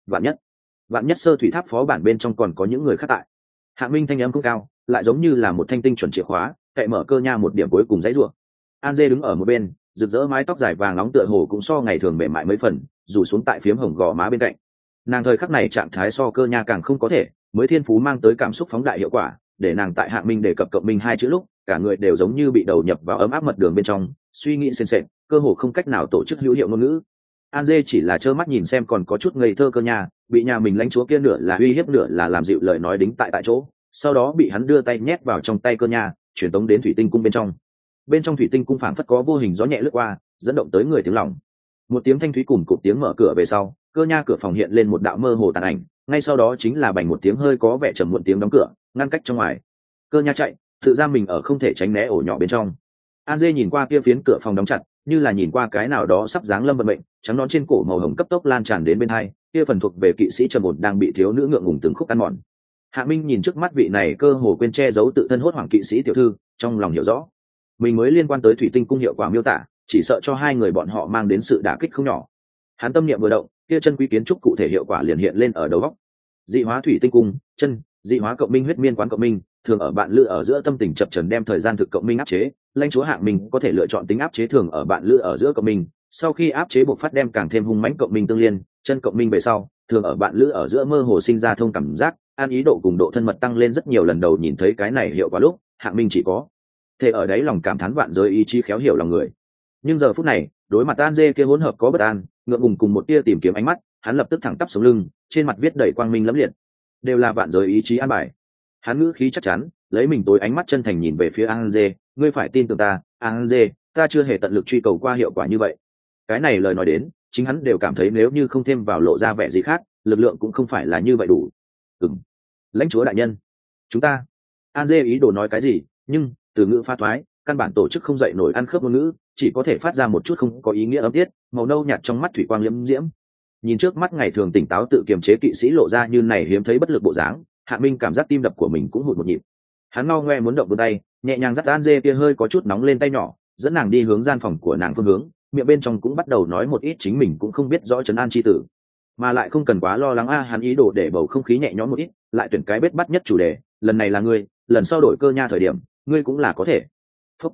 S1: vạn nhất sơ thủy tháp phó bản bên trong còn có những người khác tại. Hạng Minh thanh âm cũng cao, lại giống như là một thanh tinh chuẩn chìa khóa, cậy mở Cơ Nha một điểm cuối cùng dãy rủa. An Dê đứng ở một bên, rực rỡ mái tóc dài vàng nóng tựa hồ cũng so ngày thường mềm mại mấy phần, rủ xuống tại phiếm hồng gò má bên cạnh. Nàng thời khắc này trạng thái so Cơ Nha càng không có thể, mới thiên phú mang tới cảm xúc phóng đại hiệu quả, để nàng tại Hạng Minh đề cập cộng minh hai chữ lúc, cả người đều giống như bị đầu nhập vào ấm áp mật đường bên trong, suy nghĩ sền sệt, cơ hồ không cách nào tổ chức hữu hiệu ngôn ngữ. An Dê chỉ là trơ mắt nhìn xem còn có chút ngây thơ Cơ Nha, bị nhà mình lãnh chúa kia nửa là uy hiếp nửa là làm dịu lời nói đính tại chỗ, sau đó bị hắn đưa tay nhét vào trong tay Cơ Nha, truyền tống đến thủy tinh cung bên trong. Bên trong thủy tinh cung phảng phất có vô hình gió nhẹ lướt qua, dẫn động tới người tiếng lòng. Một tiếng thanh thúy cùng cụp tiếng mở cửa về sau, Cơ Nha cửa phòng hiện lên một đạo mơ hồ tàn ảnh, ngay sau đó chính là bành một tiếng hơi có vẻ trầm muộn tiếng đóng cửa, ngăn cách trong ngoài. Cơ Nha chạy, tự ra mình ở không thể tránh né ổ nhỏ bên trong. An Dê nhìn qua kia phiến cửa phòng đóng chặt, như là nhìn qua cái nào đó sắp giáng lâm vận mệnh, trắng nón trên cổ màu hồng cấp tốc lan tràn đến bên hai, kia phần thuộc về kỵ sĩ trầm ổn đang bị thiếu nữ ngượng ngùng từng khúc ăn mòn. Hạ Minh nhìn trước mắt vị này cơ hồ quên che giấu tự thân hốt hoảng kỵ sĩ tiểu thư, trong lòng hiểu rõ, mình mới liên quan tới thủy tinh cung hiệu quả miêu tả, chỉ sợ cho hai người bọn họ mang đến sự đả kích không nhỏ. Hắn tâm niệm vừa động, kia chân quý kiến trúc cụ thể hiệu quả liền hiện lên ở đầu óc. Dị hóa thủy tinh cung, chân, dị hóa cộng minh huyết miên quán cộng minh, thường ở bạn lữ ở giữa tâm tình chập chờn đem thời gian thực cộng minh áp chế, lãnh chúa Hạng Minh có thể lựa chọn tính áp chế thường ở bạn lữ ở giữa cộng minh, sau khi áp chế buộc phát đem càng thêm hung mãnh cộng minh tương liên, chân cộng minh về sau, thường ở bạn lữ ở giữa mơ hồ sinh ra thông cảm giác, an ý độ cùng độ thân mật tăng lên rất nhiều. Lần đầu nhìn thấy cái này hiệu quả lúc, Hạng Minh chỉ có thể ở đấy lòng cảm thán vạn giới ý chí khéo hiểu lòng người. Nhưng giờ phút này, đối mặt An Dê kia hỗn hợp có bất an, ngượng ngùng cùng một tia tìm kiếm ánh mắt, hắn lập tức thẳng tắp sống lưng, trên mặt viết đầy quang minh lẫm liệt, đều là vạn giới ý chí an bài. Hắn ngữ khí chắc chắn, lấy mình tối ánh mắt chân thành nhìn về phía An Dê, ngươi phải tin tưởng ta, An Dê, ta chưa hề tận lực truy cầu qua hiệu quả như vậy. Cái này lời nói đến, chính hắn đều cảm thấy nếu như không thêm vào lộ ra vẻ gì khác, lực lượng cũng không phải là như vậy đủ. Lãnh chúa đại nhân, chúng ta. An Dê ý đồ nói cái gì, nhưng từ ngữ pha thoái, căn bản tổ chức không dậy nổi ăn khớp ngôn ngữ, chỉ có thể phát ra một chút không có ý nghĩa ấm tiết, màu nâu nhạt trong mắt thủy quang liễm diễm. Nhìn trước mắt ngày thường tỉnh táo tự kiềm chế kỵ sĩ lộ ra như này hiếm thấy bất lực bộ dáng, Hạ Minh cảm giác tim đập của mình cũng hụt một nhịp. Hắn ngao ngoe muốn động vươn tay, nhẹ nhàng dắt An Dê kia hơi có chút nóng lên tay nhỏ, dẫn nàng đi hướng gian phòng của nàng phương hướng, miệng bên trong cũng bắt đầu nói một ít chính mình cũng không biết rõ trấn an chi tử, mà lại không cần quá lo lắng hắn ý đồ để bầu không khí nhẹ nhõm một ít, lại tuyển cái bết bắt nhất chủ đề, lần này là ngươi, lần sau đổi Cơ Nha thời điểm, ngươi cũng là có thể. Phúc.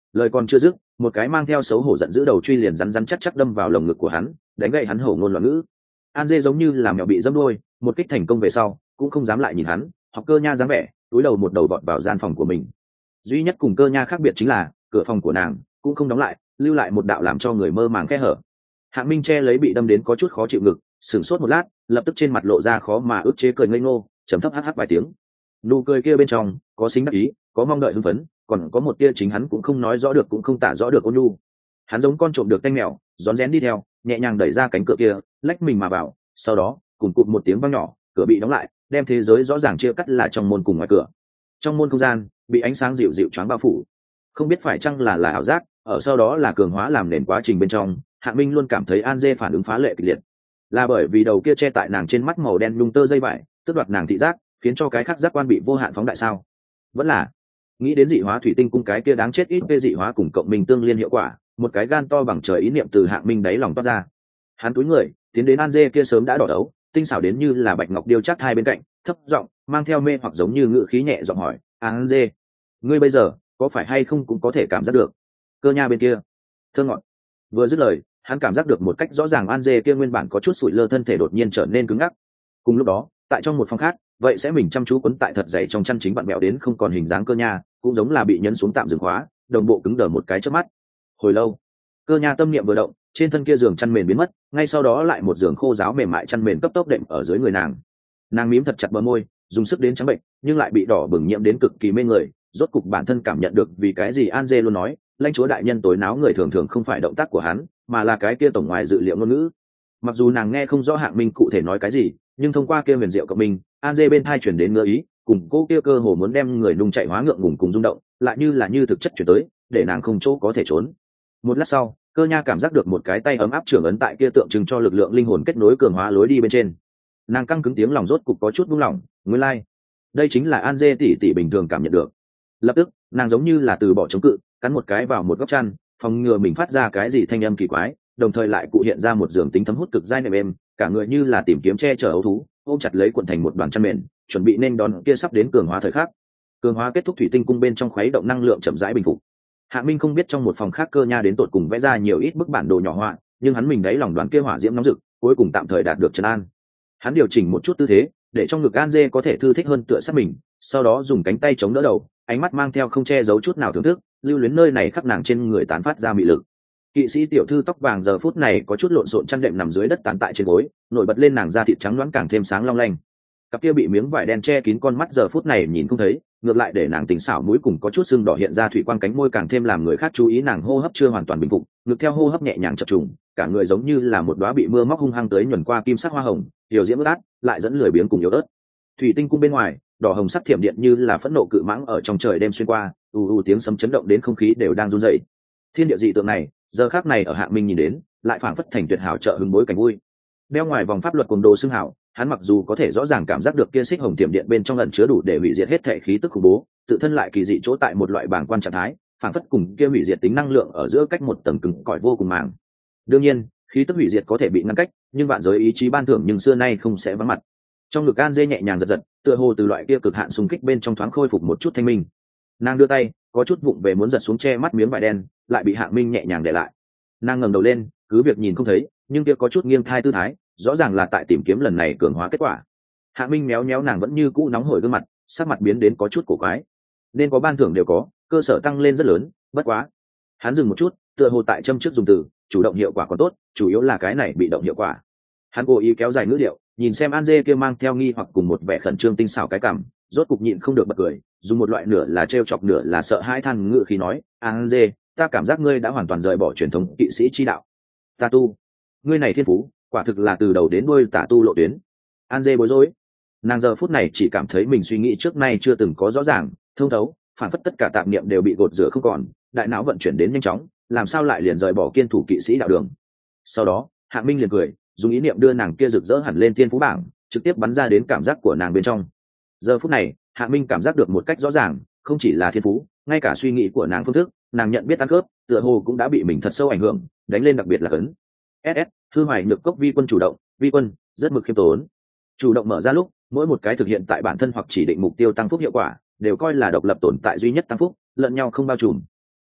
S1: Lời còn chưa dứt, một cái mang theo xấu hổ giận dữ đầu truy liền rắn rắn chắc chắc đâm vào lồng ngực của hắn, đánh gậy hắn hổ ngôn loạn ngữ. An Dê giống như là mèo bị dẫm đuôi, một kích thành công về sau cũng không dám lại nhìn hắn, học Cơ Nha dáng vẻ túi đầu một đầu vọt vào gian phòng của mình. Duy nhất cùng Cơ Nha khác biệt chính là cửa phòng của nàng cũng không đóng lại, lưu lại một đạo làm cho người mơ màng khe hở. Hạng Minh che lấy bị đâm đến có chút khó chịu ngực, sửng sốt một lát, lập tức trên mặt lộ ra khó mà ức chế cười ngây ngô, trầm thấp hắc hắc vài tiếng. Nụ cười kia bên trong có xính đắc ý, có mong đợi hưng phấn, còn có một tia chính hắn cũng không nói rõ được cũng không tả rõ được ôn nhu. Hắn giống con trộm được tanh mèo, rón rén đi theo, nhẹ nhàng đẩy ra cánh cửa kia, lách mình mà vào, sau đó cùng cụt một tiếng vang nhỏ, cửa bị đóng lại, đem thế giới rõ ràng chia cắt là trong môn cùng ngoài cửa. Trong môn không gian bị ánh sáng dịu dịu choáng bao phủ, không biết phải chăng là ảo giác, ở sau đó là cường hóa làm nền quá trình bên trong. Hạng Minh luôn cảm thấy An Dê phản ứng phá lệ kịch liệt, là bởi vì đầu kia che tại nàng trên mắt màu đen nhung tơ dây vải tước đoạt nàng thị giác, khiến cho cái khác giác quan bị vô hạn phóng đại sao? Vẫn là nghĩ đến dị hóa thủy tinh cung cái kia đáng chết ít về dị hóa cùng cộng minh tương liên hiệu quả, một cái gan to bằng trời ý niệm từ Hạng Minh đáy lòng toát ra. Hắn túi người tiến đến An Dê kia sớm đã đỏ đấu, tinh xảo đến như là bạch ngọc điêu chắc hai bên cạnh, thấp giọng mang theo mê hoặc giống như ngự khí nhẹ giọng hỏi: An Dê, ngươi bây giờ có phải hay không cũng có thể cảm giác được Cơ Nha bên kia thơ ngọt? Vừa dứt lời, hắn cảm giác được một cách rõ ràng An Dê kia nguyên bản có chút sụi lơ thân thể đột nhiên trở nên cứng ngắc. Cùng lúc đó, tại trong một phòng khác, vậy sẽ mình chăm chú quấn tại thật dày trong chăn chính bạn mẹo đến không còn hình dáng Cơ Nha, cũng giống là bị nhấn xuống tạm dừng khóa, đồng bộ cứng đờ một cái chớp mắt. Hồi lâu, Cơ Nha tâm niệm vừa động, trên thân kia giường chăn mền biến mất, ngay sau đó lại một giường khô ráo mềm mại chăn mền cấp tốc đệm ở dưới người nàng. Nàng mím thật chặt bờ môi, dùng sức đến trắng bệnh, nhưng lại bị đỏ bừng nhiễm đến cực kỳ mê người. Rốt cục bản thân cảm nhận được vì cái gì An Dê luôn nói, lãnh chúa đại nhân tối náo người thường thường không phải động tác của hắn, mà là cái kia tổng ngoài dự liệu ngôn ngữ. Mặc dù nàng nghe không rõ Hạng Minh cụ thể nói cái gì, nhưng thông qua kia huyền diệu cộng minh, An Dê bên thai chuyển đến ngữ ý, cùng cô kia cơ hồ muốn đem người nung chạy hóa ngượng ngùng cùng rung động, lại như là như thực chất chuyển tới, để nàng không chỗ có thể trốn. Một lát sau, Cơ Nha cảm giác được một cái tay ấm áp trưởng ấn tại kia tượng trưng cho lực lượng linh hồn kết nối cường hóa lối đi bên trên. Nàng căng cứng tiếng lòng rốt cục có chút buông lỏng, nguyên lai, đây chính là An Dê tỷ tỷ bình thường cảm nhận được. Lập tức, nàng giống như là từ bỏ chống cự, cắn một cái vào một góc chăn, phòng ngừa mình phát ra cái gì thanh âm kỳ quái, đồng thời lại cụ hiện ra một giường tính thấm hút cực dai nệm êm, cả người như là tìm kiếm che chở ấu thú, ôm chặt lấy cuộn thành một đoàn chăn mền, chuẩn bị nên đón kia sắp đến cường hóa thời khắc. Cường hóa kết thúc, thủy tinh cung bên trong khuấy động năng lượng chậm rãi bình phục. Hạ Minh không biết trong một phòng khác Cơ Nha đến tột cùng vẽ ra nhiều ít bức bản đồ nhỏ họa, nhưng hắn mình đáy lòng đoán kia hỏa diễm nóng rực, cuối cùng tạm thời đạt được trấn an. Hắn điều chỉnh một chút tư thế, để trong ngực An Dê có thể thư thích hơn tựa sát mình, sau đó dùng cánh tay chống đỡ đầu, ánh mắt mang theo không che giấu chút nào thưởng thức, lưu luyến nơi này khắc nàng trên người tán phát ra mị lực. Kỵ sĩ tiểu thư tóc vàng giờ phút này có chút lộn xộn chăn đệm nằm dưới đất tán tại trên gối, nổi bật lên nàng da thịt trắng loáng càng thêm sáng long lanh. Cặp kia bị miếng vải đen che kín con mắt giờ phút này nhìn không thấy, ngược lại để nàng tình xảo mũi cùng có chút sưng đỏ hiện ra thủy quang, cánh môi càng thêm làm người khác chú ý. Nàng hô hấp chưa hoàn toàn bình phục, ngược theo hô hấp nhẹ nhàng chập trùng, cả người giống như là một đóa bị mưa móc hung hăng tới nhuần qua kim sắc hoa hồng, điều diễm ướt át, lại dẫn lười biếng cùng yếu ớt. Thủy tinh cung bên ngoài, đỏ hồng sắc thiểm điện như là phẫn nộ cự mãng ở trong trời đêm xuyên qua, tiếng sấm chấn động đến không khí đều đang run rẩy. Thiên địa dị tượng này, giờ khắc này ở Hạng Minh nhìn đến, lại phảng phất thành tuyệt hảo trợ hứng bối cảnh vui. Đeo ngoài vòng pháp luật cuồng đồ xưng hảo, hắn mặc dù có thể rõ ràng cảm giác được kia xích hồng tiềm điện bên trong ẩn chứa đủ để hủy diệt hết thể khí tức khủng bố, tự thân lại kỳ dị chỗ tại một loại bàng quan trạng thái, phảng phất cùng kia hủy diệt tính năng lượng ở giữa cách một tầng cứng cỏi vô cùng màng. Đương nhiên, khí tức hủy diệt có thể bị ngăn cách, nhưng vạn giới ý chí ban thưởng nhưng xưa nay không sẽ vắng mặt. Trong ngực An Dê nhẹ nhàng giật giật, tựa hồ từ loại kia cực hạn xung kích bên trong thoáng khôi phục một chút thanh minh. Nàng đưa tay, có chút vụng về muốn giật xuống che mắt miếng vải đen, lại bị Hạng Minh nhẹ nhàng để lại. Nàng ngẩng đầu lên, cứ việc nhìn không thấy, nhưng kia có chút nghiêng thai tư thái, rõ ràng là tại tìm kiếm lần này cường hóa kết quả. Hạng Minh méo méo nàng vẫn như cũ nóng hổi gương mặt, sắc mặt biến đến có chút cổ quái. Nên có ban thưởng đều có, cơ sở tăng lên rất lớn, bất quá. Hắn dừng một chút, tựa hồ tại châm trước dùng từ, chủ động hiệu quả còn tốt, chủ yếu là cái này bị động hiệu quả. Hắn cố ý kéo dài ngữ điệu, nhìn xem An Dê kia mang theo nghi hoặc cùng một vẻ khẩn trương tinh xảo cái cảm, rốt cục nhịn không được bật cười, dùng một loại nửa là trêu chọc nửa là sợ hãi than ngữ khí nói: An Dê, ta cảm giác ngươi đã hoàn toàn rời bỏ truyền thống kỵ sĩ chi đạo. Ta tu, ngươi này thiên phú, quả thực là từ đầu đến đuôi tả tu lộ tuyến. An Dê bối rối, nàng giờ phút này chỉ cảm thấy mình suy nghĩ trước nay chưa từng có rõ ràng, thông thấu, phản phất tất cả tạp niệm đều bị gột rửa không còn, đại não vận chuyển đến nhanh chóng, làm sao lại liền rời bỏ kiên thủ kỵ sĩ đạo đường. Sau đó, Hạng Minh liền cười, dùng ý niệm đưa nàng kia rực rỡ hẳn lên thiên phú bảng, trực tiếp bắn ra đến cảm giác của nàng bên trong. Giờ phút này, Hạng Minh cảm giác được một cách rõ ràng, không chỉ là thiên phú, ngay cả suy nghĩ của nàng, phương thức, nàng nhận biết ăn khớp, tựa hồ cũng đã bị mình thật sâu ảnh hưởng, đánh lên đặc biệt là cấn. SS, Thư Hoài Nhược Cốc vi quân chủ động, vi quân, rất mực khiêm tốn. Chủ động mở ra lúc, mỗi một cái thực hiện tại bản thân hoặc chỉ định mục tiêu tăng phúc hiệu quả, đều coi là độc lập tồn tại duy nhất tăng phúc, lẫn nhau không bao trùm.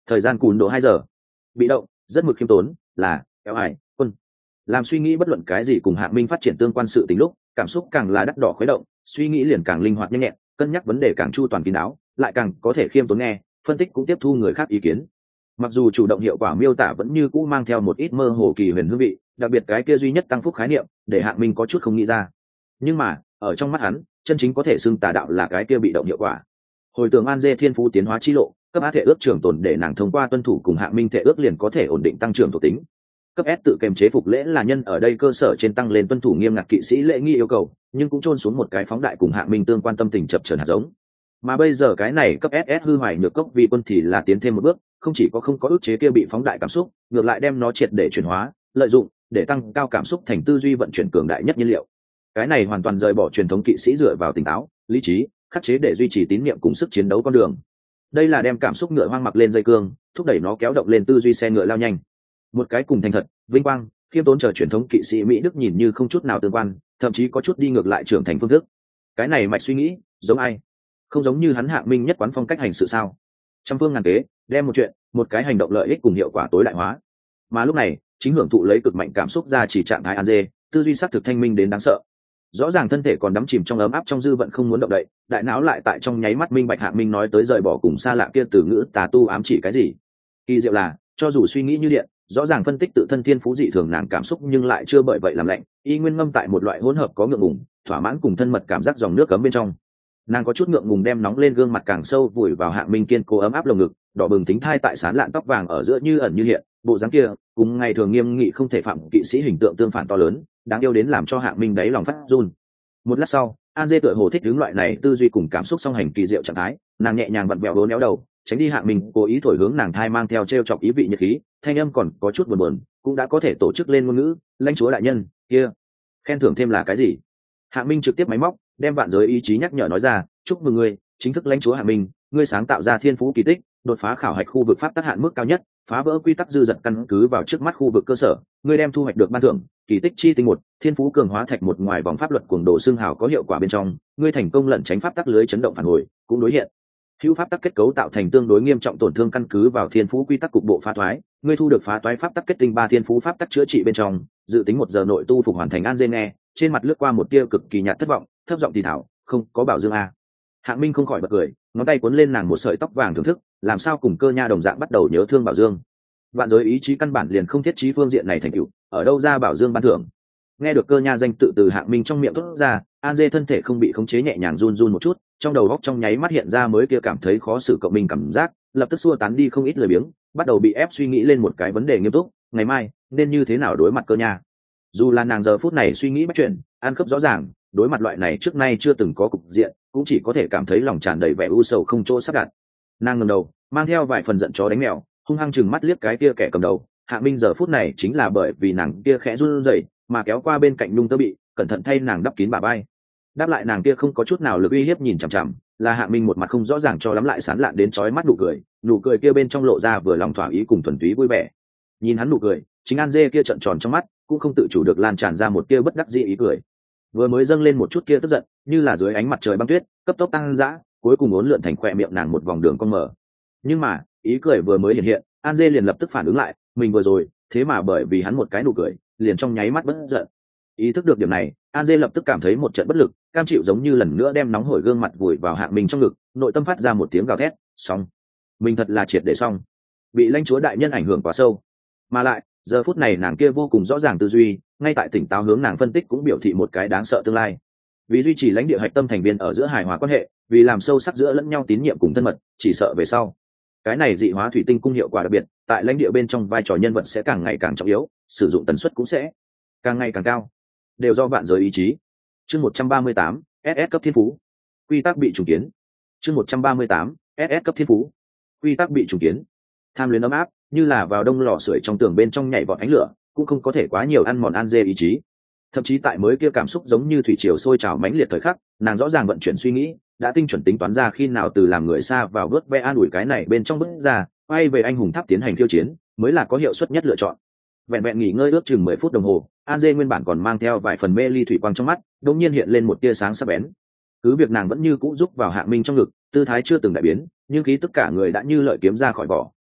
S1: thời gian cùn độ 2 giờ. Bị động, rất mực khiêm tốn, là kéo hải quân. Làm suy nghĩ bất luận cái gì cùng Hạng Minh phát triển tương quan sự tình lúc, cảm xúc càng là đắt đỏ khuấy động, suy nghĩ liền càng linh hoạt nhanh nhẹn, cân nhắc vấn đề càng chu toàn kín đáo, lại càng có thể khiêm tốn nghe, phân tích cũng tiếp thu người khác ý kiến. Mặc dù chủ động hiệu quả miêu tả vẫn như cũ mang theo một ít mơ hồ kỳ huyền hương vị, đặc biệt cái kia duy nhất tăng phúc khái niệm, để Hạng Minh có chút không nghĩ ra. Nhưng mà, ở trong mắt hắn, chân chính có thể xưng tà đạo là cái kia bị động hiệu quả. Hồi tưởng An Dê thiên phú tiến hóa chi lộ, cấp A thể ước trường tồn để nàng thông qua tuân thủ cùng Hạng Minh thể ước liền có thể ổn định tăng trưởng thuộc tính. Cấp S tự kềm chế phục lễ là nhân ở đây cơ sở trên tăng lên tuân thủ nghiêm ngặt kỵ sĩ lễ nghi yêu cầu, nhưng cũng chôn xuống một cái phóng đại cùng Hạng Minh tương quan tâm tình chập chờn hạt giống. Mà bây giờ cái này cấp SS hư hoài nhược cốc vì quân thì là tiến thêm một bước, không chỉ có không có ức chế kia bị phóng đại cảm xúc, ngược lại đem nó triệt để chuyển hóa, lợi dụng để tăng cao cảm xúc thành tư duy vận chuyển cường đại nhất nhiên liệu. Cái này hoàn toàn rời bỏ truyền thống kỵ sĩ dựa vào tỉnh táo, lý trí, khắc chế để duy trì tín niệm cùng sức chiến đấu con đường. Đây là đem cảm xúc ngựa hoang mặc lên dây cương, thúc đẩy nó kéo động lên tư duy xe ngựa lao nhanh. Một cái cùng thành thật, vinh quang, khiêm tốn chờ truyền thống kỵ sĩ Mỹ Đức nhìn như không chút nào tương quan, thậm chí có chút đi ngược lại trưởng thành phương thức. Cái này mạch suy nghĩ, giống ai? Không giống như hắn Hạng Minh nhất quán phong cách hành sự sao? Trăm phương ngàn kế, đem một chuyện, một cái hành động lợi ích cùng hiệu quả tối đại hóa. Mà lúc này, chính hưởng thụ lấy cực mạnh cảm xúc ra chỉ trạng thái an dê, tư duy xác thực thanh minh đến đáng sợ. Rõ ràng thân thể còn đắm chìm trong ấm áp trong dư vận không muốn động đậy, đại não lại tại trong nháy mắt minh bạch Hạng Minh nói tới rời bỏ cùng xa lạ kia từ ngữ tà tu ám chỉ cái gì. Kỳ diệu là, cho dù suy nghĩ như điện, rõ ràng phân tích tự thân thiên phú dị thường nàng cảm xúc nhưng lại chưa bởi vậy làm lạnh, y nguyên ngâm tại một loại hỗn hợp có ngượng ngùng, thỏa mãn cùng thân mật cảm giác dòng nước cấm bên trong. Nàng có chút ngượng ngùng đem nóng lên gương mặt càng sâu vùi vào Hạng Minh kiên cố ấm áp lồng ngực, đỏ bừng tính thai tại sán lạn tóc vàng ở giữa như ẩn như hiện, bộ dáng kia cùng ngày thường nghiêm nghị không thể phạm kỵ sĩ hình tượng tương phản to lớn, đáng yêu đến làm cho Hạng Minh đáy lòng phát run. Một lát sau, An Dê tựa hồ thích hướng loại này tư duy cùng cảm xúc song hành kỳ diệu trạng thái, nàng nhẹ nhàng vặn vẹo vốn éo đầu, tránh đi Hạng Minh cố ý thổi hướng nàng thai mang theo trêu chọc ý vị nhiệt khí, thanh âm còn có chút buồn, cũng đã có thể tổ chức lên ngôn ngữ, lãnh chúa đại nhân, kia, khen thưởng thêm là cái gì? Hạng Minh trực tiếp máy móc, đem vạn giới ý chí nhắc nhở nói ra, chúc mừng ngươi, chính thức lãnh chúa Hạng Minh, ngươi sáng tạo ra thiên phú kỳ tích, đột phá khảo hạch khu vực pháp tắc hạn mức cao nhất, phá vỡ quy tắc dư dật căn cứ vào trước mắt khu vực cơ sở, ngươi đem thu hoạch được ban thưởng, kỳ tích chi tinh một, thiên phú cường hóa thạch một ngoài vòng pháp luật cuồng đồ xương hào có hiệu quả bên trong, ngươi thành công lẩn tránh pháp tắc lưới chấn động phản hồi, cũng đối hiện. Hữu pháp tắc kết cấu tạo thành tương đối nghiêm trọng tổn thương căn cứ vào thiên phú quy tắc cục bộ phá thoái, ngươi thu được phá toái pháp tắc kết tinh 3 thiên phú pháp tắc chữa trị bên trong, dự tính 1 giờ nội tu phục hoàn thành. An Dê nghe, trên mặt lướt qua một tia cực kỳ nhạt thất vọng, thấp giọng thì thảo, không có bảo dương a. Hạng Minh không khỏi bật cười, ngón tay cuốn lên nàng một sợi tóc vàng thưởng thức, làm sao cùng cơ nha đồng dạng bắt đầu nhớ thương bảo dương. Vạn giới ý chí căn bản liền không thiết trí phương diện này thành tựu, ở đâu ra bảo dương ban thưởng? Nghe được cơ nha danh tự từ Hạng Minh trong miệng thốt ra, An Dê thân thể không bị khống chế nhẹ nhàng run run một chút, trong đầu óc trong nháy mắt hiện ra mới kia cảm thấy khó xử cộng mình cảm giác, lập tức xua tán đi không ít lười biếng, bắt đầu bị ép suy nghĩ lên một cái vấn đề nghiêm túc, ngày mai nên như thế nào đối mặt cơ nha. Dù là nàng giờ phút này suy nghĩ bắt chuyện, ăn khớp rõ ràng, đối mặt loại này trước nay chưa từng có cục diện, cũng chỉ có thể cảm thấy lòng tràn đầy vẻ u sầu không chỗ sắp đặt. Nàng ngẩng đầu, mang theo vài phần giận chó đánh mèo, hung hăng chừng mắt liếc cái kia kẻ cầm đầu. Hạ Minh giờ phút này chính là bởi vì nàng kia khẽ run rẩy, mà kéo qua bên cạnh Nhung Tơ Bị, cẩn thận thay nàng đắp kín bả vai. Đáp lại nàng kia không có chút nào lực uy hiếp nhìn chằm chằm, là Hạ Minh một mặt không rõ ràng cho lắm lại sán lạn đến chói mắt nụ cười kia bên trong lộ ra vừa lòng thỏa ý cùng thuần túy vui vẻ. Nhìn hắn nụ cười, chính An Dê kia trợn tròn trong mắt, cũng không tự chủ được lan tràn ra một tia bất đắc dĩ ý cười. Vừa mới dâng lên một chút kia tức giận, như là dưới ánh mặt trời băng tuyết, cấp tốc tăng dã, cuối cùng uốn lượn thành khóe miệng nàng một vòng đường cong mở. Nhưng mà, ý cười vừa mới hiện hiện, An Dê liền lập tức phản ứng lại, mình vừa rồi, thế mà bởi vì hắn một cái nụ cười, liền trong nháy mắt bất giận. Ý thức được điểm này, An Dê lập tức cảm thấy một trận bất lực, cam chịu giống như lần nữa đem nóng hổi gương mặt vùi vào Hạng Minh trong ngực, nội tâm phát ra một tiếng gào thét, xong, mình thật là triệt để xong, bị lãnh chúa đại nhân ảnh hưởng quá sâu. Mà lại, giờ phút này nàng kia vô cùng rõ ràng tư duy, ngay tại tỉnh táo hướng nàng phân tích cũng biểu thị một cái đáng sợ tương lai. Vì duy trì lãnh địa hạch tâm thành viên ở giữa hài hòa quan hệ, vì làm sâu sắc giữa lẫn nhau tín nhiệm cùng thân mật, chỉ sợ về sau cái này dị hóa thủy tinh cung hiệu quả đặc biệt, tại lãnh địa bên trong vai trò nhân vật sẽ càng ngày càng trọng yếu, sử dụng tần suất cũng sẽ càng ngày càng cao, đều do vạn giới ý chí. Chương 138, SS cấp thiên phú. Quy tắc bị trùng kiến. Chương 138, SS cấp thiên phú. Quy tắc bị trùng kiến. Tham luyến ấm áp, như là vào đông lò sưởi trong tường bên trong nhảy vọt ánh lửa, cũng không có thể quá nhiều ăn mòn An Dê ý chí. Thậm chí tại mới kia cảm xúc giống như thủy triều sôi trào mãnh liệt thời khắc, nàng rõ ràng vận chuyển suy nghĩ, đã tinh chuẩn tính toán ra khi nào từ làm người xa vào vớt ve an ủi cái này bên trong bước ra, quay về anh hùng tháp tiến hành khiêu chiến, mới là có hiệu suất nhất lựa chọn. Vẹn vẹn nghỉ ngơi ước chừng 10 phút đồng hồ, An Dê nguyên bản còn mang theo vài phần mê ly thủy quang trong mắt, đột nhiên hiện lên một tia sáng sắc bén. Cứ việc nàng vẫn như cũ giúp vào Hạng Minh trong ngực, tư thái chưa từng đại biến, nhưng khí tất cả người đã như lợi kiếm ra khỏi vỏ,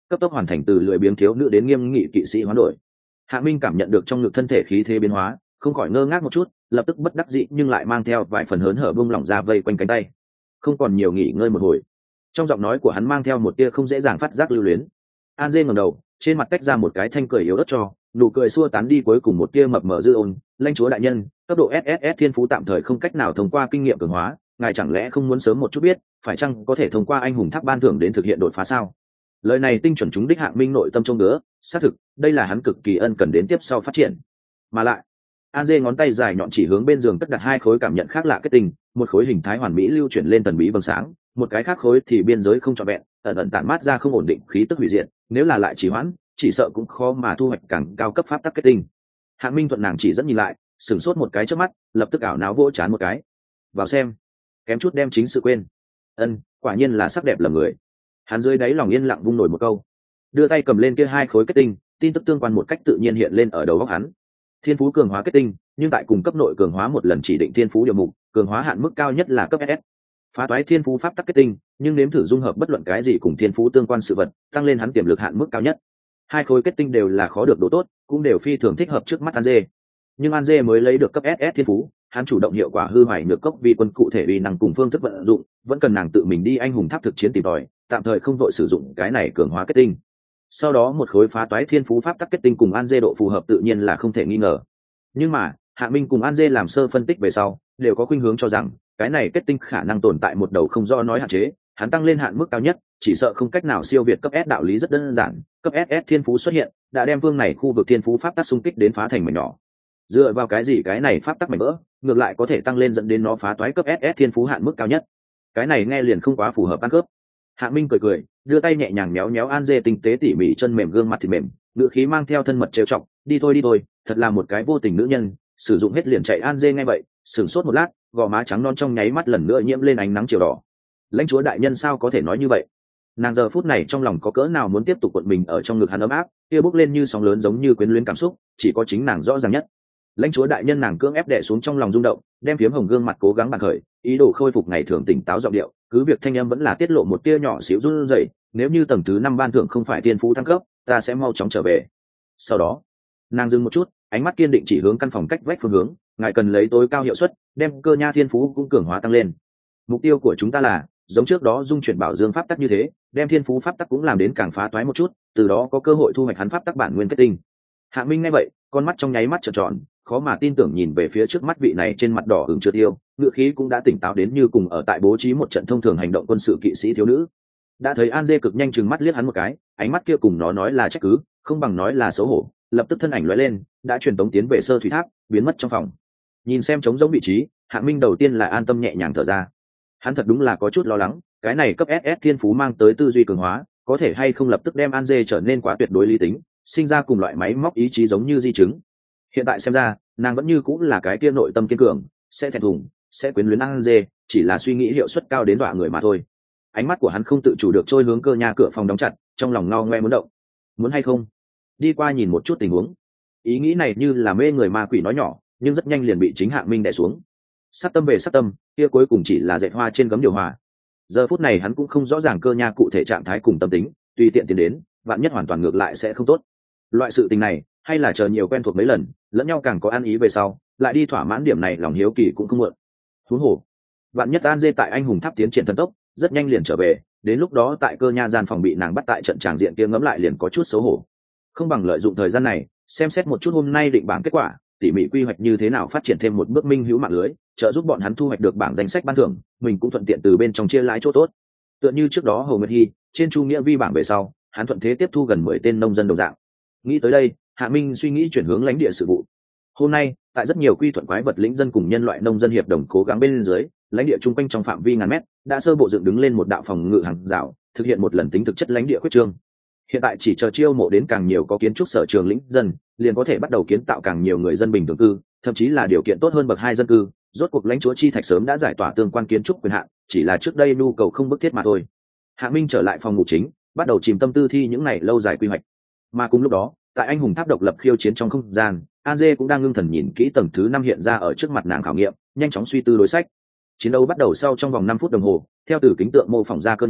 S1: cấp tốc hoàn thành từ lười biếng thiếu nữ đến nghiêm nghị kỵ sĩ hoán đổi. Hạ Minh cảm nhận được trong ngực thân thể khí thế biến hóa, không khỏi ngơ ngác một chút, lập tức bất đắc dĩ nhưng lại mang theo vài phần hớn hở buông lỏng ra vây quanh cánh tay. Không còn nhiều nghỉ ngơi một hồi. Trong giọng nói của hắn mang theo một tia không dễ dàng phát giác lưu luyến. An Dê ngẩng đầu, trên mặt tách ra một cái thanh cười yếu ớt cho, nụ cười xua tán đi cuối cùng một tia mập mờ dư ôn. Lãnh chúa đại nhân, cấp độ SSS thiên phú tạm thời không cách nào thông qua kinh nghiệm cường hóa, ngài chẳng lẽ không muốn sớm một chút biết, phải chăng có thể thông qua anh hùng tháp ban thưởng đến thực hiện đột phá sao? Lời này tinh chuẩn trúng đích Hạng Minh nội tâm trong ngứa, xác thực, đây là hắn cực kỳ ân cần đến tiếp sau phát triển. Mà lại, An Dê ngón tay dài nhọn chỉ hướng bên giường cất đặt hai khối cảm nhận khác lạ kết tinh, một khối hình thái hoàn mỹ lưu chuyển lên thần bí vầng sáng, một cái khác khối thì biên giới không trọn vẹn, ẩn ẩn tản mát ra không ổn định khí tức hủy diệt, nếu là lại trì hoãn, chỉ sợ cũng khó mà thu hoạch càng cao cấp pháp tắc kết tinh. Hạng Minh thuận nàng chỉ dẫn nhìn lại, sửng sốt một cái trước mắt, lập tức ảo não vỗ chán một cái. Vào xem, kém chút đem chính sự quên. Quả nhiên là sắc đẹp lầm người. Hắn dưới đáy lòng yên lặng vung nổi một câu, đưa tay cầm lên kia hai khối kết tinh, tin tức tương quan một cách tự nhiên hiện lên ở đầu óc hắn. Thiên phú cường hóa kết tinh, nhưng tại cùng cấp nội cường hóa một lần chỉ định thiên phú điều mục, cường hóa hạn mức cao nhất là cấp SS. Phá toái thiên phú pháp tắc kết tinh, nhưng nếm thử dung hợp bất luận cái gì cùng thiên phú tương quan sự vật, tăng lên hắn tiềm lực hạn mức cao nhất. Hai khối kết tinh đều là khó được độ tốt, cũng đều phi thường thích hợp trước mắt An Dê. Nhưng An Dê mới lấy được cấp SS thiên phú, hắn chủ động hiệu quả hư hoại nhược cốc vi quân cụ thể uy năng cùng phương thức vận dụng, vẫn cần nàng tự mình đi anh hùng tháp thực chiến tìm tòi, tạm thời không đội sử dụng cái này cường hóa kết tinh. Sau đó một khối phá toái thiên phú pháp tắc kết tinh cùng An Dê độ phù hợp tự nhiên là không thể nghi ngờ. Nhưng mà Hạ Minh cùng An Dê làm sơ phân tích về sau, đều có khuynh hướng cho rằng cái này kết tinh khả năng tồn tại một đầu không do nói hạn chế, hắn tăng lên hạn mức cao nhất, chỉ sợ không cách nào siêu việt cấp S. Đạo lý rất đơn giản, cấp SS thiên phú xuất hiện, đã đem vương này khu vực thiên phú pháp tắc xung kích đến phá thành mảnh nhỏ. Dựa vào cái gì cái này pháp tắc mảnh vỡ, ngược lại có thể tăng lên dẫn đến nó phá toái cấp SS thiên phú hạn mức cao nhất. Cái này nghe liền không quá phù hợp ăn cướp. Hạ Minh cười cười, đưa tay nhẹ nhàng méo méo An Dê tinh tế tỉ mỉ chân mềm gương mặt thịt mềm, ngữ khí mang theo thân mật trêu chọc, đi thôi, thật là một cái vô tình nữ nhân, sử dụng hết liền chạy. An Dê nghe vậy, sửng sốt một lát, gò má trắng non trong nháy mắt lần nữa nhiễm lên ánh nắng chiều đỏ. Lãnh chúa đại nhân sao có thể nói như vậy? Nàng giờ phút này trong lòng có cỡ nào muốn tiếp tục cuộn mình ở trong ngực hắn ấm áp, kia bốc lên như sóng lớn giống như quyến luyến cảm xúc, chỉ có chính nàng rõ ràng nhất. Lãnh chúa đại nhân, nàng cưỡng ép đè xuống trong lòng rung động, đem phiếm hồng gương mặt cố gắng bật khởi, ý đồ khôi phục ngày thường tỉnh táo giọng điệu, cứ việc thanh âm vẫn là tiết lộ một tia nhỏ xíu run rẩy, nếu như tầng thứ 5 ban thưởng không phải thiên phú thăng cấp, ta sẽ mau chóng trở về. Sau đó, nàng dừng một chút, ánh mắt kiên định chỉ hướng căn phòng cách vách phương hướng, ngài cần lấy tối cao hiệu suất, đem cơ nha thiên phú cũng cường hóa tăng lên. Mục tiêu của chúng ta là giống trước đó dung chuyển bảo dương pháp tắc như thế, đem thiên phú pháp tắc cũng làm đến càng phá toái một chút, từ đó có cơ hội thu hoạch hắn pháp tắc bản nguyên kết tinh. Hạ Minh nghe vậy, con mắt trong nháy mắt trợn tròn, khó mà tin tưởng nhìn về phía trước mắt vị này trên mặt đỏ ửng chưa tiêu, ngựa khí cũng đã tỉnh táo đến như cùng ở tại bố trí một trận thông thường hành động quân sự kỵ sĩ thiếu nữ. Đã thấy An Dê cực nhanh chừng mắt liếc hắn một cái, ánh mắt kia cùng nó nói là trách cứ, không bằng nói là xấu hổ, lập tức thân ảnh lóe lên, đã truyền tống tiến về sơ thủy tháp, biến mất trong phòng. Nhìn xem trống rỗng vị trí, Hạ Minh đầu tiên là an tâm nhẹ nhàng thở ra. Hắn thật đúng là có chút lo lắng, cái này cấp SS thiên phú mang tới tư duy cường hóa, có thể hay không lập tức đem An Dê trở nên quá tuyệt đối lý tính, sinh ra cùng loại máy móc ý chí giống như di chứng. Hiện tại xem ra, nàng vẫn như cũng là cái kia nội tâm kiên cường, sẽ thẹn thùng, sẽ quyến luyến An Dê, chỉ là suy nghĩ hiệu suất cao đến dọa người mà thôi. Ánh mắt của hắn không tự chủ được trôi hướng cơ nhà cửa phòng đóng chặt, trong lòng ngao ngoe muốn động. Muốn hay không? Đi qua nhìn một chút tình huống. Ý nghĩ này như là mê người ma quỷ nói nhỏ, nhưng rất nhanh liền bị chính Hạ Minh đè xuống. Sát tâm về sát tâm, kia cuối cùng chỉ là dệt hoa trên gấm điều hòa. Giờ phút này hắn cũng không rõ ràng cơ nha cụ thể trạng thái cùng tâm tính, tùy tiện tiến đến, vạn nhất hoàn toàn ngược lại sẽ không tốt. Loại sự tình này, hay là chờ nhiều quen thuộc mấy lần, lẫn nhau càng có ăn ý về sau, lại đi thỏa mãn điểm này lòng hiếu kỳ cũng không muộn. Huống hồ, vạn nhất An Dê tại anh hùng tháp tiến triển thần tốc, rất nhanh liền trở về, đến lúc đó tại cơ nha gian phòng bị nàng bắt tại trận tràng diện kia ngẫm lại liền có chút xấu hổ. Không bằng lợi dụng thời gian này, xem xét một chút hôm nay định bảng kết quả, tỉ mỉ quy hoạch như thế nào phát triển thêm một bước minh hữu mạng lưới, trợ giúp bọn hắn thu hoạch được bảng danh sách ban thưởng, mình cũng thuận tiện từ bên trong chia lãi chỗ tốt. Tựa như trước đó Hồ Nguyệt Hi, trên Chu Nghĩa Vi bảng về sau, hắn thuận thế tiếp thu gần 10 tên nông dân đồng dạng. Nghĩ tới đây, Hạ Minh suy nghĩ chuyển hướng lãnh địa sự vụ. Hôm nay, tại rất nhiều quy thuận quái vật lĩnh dân cùng nhân loại nông dân hiệp đồng cố gắng bên dưới, lãnh địa trung quanh trong phạm vi ngàn mét đã sơ bộ dựng đứng lên một đạo phòng ngự hàng rào, thực hiện một lần tính thực chất lãnh địa quyết trương. Hiện tại chỉ chờ chiêu mộ đến càng nhiều có kiến trúc sở trường lĩnh dân, liền có thể bắt đầu kiến tạo càng nhiều người dân bình thường cư, thậm chí là điều kiện tốt hơn bậc 2 dân cư. Rốt cuộc lãnh chúa chi thạch sớm đã giải tỏa tương quan kiến trúc quyền hạn, chỉ là trước đây nhu cầu không bức thiết mà thôi. Hạ Minh trở lại phòng ngủ chính, bắt đầu chìm tâm tư thi những này lâu dài quy hoạch. Mà cùng lúc đó, tại anh hùng tháp độc lập khiêu chiến trong không gian, An Dê cũng đang ngưng thần nhìn kỹ tầng thứ 5 hiện ra ở trước mặt nàng khảo nghiệm, nhanh chóng suy tư đối sách. Chiến đấu bắt đầu sau trong vòng 5 phút đồng hồ, theo từ kính tượng mô phỏng ra cơ nha,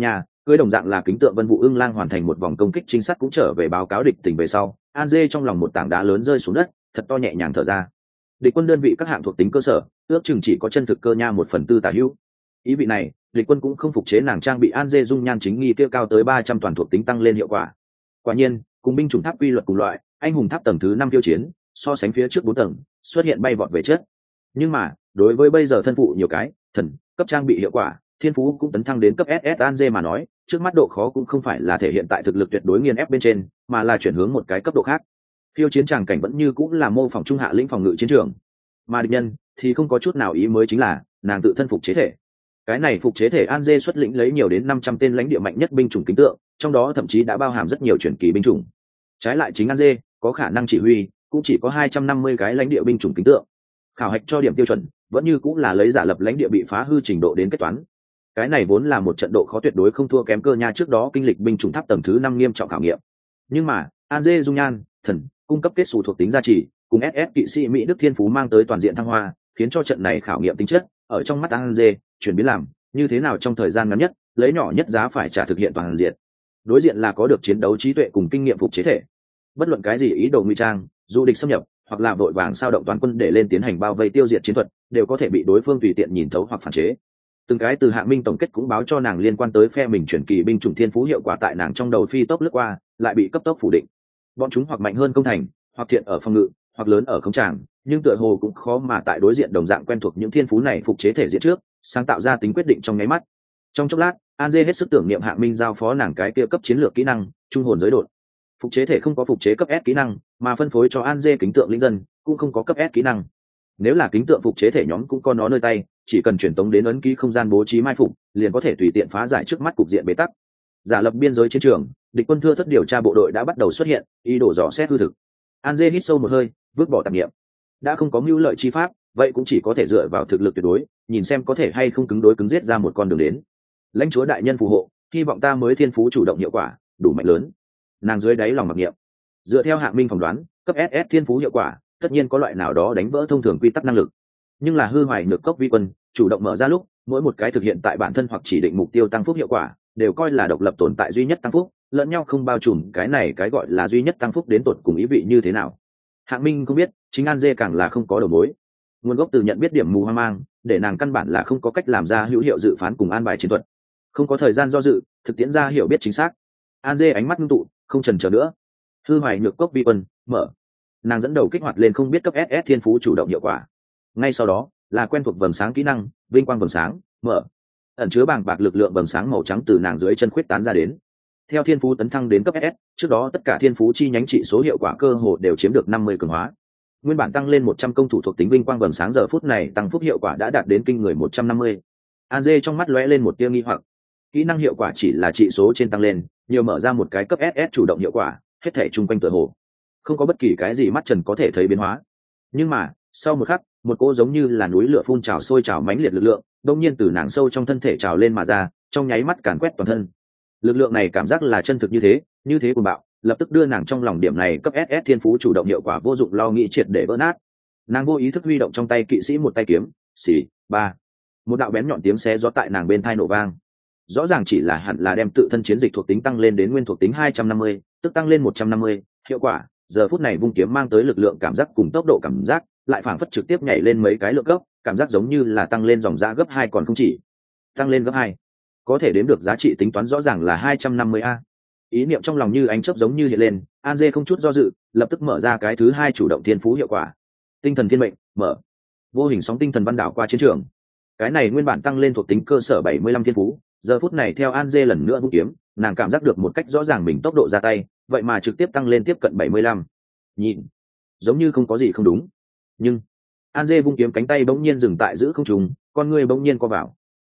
S1: cưới đồng dạng là kính tượng Vân Vũ Ưng Lang hoàn thành một vòng công kích chính xác cũng trở về báo cáo địch tình về sau, An Dê trong lòng một tảng đá lớn rơi xuống đất, thật to nhẹ nhàng thở ra. Địch quân đơn vị các hạng thuộc tính cơ sở, ước chừng chỉ có chân thực cơ nha 1/4 tả hữu. Ý vị này, địch quân cũng không phục chế nàng trang bị An Dê dung nhan chính nghi kia cao tới 300 toàn thuộc tính tăng lên hiệu quả. Quả nhiên, cùng binh chủng tháp quy luật cùng loại, anh hùng tháp tầng thứ 5 tiêu chiến, so sánh phía trước 4 tầng, xuất hiện bay vọt về trước. Nhưng mà, đối với bây giờ thân phụ nhiều cái thần cấp trang bị hiệu quả, thiên phú cũng tấn thăng đến cấp SS An Dê mà nói, trước mắt độ khó cũng không phải là thể hiện tại thực lực tuyệt đối nghiền ép bên trên, mà là chuyển hướng một cái cấp độ khác. Phiêu chiến tràng cảnh vẫn như cũng là mô phỏng trung hạ lĩnh phòng ngự chiến trường, mà địch nhân thì không có chút nào ý mới, chính là nàng tự thân phục chế thể. Cái này phục chế thể An Dê xuất lĩnh lấy nhiều đến 500 tên lãnh địa mạnh nhất binh chủng kính tượng, trong đó thậm chí đã bao hàm rất nhiều truyền kỳ binh chủng. Trái lại chính An Dê có khả năng chỉ huy cũng chỉ có 250 cái lãnh địa binh chủng kính tượng. Khảo hạch cho điểm tiêu chuẩn vẫn như cũng là lấy giả lập lãnh địa bị phá hư trình độ đến kết toán. Cái này vốn là một trận độ khó tuyệt đối không thua kém cơ nha trước đó kinh lịch binh chủng tháp tầng thứ 5 nghiêm trọng khảo nghiệm. Nhưng mà, An Dê dung nhan, thần, cung cấp kết xù thuộc tính gia trì, cùng SS kỵ sĩ Mỹ Đức Thiên Phú mang tới toàn diện thăng hoa, khiến cho trận này khảo nghiệm tính chất, ở trong mắt An Dê, chuyển biến làm như thế nào trong thời gian ngắn nhất, lấy nhỏ nhất giá phải trả thực hiện toàn diện. Đối diện là có được chiến đấu trí tuệ cùng kinh nghiệm phục chế thể. Bất luận cái gì ý đồ nguy trang, du địch xâm nhập, hoặc là vội vàng sao động toàn quân để lên tiến hành bao vây tiêu diệt chiến thuật, đều có thể bị đối phương tùy tiện nhìn thấu hoặc phản chế. Từng cái từ Hạng Minh tổng kết cũng báo cho nàng liên quan tới phe mình chuyển kỳ binh chủng thiên phú hiệu quả tại nàng trong đầu phi tốc lướt qua, lại bị cấp tốc phủ định. Bọn chúng hoặc mạnh hơn công thành, hoặc thiện ở phòng ngự, hoặc lớn ở khống tràng, nhưng tựa hồ cũng khó mà tại đối diện đồng dạng quen thuộc những thiên phú này phục chế thể diện trước, sáng tạo ra tính quyết định trong nháy mắt. Trong chốc lát, An Dê hết sức tưởng niệm Hạng Minh giao phó nàng cái kia cấp chiến lược kỹ năng, trung hồn giới đột. Phục chế thể không có phục chế cấp S kỹ năng, mà phân phối cho An Dê kính tượng linh dân cũng không có cấp S kỹ năng. Nếu là kính tượng phục chế thể nhóm cũng có nó nơi tay, chỉ cần truyền tống đến ấn ký không gian bố trí mai phục, liền có thể tùy tiện phá giải trước mắt cục diện bế tắc. Giả lập biên giới chiến trường, địch quân thưa thất điều tra bộ đội đã bắt đầu xuất hiện, ý đồ dò xét hư thực. An Dê hít sâu một hơi, vứt bỏ tạp niệm. Đã không có mưu lợi chi pháp, vậy cũng chỉ có thể dựa vào thực lực tuyệt đối, nhìn xem có thể hay không cứng đối cứng giết ra một con đường đến. Lãnh chúa đại nhân phù hộ, hy vọng ta mới thiên phú chủ động hiệu quả đủ mạnh lớn. Nàng dưới đáy lòng mặc niệm. Dựa theo Hạng Minh phỏng đoán, cấp SS thiên phú hiệu quả tất nhiên có loại nào đó đánh vỡ thông thường quy tắc năng lực, nhưng là hư hoài nhược cốc vi quân chủ động mở ra lúc, mỗi một cái thực hiện tại bản thân hoặc chỉ định mục tiêu tăng phúc hiệu quả đều coi là độc lập tồn tại duy nhất tăng phúc, lẫn nhau không bao trùm. Cái này cái gọi là duy nhất tăng phúc đến tột cùng ý vị như thế nào, Hạng Minh không biết, chính An Dê càng là không có đầu mối. Nguồn gốc từ nhận biết điểm mù hoang mang, để nàng căn bản là không có cách làm ra hữu hiệu dự phán cùng an bài chiến thuật. Không có thời gian do dự, thực tiễn ra hiểu biết chính xác. An Dê ánh mắt ngưng tụ, không chần chờ nữa. Hư hoài nhược cốc vi quân mở. Nàng dẫn đầu kích hoạt lên không biết cấp SS thiên phú chủ động hiệu quả. Ngay sau đó là quen thuộc vầng sáng kỹ năng, vinh quang vầng sáng mở. Ẩn chứa bàng bạc lực lượng vầng sáng màu trắng từ nàng dưới chân khuyết tán ra đến. Theo thiên phú tấn thăng đến cấp SS, trước đó tất cả thiên phú chi nhánh trị số hiệu quả cơ hồ đều chiếm được 50 cường hóa. Nguyên bản tăng lên 100 công thủ thuộc tính vinh quang vầng sáng giờ phút này tăng phúc hiệu quả đã đạt đến kinh người 150. An Dê trong mắt lóe lên một tia nghi hoặc. Kỹ năng hiệu quả chỉ là trị số trên tăng lên, nhiều mở ra một cái cấp SS chủ động hiệu quả, hết thảy chung quanh tựa hồ không có bất kỳ cái gì mắt trần có thể thấy biến hóa. Nhưng mà, sau một khắc, một cô giống như là núi lửa phun trào sôi trào mãnh liệt lực lượng, đột nhiên từ nàng sâu trong thân thể trào lên mà ra, trong nháy mắt càn quét toàn thân. Lực lượng này cảm giác là chân thực như thế cuồng bạo, lập tức đưa nàng trong lòng điểm này cấp SS thiên phú chủ động hiệu quả vô dụng lo nghĩ triệt để vỡ nát. Nàng vô ý thức huy động trong tay kỵ sĩ một tay kiếm, xì, ba. Một đạo bén nhọn tiếng xé gió tại nàng bên tai nổ vang. Rõ ràng chỉ là hẳn là đem tự thân chiến dịch thuộc tính tăng lên đến nguyên thuộc tính 250, tức tăng lên 150, hiệu quả, giờ phút này vung kiếm mang tới lực lượng cảm giác cùng tốc độ cảm giác, lại phảng phất trực tiếp nhảy lên mấy cái lượng cấp, cảm giác giống như là tăng lên dòng giá gấp 2 còn không chỉ. Tăng lên gấp 2. Có thể đếm được giá trị tính toán rõ ràng là 250A. Ý niệm trong lòng như ánh chớp giống như hiện lên, An Dê không chút do dự, lập tức mở ra cái thứ hai chủ động thiên phú hiệu quả. Tinh thần thiên mệnh, mở. Vô hình sóng tinh thần văn đảo qua chiến trường. Cái này nguyên bản tăng lên thuộc tính cơ sở 75 thiên phú, giờ phút này theo An Dê lần nữa vung kiếm, nàng cảm giác được một cách rõ ràng mình tốc độ ra tay, vậy mà trực tiếp tăng lên tiếp cận 75. Nhìn, giống như không có gì không đúng. Nhưng An Dê vung kiếm cánh tay bỗng nhiên dừng tại giữa không trung, con người bỗng nhiên co vào.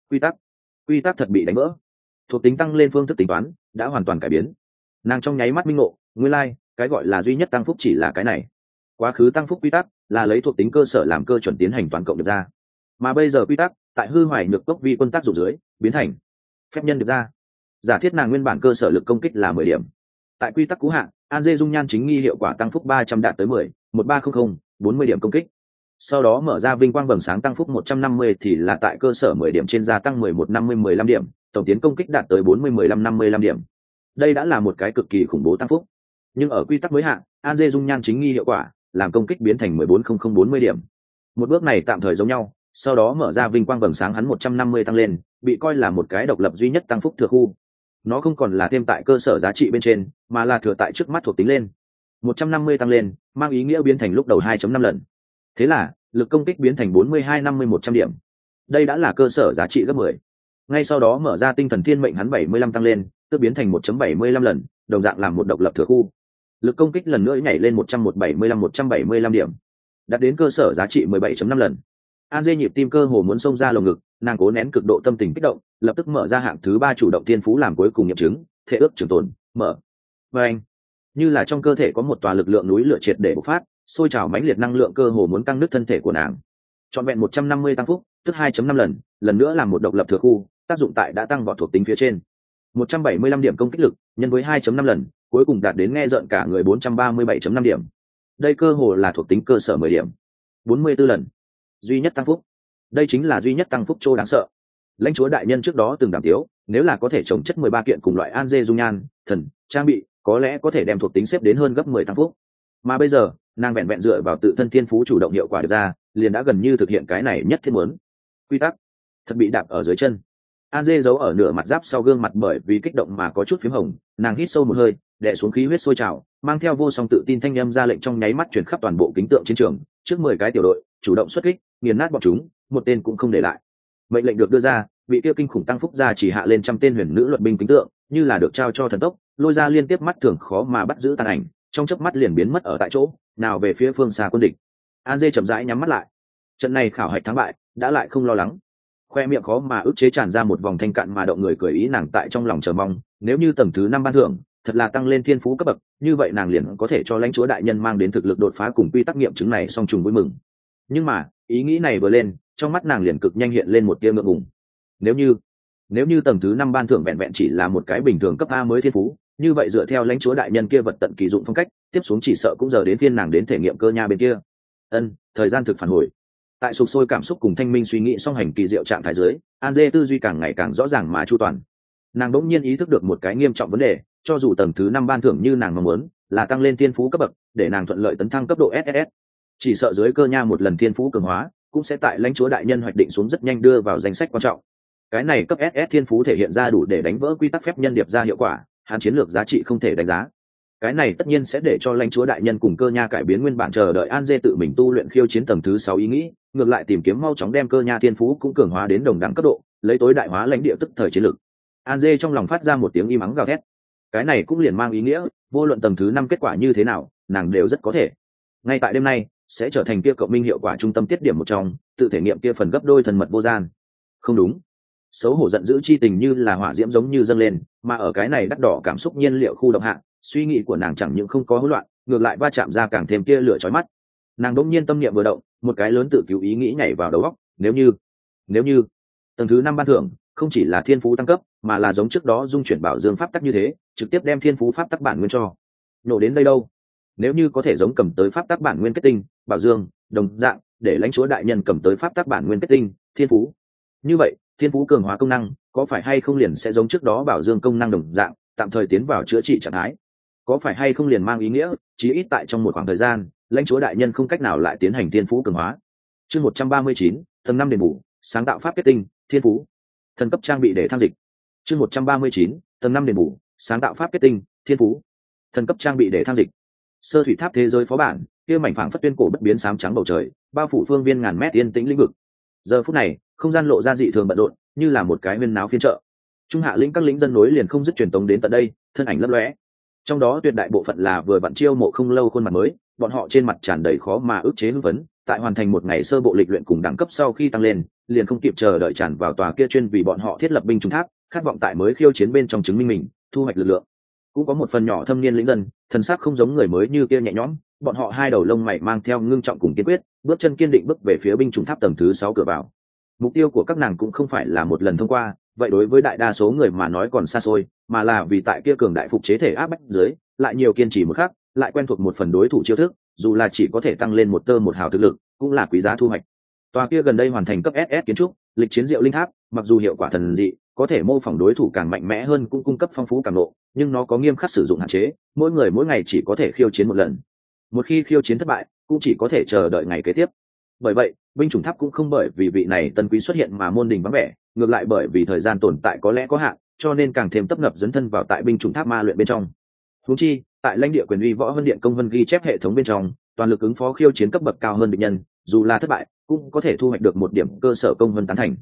S1: Quy tắc thật bị đánh vỡ. Thuộc tính tăng lên phương thức tính toán đã hoàn toàn cải biến. Nàng trong nháy mắt minh ngộ, nguyên lai, cái gọi là duy nhất tăng phúc chỉ là cái này. Quá khứ tăng phúc quy tắc là lấy thuộc tính cơ sở làm cơ chuẩn tiến hành toàn cộng được ra, mà bây giờ quy tắc tại hư hoài nhược cốc vi quân tác dụng dưới biến thành phép nhân được ra. Giả thiết nàng nguyên bản cơ sở lực công kích là 10 điểm, tại quy tắc cũ hạn, An Dê dung nhan chính nghi hiệu quả tăng phúc 300 đạt tới 10, 1300, 40 điểm công kích. Sau đó mở ra vinh quang vầng sáng tăng phúc 150 thì là tại cơ sở 10 điểm trên gia tăng 11 50 15 điểm, tổng tiến công kích đạt tới 40-15-55 điểm. Đây đã là một cái cực kỳ khủng bố tăng phúc. Nhưng ở quy tắc mới hạn, An Dê dung nhan chính nghi hiệu quả, làm công kích biến thành 14-0-0-40 điểm. Một bước này tạm thời giống nhau, sau đó mở ra vinh quang vầng sáng hắn 150 tăng lên, bị coi là một cái độc lập duy nhất tăng phúc thừa khu. Nó không còn là thêm tại cơ sở giá trị bên trên, mà là thừa tại trước mắt thuộc tính lên. 150 tăng lên, mang ý nghĩa biến thành lúc đầu 2.5 lần. Thế là, lực công kích biến thành 42-50-100 điểm. Đây đã là cơ sở giá trị gấp 10. Ngay sau đó mở ra tinh thần thiên mệnh hắn 75 tăng lên, tức biến thành 1.75 lần, đồng dạng làm một độc lập thừa khu. Lực công kích lần nữa nhảy lên 175 điểm, đạt đến cơ sở giá trị 17.5 lần. An Dê nhịp tim cơ hồ muốn xông ra lồng ngực, nàng cố nén cực độ tâm tình kích động, lập tức mở ra hạng thứ 3 chủ động tiên phú làm cuối cùng nghiệm chứng, thể ước trường tồn, mở. Và anh, như là trong cơ thể có một tòa lực lượng núi lửa triệt để bộc phát, sôi trào mãnh liệt năng lượng cơ hồ muốn căng nứt thân thể của nàng. Trọn vẹn 150 tăng phúc, tức 2.5 lần, lần nữa làm một độc lập thừa khu, tác dụng tại đã tăng vọt thuộc tính phía trên. 175 điểm công kích lực, nhân với 2.5 lần, cuối cùng đạt đến nghe rợn cả người 437.5 điểm. Đây cơ hồ là thuộc tính cơ sở 10 điểm. 44 lần, duy nhất tăng phúc. Đây chính là duy nhất tăng phúc trô đáng sợ. Lãnh chúa đại nhân trước đó từng đảm tiếu, nếu là có thể trồng chất 13 kiện cùng loại An Dê dung nhan, thần, trang bị, có lẽ có thể đem thuộc tính xếp đến hơn gấp 10 tăng phúc. Mà bây giờ, nàng vẹn vẹn dựa vào tự thân thiên phú chủ động hiệu quả được ra, liền đã gần như thực hiện cái này nhất thiết muốn. Quy tắc thật bị đạp ở dưới chân. An Dê giấu ở nửa mặt giáp sau gương mặt bởi vì kích động mà có chút phím hồng, nàng hít sâu một hơi, đè xuống khí huyết sôi trào, mang theo vô song tự tin thanh âm ra lệnh trong nháy mắt truyền khắp toàn bộ kính tượng chiến trường, trước 10 cái tiểu đội, chủ động xuất kích, nghiền nát bọn chúng, một tên cũng không để lại. Mệnh lệnh được đưa ra, vị kia kinh khủng tăng phúc ra chỉ hạ lên trăm tên huyền nữ luật binh kính tượng, như là được trao cho thần tốc, lôi ra liên tiếp mắt thường khó mà bắt giữ tàn ảnh, trong chớp mắt liền biến mất ở tại chỗ, nào về phía phương xa quân địch. An Dê chậm rãi nhắm mắt lại. Trận này khảo hạch thắng bại, đã lại không lo lắng. Khoe miệng khó mà ức chế tràn ra một vòng thanh cạn mà động người cười ý, nàng tại trong lòng chờ mong, nếu như tầng thứ 5 ban thưởng thật là tăng lên thiên phú cấp bậc, như vậy nàng liền có thể cho lãnh chúa đại nhân mang đến thực lực đột phá cùng quy tắc nghiệm chứng này song trùng vui mừng. Nhưng mà, ý nghĩ này vừa lên, trong mắt nàng liền cực nhanh hiện lên một tia ngượng ngùng. Nếu như tầng thứ 5 ban thưởng vẹn vẹn chỉ là một cái bình thường cấp A mới thiên phú, như vậy dựa theo lãnh chúa đại nhân kia vật tận kỳ dụng phong cách, tiếp xuống chỉ sợ cũng giờ đến phiên nàng đến thể nghiệm cơ nha bên kia. Thời gian thực phản hồi. Tại sục sôi cảm xúc cùng thanh minh suy nghĩ song hành kỳ diệu trạng thái dưới, An Dê tư duy càng ngày càng rõ ràng mà chu toàn. Nàng đỗng nhiên ý thức được một cái nghiêm trọng vấn đề, cho dù tầng thứ 5 ban thưởng như nàng mong muốn, là tăng lên thiên phú cấp bậc, để nàng thuận lợi tấn thăng cấp độ SSS. Chỉ sợ dưới cơ nha một lần thiên phú cường hóa, cũng sẽ tại lãnh chúa đại nhân hoạch định xuống rất nhanh đưa vào danh sách quan trọng. Cái này cấp SS thiên phú thể hiện ra đủ để đánh vỡ quy tắc phép nhân điệp ra hiệu quả, hắn chiến lược giá trị không thể đánh giá. Cái này tất nhiên sẽ để cho lãnh chúa đại nhân cùng cơ nha cải biến nguyên bản chờ đợi An Dê tự mình tu luyện khiêu chiến tầng thứ 6 ý nghĩ, ngược lại tìm kiếm mau chóng đem cơ nha thiên phú cũng cường hóa đến đồng đẳng cấp độ, lấy tối đại hóa lãnh địa tức thời chiến lược. An Dê trong lòng phát ra một tiếng im ắng gào thét. Cái này cũng liền mang ý nghĩa, vô luận tầng thứ 5 kết quả như thế nào, nàng đều rất có thể. Ngay tại đêm nay, sẽ trở thành kia cộng minh hiệu quả trung tâm tiết điểm một trong, tự thể nghiệm kia phần gấp đôi thần mật vô gian. Không đúng. Xấu hổ giận dữ chi tình như là hỏa diễm giống như dâng lên, mà ở cái này đắt đỏ cảm xúc nhiên liệu khu động hạ, suy nghĩ của nàng chẳng những không có hỗn loạn, ngược lại va chạm ra càng thêm kia lửa chói mắt. Nàng đột nhiên tâm niệm vừa động, một cái lớn tự cứu ý nghĩ nhảy vào đầu óc, nếu như tầng thứ 5 ban thưởng không chỉ là thiên phú tăng cấp, mà là giống trước đó dung chuyển bảo dương pháp tắc như thế, trực tiếp đem thiên phú pháp tắc bản nguyên cho. Nổ đến đây đâu? Nếu như có thể giống cầm tới pháp tắc bản nguyên kết tinh, bảo dương, đồng dạng, để lãnh chúa đại nhân cầm tới pháp tắc bản nguyên kết tinh, thiên phú. Như vậy, thiên phú cường hóa công năng, có phải hay không liền sẽ giống trước đó bảo dương công năng đồng dạng, tạm thời tiến vào chữa trị trạng thái? Có phải hay không liền mang ý nghĩa, chí ít tại trong một khoảng thời gian, lãnh chúa đại nhân không cách nào lại tiến hành thiên phú cường hóa. Chương 139, tầng 5 đền bù, sáng tạo pháp kết tinh, thiên phú. Thần cấp trang bị để tham dịch. Chương 139, tầng 5 đền bù, sáng tạo pháp kết tinh, thiên phú. Thần cấp trang bị để tham dịch. Sơ thủy tháp thế giới phó bản, kia mảnh phẳng phất tuyên cổ bất biến xám trắng bầu trời, bao phủ phương viên ngàn mét yên tĩnh lĩnh vực. Giờ phút này, không gian lộ ra dị thường bận rộn, như là một cái huyên náo phiên chợ. Trung hạ lĩnh các lĩnh dân nối liền không dứt truyền tống đến tận đây, thân ảnh lấp lóe. Trong đó tuyệt đại bộ phận là vừa vặn chiêu mộ không lâu khuôn mặt mới, bọn họ trên mặt tràn đầy khó mà ức chế hưng phấn, tại hoàn thành một ngày sơ bộ lịch luyện cùng đẳng cấp sau khi tăng lên, liền không kịp chờ đợi tràn vào tòa kia chuyên vì bọn họ thiết lập binh trung tháp, khát vọng tại mới khiêu chiến bên trong chứng minh mình, thu hoạch lực lượng. Cũng có một phần nhỏ thâm niên lĩnh dân, thần sắc không giống người mới như kia nhẹ nhõm, bọn họ hai đầu lông mày mang theo ngưng trọng cùng kiên quyết, bước chân kiên định bước về phía binh chủng tháp tầng thứ 6 cửa vào. Mục tiêu của các nàng cũng không phải là một lần thông qua, vậy đối với đại đa số người mà nói còn xa xôi, mà là vì tại kia cường đại phục chế thể áp bách dưới, lại nhiều kiên trì một khắc, lại quen thuộc một phần đối thủ chiêu thức, dù là chỉ có thể tăng lên một tơ một hào thực lực, cũng là quý giá thu hoạch. Tòa kia gần đây hoàn thành cấp SS kiến trúc, lịch chiến diệu linh tháp, mặc dù hiệu quả thần dị, có thể mô phỏng đối thủ càng mạnh mẽ hơn, cũng cung cấp phong phú càng lộ, nhưng nó có nghiêm khắc sử dụng hạn chế, mỗi người mỗi ngày chỉ có thể khiêu chiến một lần. Một khi khiêu chiến thất bại, cũng chỉ có thể chờ đợi ngày kế tiếp. Bởi vậy, binh chủng tháp cũng không bởi vì vị này tân quý xuất hiện mà môn đình vắng vẻ, ngược lại bởi vì thời gian tồn tại có lẽ có hạn, cho nên càng thêm tấp nập dấn thân vào tại binh chủng tháp ma luyện bên trong. Huống chi, tại lãnh địa quyền uy võ vân điện công vân ghi chép hệ thống bên trong, toàn lực ứng phó khiêu chiến cấp bậc cao hơn địch nhân, dù là thất bại, cũng có thể thu hoạch được một điểm cơ sở công vân tán thành.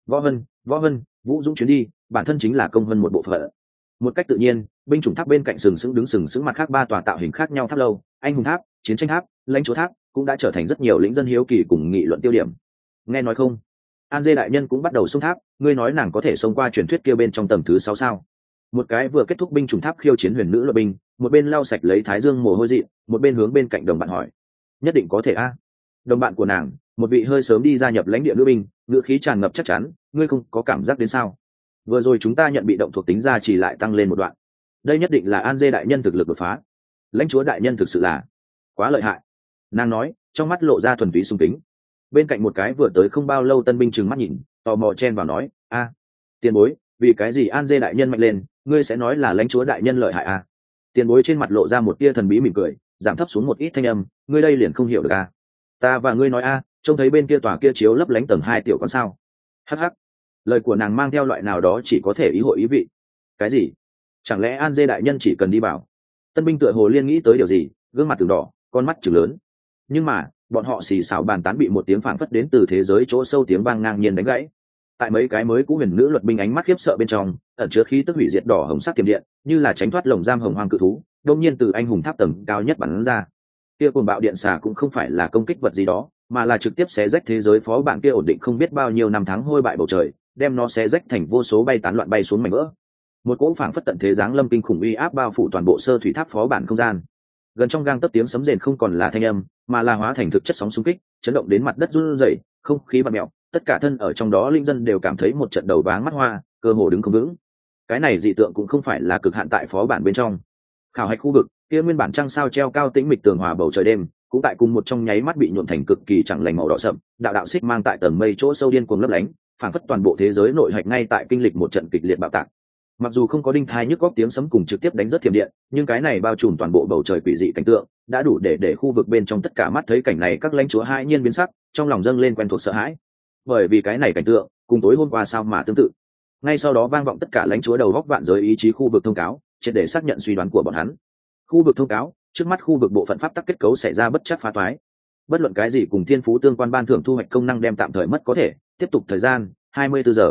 S1: Võ vân, Vũ Dũng chuyến đi, bản thân chính là công vân một bộ phận. Một cách tự nhiên, binh chủng tháp bên cạnh sừng sững mặt khác ba tòa tạo hình khác nhau tháp lâu, anh hùng tháp, chiến tranh tháp, lãnh chúa tháp, cũng đã trở thành rất nhiều lĩnh dân hiếu kỳ cùng nghị luận tiêu điểm. Nghe nói không, An Dê đại nhân cũng bắt đầu xông tháp, ngươi nói nàng có thể xông qua truyền thuyết kia bên trong tầng thứ 6 sao? Một cái vừa kết thúc binh chủng tháp khiêu chiến huyền nữ luật binh, một bên lau sạch lấy thái dương mồ hôi dị, một bên hướng bên cạnh đồng bạn hỏi. Nhất định có thể a. Đồng bạn của nàng, một vị hơi sớm đi gia nhập lãnh địa nữ binh, ngữ khí tràn ngập chắc chắn, ngươi không có cảm giác đến sao? Vừa rồi chúng ta nhận bị động thuộc tính ra chỉ lại tăng lên một đoạn. Đây nhất định là An Dê đại nhân thực lực đột phá. Lãnh chúa đại nhân thực sự là quá lợi hại. Nàng nói, trong mắt lộ ra thuần túy sùng kính. Bên cạnh một cái vừa tới không bao lâu tân binh trừng mắt nhìn, tò mò chen vào nói, a, tiền bối, vì cái gì An Dê đại nhân mạnh lên, ngươi sẽ nói là lãnh chúa đại nhân lợi hại a? Tiền bối trên mặt lộ ra một tia thần bí mỉm cười, giảm thấp xuống một ít thanh âm, ngươi đây liền không hiểu được a. Ta và ngươi nói a, trông thấy bên kia tòa kia chiếu lấp lánh tầng 2 tiểu con sao? Hắc hắc. Lời của nàng mang theo loại nào đó chỉ có thể ý hội ý vị. Cái gì? Chẳng lẽ An Dê đại nhân chỉ cần đi bảo? Tân binh tựa hồ liên nghĩ tới điều gì, gương mặt từng đỏ, con mắt trừng lớn. Nhưng mà, bọn họ xì xào bàn tán bị một tiếng phảng phất đến từ thế giới chỗ sâu tiếng vang ngang nhiên đánh gãy. Tại mấy cái mới cũ huyền nữ luật binh ánh mắt khiếp sợ bên trong, ẩn chứa khí tức hủy diệt đỏ hồng sắc tiềm điện, như là tránh thoát lồng giam hồng hoang cự thú, đột nhiên từ anh hùng tháp tầng cao nhất bắn ra. Kia cuồng bạo điện xà cũng không phải là công kích vật gì đó, mà là trực tiếp xé rách thế giới phó bản kia ổn định không biết bao nhiêu năm tháng hôi bại bầu trời, đem nó xé rách thành vô số bay tán loạn bay xuống mảnh vỡ. Một cỗ phảng phất tận thế giáng lâm kinh khủng uy áp bao phủ toàn bộ sơ thủy tháp phó bản không gian. Gần trong gang tấc tiếng sấm rền không còn là thanh âm, mà là hóa thành thực chất sóng xung kích, chấn động đến mặt đất run rẩy, không khí vặn mèo, tất cả thân ở trong đó linh dân đều cảm thấy một trận đầu váng mắt hoa, cơ hồ đứng không vững. Cái này dị tượng cũng không phải là cực hạn tại phó bản bên trong. Khảo hạch khu vực, kia nguyên bản trăng sao treo cao tĩnh mịch tường hòa bầu trời đêm, cũng tại cùng một trong nháy mắt bị nhuộm thành cực kỳ chẳng lành màu đỏ sậm, đạo đạo xích mang tại tầng mây chỗ sâu điên cuồng lấp lánh, phảng phất toàn bộ thế giới nội hạch ngay tại kinh lịch một trận kịch liệt bạo tạc. Mặc dù không có đinh thai nhức góc tiếng sấm cùng trực tiếp đánh rất thiểm điện, nhưng cái này bao trùm toàn bộ bầu trời quỷ dị cảnh tượng, đã đủ để khu vực bên trong tất cả mắt thấy cảnh này các lãnh chúa hãi nhiên biến sắc, trong lòng dâng lên quen thuộc sợ hãi. Bởi vì cái này cảnh tượng, cùng tối hôm qua sao mà tương tự. Ngay sau đó vang vọng tất cả lãnh chúa đầu góc vạn giới ý chí khu vực thông cáo, triệt để xác nhận suy đoán của bọn hắn. Khu vực thông cáo, trước mắt khu vực bộ phận pháp tắc kết cấu xảy ra bất chắc phá toái. Bất luận cái gì cùng thiên phú tương quan ban thưởng thu hoạch công năng đem tạm thời mất có thể, tiếp tục thời gian 24 giờ.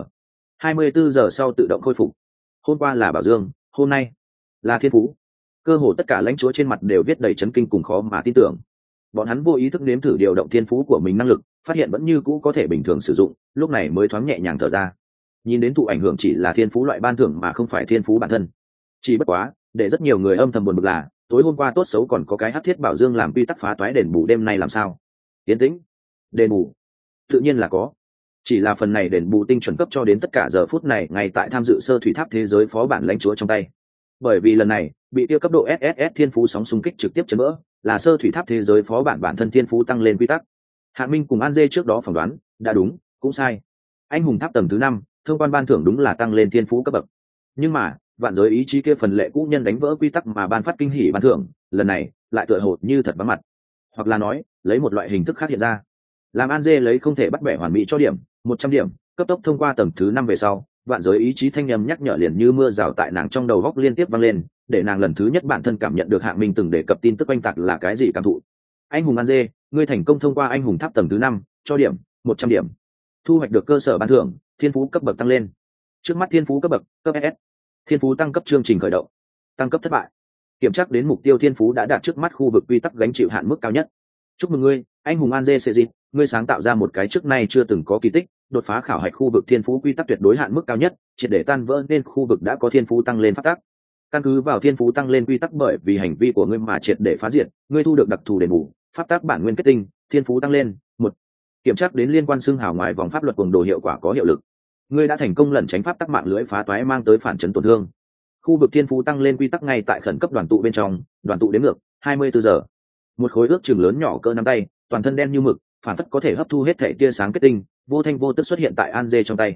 S1: 24 giờ sau tự động khôi phục. Hôm qua là Bảo Dương, hôm nay là Thiên Phú. Cơ hồ tất cả lãnh chúa trên mặt đều viết đầy chấn kinh cùng khó mà tin tưởng. Bọn hắn vô ý thức nếm thử điều động thiên phú của mình năng lực, phát hiện vẫn như cũ có thể bình thường sử dụng, lúc này mới thoáng nhẹ nhàng thở ra. Nhìn đến thụ ảnh hưởng chỉ là thiên phú loại ban thưởng mà không phải thiên phú bản thân. Chỉ bất quá, để rất nhiều người âm thầm buồn bực là, tối hôm qua tốt xấu còn có cái hắc thiết bảo dương làm quy tắc phá toái đền bù đêm nay làm sao? Tiến tĩnh. Đền bù. Tự nhiên là có. Chỉ là phần này đền bù tinh chuẩn cấp cho đến tất cả giờ phút này ngay tại tham dự sơ thủy tháp thế giới phó bản lãnh chúa trong tay. Bởi vì lần này bị tiêu cấp độ SSS thiên phú sóng xung kích trực tiếp chấn vỡ, là sơ thủy tháp thế giới phó bản bản thân thiên phú tăng lên quy tắc. Hạ Minh cùng An Dê trước đó phỏng đoán đã đúng cũng sai. Anh hùng tháp tầng thứ 5, thông quan ban thưởng đúng là tăng lên thiên phú cấp bậc. Nhưng mà vạn giới ý chí kia phần lệ cũ nhân đánh vỡ quy tắc mà ban phát kinh hỉ ban thưởng, lần này lại tựa hồ như thật vắng mặt, hoặc là nói lấy một loại hình thức khác hiện ra. Làm An Dê lấy không thể bắt bẻ hoàn mỹ cho điểm 100 điểm, cấp tốc thông qua tầng thứ 5 về sau, vạn giới ý chí thanh âm nhắc nhở liền như mưa rào tại nàng trong đầu góc liên tiếp vang lên, để nàng lần thứ nhất bản thân cảm nhận được Hạng Minh từng đề cập tin tức oanh tạc là cái gì cảm thụ. Anh hùng An Dê, ngươi thành công thông qua anh hùng tháp tầng thứ 5, cho điểm 100 điểm. Thu hoạch được cơ sở ban thưởng, thiên phú cấp bậc tăng lên. Trước mắt thiên phú cấp bậc, cấp SS. Thiên phú tăng cấp chương trình khởi động. Tăng cấp thất bại. Kiểm tra đến mục tiêu thiên phú đã đạt trước mắt khu vực quy tắc gánh chịu hạn mức cao nhất. Chúc mừng ngươi, anh hùng An Dê Sê Dịp, ngươi sáng tạo ra một cái trước nay chưa từng có kỳ tích, đột phá khảo hạch khu vực thiên phú quy tắc tuyệt đối hạn mức cao nhất, triệt để tan vỡ nên khu vực đã có thiên phú tăng lên pháp tắc. Căn cứ vào thiên phú tăng lên quy tắc bởi vì hành vi của ngươi mà triệt để phá diệt, ngươi thu được đặc thù đền bù, pháp tắc bản nguyên kết tinh, thiên phú tăng lên 1. Kiểm tra đến liên quan xưng hào ngoài vòng pháp luật cuồng đồ hiệu quả có hiệu lực. Ngươi đã thành công lẩn tránh pháp tắc mạng lưới phá toái mang tới phản chấn tổn thương. Khu vực thiên phú tăng lên quy tắc ngay tại khẩn cấp đoàn tụ bên trong, đoàn tụ đến ngược 24 giờ. Một khối ước chừng lớn nhỏ cỡ nắm tay, toàn thân đen như mực, phản phất có thể hấp thu hết thể tia sáng kết tinh, vô thanh vô tức xuất hiện tại An Dê trong tay.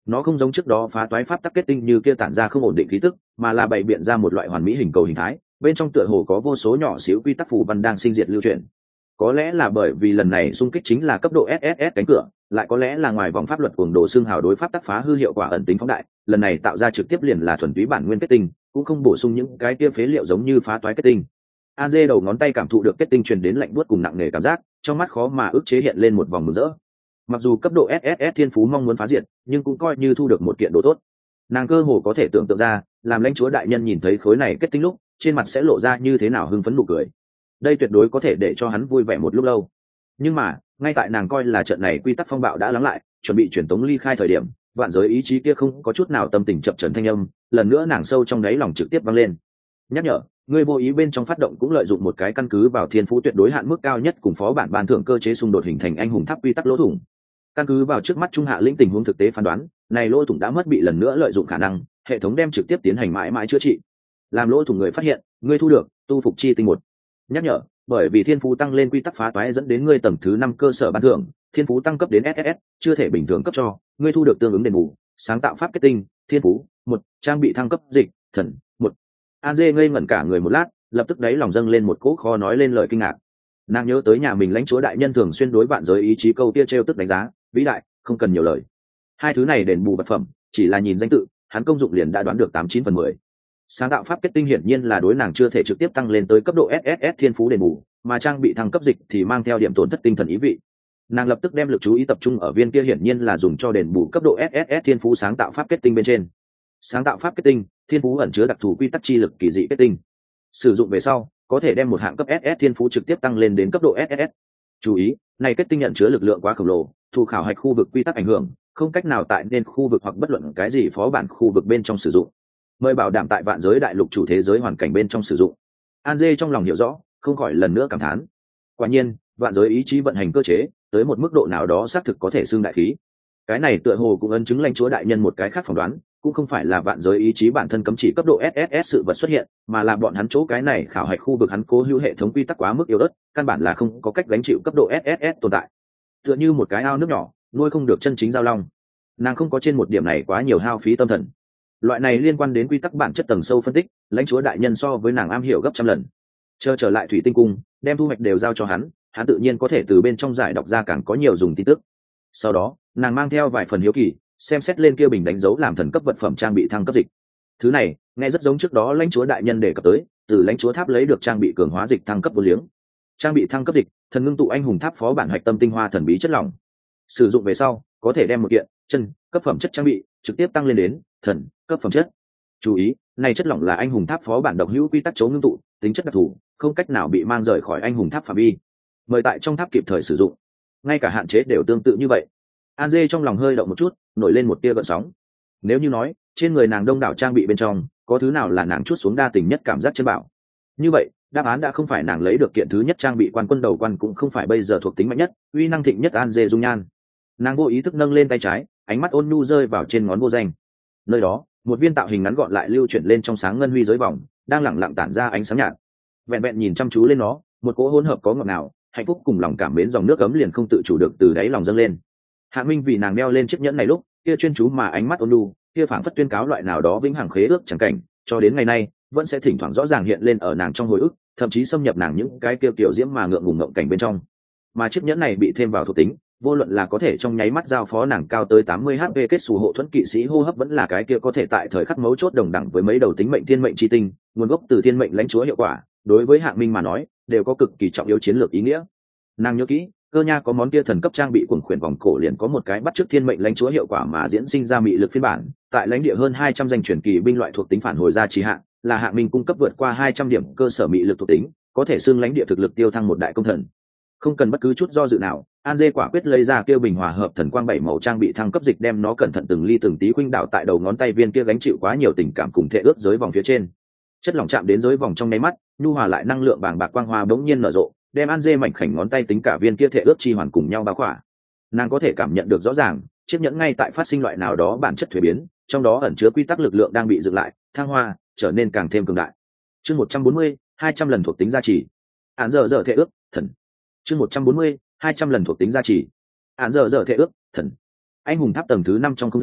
S1: Nó không giống trước đó phá toái pháp tắc kết tinh như kia tản ra không ổn định khí tức, mà là bày biện ra một loại hoàn mỹ hình cầu hình thái, bên trong tựa hồ có vô số nhỏ xíu quy tắc phù văn đang sinh diệt lưu chuyển. Có lẽ là bởi vì lần này xung kích chính là cấp độ SSS cánh cửa, lại có lẽ là ngoài vòng pháp luật cuồng đồ xương hào đối pháp tắc phá hư hiệu quả ẩn tính phóng đại, lần này tạo ra trực tiếp liền là thuần túy bản nguyên kết tinh, cũng không bổ sung những cái kia phế liệu giống như phá toái kết tinh. An Dê đầu ngón tay cảm thụ được kết tinh truyền đến lạnh buốt cùng nặng nề cảm giác, trong mắt khó mà ức chế hiện lên một vòng mừng rỡ. Mặc dù cấp độ SSS thiên phú mong muốn phá diệt, nhưng cũng coi như thu được một kiện đồ tốt. Nàng cơ hồ có thể tưởng tượng ra, làm lãnh chúa đại nhân nhìn thấy khối này kết tinh lúc, trên mặt sẽ lộ ra như thế nào hưng phấn nụ cười. Đây tuyệt đối có thể để cho hắn vui vẻ một lúc lâu. Nhưng mà, ngay tại nàng coi là trận này quy tắc phong bạo đã lắng lại, chuẩn bị truyền tống ly khai thời điểm, vạn giới ý chí kia không có chút nào tâm tình chậm chần thanh âm, lần nữa nàng sâu trong đáy lòng trực tiếp vang lên. Nhắc nhở, người vô ý bên trong phát động cũng lợi dụng một cái căn cứ vào thiên phú tuyệt đối hạn mức cao nhất cùng phó bản ban thưởng cơ chế xung đột hình thành anh hùng tháp quy tắc lỗ thủng. Căn cứ vào trước mắt trung hạ lĩnh tình huống thực tế phán đoán, này lỗ thủng đã mất bị lần nữa lợi dụng khả năng, hệ thống đem trực tiếp tiến hành mãi mãi chữa trị. Làm lỗ thủng người phát hiện, ngươi thu được tu phục chi tinh một. Nhắc nhở, bởi vì thiên phú tăng lên quy tắc phá toái dẫn đến ngươi tầng thứ 5 cơ sở ban thưởng, thiên phú tăng cấp đến SSS, chưa thể bình thường cấp cho, ngươi thu được tương ứng đền bù, sáng tạo pháp kết tinh, thiên phú một, trang bị thăng cấp dịch, thần một. An Dê ngây ngẩn cả người một lát, lập tức đáy lòng dâng lên một cỗ khó nói lên lời kinh ngạc. Nàng nhớ tới nhà mình lãnh chúa đại nhân thường xuyên đối vạn giới ý chí câu kia trêu tức đánh giá, vĩ đại, không cần nhiều lời. Hai thứ này đền bù vật phẩm, chỉ là nhìn danh tự, hắn công dụng liền đã đoán được 89/10. Sáng tạo pháp kết tinh hiển nhiên là đối nàng chưa thể trực tiếp tăng lên tới cấp độ SSS thiên phú đền bù, mà trang bị thăng cấp dịch thì mang theo điểm tổn thất tinh thần ý vị. Nàng lập tức đem lực chú ý tập trung ở viên kia hiển nhiên là dùng cho đền bù cấp độ SSS thiên phú sáng tạo pháp kết tinh bên trên. Sáng tạo pháp kết tinh, thiên phú ẩn chứa đặc thù quy tắc chi lực kỳ dị kết tinh. Sử dụng về sau, có thể đem một hạng cấp SS thiên phú trực tiếp tăng lên đến cấp độ SSS. Chú ý, này kết tinh nhận chứa lực lượng quá khổng lồ, thu khảo hạch khu vực quy tắc ảnh hưởng, không cách nào tại nên khu vực hoặc bất luận cái gì phó bản khu vực bên trong sử dụng. Mời bảo đảm tại vạn giới đại lục chủ thế giới hoàn cảnh bên trong sử dụng. An Dê trong lòng hiểu rõ, không khỏi lần nữa cảm thán. Quả nhiên, vạn giới ý chí vận hành cơ chế, tới một mức độ nào đó xác thực có thể xưng đại khí. Cái này tựa hồ cũng ấn chứng lãnh chúa đại nhân một cái khác phỏng đoán, cũng không phải là vạn giới ý chí bản thân cấm chỉ cấp độ SSS sự vật xuất hiện, mà là bọn hắn chỗ cái này khảo hạch khu vực hắn cố hữu hệ thống quy tắc quá mức yếu ớt, căn bản là không có cách gánh chịu cấp độ SSS tồn tại. Tựa như một cái ao nước nhỏ, nuôi không được chân chính giao long. Nàng không có trên một điểm này quá nhiều hao phí tâm thần. Loại này liên quan đến quy tắc bản chất tầng sâu phân tích, lãnh chúa đại nhân so với nàng am hiểu gấp trăm lần. Trở lại thủy tinh cung, đem thu hoạch đều giao cho hắn tự nhiên có thể từ bên trong giải đọc ra càng có nhiều dùng tin tức. Sau đó, nàng mang theo vài phần hiếu kỳ, xem xét lên kia bình đánh dấu làm thần cấp vật phẩm trang bị thăng cấp dịch. Thứ này nghe rất giống trước đó lãnh chúa đại nhân đề cập tới, từ lãnh chúa tháp lấy được trang bị cường hóa dịch thăng cấp vô liếng. Trang bị thăng cấp dịch, thần ngưng tụ anh hùng tháp phó bản hạch tâm tinh hoa thần bí chất lỏng. Sử dụng về sau, có thể đem một kiện chân cấp phẩm chất trang bị trực tiếp tăng lên đến thần cấp phẩm chất. Chú ý, này chất lỏng là anh hùng tháp phó bản độc hữu quy tắc chống ngưng tụ, tính chất đặc thù, không cách nào bị mang rời khỏi anh hùng tháp phạm vi. Mời tại trong tháp kịp thời sử dụng. Ngay cả hạn chế đều tương tự như vậy. An Dê trong lòng hơi động một chút, nổi lên một tia gợn sóng. Nếu như nói, trên người nàng đông đảo trang bị bên trong, có thứ nào là nàng chút xuống đa tình nhất cảm giác chân bảo. Như vậy, đáp án đã không phải nàng lấy được kiện thứ nhất trang bị quan quân đầu quan, cũng không phải bây giờ thuộc tính mạnh nhất, uy năng thịnh nhất An Dê dung nhan. Nàng vô ý thức nâng lên tay trái, ánh mắt ôn nhu rơi vào trên ngón vô danh. Nơi đó, một viên tạo hình ngắn gọn lại lưu chuyển lên trong sáng ngân huy giới vòng, đang lẳng lặng tản ra ánh sáng nhạt. Vẹn vẹn nhìn chăm chú lên nó, một cỗ hỗn hợp có ngọt ngào, hạnh phúc cùng lòng cảm mến dòng nước ấm liền không tự chủ được từ đáy lòng dâng lên. Hạ Minh vì nàng đeo lên chiếc nhẫn này lúc, kia chuyên chú mà ánh mắt ôn nhu, kia phảng phất tuyên cáo loại nào đó vĩnh hằng khế ước chẳng cảnh, cho đến ngày nay, vẫn sẽ thỉnh thoảng rõ ràng hiện lên ở nàng trong hồi ức, thậm chí xâm nhập nàng những cái kia kiểu diễm mà ngượng ngùng ngộng cảnh bên trong. Mà chiếc nhẫn này bị thêm vào thuộc tính, vô luận là có thể trong nháy mắt giao phó nàng cao tới 80 HP kết xù hộ thuẫn kỵ sĩ hô hấp, vẫn là cái kia có thể tại thời khắc mấu chốt đồng đẳng với mấy đầu tính mệnh thiên mệnh chi tinh, nguồn gốc từ thiên mệnh lãnh chúa hiệu quả, đối với Hạng Minh mà nói, đều có cực kỳ trọng yếu chiến lược ý nghĩa. Nàng nhớ kỹ, cơ nha có món kia thần cấp trang bị cuồng khuyển vòng cổ liền có một cái bắt chước thiên mệnh lãnh chúa hiệu quả mà diễn sinh ra mị lực phiên bản, tại lãnh địa hơn 200 danh truyền kỳ binh loại thuộc tính phản hồi ra trì hạn, là Hạng Minh cung cấp vượt qua 200 điểm cơ sở mị lực thuộc tính, có thể xưng lãnh địa thực lực tiêu thăng một đại công thần. Không cần bất cứ chút do dự nào, An Dê quả quyết lấy ra kêu bình hòa hợp thần quang 7 màu trang bị thăng cấp dịch, đem nó cẩn thận từng ly từng tí khuynh đảo tại đầu ngón tay viên kia gánh chịu quá nhiều tình cảm cùng thể ước giới vòng phía trên. Chất lỏng chạm đến giới vòng trong nháy mắt, nhu hòa lại năng lượng bàng bạc quang hoa bỗng nhiên nở rộ, đem An Dê mảnh khảnh ngón tay tính cả viên kia thể ước chi hoàn cùng nhau bao khỏa. Nàng có thể cảm nhận được rõ ràng, chiếc nhẫn ngay tại phát sinh loại nào đó bản chất thuế biến, trong đó ẩn chứa quy tắc lực lượng đang bị dựng lại, thăng hoa, trở nên càng thêm cường đại. Chương 140, 200 lần thuộc tính gia trì. Án giờ thể ước, thần. Chương 140, 200 lần thuộc tính gia trì. Án giờ thể ước, thần. Anh hùng tháp tầng thứ 5 trong không gian,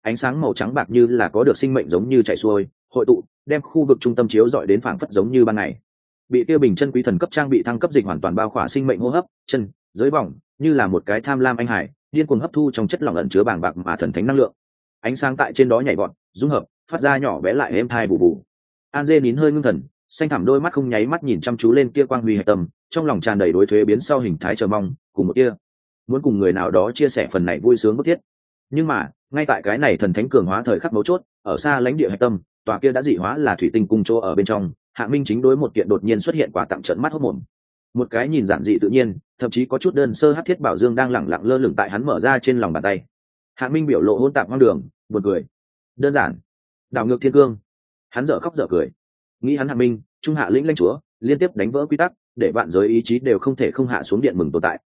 S1: ánh sáng màu trắng bạc như là có được sinh mệnh giống như chạy xuôi hội tụ đem khu vực trung tâm chiếu dọi đến phảng phất giống như ban ngày. Bị tiêu bình chân quý thần cấp trang bị thăng cấp dịch hoàn toàn bao khỏa sinh mệnh hô hấp chân dưới vòng, như là một cái tham lam anh hải điên cuồng hấp thu trong chất lỏng ẩn chứa bàng bạc mà thần thánh năng lượng. Ánh sáng tại trên đó nhảy vọt dung hợp phát ra nhỏ bé lại êm thai bù bù. An dê nín hơi ngưng thần, xanh thẳm đôi mắt không nháy mắt nhìn chăm chú lên kia quang huy hạch tâm, trong lòng tràn đầy đối thuế biến sau hình thái chờ mong cùng một kia muốn cùng người nào đó chia sẻ phần này vui sướng bất thiết. Nhưng mà ngay tại cái này thần thánh cường hóa thời khắc mấu chốt, ở xa lãnh địa hạch tâm tòa kia đã dị hóa là thủy tinh cung chỗ ở bên trong, Hạ Minh chính đối một kiện đột nhiên xuất hiện quà tặng trận mắt hốt mồm. Một cái nhìn giản dị tự nhiên, thậm chí có chút đơn sơ hắc thiết bảo dương đang lẳng lặng lơ lửng tại hắn mở ra trên lòng bàn tay. Hạ Minh biểu lộ hỗn tạp hoang đường, buồn cười. Đơn giản, đảo ngược thiên cương. Hắn dở khóc dở cười. Nghĩ hắn Hạ Minh, trung hạ lĩnh lãnh chúa, liên tiếp đánh vỡ quy tắc, để vạn giới ý chí đều không thể không hạ xuống điện mừng tồn tại,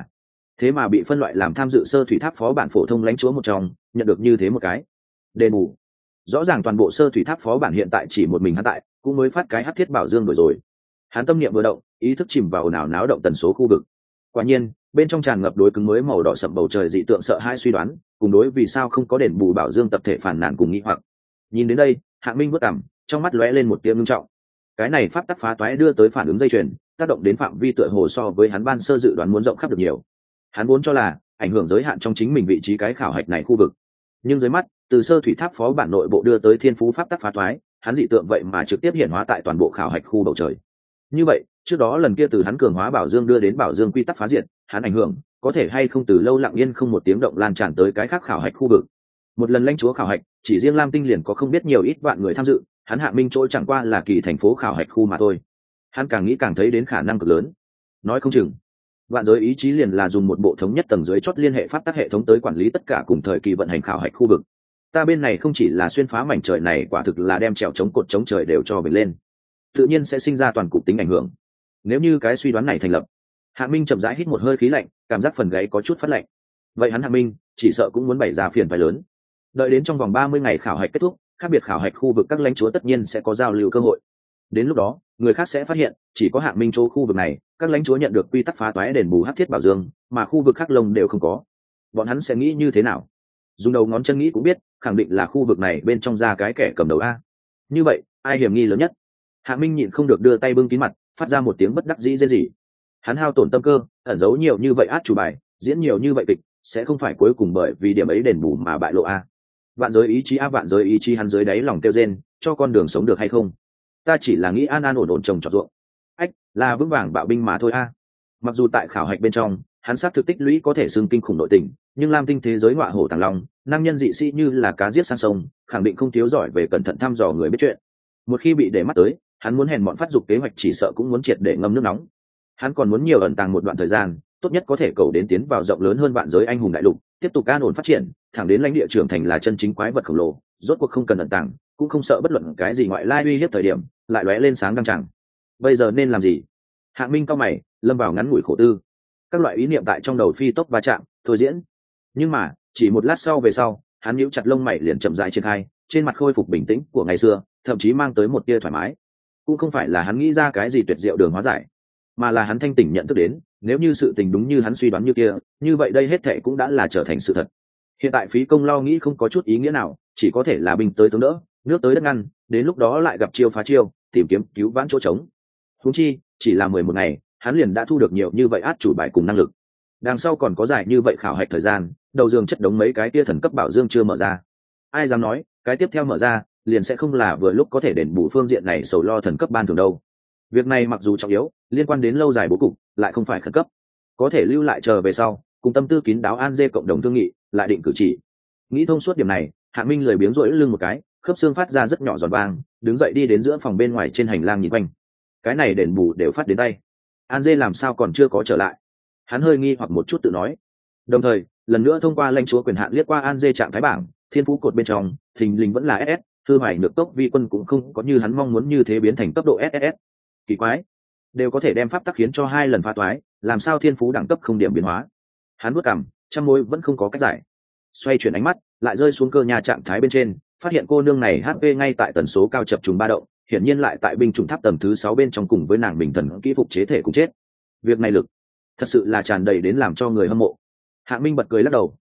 S1: thế mà bị phân loại làm tham dự sơ thủy tháp phó bản phổ thông lãnh chúa một trong, nhận được như thế một cái đền bù. Rõ ràng toàn bộ sơ thủy tháp phó bản hiện tại chỉ một mình hắn tại, cũng mới phát cái hắc thiết bảo dương rồi. Hắn tâm niệm vừa động, ý thức chìm vào ồn ào náo động tần số khu vực. Quả nhiên bên trong tràn ngập đối cứng mới màu đỏ sậm bầu trời dị tượng sợ hai suy đoán, cùng đối vì sao không có đền bù bảo dương tập thể phản nàn cùng nghĩ hoặc. Nhìn đến đây, Hạ Minh vất cảm, trong mắt lóe lên một tia ngưng trọng. Cái này pháp tắc phá toái đưa tới phản ứng dây chuyền, tác động đến phạm vi tựa hồ so với hắn ban sơ dự đoán muốn rộng khắp được nhiều. Hắn vốn cho là ảnh hưởng giới hạn trong chính mình vị trí cái khảo hạch này khu vực, nhưng dưới mắt từ sơ thủy tháp phó bản nội bộ đưa tới thiên phú pháp tắc phá toái, hắn dị tượng vậy mà trực tiếp hiện hóa tại toàn bộ khảo hạch khu bầu trời. Như vậy trước đó lần kia từ hắn cường hóa bảo dương đưa đến bảo dương quy tắc phá diệt, hắn ảnh hưởng có thể hay không từ lâu lặng yên không một tiếng động lan tràn tới cái khác khảo hạch khu vực. Một lần lãnh chúa khảo hạch, chỉ riêng Lam Tinh liền có không biết nhiều ít vạn người tham dự, hắn Hạ Minh chỗ chẳng qua là kỳ thành phố khảo hạch khu mà thôi. Hắn càng nghĩ càng thấy đến khả năng cực lớn. Nói không chừng vạn giới ý chí liền là dùng một bộ thống nhất tầng dưới chót liên hệ pháp tắc hệ thống tới quản lý tất cả cùng thời kỳ vận hành khảo hạch khu vực. Ta bên này không chỉ là xuyên phá mảnh trời này, quả thực là đem trèo chống cột chống trời đều cho mình lên, tự nhiên sẽ sinh ra toàn cục tính ảnh hưởng. Nếu như cái suy đoán này thành lập, Hạ Minh chậm rãi hít một hơi khí lạnh, cảm giác phần gáy có chút phát lạnh. Vậy hắn Hạ Minh chỉ sợ cũng muốn bày ra phiền phải lớn. Đợi đến trong vòng 30 ngày khảo hạch kết thúc, khác biệt khảo hạch khu vực các lãnh chúa tất nhiên sẽ có giao lưu cơ hội. Đến lúc đó người khác sẽ phát hiện chỉ có Hạ Minh chỗ khu vực này các lãnh chúa nhận được quy tắc phá toái đền bù hắc thiết bảo dương, mà khu vực khác lông đều không có. Bọn hắn sẽ nghĩ như thế nào? Dùng đầu ngón chân nghĩ cũng biết, khẳng định là khu vực này bên trong ra cái kẻ cầm đầu a. Như vậy ai hiểm nghi lớn nhất? Hạ Minh nhịn không được đưa tay bưng kín mặt, phát ra một tiếng bất đắc dĩ rên rỉ. Hắn hao tổn tâm cơ, ẩn giấu nhiều như vậy át chủ bài, diễn nhiều như vậy kịch, sẽ không phải cuối cùng bởi vì điểm ấy đền bù mà bại lộ a. Vạn giới ý chí vạn giới ý chí, hắn dưới đáy lòng kêu rên, cho con đường sống được hay không? Ta chỉ là nghĩ an an ổn ổn trồng trọt ruộng, ách, là vững vàng bạo binh mà thôi a. Mặc dù tại khảo hạch bên trong hắn xác thực tích lũy có thể xưng kinh khủng nội tình, nhưng Lam Tinh thế giới ngọa hổ tàng long, năng nhân dị sĩ như là cá giết sang sông, khẳng định không thiếu giỏi về cẩn thận thăm dò người biết chuyện. Một khi bị để mắt tới, hắn muốn hèn mọn phát dục kế hoạch chỉ sợ cũng muốn triệt để ngâm nước nóng. Hắn còn muốn nhiều ẩn tàng một đoạn thời gian, tốt nhất có thể cầu đến tiến vào rộng lớn hơn vạn giới anh hùng đại lục, tiếp tục an ổn phát triển, thẳng đến lãnh địa trưởng thành là chân chính quái vật khổng lồ, rốt cuộc không cần ẩn tàng, cũng không sợ bất luận cái gì ngoại lai uy hiếp thời điểm lại lóe lên sáng đăng chẳng. Bây giờ nên làm gì? Hạ Minh cao mày, lâm vào ngắn ngủi khổ tư. Các loại ý niệm tại trong đầu phi tốc va chạm, thôi diễn. Nhưng mà chỉ một lát sau về sau, hắn nhíu chặt lông mày liền chậm rãi triển khai, trên mặt khôi phục bình tĩnh của ngày xưa, thậm chí mang tới một tia thoải mái. Cũng không phải là hắn nghĩ ra cái gì tuyệt diệu đường hóa giải, mà là hắn thanh tỉnh nhận thức đến, nếu như sự tình đúng như hắn suy đoán như kia, như vậy đây hết thảy cũng đã là trở thành sự thật. Hiện tại phí công lo nghĩ không có chút ý nghĩa nào, chỉ có thể là binh tới tướng đỡ, nước tới đất ngăn, đến lúc đó lại gặp chiêu phá chiêu, tìm kiếm cứu vãn chỗ trống. Huống chi chỉ là 11 ngày, hắn liền đã thu được nhiều như vậy át chủ bài cùng năng lực. Đằng sau còn có dài như vậy khảo hạch thời gian, đầu giường chất đống mấy cái tia thần cấp bảo dương chưa mở ra. Ai dám nói cái tiếp theo mở ra liền sẽ không là vừa lúc có thể đền bù phương diện này sầu lo thần cấp ban thường đâu. Việc này mặc dù trọng yếu, liên quan đến lâu dài bố cục, lại không phải khẩn cấp, có thể lưu lại chờ về sau cùng tâm tư kín đáo an dê cộng đồng thương nghị lại định cử chỉ. Nghĩ thông suốt điểm này, Hạ Minh lười biếng rỗi lưng một cái, khớp xương phát ra rất nhỏ giòn vang, đứng dậy đi đến giữa phòng bên ngoài trên hành lang nhìn quanh. Cái này đền bù đều phát đến tay, an dê làm sao còn chưa có trở lại? Hắn hơi nghi hoặc một chút tự nói, đồng thời lần nữa thông qua lãnh chúa quyền hạn liếc qua an dê trạng thái bảng, thiên phú cột bên trong thình lình vẫn là SS, thư hoài nhược tốc vi quân cũng không có như hắn mong muốn như thế biến thành cấp độ SSS. Kỳ quái, đều có thể đem pháp tắc khiến cho 2 lần phá toái, làm sao thiên phú đẳng cấp không điểm biến hóa? Hắn bước cằm, trăm mối vẫn không có cách giải. Xoay chuyển ánh mắt lại rơi xuống cơ nhà trạng thái bên trên, phát hiện cô nương này HP ngay tại tần số cao chập trùng ba động, hiển nhiên lại tại binh chủng tháp tầng thứ 6 bên trong cùng với nàng bình thần kỹ phục chế thể cùng chết. Việc này lực thật sự là tràn đầy đến làm cho người hâm mộ. Hạ Minh bật cười lắc đầu,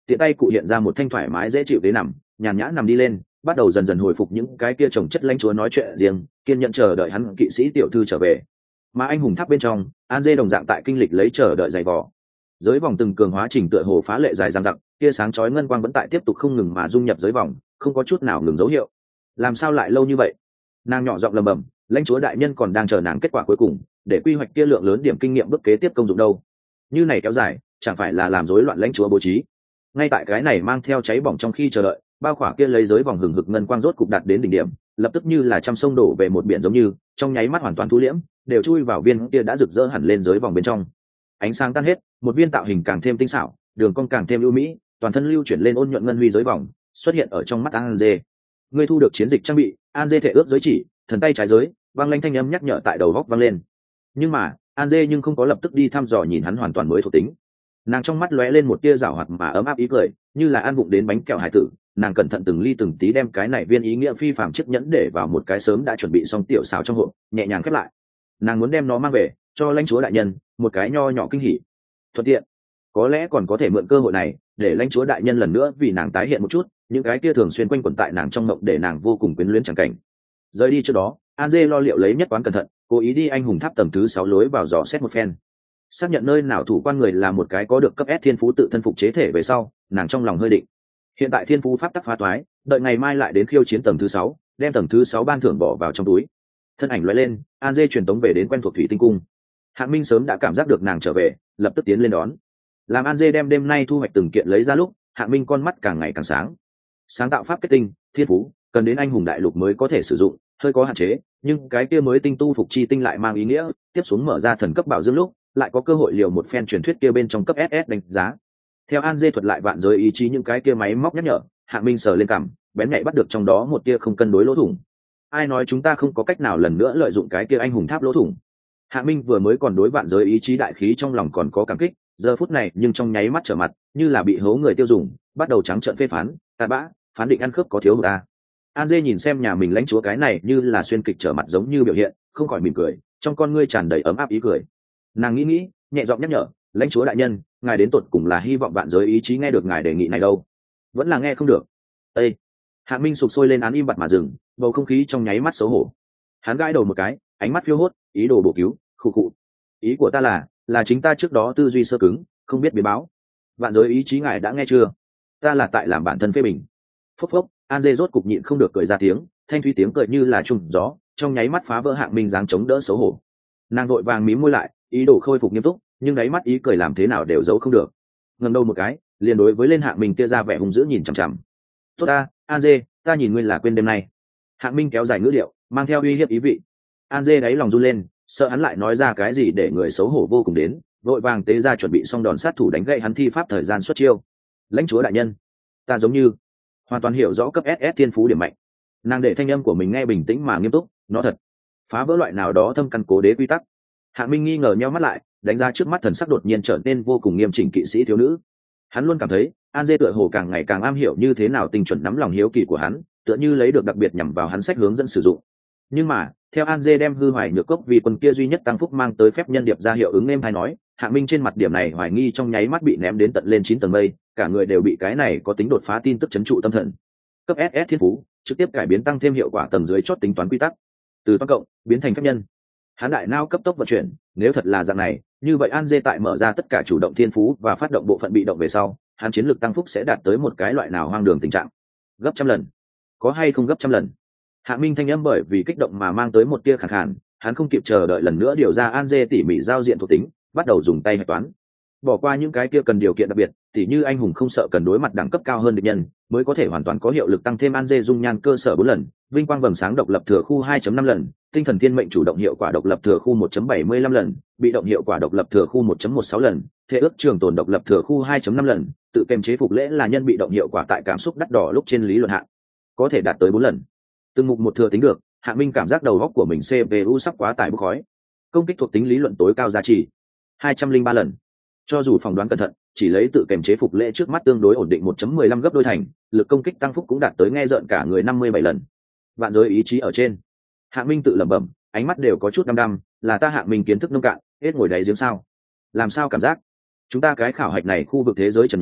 S1: tiện tay cụ hiện ra một thanh thoải mái dễ chịu ghế nằm, nhàn nhã nằm đi lên, bắt đầu dần dần hồi phục những cái kia chồng chất lãnh chúa nói chuyện riêng, kiên nhẫn chờ đợi hắn kỵ sĩ tiểu thư trở về. Mà anh hùng tháp bên trong, An Dê đồng dạng tại kinh lịch lấy chờ đợi dày vò. Giới vòng từng cường hóa trình tựa hồ phá lệ dài dằng dặc, tia sáng chói ngân quang vẫn tại tiếp tục không ngừng mà dung nhập giới vòng, không có chút nào ngừng dấu hiệu. Làm sao lại lâu như vậy? Nàng nhỏ giọng lầm bầm, lãnh chúa đại nhân còn đang chờ nàng kết quả cuối cùng, để quy hoạch kia lượng lớn điểm kinh nghiệm bước kế tiếp công dụng đâu. Như này kéo dài, chẳng phải là làm rối loạn lãnh chúa bố trí. Ngay tại cái này mang theo cháy bỏng trong khi chờ đợi, bao khỏa kia lấy giới vòng hừng hực ngân quang rốt cục đạt đến đỉnh điểm, lập tức như là trăm sông đổ về một biển giống như, trong nháy mắt hoàn toàn thu liễm, đều chui vào viên kia đã rực rỡ hẳn lên giới vòng bên trong. Ánh sáng tan hết, một viên tạo hình càng thêm tinh xảo, đường cong càng thêm ưu mỹ, toàn thân lưu chuyển lên ôn nhuận ngân huy giới vòng, xuất hiện ở trong mắt An Dê. Ngươi thu được chiến dịch trang bị, An Dê thể ước giới chỉ, thần tay trái giới, vang lanh thanh âm nhắc nhở tại đầu góc vang lên. Nhưng mà, An Dê nhưng không có lập tức đi thăm dò nhìn hắn hoàn toàn mới thuộc tính. Nàng trong mắt lóe lên một tia giảo hoạt mà ấm áp ý cười, như là ăn vụng đến bánh kẹo hải tử. Nàng cẩn thận từng ly từng tí đem cái này viên ý nghĩa phi phàm chiếc nhẫn để vào một cái sớm đã chuẩn bị xong tiểu xào trong hộp, nhẹ nhàng khép lại. Nàng muốn đem nó mang về cho lãnh chúa đại nhân một cái nho nhỏ kinh hỉ, thuận tiện có lẽ còn có thể mượn cơ hội này để lãnh chúa đại nhân lần nữa vì nàng tái hiện một chút những cái kia thường xuyên quanh quẩn tại nàng trong mộng để nàng vô cùng quyến luyến chẳng cảnh. Rời đi trước đó, An Dê lo liệu lấy nhất quán cẩn thận, cố ý đi anh hùng tháp tầng thứ 6 lối vào dò xét một phen, xác nhận nơi nào thủ quan người là một cái có được cấp S thiên phú tự thân phục chế thể về sau, nàng trong lòng hơi định. Hiện tại thiên phú pháp tắc phá toái, đợi ngày mai lại đến khiêu chiến tầng thứ 6, đem tầng thứ 6 ban thưởng bỏ vào trong túi. Thân ảnh lóe lên, An Dê truyền tống về đến quen thuộc thủy tinh cung. Hạng Minh sớm đã cảm giác được nàng trở về, lập tức tiến lên đón. Làm An Dê đem đêm nay thu hoạch từng kiện lấy ra lúc, Hạng Minh con mắt càng ngày càng sáng. Sáng tạo pháp kết tinh, thiên phú, cần đến anh hùng đại lục mới có thể sử dụng, hơi có hạn chế, nhưng cái kia mới tinh tu phục chi tinh lại mang ý nghĩa, tiếp xuống mở ra thần cấp bảo dương lúc, lại có cơ hội liều một phen truyền thuyết kia bên trong cấp SS đánh giá. Theo An Dê thuật lại vạn giới ý chí những cái kia máy móc nhắc nhở, Hạng Minh sờ lên cằm, bén nhạy bắt được trong đó một tia không cân đối lỗ thủng. Ai nói chúng ta không có cách nào lần nữa lợi dụng cái kia anh hùng tháp lỗ thủng? Hạng Minh vừa mới còn đối vạn giới ý chí đại khí trong lòng còn có cảm kích, giờ phút này nhưng trong nháy mắt trở mặt, như là bị hố người tiêu dùng, bắt đầu trắng trợn phê phán, tạt bã, phán định ăn khớp có thiếu hụt ta. An Dê nhìn xem nhà mình lãnh chúa cái này như là xuyên kịch trở mặt giống như biểu hiện, không khỏi mỉm cười, trong con ngươi tràn đầy ấm áp ý cười. Nàng nghĩ, nhẹ giọng nhắc nhở, lãnh chúa đại nhân, ngài đến tột cùng là hy vọng vạn giới ý chí nghe được ngài đề nghị này đâu, vẫn là nghe không được. Ê! Hạng Minh sụp sôi lên án im bặt mà dừng, bầu không khí trong nháy mắt xấu hổ. Hắn gãi đầu một cái, ánh mắt phiêu hốt, ý đồ bổ cứu, khụ khụ. Ý của ta là chính ta trước đó tư duy sơ cứng, không biết biến báo. Vạn giới ý chí ngài đã nghe chưa? Ta là tại làm bản thân phê bình. Phốc phốc, An Dê rốt cục nhịn không được cười ra tiếng, thanh thúy tiếng cười như là trùng gió, trong nháy mắt phá vỡ Hạng Minh dáng chống đỡ xấu hổ. Nàng vội vàng mím môi lại, ý đồ khôi phục nghiêm túc, nhưng đáy mắt ý cười làm thế nào đều giấu không được. Ngẩng đầu một cái, liền đối với lên Hạng Minh kia ra vẻ hung dữ nhìn chằm chằm. Tốt ta, An Dê, ta nhìn ngươi là quên đêm nay. Hạng Minh kéo dài ngữ điệu, mang theo uy hiếp ý vị. An Dê đáy lòng run lên, sợ hắn lại nói ra cái gì để người xấu hổ vô cùng đến, vội vàng tế ra chuẩn bị xong đòn sát thủ đánh gậy hắn thi pháp thời gian xuất chiêu. Lãnh chúa đại nhân, ta giống như hoàn toàn hiểu rõ cấp SS thiên phú điểm mạnh. Nàng để thanh âm của mình nghe bình tĩnh mà nghiêm túc, nó thật phá vỡ loại nào đó thâm căn cố đế quy tắc. Hạng Minh nghi ngờ nheo mắt lại, đánh ra trước mắt thần sắc đột nhiên trở nên vô cùng nghiêm chỉnh kỵ sĩ thiếu nữ. Hắn luôn cảm thấy An Dê tựa hồ càng ngày càng am hiểu như thế nào tinh chuẩn nắm lòng hiếu kỳ của hắn, tựa như lấy được đặc biệt nhằm vào hắn sách hướng dẫn sử dụng. Nhưng mà theo An Dê đem hư hoài nhược cốc vì quân kia duy nhất tăng phúc mang tới phép nhân điệp ra hiệu ứng êm hay nói, Hạng Minh trên mặt điểm này hoài nghi trong nháy mắt bị ném đến tận lên 9 tầng mây, cả người đều bị cái này có tính đột phá tin tức chấn trụ tâm thần. Cấp SS thiên phú trực tiếp cải biến tăng thêm hiệu quả tầng dưới chót tính toán quy tắc, từ toán cộng biến thành phép nhân. Hắn đại não cấp tốc vận chuyển, nếu thật là dạng này, như vậy An Dê tại mở ra tất cả chủ động thiên phú và phát động bộ phận bị động về sau, hắn chiến lược tăng phúc sẽ đạt tới một cái loại nào hoang đường tình trạng. Gấp trăm lần, có hay không gấp trăm lần? Hạ Minh thanh âm bởi vì kích động mà mang tới một tia khàn khàn, hắn không kịp chờ đợi lần nữa điều ra An Dê tỉ mỉ giao diện thuộc tính, bắt đầu dùng tay hạch toán. Bỏ qua những cái kia cần điều kiện đặc biệt, tỉ như anh hùng không sợ cần đối mặt đẳng cấp cao hơn địch nhân, mới có thể hoàn toàn có hiệu lực tăng thêm An Dê dung nhan cơ sở 4 lần, vinh quang vầng sáng độc lập thừa khu 2.5 lần, tinh thần thiên mệnh chủ động hiệu quả độc lập thừa khu 1.75 lần, bị động hiệu quả độc lập thừa khu 1.16 lần, thể ước trường tồn độc lập thừa khu 2.5 lần, tự kềm chế phục lễ là nhân bị động hiệu quả tại cảm xúc đắt đỏ lúc trên lý luận hạn có thể đạt tới 4 lần. Từng mục một thừa tính được, Hạ Minh cảm giác đầu óc của mình CPU sắp quá tải bốc khói. Công kích thuộc tính lý luận tối cao giá trị 203 lần. Cho dù phỏng đoán cẩn thận, chỉ lấy tự kềm chế phục lễ trước mắt tương đối ổn định 1.15 gấp đôi thành, lực công kích tăng phúc cũng đạt tới nghe rợn cả người 57 lần. Vạn giới ý chí ở trên. Hạ Minh tự lẩm bẩm, ánh mắt đều có chút đăm đăm, là ta Hạ Minh kiến thức nông cạn, hết ngồi đáy giếng sao? Làm sao cảm giác chúng ta cái khảo hạch này khu vực thế giới trần nhà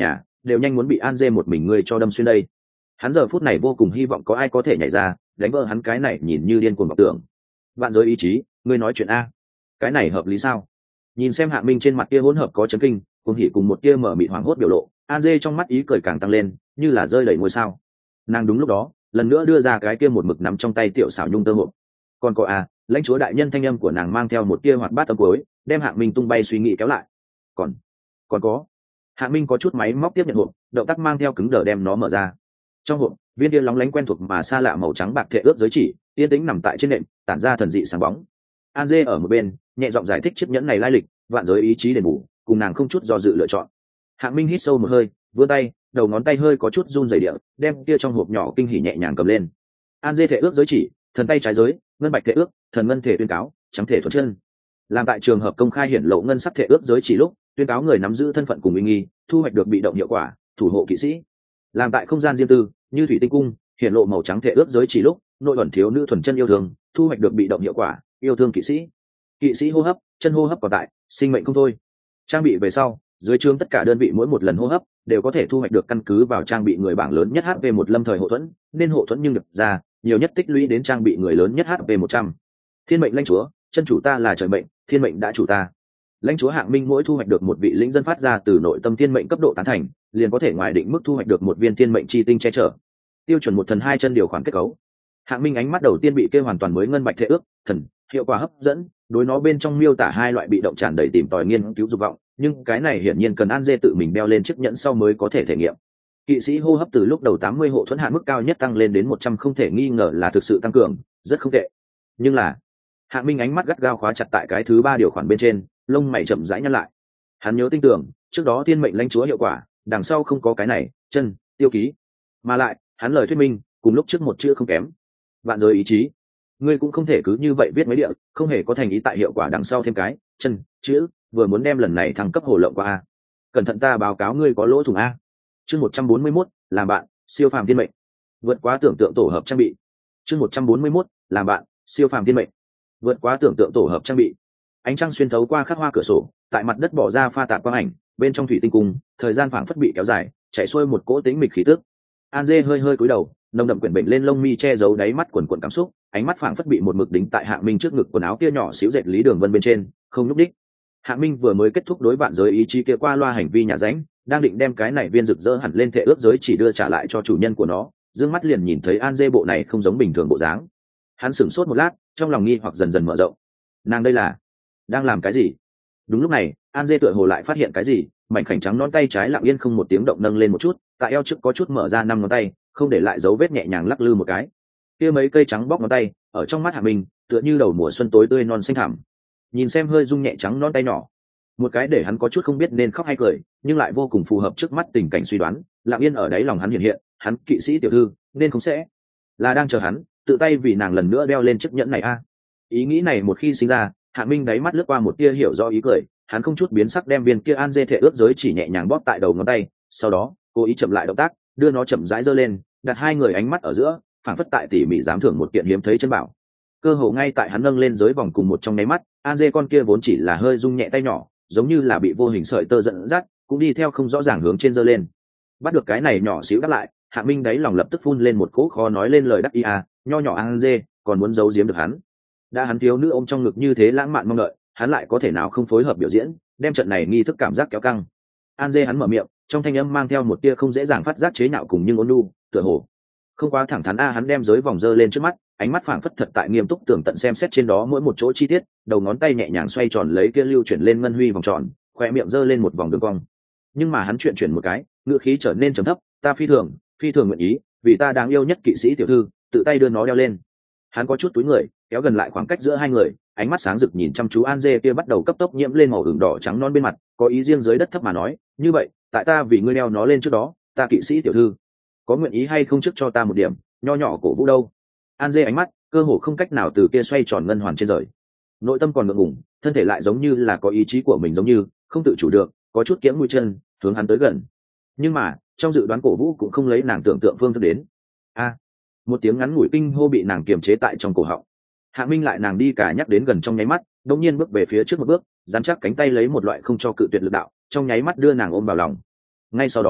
S1: đều nhanh muốn bị An Dê một mình ngươi cho đâm xuyên đây. Hắn giờ phút này vô cùng hy vọng có ai có thể nhảy ra đánh vỡ hắn cái này nhìn như điên cuồng vọng tưởng. Vạn giới ý chí, ngươi nói chuyện a, cái này hợp lý sao? Nhìn xem Hạ Minh trên mặt kia hỗn hợp có chấn kinh cùng hỉ cùng một kia mở mịt hoảng hốt biểu lộ, An Dê trong mắt ý cười càng tăng lên, như là rơi đầy ngôi sao. Nàng đúng lúc đó lần nữa đưa ra cái kia một mực nắm trong tay tiểu xảo nhung tơ hộp. Còn có à, lãnh chúa đại nhân thanh âm của nàng mang theo một kia hoạt bát âm cuối, đem Hạ Minh tung bay suy nghĩ kéo lại. Còn có. Hạ Minh có chút máy móc tiếp nhận hộp, động tác mang theo cứng đờ đem nó mở ra. Trong hộp, viên kia lóng lánh quen thuộc mà xa lạ màu trắng bạc thệ ước giới chỉ, yên tĩnh nằm tại trên nệm, tản ra thần dị sáng bóng. An Dê ở một bên, nhẹ giọng giải thích chiếc nhẫn này lai lịch, vạn giới ý chí đền bù, cùng nàng không chút do dự lựa chọn. Hạ Minh hít sâu một hơi, vươn tay, đầu ngón tay hơi có chút run rẩy địa, đem kia trong hộp nhỏ kinh hỉ nhẹ nhàng cầm lên. An Dê thệ ước giới chỉ, thần tay trái giới, ngân bạch thệ ước, thần ngân thể tuyên cáo, trắng thể thuận chân. Làm tại trường hợp công khai hiển lộ ngân sắc thệ ước giới chỉ lúc, tuyên cáo người nắm giữ thân phận cùng uy nghi, thu hoạch được bị động hiệu quả, thủ hộ kỵ sĩ. Làm tại không gian riêng tư, như thủy tinh cung, hiển lộ màu trắng thệ ước giới chỉ lúc, nội ẩn thiếu nữ thuần chân yêu thương, thu hoạch được bị động hiệu quả, yêu thương kỵ sĩ. Kỵ sĩ hô hấp, chân hô hấp còn tại, sinh mệnh không thôi. Trang bị về sau, dưới chương tất cả đơn vị mỗi một lần hô hấp đều có thể thu hoạch được căn cứ vào trang bị người bảng lớn nhất HP một lâm thời hộ thuẫn, nên hộ thuẫn nhưng được ra nhiều nhất tích lũy đến trang bị người lớn nhất HP 100. Thiên mệnh lãnh chúa, chân chủ ta là trời mệnh, thiên mệnh đã chủ ta. Lãnh chúa Hạng Minh mỗi thu hoạch được một vị lĩnh dân phát ra từ nội tâm thiên mệnh cấp độ tán thành, liền có thể ngoài định mức thu hoạch được một viên thiên mệnh chi tinh che chở. Tiêu chuẩn một thần hai chân điều khoản kết cấu. Hạng Minh ánh mắt đầu tiên bị kêu hoàn toàn mới ngân bạch thể ước, thần, hiệu quả hấp dẫn, đối nó bên trong miêu tả hai loại bị động tràn đầy tìm tòi nghiên cứu dục vọng, nhưng cái này hiển nhiên cần An Dê tự mình đeo lên chiếc nhẫn sau mới có thể thể nghiệm. Kỵ sĩ hô hấp từ lúc đầu 80 hộ thuẫn hạn mức cao nhất tăng lên đến 100 không thể nghi ngờ là thực sự tăng cường, rất không tệ. Nhưng là, Hạng Minh ánh mắt gắt gao khóa chặt tại cái thứ ba điều khoản bên trên, lông mày chậm rãi nhăn lại. Hắn nhớ tin tưởng, trước đó thiên mệnh lãnh chúa hiệu quả, đằng sau không có cái này, chân, tiêu ký. Mà lại, hắn lời thuyết minh, cùng lúc trước một chữ không kém. Vạn giới ý chí. Ngươi cũng không thể cứ như vậy viết mấy địa, không hề có thành ý tại hiệu quả đằng sau thêm cái, chân, chữ, vừa muốn đem lần này thăng cấp hồ lộng qua a. Cẩn thận ta báo cáo ngươi có lỗ thủng a. Chương 141, làm bạn, siêu phàm thiên mệnh. Vượt quá tưởng tượng tổ hợp trang bị. Chương 141, làm bạn, siêu phàm thiên mệnh. Vượt quá tưởng tượng tổ hợp trang bị. Ánh trăng xuyên thấu qua khắc hoa cửa sổ, tại mặt đất bỏ ra pha tạp quang ảnh, bên trong thủy tinh cung, thời gian phảng phất bị kéo dài, chảy xuôi một cỗ tĩnh mịch khí tức. An Dê hơi hơi cúi đầu, nồng đậm quyển bệnh lên lông mi che giấu đáy mắt quần quần cảm xúc, ánh mắt phảng phất bị một mực đính tại Hạ Minh trước ngực quần áo kia nhỏ xíu dệt Lý Đường Vân bên trên, không nhúc đích. Hạ Minh vừa mới kết thúc đối bạn giới ý chí kia qua loa hành vi nhà ránh, đang định đem cái này viên rực rỡ hẳn lên thể ước giới chỉ đưa trả lại cho chủ nhân của nó, dương mắt liền nhìn thấy An Dê bộ này không giống bình thường bộ dáng. Hắn sửng sốt một lát, trong lòng nghi hoặc dần dần mở rộng. Nàng đây là đang làm cái gì? Đúng lúc này, An Dê tựa hồ lại phát hiện cái gì, mảnh khảnh trắng non tay trái lặng yên không một tiếng động nâng lên một chút, tại eo trước có chút mở ra 5 ngón tay, không để lại dấu vết nhẹ nhàng lắc lư một cái. Kia mấy cây trắng bóc ngón tay, ở trong mắt Hạ Minh, tựa như đầu mùa xuân tối tươi non xanh thẳm. Nhìn xem hơi rung nhẹ trắng non tay nhỏ, một cái để hắn có chút không biết nên khóc hay cười, nhưng lại vô cùng phù hợp trước mắt tình cảnh suy đoán, lặng yên ở đáy lòng hắn hiện, hắn kỵ sĩ tiểu thư, nên không sẽ là đang chờ hắn, tự tay vì nàng lần nữa đeo lên chiếc nhẫn này a. Ý nghĩ này một khi sinh ra, Hạ Minh đáy mắt lướt qua một tia hiểu rõ ý cười, hắn không chút biến sắc đem viên kia An Dê thể ước giới chỉ nhẹ nhàng bóp tại đầu ngón tay, sau đó, cố ý chậm lại động tác, đưa nó chậm rãi giơ lên, đặt hai người ánh mắt ở giữa, phảng phất tại tỉ mỉ giám thưởng một kiện hiếm thấy chân bảo. Cơ hồ ngay tại hắn nâng lên giới vòng cùng một trong nháy mắt, An Dê con kia vốn chỉ là hơi rung nhẹ tay nhỏ, giống như là bị vô hình sợi tơ dẫn dắt, cũng đi theo không rõ ràng hướng trên giơ lên. Bắt được cái này nhỏ xíu đáp lại, Hạ Minh đáy lòng lập tức phun lên một cỗ khó nói lên lời đắc ý à, nho nhỏ An Dê, còn muốn giấu giếm được hắn. Đã hắn thiếu nữ ôm trong ngực như thế lãng mạn mong đợi, hắn lại có thể nào không phối hợp biểu diễn, đem trận này nghi thức cảm giác kéo căng. An Dê hắn mở miệng, trong thanh âm mang theo một tia không dễ dàng phát giác chế nhạo cùng nhưng ôn nhu, tựa hồ không quá thẳng thắn a. Hắn đem giới vòng dơ lên trước mắt, ánh mắt phảng phất thật tại nghiêm túc tường tận xem xét trên đó mỗi một chỗ chi tiết, đầu ngón tay nhẹ nhàng xoay tròn lấy kia lưu chuyển lên ngân huy vòng tròn, khoe miệng dơ lên một vòng đường cong. Nhưng mà hắn chuyển một cái, ngữ khí trở nên trầm thấp, ta phi thường nguyện ý, vì ta đáng yêu nhất kỵ sĩ tiểu thư, tự tay đưa nó đeo lên. Hắn có chút túi người, kéo gần lại khoảng cách giữa hai người, ánh mắt sáng rực nhìn chăm chú An Dê kia bắt đầu cấp tốc nhiễm lên màu ửng đỏ trắng non bên mặt, có ý riêng dưới đất thấp mà nói, như vậy, tại ta vì ngươi đeo nó lên trước đó, ta kỵ sĩ tiểu thư, có nguyện ý hay không trước cho ta một điểm nho nhỏ cổ vũ đâu? An Dê ánh mắt cơ hồ không cách nào từ kia xoay tròn ngân hoàn trên rời, nội tâm còn ngượng ngùng, thân thể lại giống như là có ý chí của mình, giống như không tự chủ được, có chút kiễng mũi chân hướng hắn tới gần. Nhưng mà trong dự đoán cổ vũ cũng không lấy nàng tưởng tượng phương thức đến. A, một tiếng ngắn ngủi kinh hô bị nàng kiềm chế tại trong cổ họng. Hạ Minh lại nàng đi cả nhắc đến gần trong nháy mắt, đột nhiên bước về phía trước một bước, dán chắc cánh tay lấy một loại không cho cự tuyệt lực đạo, trong nháy mắt đưa nàng ôm vào lòng. Ngay sau đó,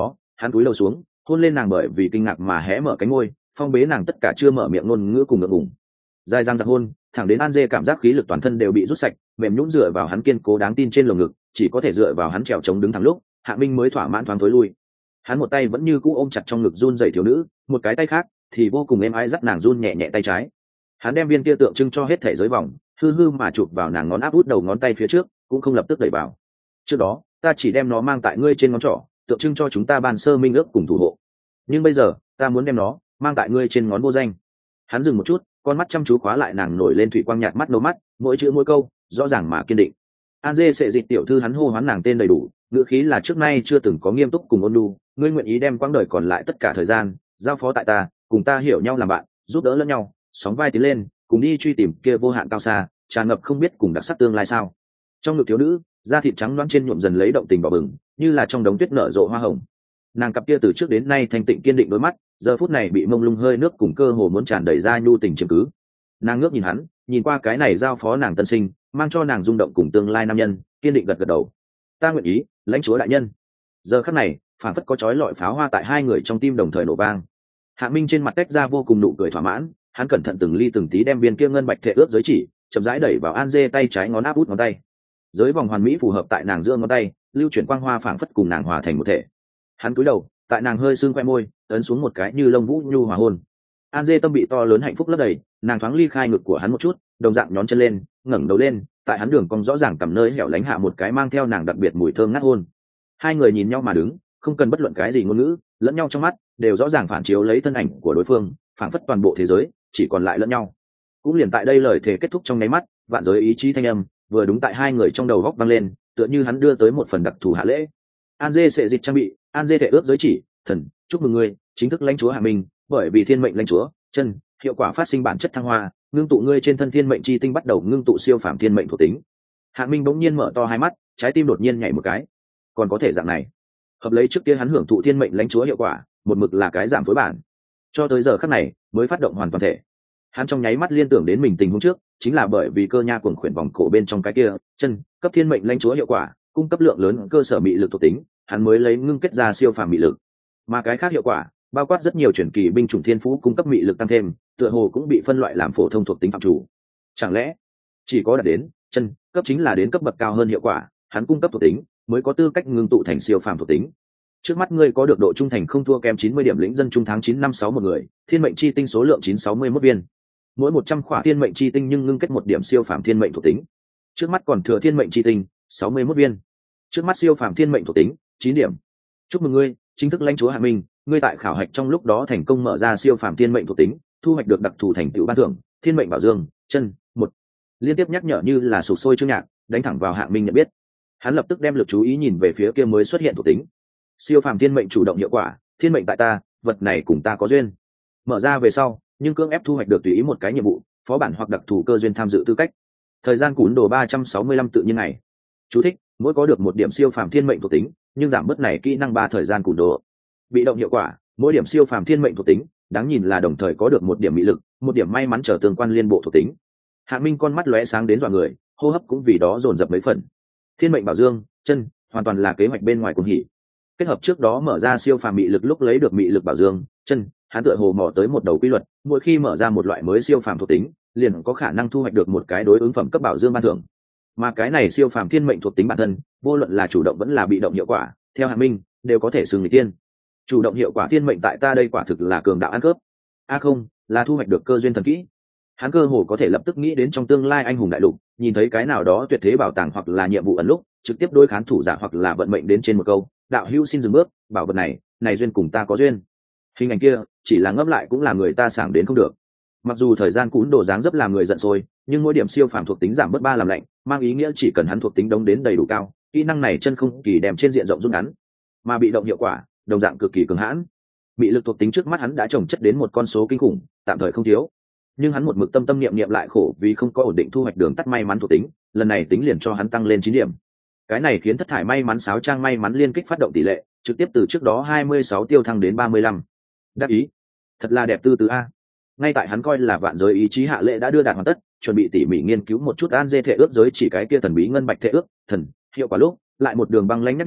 S1: Hắn cúi đầu xuống hôn lên nàng, bởi vì kinh ngạc mà hé mở cánh môi, phong bế nàng tất cả chưa mở miệng ngôn ngữ cùng ngượng ngùng. Dài răng giặc hôn thẳng đến An Dê cảm giác khí lực toàn thân đều bị rút sạch, mềm nhũn dựa vào hắn kiên cố đáng tin trên lồng ngực, chỉ có thể dựa vào hắn trèo chống đứng thẳng lúc Hạ Minh mới thỏa mãn thoáng thối lui. Hắn một tay vẫn như cũ ôm chặt trong ngực run rẩy thiếu nữ, một cái tay khác thì vô cùng êm ái dắt nàng run nhẹ nhẹ tay trái. Hắn đem viên kia tượng trưng cho hết thể giới vòng hư hư mà chụp vào nàng ngón áp út đầu ngón tay phía trước, cũng không lập tức đẩy vào. Trước đó ta chỉ đem nó mang tại ngươi trên ngón trỏ, tượng trưng cho chúng ta ban sơ minh ước cùng thủ hộ, nhưng bây giờ ta muốn đem nó mang tại ngươi trên ngón vô danh. Hắn dừng một chút, con mắt chăm chú khóa lại nàng nổi lên thủy quang nhạt mắt nâu mắt, mỗi chữ mỗi câu rõ ràng mà kiên định. An Dê sẽ dịch tiểu thư, hắn hô hoán nàng tên đầy đủ, ngữ khí là trước nay chưa từng có nghiêm túc cùng ôn nhu. Ngươi nguyện ý đem quãng đời còn lại tất cả thời gian giao phó tại ta, cùng ta hiểu nhau làm bạn, giúp đỡ lẫn nhau, sóng vai tiến lên, cùng đi truy tìm kia vô hạn cao xa, tràn ngập không biết cùng đặc sắc tương lai sao? Trong ngực thiếu nữ, da thịt trắng loáng trên nhuộm dần lấy động tình đỏ bừng, như là trong đống tuyết nở rộ hoa hồng. Nàng cặp kia từ trước đến nay thanh tịnh kiên định đôi mắt, giờ phút này bị mông lung hơi nước cùng cơ hồ muốn tràn đầy ra nhu tình chứng cứ. Nàng ngước nhìn hắn, nhìn qua cái này giao phó nàng tân sinh, mang cho nàng rung động cùng tương lai nam nhân, kiên định gật gật đầu. Ta nguyện ý, lãnh chúa đại nhân. Giờ khắc này phản phất có chói lọi pháo hoa tại hai người trong tim đồng thời nổ vang. Hạ Minh trên mặt tách ra vô cùng nụ cười thỏa mãn, hắn cẩn thận từng ly từng tí đem viên kia ngân bạch thệ ước giới chỉ chậm rãi đẩy vào An Dê tay trái ngón áp út ngón tay. Giới vòng hoàn mỹ phù hợp tại nàng giữa ngón tay, lưu chuyển quang hoa phảng phất cùng nàng hòa thành một thể. Hắn cúi đầu, tại nàng hơi sưng khoe môi ấn xuống một cái như lông vũ nhu hòa hôn. An Dê tâm bị to lớn hạnh phúc lấp đầy, nàng thoáng ly khai ngực của hắn một chút, đồng dạng nhón chân lên, ngẩng đầu lên, tại hắn đường cong rõ ràng cầm nơi hẻo lánh hạ một cái mang theo nàng đặc biệt mùi thơm ngát hôn. Hai người nhìn nhau mà đứng, không cần bất luận cái gì ngôn ngữ, lẫn nhau trong mắt đều rõ ràng phản chiếu lấy thân ảnh của đối phương, phảng phất toàn bộ thế giới chỉ còn lại lẫn nhau. Cũng liền tại đây lời thề kết thúc trong nháy mắt, vạn giới ý chí thanh âm vừa đúng tại hai người trong đầu góc vang lên, tựa như hắn đưa tới một phần đặc thù hạ lễ. An Dê sẽ dịch trang bị, An Dê thể ước giới chỉ, thần, chúc mừng ngươi chính thức lãnh chúa Hạ Minh, bởi vì thiên mệnh lãnh chúa chân hiệu quả phát sinh bản chất thăng hoa, ngưng tụ ngươi trên thân thiên mệnh chi tinh bắt đầu ngưng tụ siêu phàm thiên mệnh thuộc tính. Hạ Minh bỗng nhiên mở to hai mắt, trái tim đột nhiên nhảy một cái. Còn có thể dạng này? Hợp lấy trước kia hắn hưởng thụ thiên mệnh lãnh chúa hiệu quả, một mực là cái giảm phối bản, cho tới giờ khắc này mới phát động hoàn toàn thể. Hắn trong nháy mắt liên tưởng đến mình tình huống trước, chính là bởi vì cơ nha cuồng khuyển vòng cổ bên trong cái kia chân cấp thiên mệnh lãnh chúa hiệu quả, cung cấp lượng lớn cơ sở mị lực thuộc tính, hắn mới lấy ngưng kết ra siêu phàm mị lực. Mà cái khác hiệu quả, bao quát rất nhiều chuyển kỳ binh chủng thiên phú cung cấp mị lực tăng thêm, tựa hồ cũng bị phân loại làm phổ thông thuộc tính phạm chủ. Chẳng lẽ chỉ có đạt đến chân cấp chính là đến cấp bậc cao hơn hiệu quả, hắn cung cấp thuộc tính mới có tư cách ngưng tụ thành siêu phàm thuộc tính? Trước mắt ngươi có được độ trung thành không thua kém 90 điểm lĩnh dân trung tháng 9 năm 6 một người, thiên mệnh chi tinh số lượng 961 viên. Mỗi 100 khỏa thiên mệnh chi tinh nhưng ngưng kết một điểm siêu phàm thiên mệnh thuộc tính. Trước mắt còn thừa thiên mệnh chi tinh 61 viên. Trước mắt siêu phàm thiên mệnh thuộc tính 9 điểm. Chúc mừng ngươi, chính thức lãnh chúa Hạ Minh, ngươi tại khảo hạch trong lúc đó thành công mở ra siêu phàm thiên mệnh thuộc tính, thu hoạch được đặc thù thành tựu ban thưởng, thiên mệnh bảo dương, chân, 1. Liên tiếp nhắc nhở như là sục sôi chương nhạc, đánh thẳng vào Hạ Minh nhận biết. Hắn lập tức đem lực chú ý nhìn về phía kia mới xuất hiện thuộc tính. Siêu phàm thiên mệnh chủ động hiệu quả, thiên mệnh tại ta, vật này cùng ta có duyên. Mở ra về sau, nhưng cưỡng ép thu hoạch được tùy ý một cái nhiệm vụ, phó bản hoặc đặc thù cơ duyên tham dự tư cách. Thời gian cún đồ 365 tự nhiên ngày. Chú thích: mỗi có được một điểm siêu phàm thiên mệnh thuộc tính, nhưng giảm bớt này kỹ năng 3 thời gian cún đồ. Bị động hiệu quả, mỗi điểm siêu phàm thiên mệnh thuộc tính, đáng nhìn là đồng thời có được một điểm mỹ lực, một điểm may mắn trở tương quan liên bộ thuộc tính. Hạ Minh con mắt lóe sáng đến dọa người, hô hấp cũng vì đó dồn dập mấy phần. Thiên mệnh bảo dương, chân, hoàn toàn là kế hoạch bên ngoài cuồng hỉ. Kết hợp trước đó mở ra siêu phàm mị lực lúc lấy được mị lực bảo dương, chân, hắn tựa hồ mò tới một đầu quy luật, mỗi khi mở ra một loại mới siêu phàm thuộc tính, liền có khả năng thu hoạch được một cái đối ứng phẩm cấp bảo dương ban thưởng. Mà cái này siêu phàm thiên mệnh thuộc tính bản thân, vô luận là chủ động vẫn là bị động hiệu quả, theo Hạ Minh, đều có thể xưng người tiên. Chủ động hiệu quả thiên mệnh tại ta đây quả thực là cường đạo ăn cướp. Không, là thu hoạch được cơ duyên thần kỹ. Hắn cơ hồ có thể lập tức nghĩ đến trong tương lai anh hùng đại lục, nhìn thấy cái nào đó tuyệt thế bảo tàng hoặc là nhiệm vụ ẩn lúc, trực tiếp đối khán thủ giả hoặc là vận mệnh đến trên một câu, đạo hữu xin dừng bước, bảo vật này duyên cùng ta có duyên. Hình ảnh kia chỉ là ngấp lại cũng làm người ta sảng đến không được. Mặc dù thời gian cún đồ dáng dấp làm người giận sôi, nhưng mỗi điểm siêu phàm thuộc tính giảm bớt 3 làm lạnh, mang ý nghĩa chỉ cần hắn thuộc tính đóng đến đầy đủ cao, kỹ năng này chân không kỳ đem trên diện rộng rút ngắn. Mà bị động hiệu quả, đồng dạng cực kỳ cường hãn. Mị lực thuộc tính trước mắt hắn đã trồng chất đến một con số kinh khủng, tạm thời không thiếu. Nhưng hắn một mực tâm niệm lại khổ vì không có ổn định thu hoạch đường tắt may mắn thuộc tính, lần này tính liền cho hắn tăng lên 9 điểm. Cái này khiến thất thải may mắn sáo trang may mắn liên kích phát động tỷ lệ trực tiếp từ trước đó 26 tiêu thăng đến 35. Đắc ý, thật là đẹp tư tứ a. Ngay tại hắn coi là vạn giới ý chí hạ lễ đã đưa đạt hoàn tất, chuẩn bị tỉ mỉ nghiên cứu một chút An Dê thể ước giới chỉ cái kia thần bí ngân bạch thể ước thần hiệu quả lúc, lại một đường băng lãnh nhắc nhở,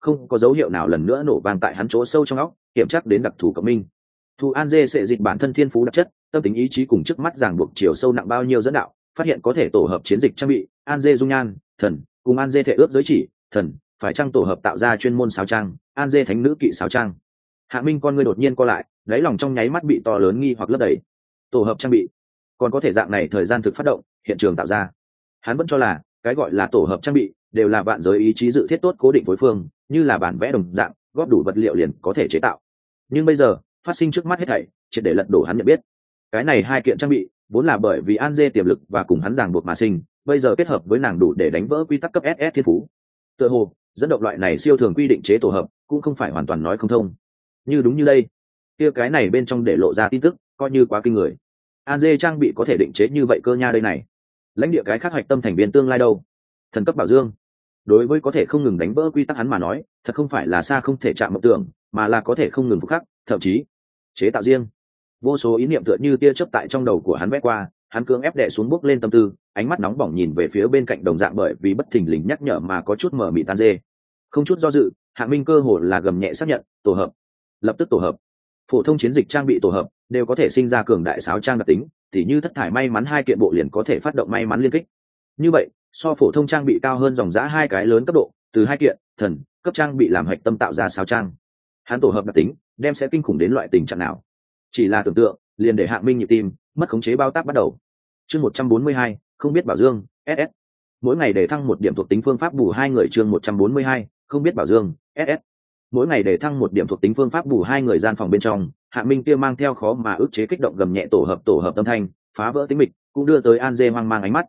S1: không có dấu hiệu nào lần nữa nổ vang tại hắn chỗ sâu trong óc, kiểm tra đến đặc thù cộng minh. Thu An Dê sẽ dịch bản thân thiên phú đặc chất, tâm tính ý chí cùng trước mắt ràng buộc chiều sâu nặng bao nhiêu dẫn đạo, phát hiện có thể tổ hợp chiến dịch trang bị, An Dê dung nhan, thần, cùng An Dê thể ước giới chỉ, thần, phải trang tổ hợp tạo ra chuyên môn sáo trang, An Dê thánh nữ kỵ sáo trang. Hạ Minh con ngươi đột nhiên co lại, đáy lòng trong nháy mắt bị to lớn nghi hoặc lấp đầy. Tổ hợp trang bị, còn có thể dạng này thời gian thực phát động, hiện trường tạo ra. Hắn vẫn cho là cái gọi là tổ hợp trang bị đều là vạn giới ý chí dự thiết tốt cố định phối phương, như là bản vẽ đồng dạng, góp đủ vật liệu liền có thể chế tạo. Nhưng bây giờ, phát sinh trước mắt hết thảy, triệt để lật đổ hắn nhận biết. Cái này hai kiện trang bị vốn là bởi vì An Dê tiềm lực và cùng hắn ràng buộc mà sinh, bây giờ kết hợp với nàng đủ để đánh vỡ quy tắc cấp SS thiên phú. Tựa hồ, dẫn động loại này siêu thường quy định chế tổ hợp, cũng không phải hoàn toàn nói không thông. Như đúng như đây, kia cái này bên trong để lộ ra tin tức, coi như quá kinh người. An Dê trang bị có thể định chế như vậy cơ nha đây này. Lãnh địa cái khác hoạch tâm thành viên tương lai đâu? Thần cấp bảo dương. Đối với có thể không ngừng đánh vỡ quy tắc hắn mà nói, thật không phải là xa không thể chạm mộng tưởng, mà là có thể không ngừng phục khắc, thậm chí chế tạo riêng. Vô số ý niệm tựa như tia chớp tại trong đầu của hắn vẽ qua, hắn cưỡng ép đè xuống bước lên tâm tư, ánh mắt nóng bỏng nhìn về phía bên cạnh đồng dạng bởi vì bất thình lình nhắc nhở mà có chút mờ mịt An Dê. Không chút do dự, Hạ Minh cơ hồ là gầm nhẹ xác nhận, tổ hợp. Lập tức tổ hợp. Phổ thông chiến dịch trang bị tổ hợp đều có thể sinh ra cường đại sáo trang đặc tính, tỉ như thất thải may mắn hai kiện bộ liền có thể phát động may mắn liên kích. Như vậy, so phổ thông trang bị cao hơn dòng giá hai cái lớn cấp độ, từ hai kiện thần cấp trang bị làm hạch tâm tạo ra sáo trang. Hắn tổ hợp đặc tính, đem sẽ kinh khủng đến loại tình trạng nào? Chỉ là tưởng tượng, liền để Hạng Minh nhịp tim mất khống chế bao tác bắt đầu. Chương 142, không biết bảo dương, SS. Mỗi ngày để thăng một điểm thuộc tính phương pháp bù hai người chương 142, không biết bảo dương, SS. Mỗi ngày để thăng một điểm thuộc tính phương pháp bù hai người gian phòng bên trong, Hạng Minh kia mang theo khó mà ức chế kích động gầm nhẹ tổ hợp âm thanh, phá vỡ tĩnh mịch, cũng đưa tới An Dê hoang mang ánh mắt.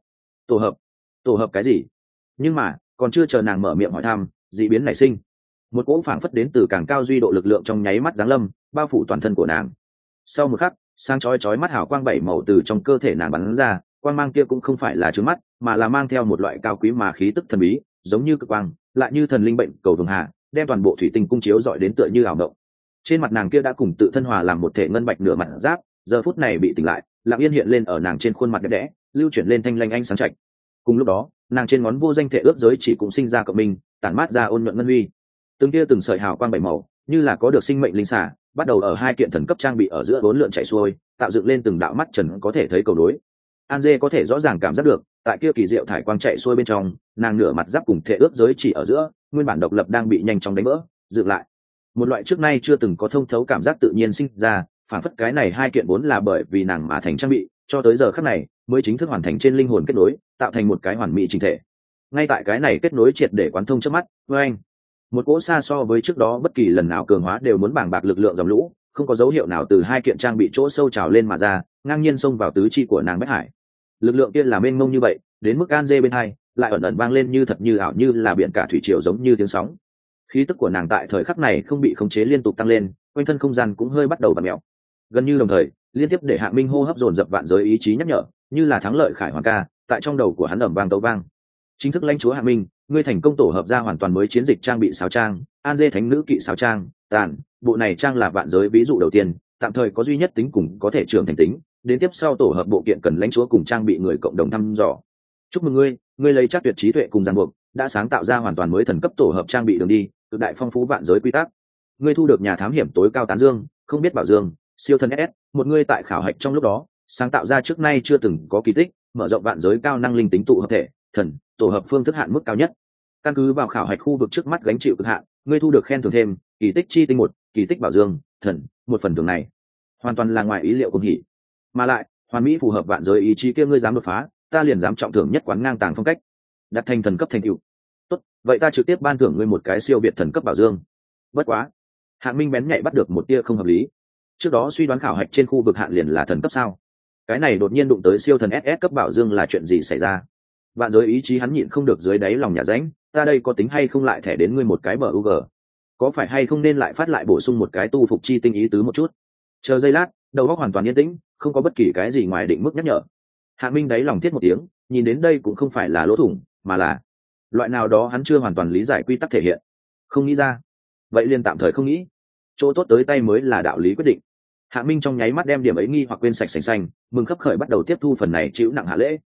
S1: Tổ hợp cái gì? Nhưng mà, còn chưa chờ nàng mở miệng hỏi thăm, dị biến nảy sinh. Một cỗ phảng phất đến từ càng cao duy độ lực lượng trong nháy mắt giáng lâm, bao phủ toàn thân của nàng. Sau một khắc, sáng chói mắt hào quang bảy màu từ trong cơ thể nàng bắn ra, quang mang kia cũng không phải là trướng mắt, mà là mang theo một loại cao quý mà khí tức thần bí, giống như cực quang, lại như thần linh bệnh cầu vồng hạ, đem toàn bộ thủy tinh cung chiếu dọi đến tựa như ảo động. Trên mặt nàng kia đã cùng tự thân hòa làm một thể ngân bạch nửa mặt giáp, giờ phút này bị tỉnh lại, lặng yên hiện lên ở nàng trên khuôn mặt đẹp đẽ, lưu chuyển lên thanh lanh ánh sáng chạch. Cùng lúc đó, nàng trên ngón vô danh thể ước giới chỉ cũng sinh ra cộng minh, tản mát ra ôn nhuận ngân huy. Từng sợi hào quang bảy màu, như là có được sinh mệnh linh xả, bắt đầu ở hai kiện thần cấp trang bị ở giữa bốn lượn chạy xuôi, tạo dựng lên từng đạo mắt trần có thể thấy cầu nối. An Dê có thể rõ ràng cảm giác được, tại kia kỳ diệu thải quang chạy xuôi bên trong, nàng nửa mặt giáp cùng thể ước giới chỉ ở giữa, nguyên bản độc lập đang bị nhanh chóng đánh vỡ, dựng lại. Một loại trước nay chưa từng có thông thấu cảm giác tự nhiên sinh ra, phản phất cái này hai kiện vốn là bởi vì nàng mà thành trang bị, cho tới giờ khắc này mới chính thức hoàn thành trên linh hồn kết nối, tạo thành một cái hoàn mỹ chỉnh thể. Ngay tại cái này kết nối triệt để quán thông trước mắt, với anh, một cỗ xa so với trước đó bất kỳ lần nào cường hóa đều muốn bàng bạc lực lượng dòng lũ, không có dấu hiệu nào từ hai kiện trang bị chỗ sâu trào lên mà ra, ngang nhiên xông vào tứ chi của nàng Bách Hải. Lực lượng kia là mênh mông như vậy, đến mức An Dê bên hai lại ẩn ẩn vang lên như thật như ảo, như là biển cả thủy triều giống như tiếng sóng. Khí tức của nàng tại thời khắc này không bị khống chế liên tục tăng lên, quanh thân không gian cũng hơi bắt đầu vặn mèo. Gần như đồng thời, liên tiếp để Hạng Minh hô hấp dồn dập vạn giới ý chí nhắc nhở, như là thắng lợi khải hoàn ca, tại trong đầu của hắn ầm vang tấu vang. Chính thức lãnh chúa Hạng Minh, ngươi thành công tổ hợp ra hoàn toàn mới chiến dịch trang bị sáo trang, An Dê thánh nữ kỵ sáo trang, tàn, bộ này trang là vạn giới ví dụ đầu tiên, tạm thời có duy nhất tính cùng có thể trưởng thành tính, đến tiếp sau tổ hợp bộ kiện cần lãnh chúa cùng trang bị người cộng đồng thăm dò. Chúc mừng ngươi lấy chắc tuyệt trí tuệ cùng ràng buộc, đã sáng tạo ra hoàn toàn mới thần cấp tổ hợp trang bị đường đi, cực đại phong phú vạn giới quy tắc. Ngươi thu được nhà thám hiểm tối cao tán dương, không biết bảo dương, siêu thần SS, một ngươi tại khảo hạch trong lúc đó, sáng tạo ra trước nay chưa từng có kỳ tích, mở rộng vạn giới cao năng linh tính tụ hợp thể, thần, tổ hợp phương thức hạn mức cao nhất. Căn cứ vào khảo hạch khu vực trước mắt gánh chịu cực hạn, ngươi thu được khen thưởng thêm, kỳ tích chi tinh một, kỳ tích bảo dương, thần, một phần thưởng này, hoàn toàn là ngoài ý liệu của hỉ. Mà lại, hoàn mỹ phù hợp vạn giới ý chí kia ngươi dám đột phá, ta liền dám trọng thưởng nhất quán ngang tàng phong cách. Đặt thành thần cấp thành tựu. Tốt, vậy ta trực tiếp ban thưởng ngươi một cái siêu việt thần cấp bảo dương. Bất quá, Hạng Minh bén nhạy bắt được một tia không hợp lý. Trước đó suy đoán khảo hạch trên khu vực hạn liền là thần cấp sao? Cái này đột nhiên đụng tới siêu thần SS cấp bảo dương là chuyện gì xảy ra? Vạn giới ý chí hắn nhịn không được dưới đáy lòng nhà rãnh, ta đây có tính hay không lại thẻ đến ngươi một cái bug? Có phải hay không nên lại phát lại bổ sung một cái tu phục chi tinh ý tứ một chút? Chờ giây lát, đầu óc hoàn toàn yên tĩnh, không có bất kỳ cái gì ngoài định mức nhắc nhở. Hạng Minh đáy lòng thiết một tiếng, nhìn đến đây cũng không phải là lỗ thủng, mà là loại nào đó hắn chưa hoàn toàn lý giải quy tắc thể hiện. Không nghĩ ra, vậy liền tạm thời không nghĩ. Chỗ tốt tới tay mới là đạo lý quyết định. Hạng Minh trong nháy mắt đem điểm ấy nghi hoặc quên sạch sành xanh, mừng khấp khởi bắt đầu tiếp thu phần này chịu nặng hạ lễ.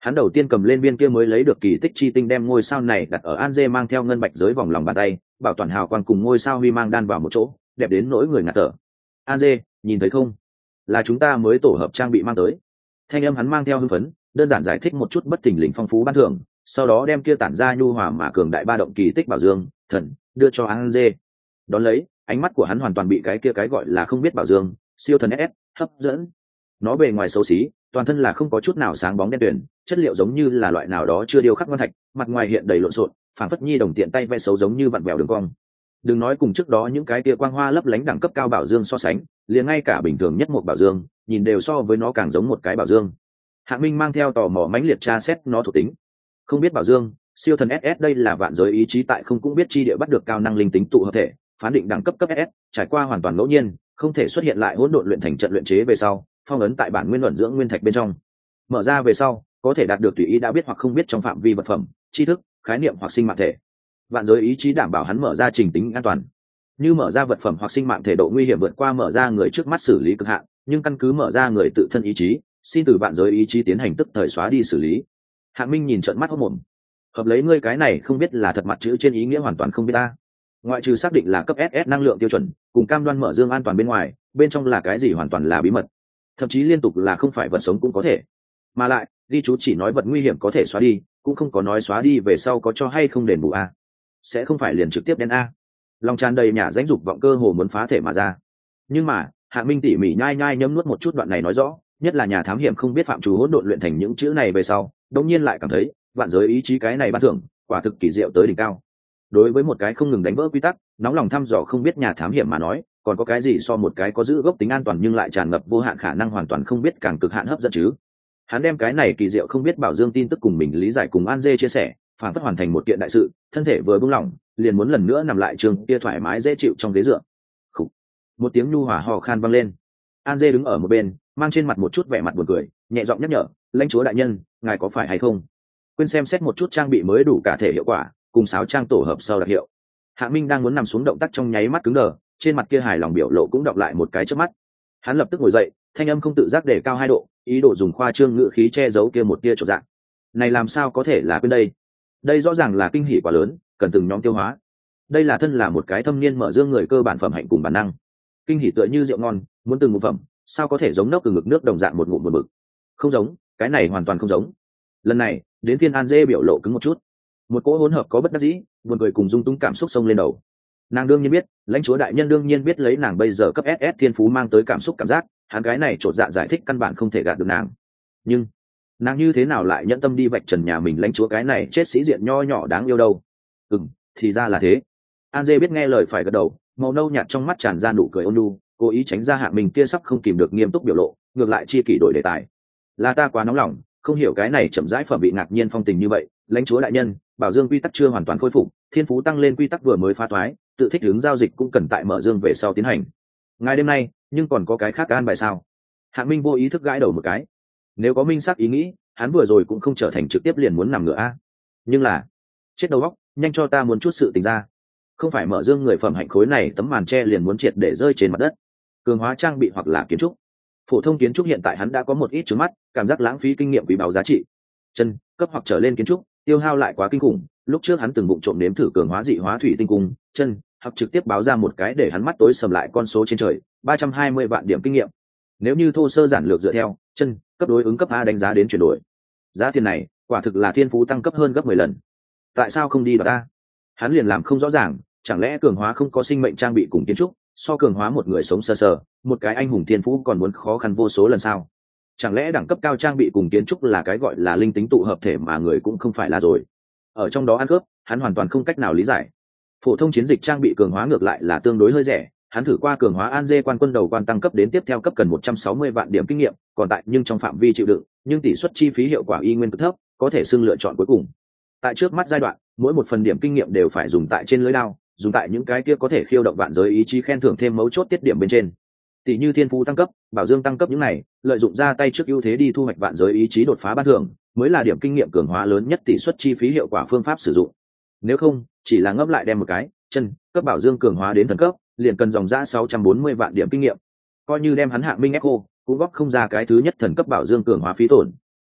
S1: Hắn đầu tiên cầm lên viên kia mới lấy được kỳ tích chi tinh, đem ngôi sao này đặt ở An Dê mang theo ngân bạch giới vòng lòng bàn tay, bảo toàn hào quang cùng ngôi sao huy mang đan vào một chỗ, đẹp đến nỗi người ngạt thở. An Dê, nhìn thấy không, là chúng ta mới tổ hợp trang bị mang tới. Thanh âm hắn mang theo hưng phấn, đơn giản giải thích một chút bất thình lình phong phú ban thưởng, sau đó đem kia tản ra nhu hòa mà cường đại ba động kỳ tích bảo dương thần đưa cho An Dê. Đón lấy, ánh mắt của hắn hoàn toàn bị cái gọi là không biết bảo dương siêu thần SS hấp dẫn. Nó bề ngoài xấu xí, toàn thân là không có chút nào sáng bóng đen tuyền, chất liệu giống như là loại nào đó chưa điêu khắc ngon thạch, mặt ngoài hiện đầy lộn xộn, phản phất nhi đồng tiện tay vẽ xấu giống như vặn vẹo đường cong. Đừng nói cùng trước đó những cái kia quang hoa lấp lánh đẳng cấp cao bảo dương so sánh, liền ngay cả bình thường nhất một bảo dương nhìn đều so với nó càng giống một cái bảo dương. Hạng Minh mang theo tò mò mãnh liệt tra xét nó thuộc tính. Không biết bảo dương siêu thần SS, đây là vạn giới ý chí tại không cũng biết chi địa bắt được cao năng linh tính tụ hợp thể, phán định đẳng cấp cấp SS, trải qua hoàn toàn ngẫu nhiên, không thể xuất hiện lại hỗn độn luyện thành trận luyện chế về sau, phong ấn tại bản nguyên luận dưỡng nguyên thạch bên trong. Mở ra về sau, có thể đạt được tùy ý đã biết hoặc không biết trong phạm vi vật phẩm, tri thức, khái niệm hoặc sinh mạng thể. Vạn giới ý chí đảm bảo hắn mở ra trình tính an toàn. Như mở ra vật phẩm hoặc sinh mạng thể, độ nguy hiểm vượt qua mở ra người trước mắt xử lý cực hạn, nhưng căn cứ mở ra người tự thân ý chí, xin từ vạn giới ý chí tiến hành tức thời xóa đi xử lý. Hạng Minh nhìn trợn mắt hốt mồm. Hợp lấy ngươi cái này không biết là thật mặt chữ trên ý nghĩa hoàn toàn không biết ta. Ngoại trừ xác định là cấp SS năng lượng tiêu chuẩn, cùng cam đoan mở dương an toàn bên ngoài, bên trong là cái gì hoàn toàn là bí mật. Thậm chí liên tục là không phải vật sống cũng có thể. Mà lại, ghi chú chỉ nói vật nguy hiểm có thể xóa đi, cũng không có nói xóa đi về sau có cho hay không đền bù a. Sẽ không phải liền trực tiếp đen a. Lòng tràn đầy nhà rãnh dục vọng cơ hồ muốn phá thể mà ra. Nhưng mà, Hạ Minh tỉ mỉ nhai nhai nhấm nuốt một chút đoạn này nói rõ, nhất là nhà thám hiểm không biết phạm chủ hỗn độn luyện thành những chữ này về sau, đột nhiên lại cảm thấy, vạn giới ý chí cái này ban thưởng, quả thực kỳ diệu tới đỉnh cao. Đối với một cái không ngừng đánh vỡ quy tắc, nóng lòng thăm dò không biết nhà thám hiểm mà nói, còn có cái gì so một cái có giữ gốc tính an toàn nhưng lại tràn ngập vô hạn khả năng hoàn toàn không biết càng cực hạn hấp dẫn chứ. Hắn đem cái này kỳ diệu không biết bảo dương tin tức cùng mình lý giải cùng An Dê chia sẻ, phản phất hoàn thành một kiện đại sự, thân thể vừa buông lỏng, liền muốn lần nữa nằm lại trường kia thoải mái dễ chịu trong ghế dựa. Khủ. Một tiếng nhu hòa hò khan vang lên. An Dê đứng ở một bên, mang trên mặt một chút vẻ mặt buồn cười, nhẹ giọng nhắc nhở, lãnh chúa đại nhân, ngài có phải hay không quên xem xét một chút trang bị mới đủ cả thể hiệu quả, cùng sáo trang tổ hợp sau đặc hiệu. Hạ Minh đang muốn nằm xuống, động tác trong nháy mắt cứng đờ, trên mặt kia hài lòng biểu lộ cũng đọc lại một cái trước mắt. Hắn lập tức ngồi dậy, thanh âm không tự giác để cao 2 độ, ý đồ dùng khoa trương ngữ khí che giấu kia một tia chột dạ. Này làm sao có thể là quên đây? Đây rõ ràng là kinh hỉ quá lớn, cần từng nhóm tiêu hóa. Đây là thân là một cái thâm niên mở dương người cơ bản phẩm hạnh cùng bản năng. Kinh hỉ tựa như rượu ngon, muốn từng một phẩm, sao có thể giống nốc từ ngực nước đồng dạng một ngụm một bực. Không giống, cái này hoàn toàn không giống. Lần này, đến phiên An Dê biểu lộ cứng một chút. Một cỗ hỗn hợp có bất đắc dĩ, buồn cười cùng dung túng cảm xúc xông lên đầu. Nàng đương nhiên biết, lãnh chúa đại nhân đương nhiên biết lấy nàng bây giờ cấp SS thiên phú mang tới cảm xúc cảm giác, hắn cái này trột dạ giải thích căn bản không thể gạt được nàng. Nhưng nàng như thế nào lại nhẫn tâm đi vạch trần nhà mình lãnh chúa cái này chết sĩ diện nho nhỏ đáng yêu đâu? Thì ra là thế. An Dê biết nghe lời phải gật đầu, màu nâu nhạt trong mắt tràn ra nụ cười ôn nhu, cố ý tránh ra Hạ Minh kia sắp không kìm được nghiêm túc biểu lộ, ngược lại chi kỷ đổi đề tài. Là ta quá nóng lòng, không hiểu cái này chậm rãi phẩm bị ngạc nhiên phong tình như vậy. Lãnh chúa đại nhân, bảo dương quy tắc chưa hoàn toàn khôi phục, thiên phú tăng lên quy tắc vừa mới phá thoái, tự thích ứng giao dịch cũng cần tại mở dương về sau tiến hành. Ngài đêm nay, nhưng còn có cái khác an bài sao? Hạng Minh vô ý thức gãi đầu một cái. Nếu có minh xác ý nghĩ, hắn vừa rồi cũng không trở thành trực tiếp liền muốn nằm ngửa a. Nhưng là, chết đầu óc, nhanh cho ta muốn chút sự tình ra. Không phải mở dương người phẩm hạnh khối này tấm màn tre liền muốn triệt để rơi trên mặt đất. Cường hóa trang bị hoặc là kiến trúc. Phổ thông kiến trúc hiện tại hắn đã có một ít trứng mắt, cảm giác lãng phí kinh nghiệm quý báu giá trị. Chân cấp hoặc trở lên kiến trúc, tiêu hao lại quá kinh khủng. Lúc trước hắn từng vụng trộm nếm thử cường hóa dị hóa thủy tinh cung, chân hoặc trực tiếp báo ra một cái để hắn mắt tối sầm lại con số trên trời, 320 vạn điểm kinh nghiệm. Nếu như thô sơ giản lược dựa theo chân cấp đối ứng cấp A đánh giá đến chuyển đổi, giá tiền này quả thực là thiên phú tăng cấp hơn gấp 10 lần. Tại sao không đi đoạt ta? Hắn liền làm không rõ ràng, chẳng lẽ cường hóa không có sinh mệnh trang bị cùng kiến trúc, so cường hóa một người sống sờ sờ, một cái anh hùng thiên phú còn muốn khó khăn vô số lần sao? Chẳng lẽ đẳng cấp cao trang bị cùng kiến trúc là cái gọi là linh tính tụ hợp thể mà người cũng không phải là rồi? Ở trong đó ăn cướp, hắn hoàn toàn không cách nào lý giải. Phổ thông chiến dịch trang bị cường hóa ngược lại là tương đối hơi rẻ, hắn thử qua cường hóa An Dê quan quân đầu quan tăng cấp đến tiếp theo cấp cần 160 vạn điểm kinh nghiệm, còn tại nhưng trong phạm vi chịu đựng, nhưng tỷ suất chi phí hiệu quả y nguyên cực thấp, có thể xưng lựa chọn cuối cùng. Tại trước mắt giai đoạn, mỗi một phần điểm kinh nghiệm đều phải dùng tại trên lưới đao, dùng tại những cái kia có thể khiêu động vạn giới ý chí khen thưởng thêm mấu chốt tiết điểm bên trên. Tỷ như thiên phú tăng cấp, bảo dương tăng cấp những này, lợi dụng ra tay trước ưu thế đi thu hoạch vạn giới ý chí đột phá ban thưởng, mới là điểm kinh nghiệm cường hóa lớn nhất tỷ suất chi phí hiệu quả phương pháp sử dụng. Nếu không, chỉ là ngấp lại đem một cái chân cấp bảo dương cường hóa đến thần cấp, liền cần dòng ra 640 vạn điểm kinh nghiệm. Coi như đem hắn Hạng Minh Echo, cũng góp không ra cái thứ nhất thần cấp bảo dương cường hóa phí tổn.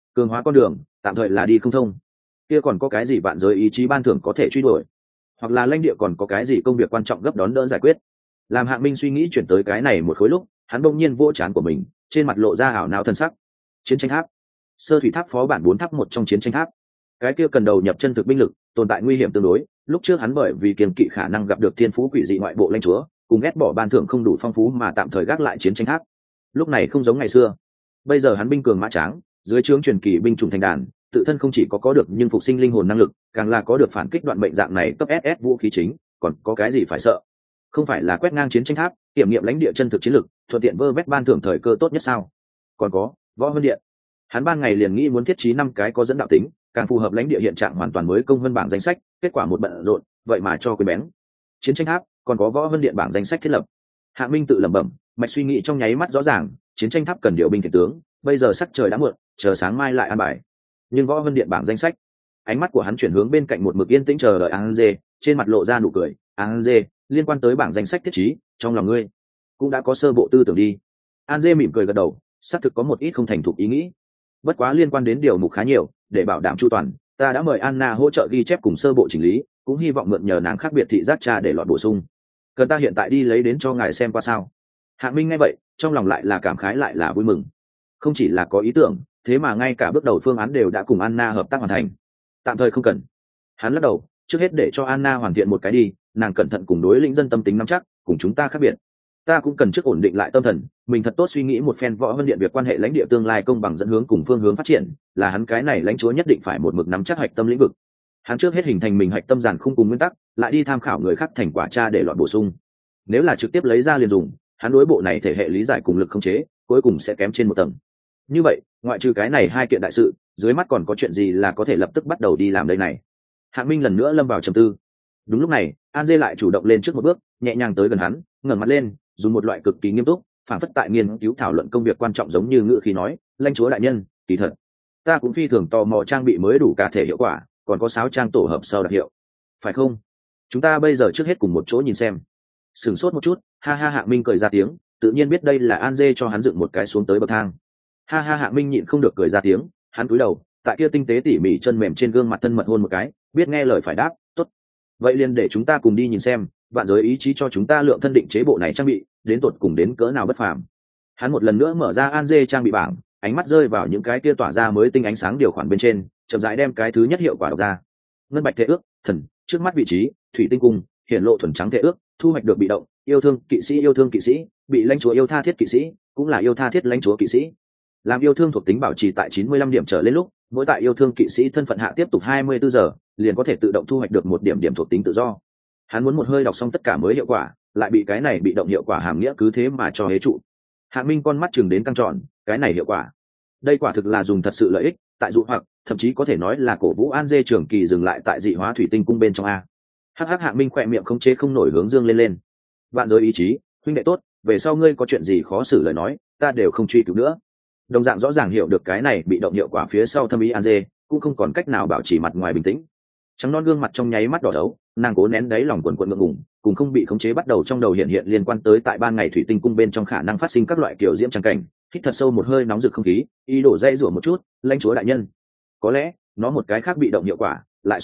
S1: cường hóa con đường tạm thời là đi không thông. Kia còn có cái gì vạn giới ý chí ban thưởng có thể truy đuổi, hoặc là lãnh địa còn có cái gì công việc quan trọng gấp đón đỡ giải quyết. Làm Hạng Minh suy nghĩ chuyển tới cái này một khối lúc, hắn bỗng nhiên vỗ trán của mình, trên mặt lộ ra ảo não thân sắc. Chiến tranh tháp, sơ thủy tháp phó bản 4 tháp một trong chiến tranh tháp. Cái kia cần đầu nhập chân thực binh lực, tồn tại nguy hiểm tương đối. Lúc trước hắn bởi vì kiêng kỵ khả năng gặp được thiên phú quỷ dị ngoại bộ lãnh chúa, cùng ghét bỏ ban thưởng không đủ phong phú mà tạm thời gác lại chiến tranh tháp. Lúc này không giống ngày xưa, bây giờ hắn binh cường mã tráng, dưới trướng truyền kỳ binh chủng thành đàn, tự thân không chỉ có được nhưng phục sinh linh hồn năng lực, càng là có được phản kích đoạn mệnh dạng này cấp SS vũ khí chính, còn có cái gì phải sợ? Không phải là quét ngang chiến tranh tháp, kiểm nghiệm lãnh địa chân thực chiến lực, thuận tiện vơ vét ban thưởng thời cơ tốt nhất sao? Còn có võ vân điện, hắn ban ngày liền nghĩ muốn thiết trí 5 cái có dẫn đạo tính, càng phù hợp lãnh địa hiện trạng hoàn toàn mới công vân bảng danh sách, kết quả một bận rộn, vậy mà cho quên bén. Chiến tranh tháp, còn có võ vân điện bảng danh sách thiết lập. Hạ Minh tự lẩm bẩm, mạch suy nghĩ trong nháy mắt rõ ràng, chiến tranh tháp cần điều binh khiển tướng, bây giờ sắc trời đã muộn, chờ sáng mai lại an bài. Nhưng võ vân điện bảng danh sách, ánh mắt của hắn chuyển hướng bên cạnh một mực yên tĩnh chờ đợi An Dê, trên mặt lộ ra nụ cười. An Dê, liên quan tới bảng danh sách thiết trí, trong lòng ngươi cũng đã có sơ bộ tư tưởng đi. An Dê mỉm cười gật đầu, xác thực có một ít không thành thục ý nghĩ. Bất quá liên quan đến điều mục khá nhiều, để bảo đảm chu toàn, ta đã mời Anna hỗ trợ ghi chép cùng sơ bộ chỉnh lý, cũng hy vọng mượn nhờ nàng khác biệt thị giác tra để lọt bổ sung. Cần ta hiện tại đi lấy đến cho ngài xem qua sao? Hạ Minh nghe vậy, trong lòng lại là cảm khái lại là vui mừng. Không chỉ là có ý tưởng, thế mà ngay cả bước đầu phương án đều đã cùng Anna hợp tác hoàn thành. Tạm thời không cần. Hắn lắc đầu, trước hết để cho Anna hoàn thiện một cái đi, nàng cẩn thận cùng đối lĩnh dân tâm tính nắm chắc, cùng chúng ta khác biệt. Ta cũng cần trước ổn định lại tâm thần, mình thật tốt suy nghĩ một phen võ vân điện việc quan hệ lãnh địa tương lai công bằng dẫn hướng cùng phương hướng phát triển, là hắn cái này lãnh chúa nhất định phải một mực nắm chắc hạch tâm lĩnh vực. Hắn trước hết hình thành mình hạch tâm giản khung cùng nguyên tắc, lại đi tham khảo người khác thành quả tra để lọt bổ sung. Nếu là trực tiếp lấy ra liền dùng, hắn đối bộ này thể hệ lý giải cùng lực khống chế, cuối cùng sẽ kém trên một tầng. Như vậy, ngoại trừ cái này 2 kiện đại sự, dưới mắt còn có chuyện gì là có thể lập tức bắt đầu đi làm đây này? Hạng Minh lần nữa lâm vào trầm tư. Đúng lúc này, An Dê lại chủ động lên trước một bước, nhẹ nhàng tới gần hắn, ngẩng mặt lên, dùng một loại cực kỳ nghiêm túc, phản phất tại nghiên cứu thảo luận công việc quan trọng giống như ngữ khí nói, lãnh chúa đại nhân, kỳ thật ta cũng phi thường tò mò trang bị mới đủ cả thể hiệu quả, còn có 6 trang tổ hợp sau đặc hiệu, phải không? Chúng ta bây giờ trước hết cùng một chỗ nhìn xem. Sửng sốt một chút, ha ha, Hạng Minh cười ra tiếng, tự nhiên biết đây là An Dê cho hắn dựng một cái xuống tới bậc thang. Ha ha, Hạng Minh nhịn không được cười ra tiếng, hắn cúi đầu, tại kia tinh tế tỉ mỉ chân mềm trên gương mặt thân mật hôn một cái, biết nghe lời phải đáp, tốt. Vậy liền để chúng ta cùng đi nhìn xem, vạn giới ý chí cho chúng ta lượng thân định chế bộ này trang bị, đến tột cùng đến cỡ nào bất phàm. Hắn một lần nữa mở ra An Dê trang bị bảng, ánh mắt rơi vào những cái kia tỏa ra mới tinh ánh sáng điều khoản bên trên, chậm rãi đem cái thứ nhất hiệu quả đọc ra. Ngân bạch thể ước, thần, trước mắt vị trí, thủy tinh cung, hiển lộ thuần trắng thể ước, thu hoạch được bị động, yêu thương kỵ sĩ, bị lãnh chúa yêu tha thiết kỵ sĩ, cũng là yêu tha thiết lãnh chúa kỵ sĩ. Làm yêu thương thuộc tính bảo trì tại 95 điểm trở lên lúc, mỗi tại yêu thương kỵ sĩ thân phận hạ tiếp tục 24 giờ, liền có thể tự động thu hoạch được 1 điểm thuộc tính tự do. Hắn muốn một hơi đọc xong tất cả mới hiệu quả, lại bị cái này bị động hiệu quả hàm nghĩa cứ thế mà cho hế trụ. Hạ Minh con mắt chừng đến căng tròn, cái này hiệu quả, đây quả thực là dùng thật sự lợi ích, tại dụ hoặc, thậm chí có thể nói là cổ vũ An Dê trường kỳ dừng lại tại dị hóa thủy tinh cung bên trong a. Hắc Hạ Minh khỏe miệng không chế không nổi hướng dương lên. Vạn giới ý chí, huynh đệ tốt, về sau ngươi có chuyện gì khó xử lời nói, ta đều không truy cứu nữa. Đồng dạng rõ ràng hiểu được cái này bị động hiệu quả phía sau thâm ý An Dê, cũng không còn cách nào bảo trì mặt ngoài bình tĩnh. Trắng non gương mặt trong nháy mắt đỏ đấu, nàng cố nén đáy lòng quần quần ngượng ngùng, cùng không bị khống chế bắt đầu trong đầu hiện liên quan tới tại ban ngày thủy tinh cung bên trong khả năng phát sinh các loại kiểu diễm trắng cảnh. Hít thật sâu một hơi nóng rực không khí, ý đổ dây rủa một chút, lãnh chúa đại nhân, có lẽ nó một cái khác bị động hiệu quả, lại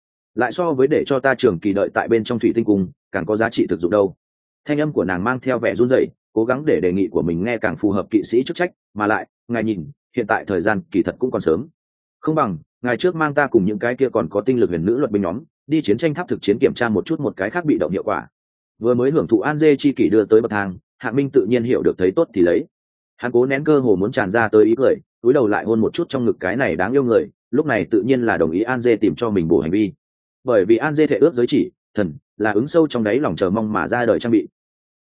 S1: so với để cho ta trường kỳ đợi tại bên trong thủy tinh cung càng có giá trị thực dụng đâu. Thanh âm của nàng mang theo vẻ run rẩy, cố gắng để đề nghị của mình nghe càng phù hợp kỵ sĩ chức trách, mà lại ngài nhìn, hiện tại thời gian kỳ thật cũng còn sớm, không bằng ngài trước mang ta cùng những cái kia còn có tinh lực huyền nữ luật binh nhóm đi chiến tranh tháp thực chiến kiểm tra một chút một cái khác bị động hiệu quả. Vừa mới hưởng thụ An Dê chi kỷ đưa tới bậc thang, Hạ Minh tự nhiên hiểu được thấy tốt thì lấy, hắn cố nén cơ hồ muốn tràn ra tới ý cười, cúi đầu lại hôn một chút trong ngực cái này đáng yêu người, lúc này tự nhiên là đồng ý An Dê tìm cho mình bổ hành vi, bởi vì An Dê thể ước giới chỉ thần là ứng sâu trong đáy lòng chờ mong mà ra đời trang bị.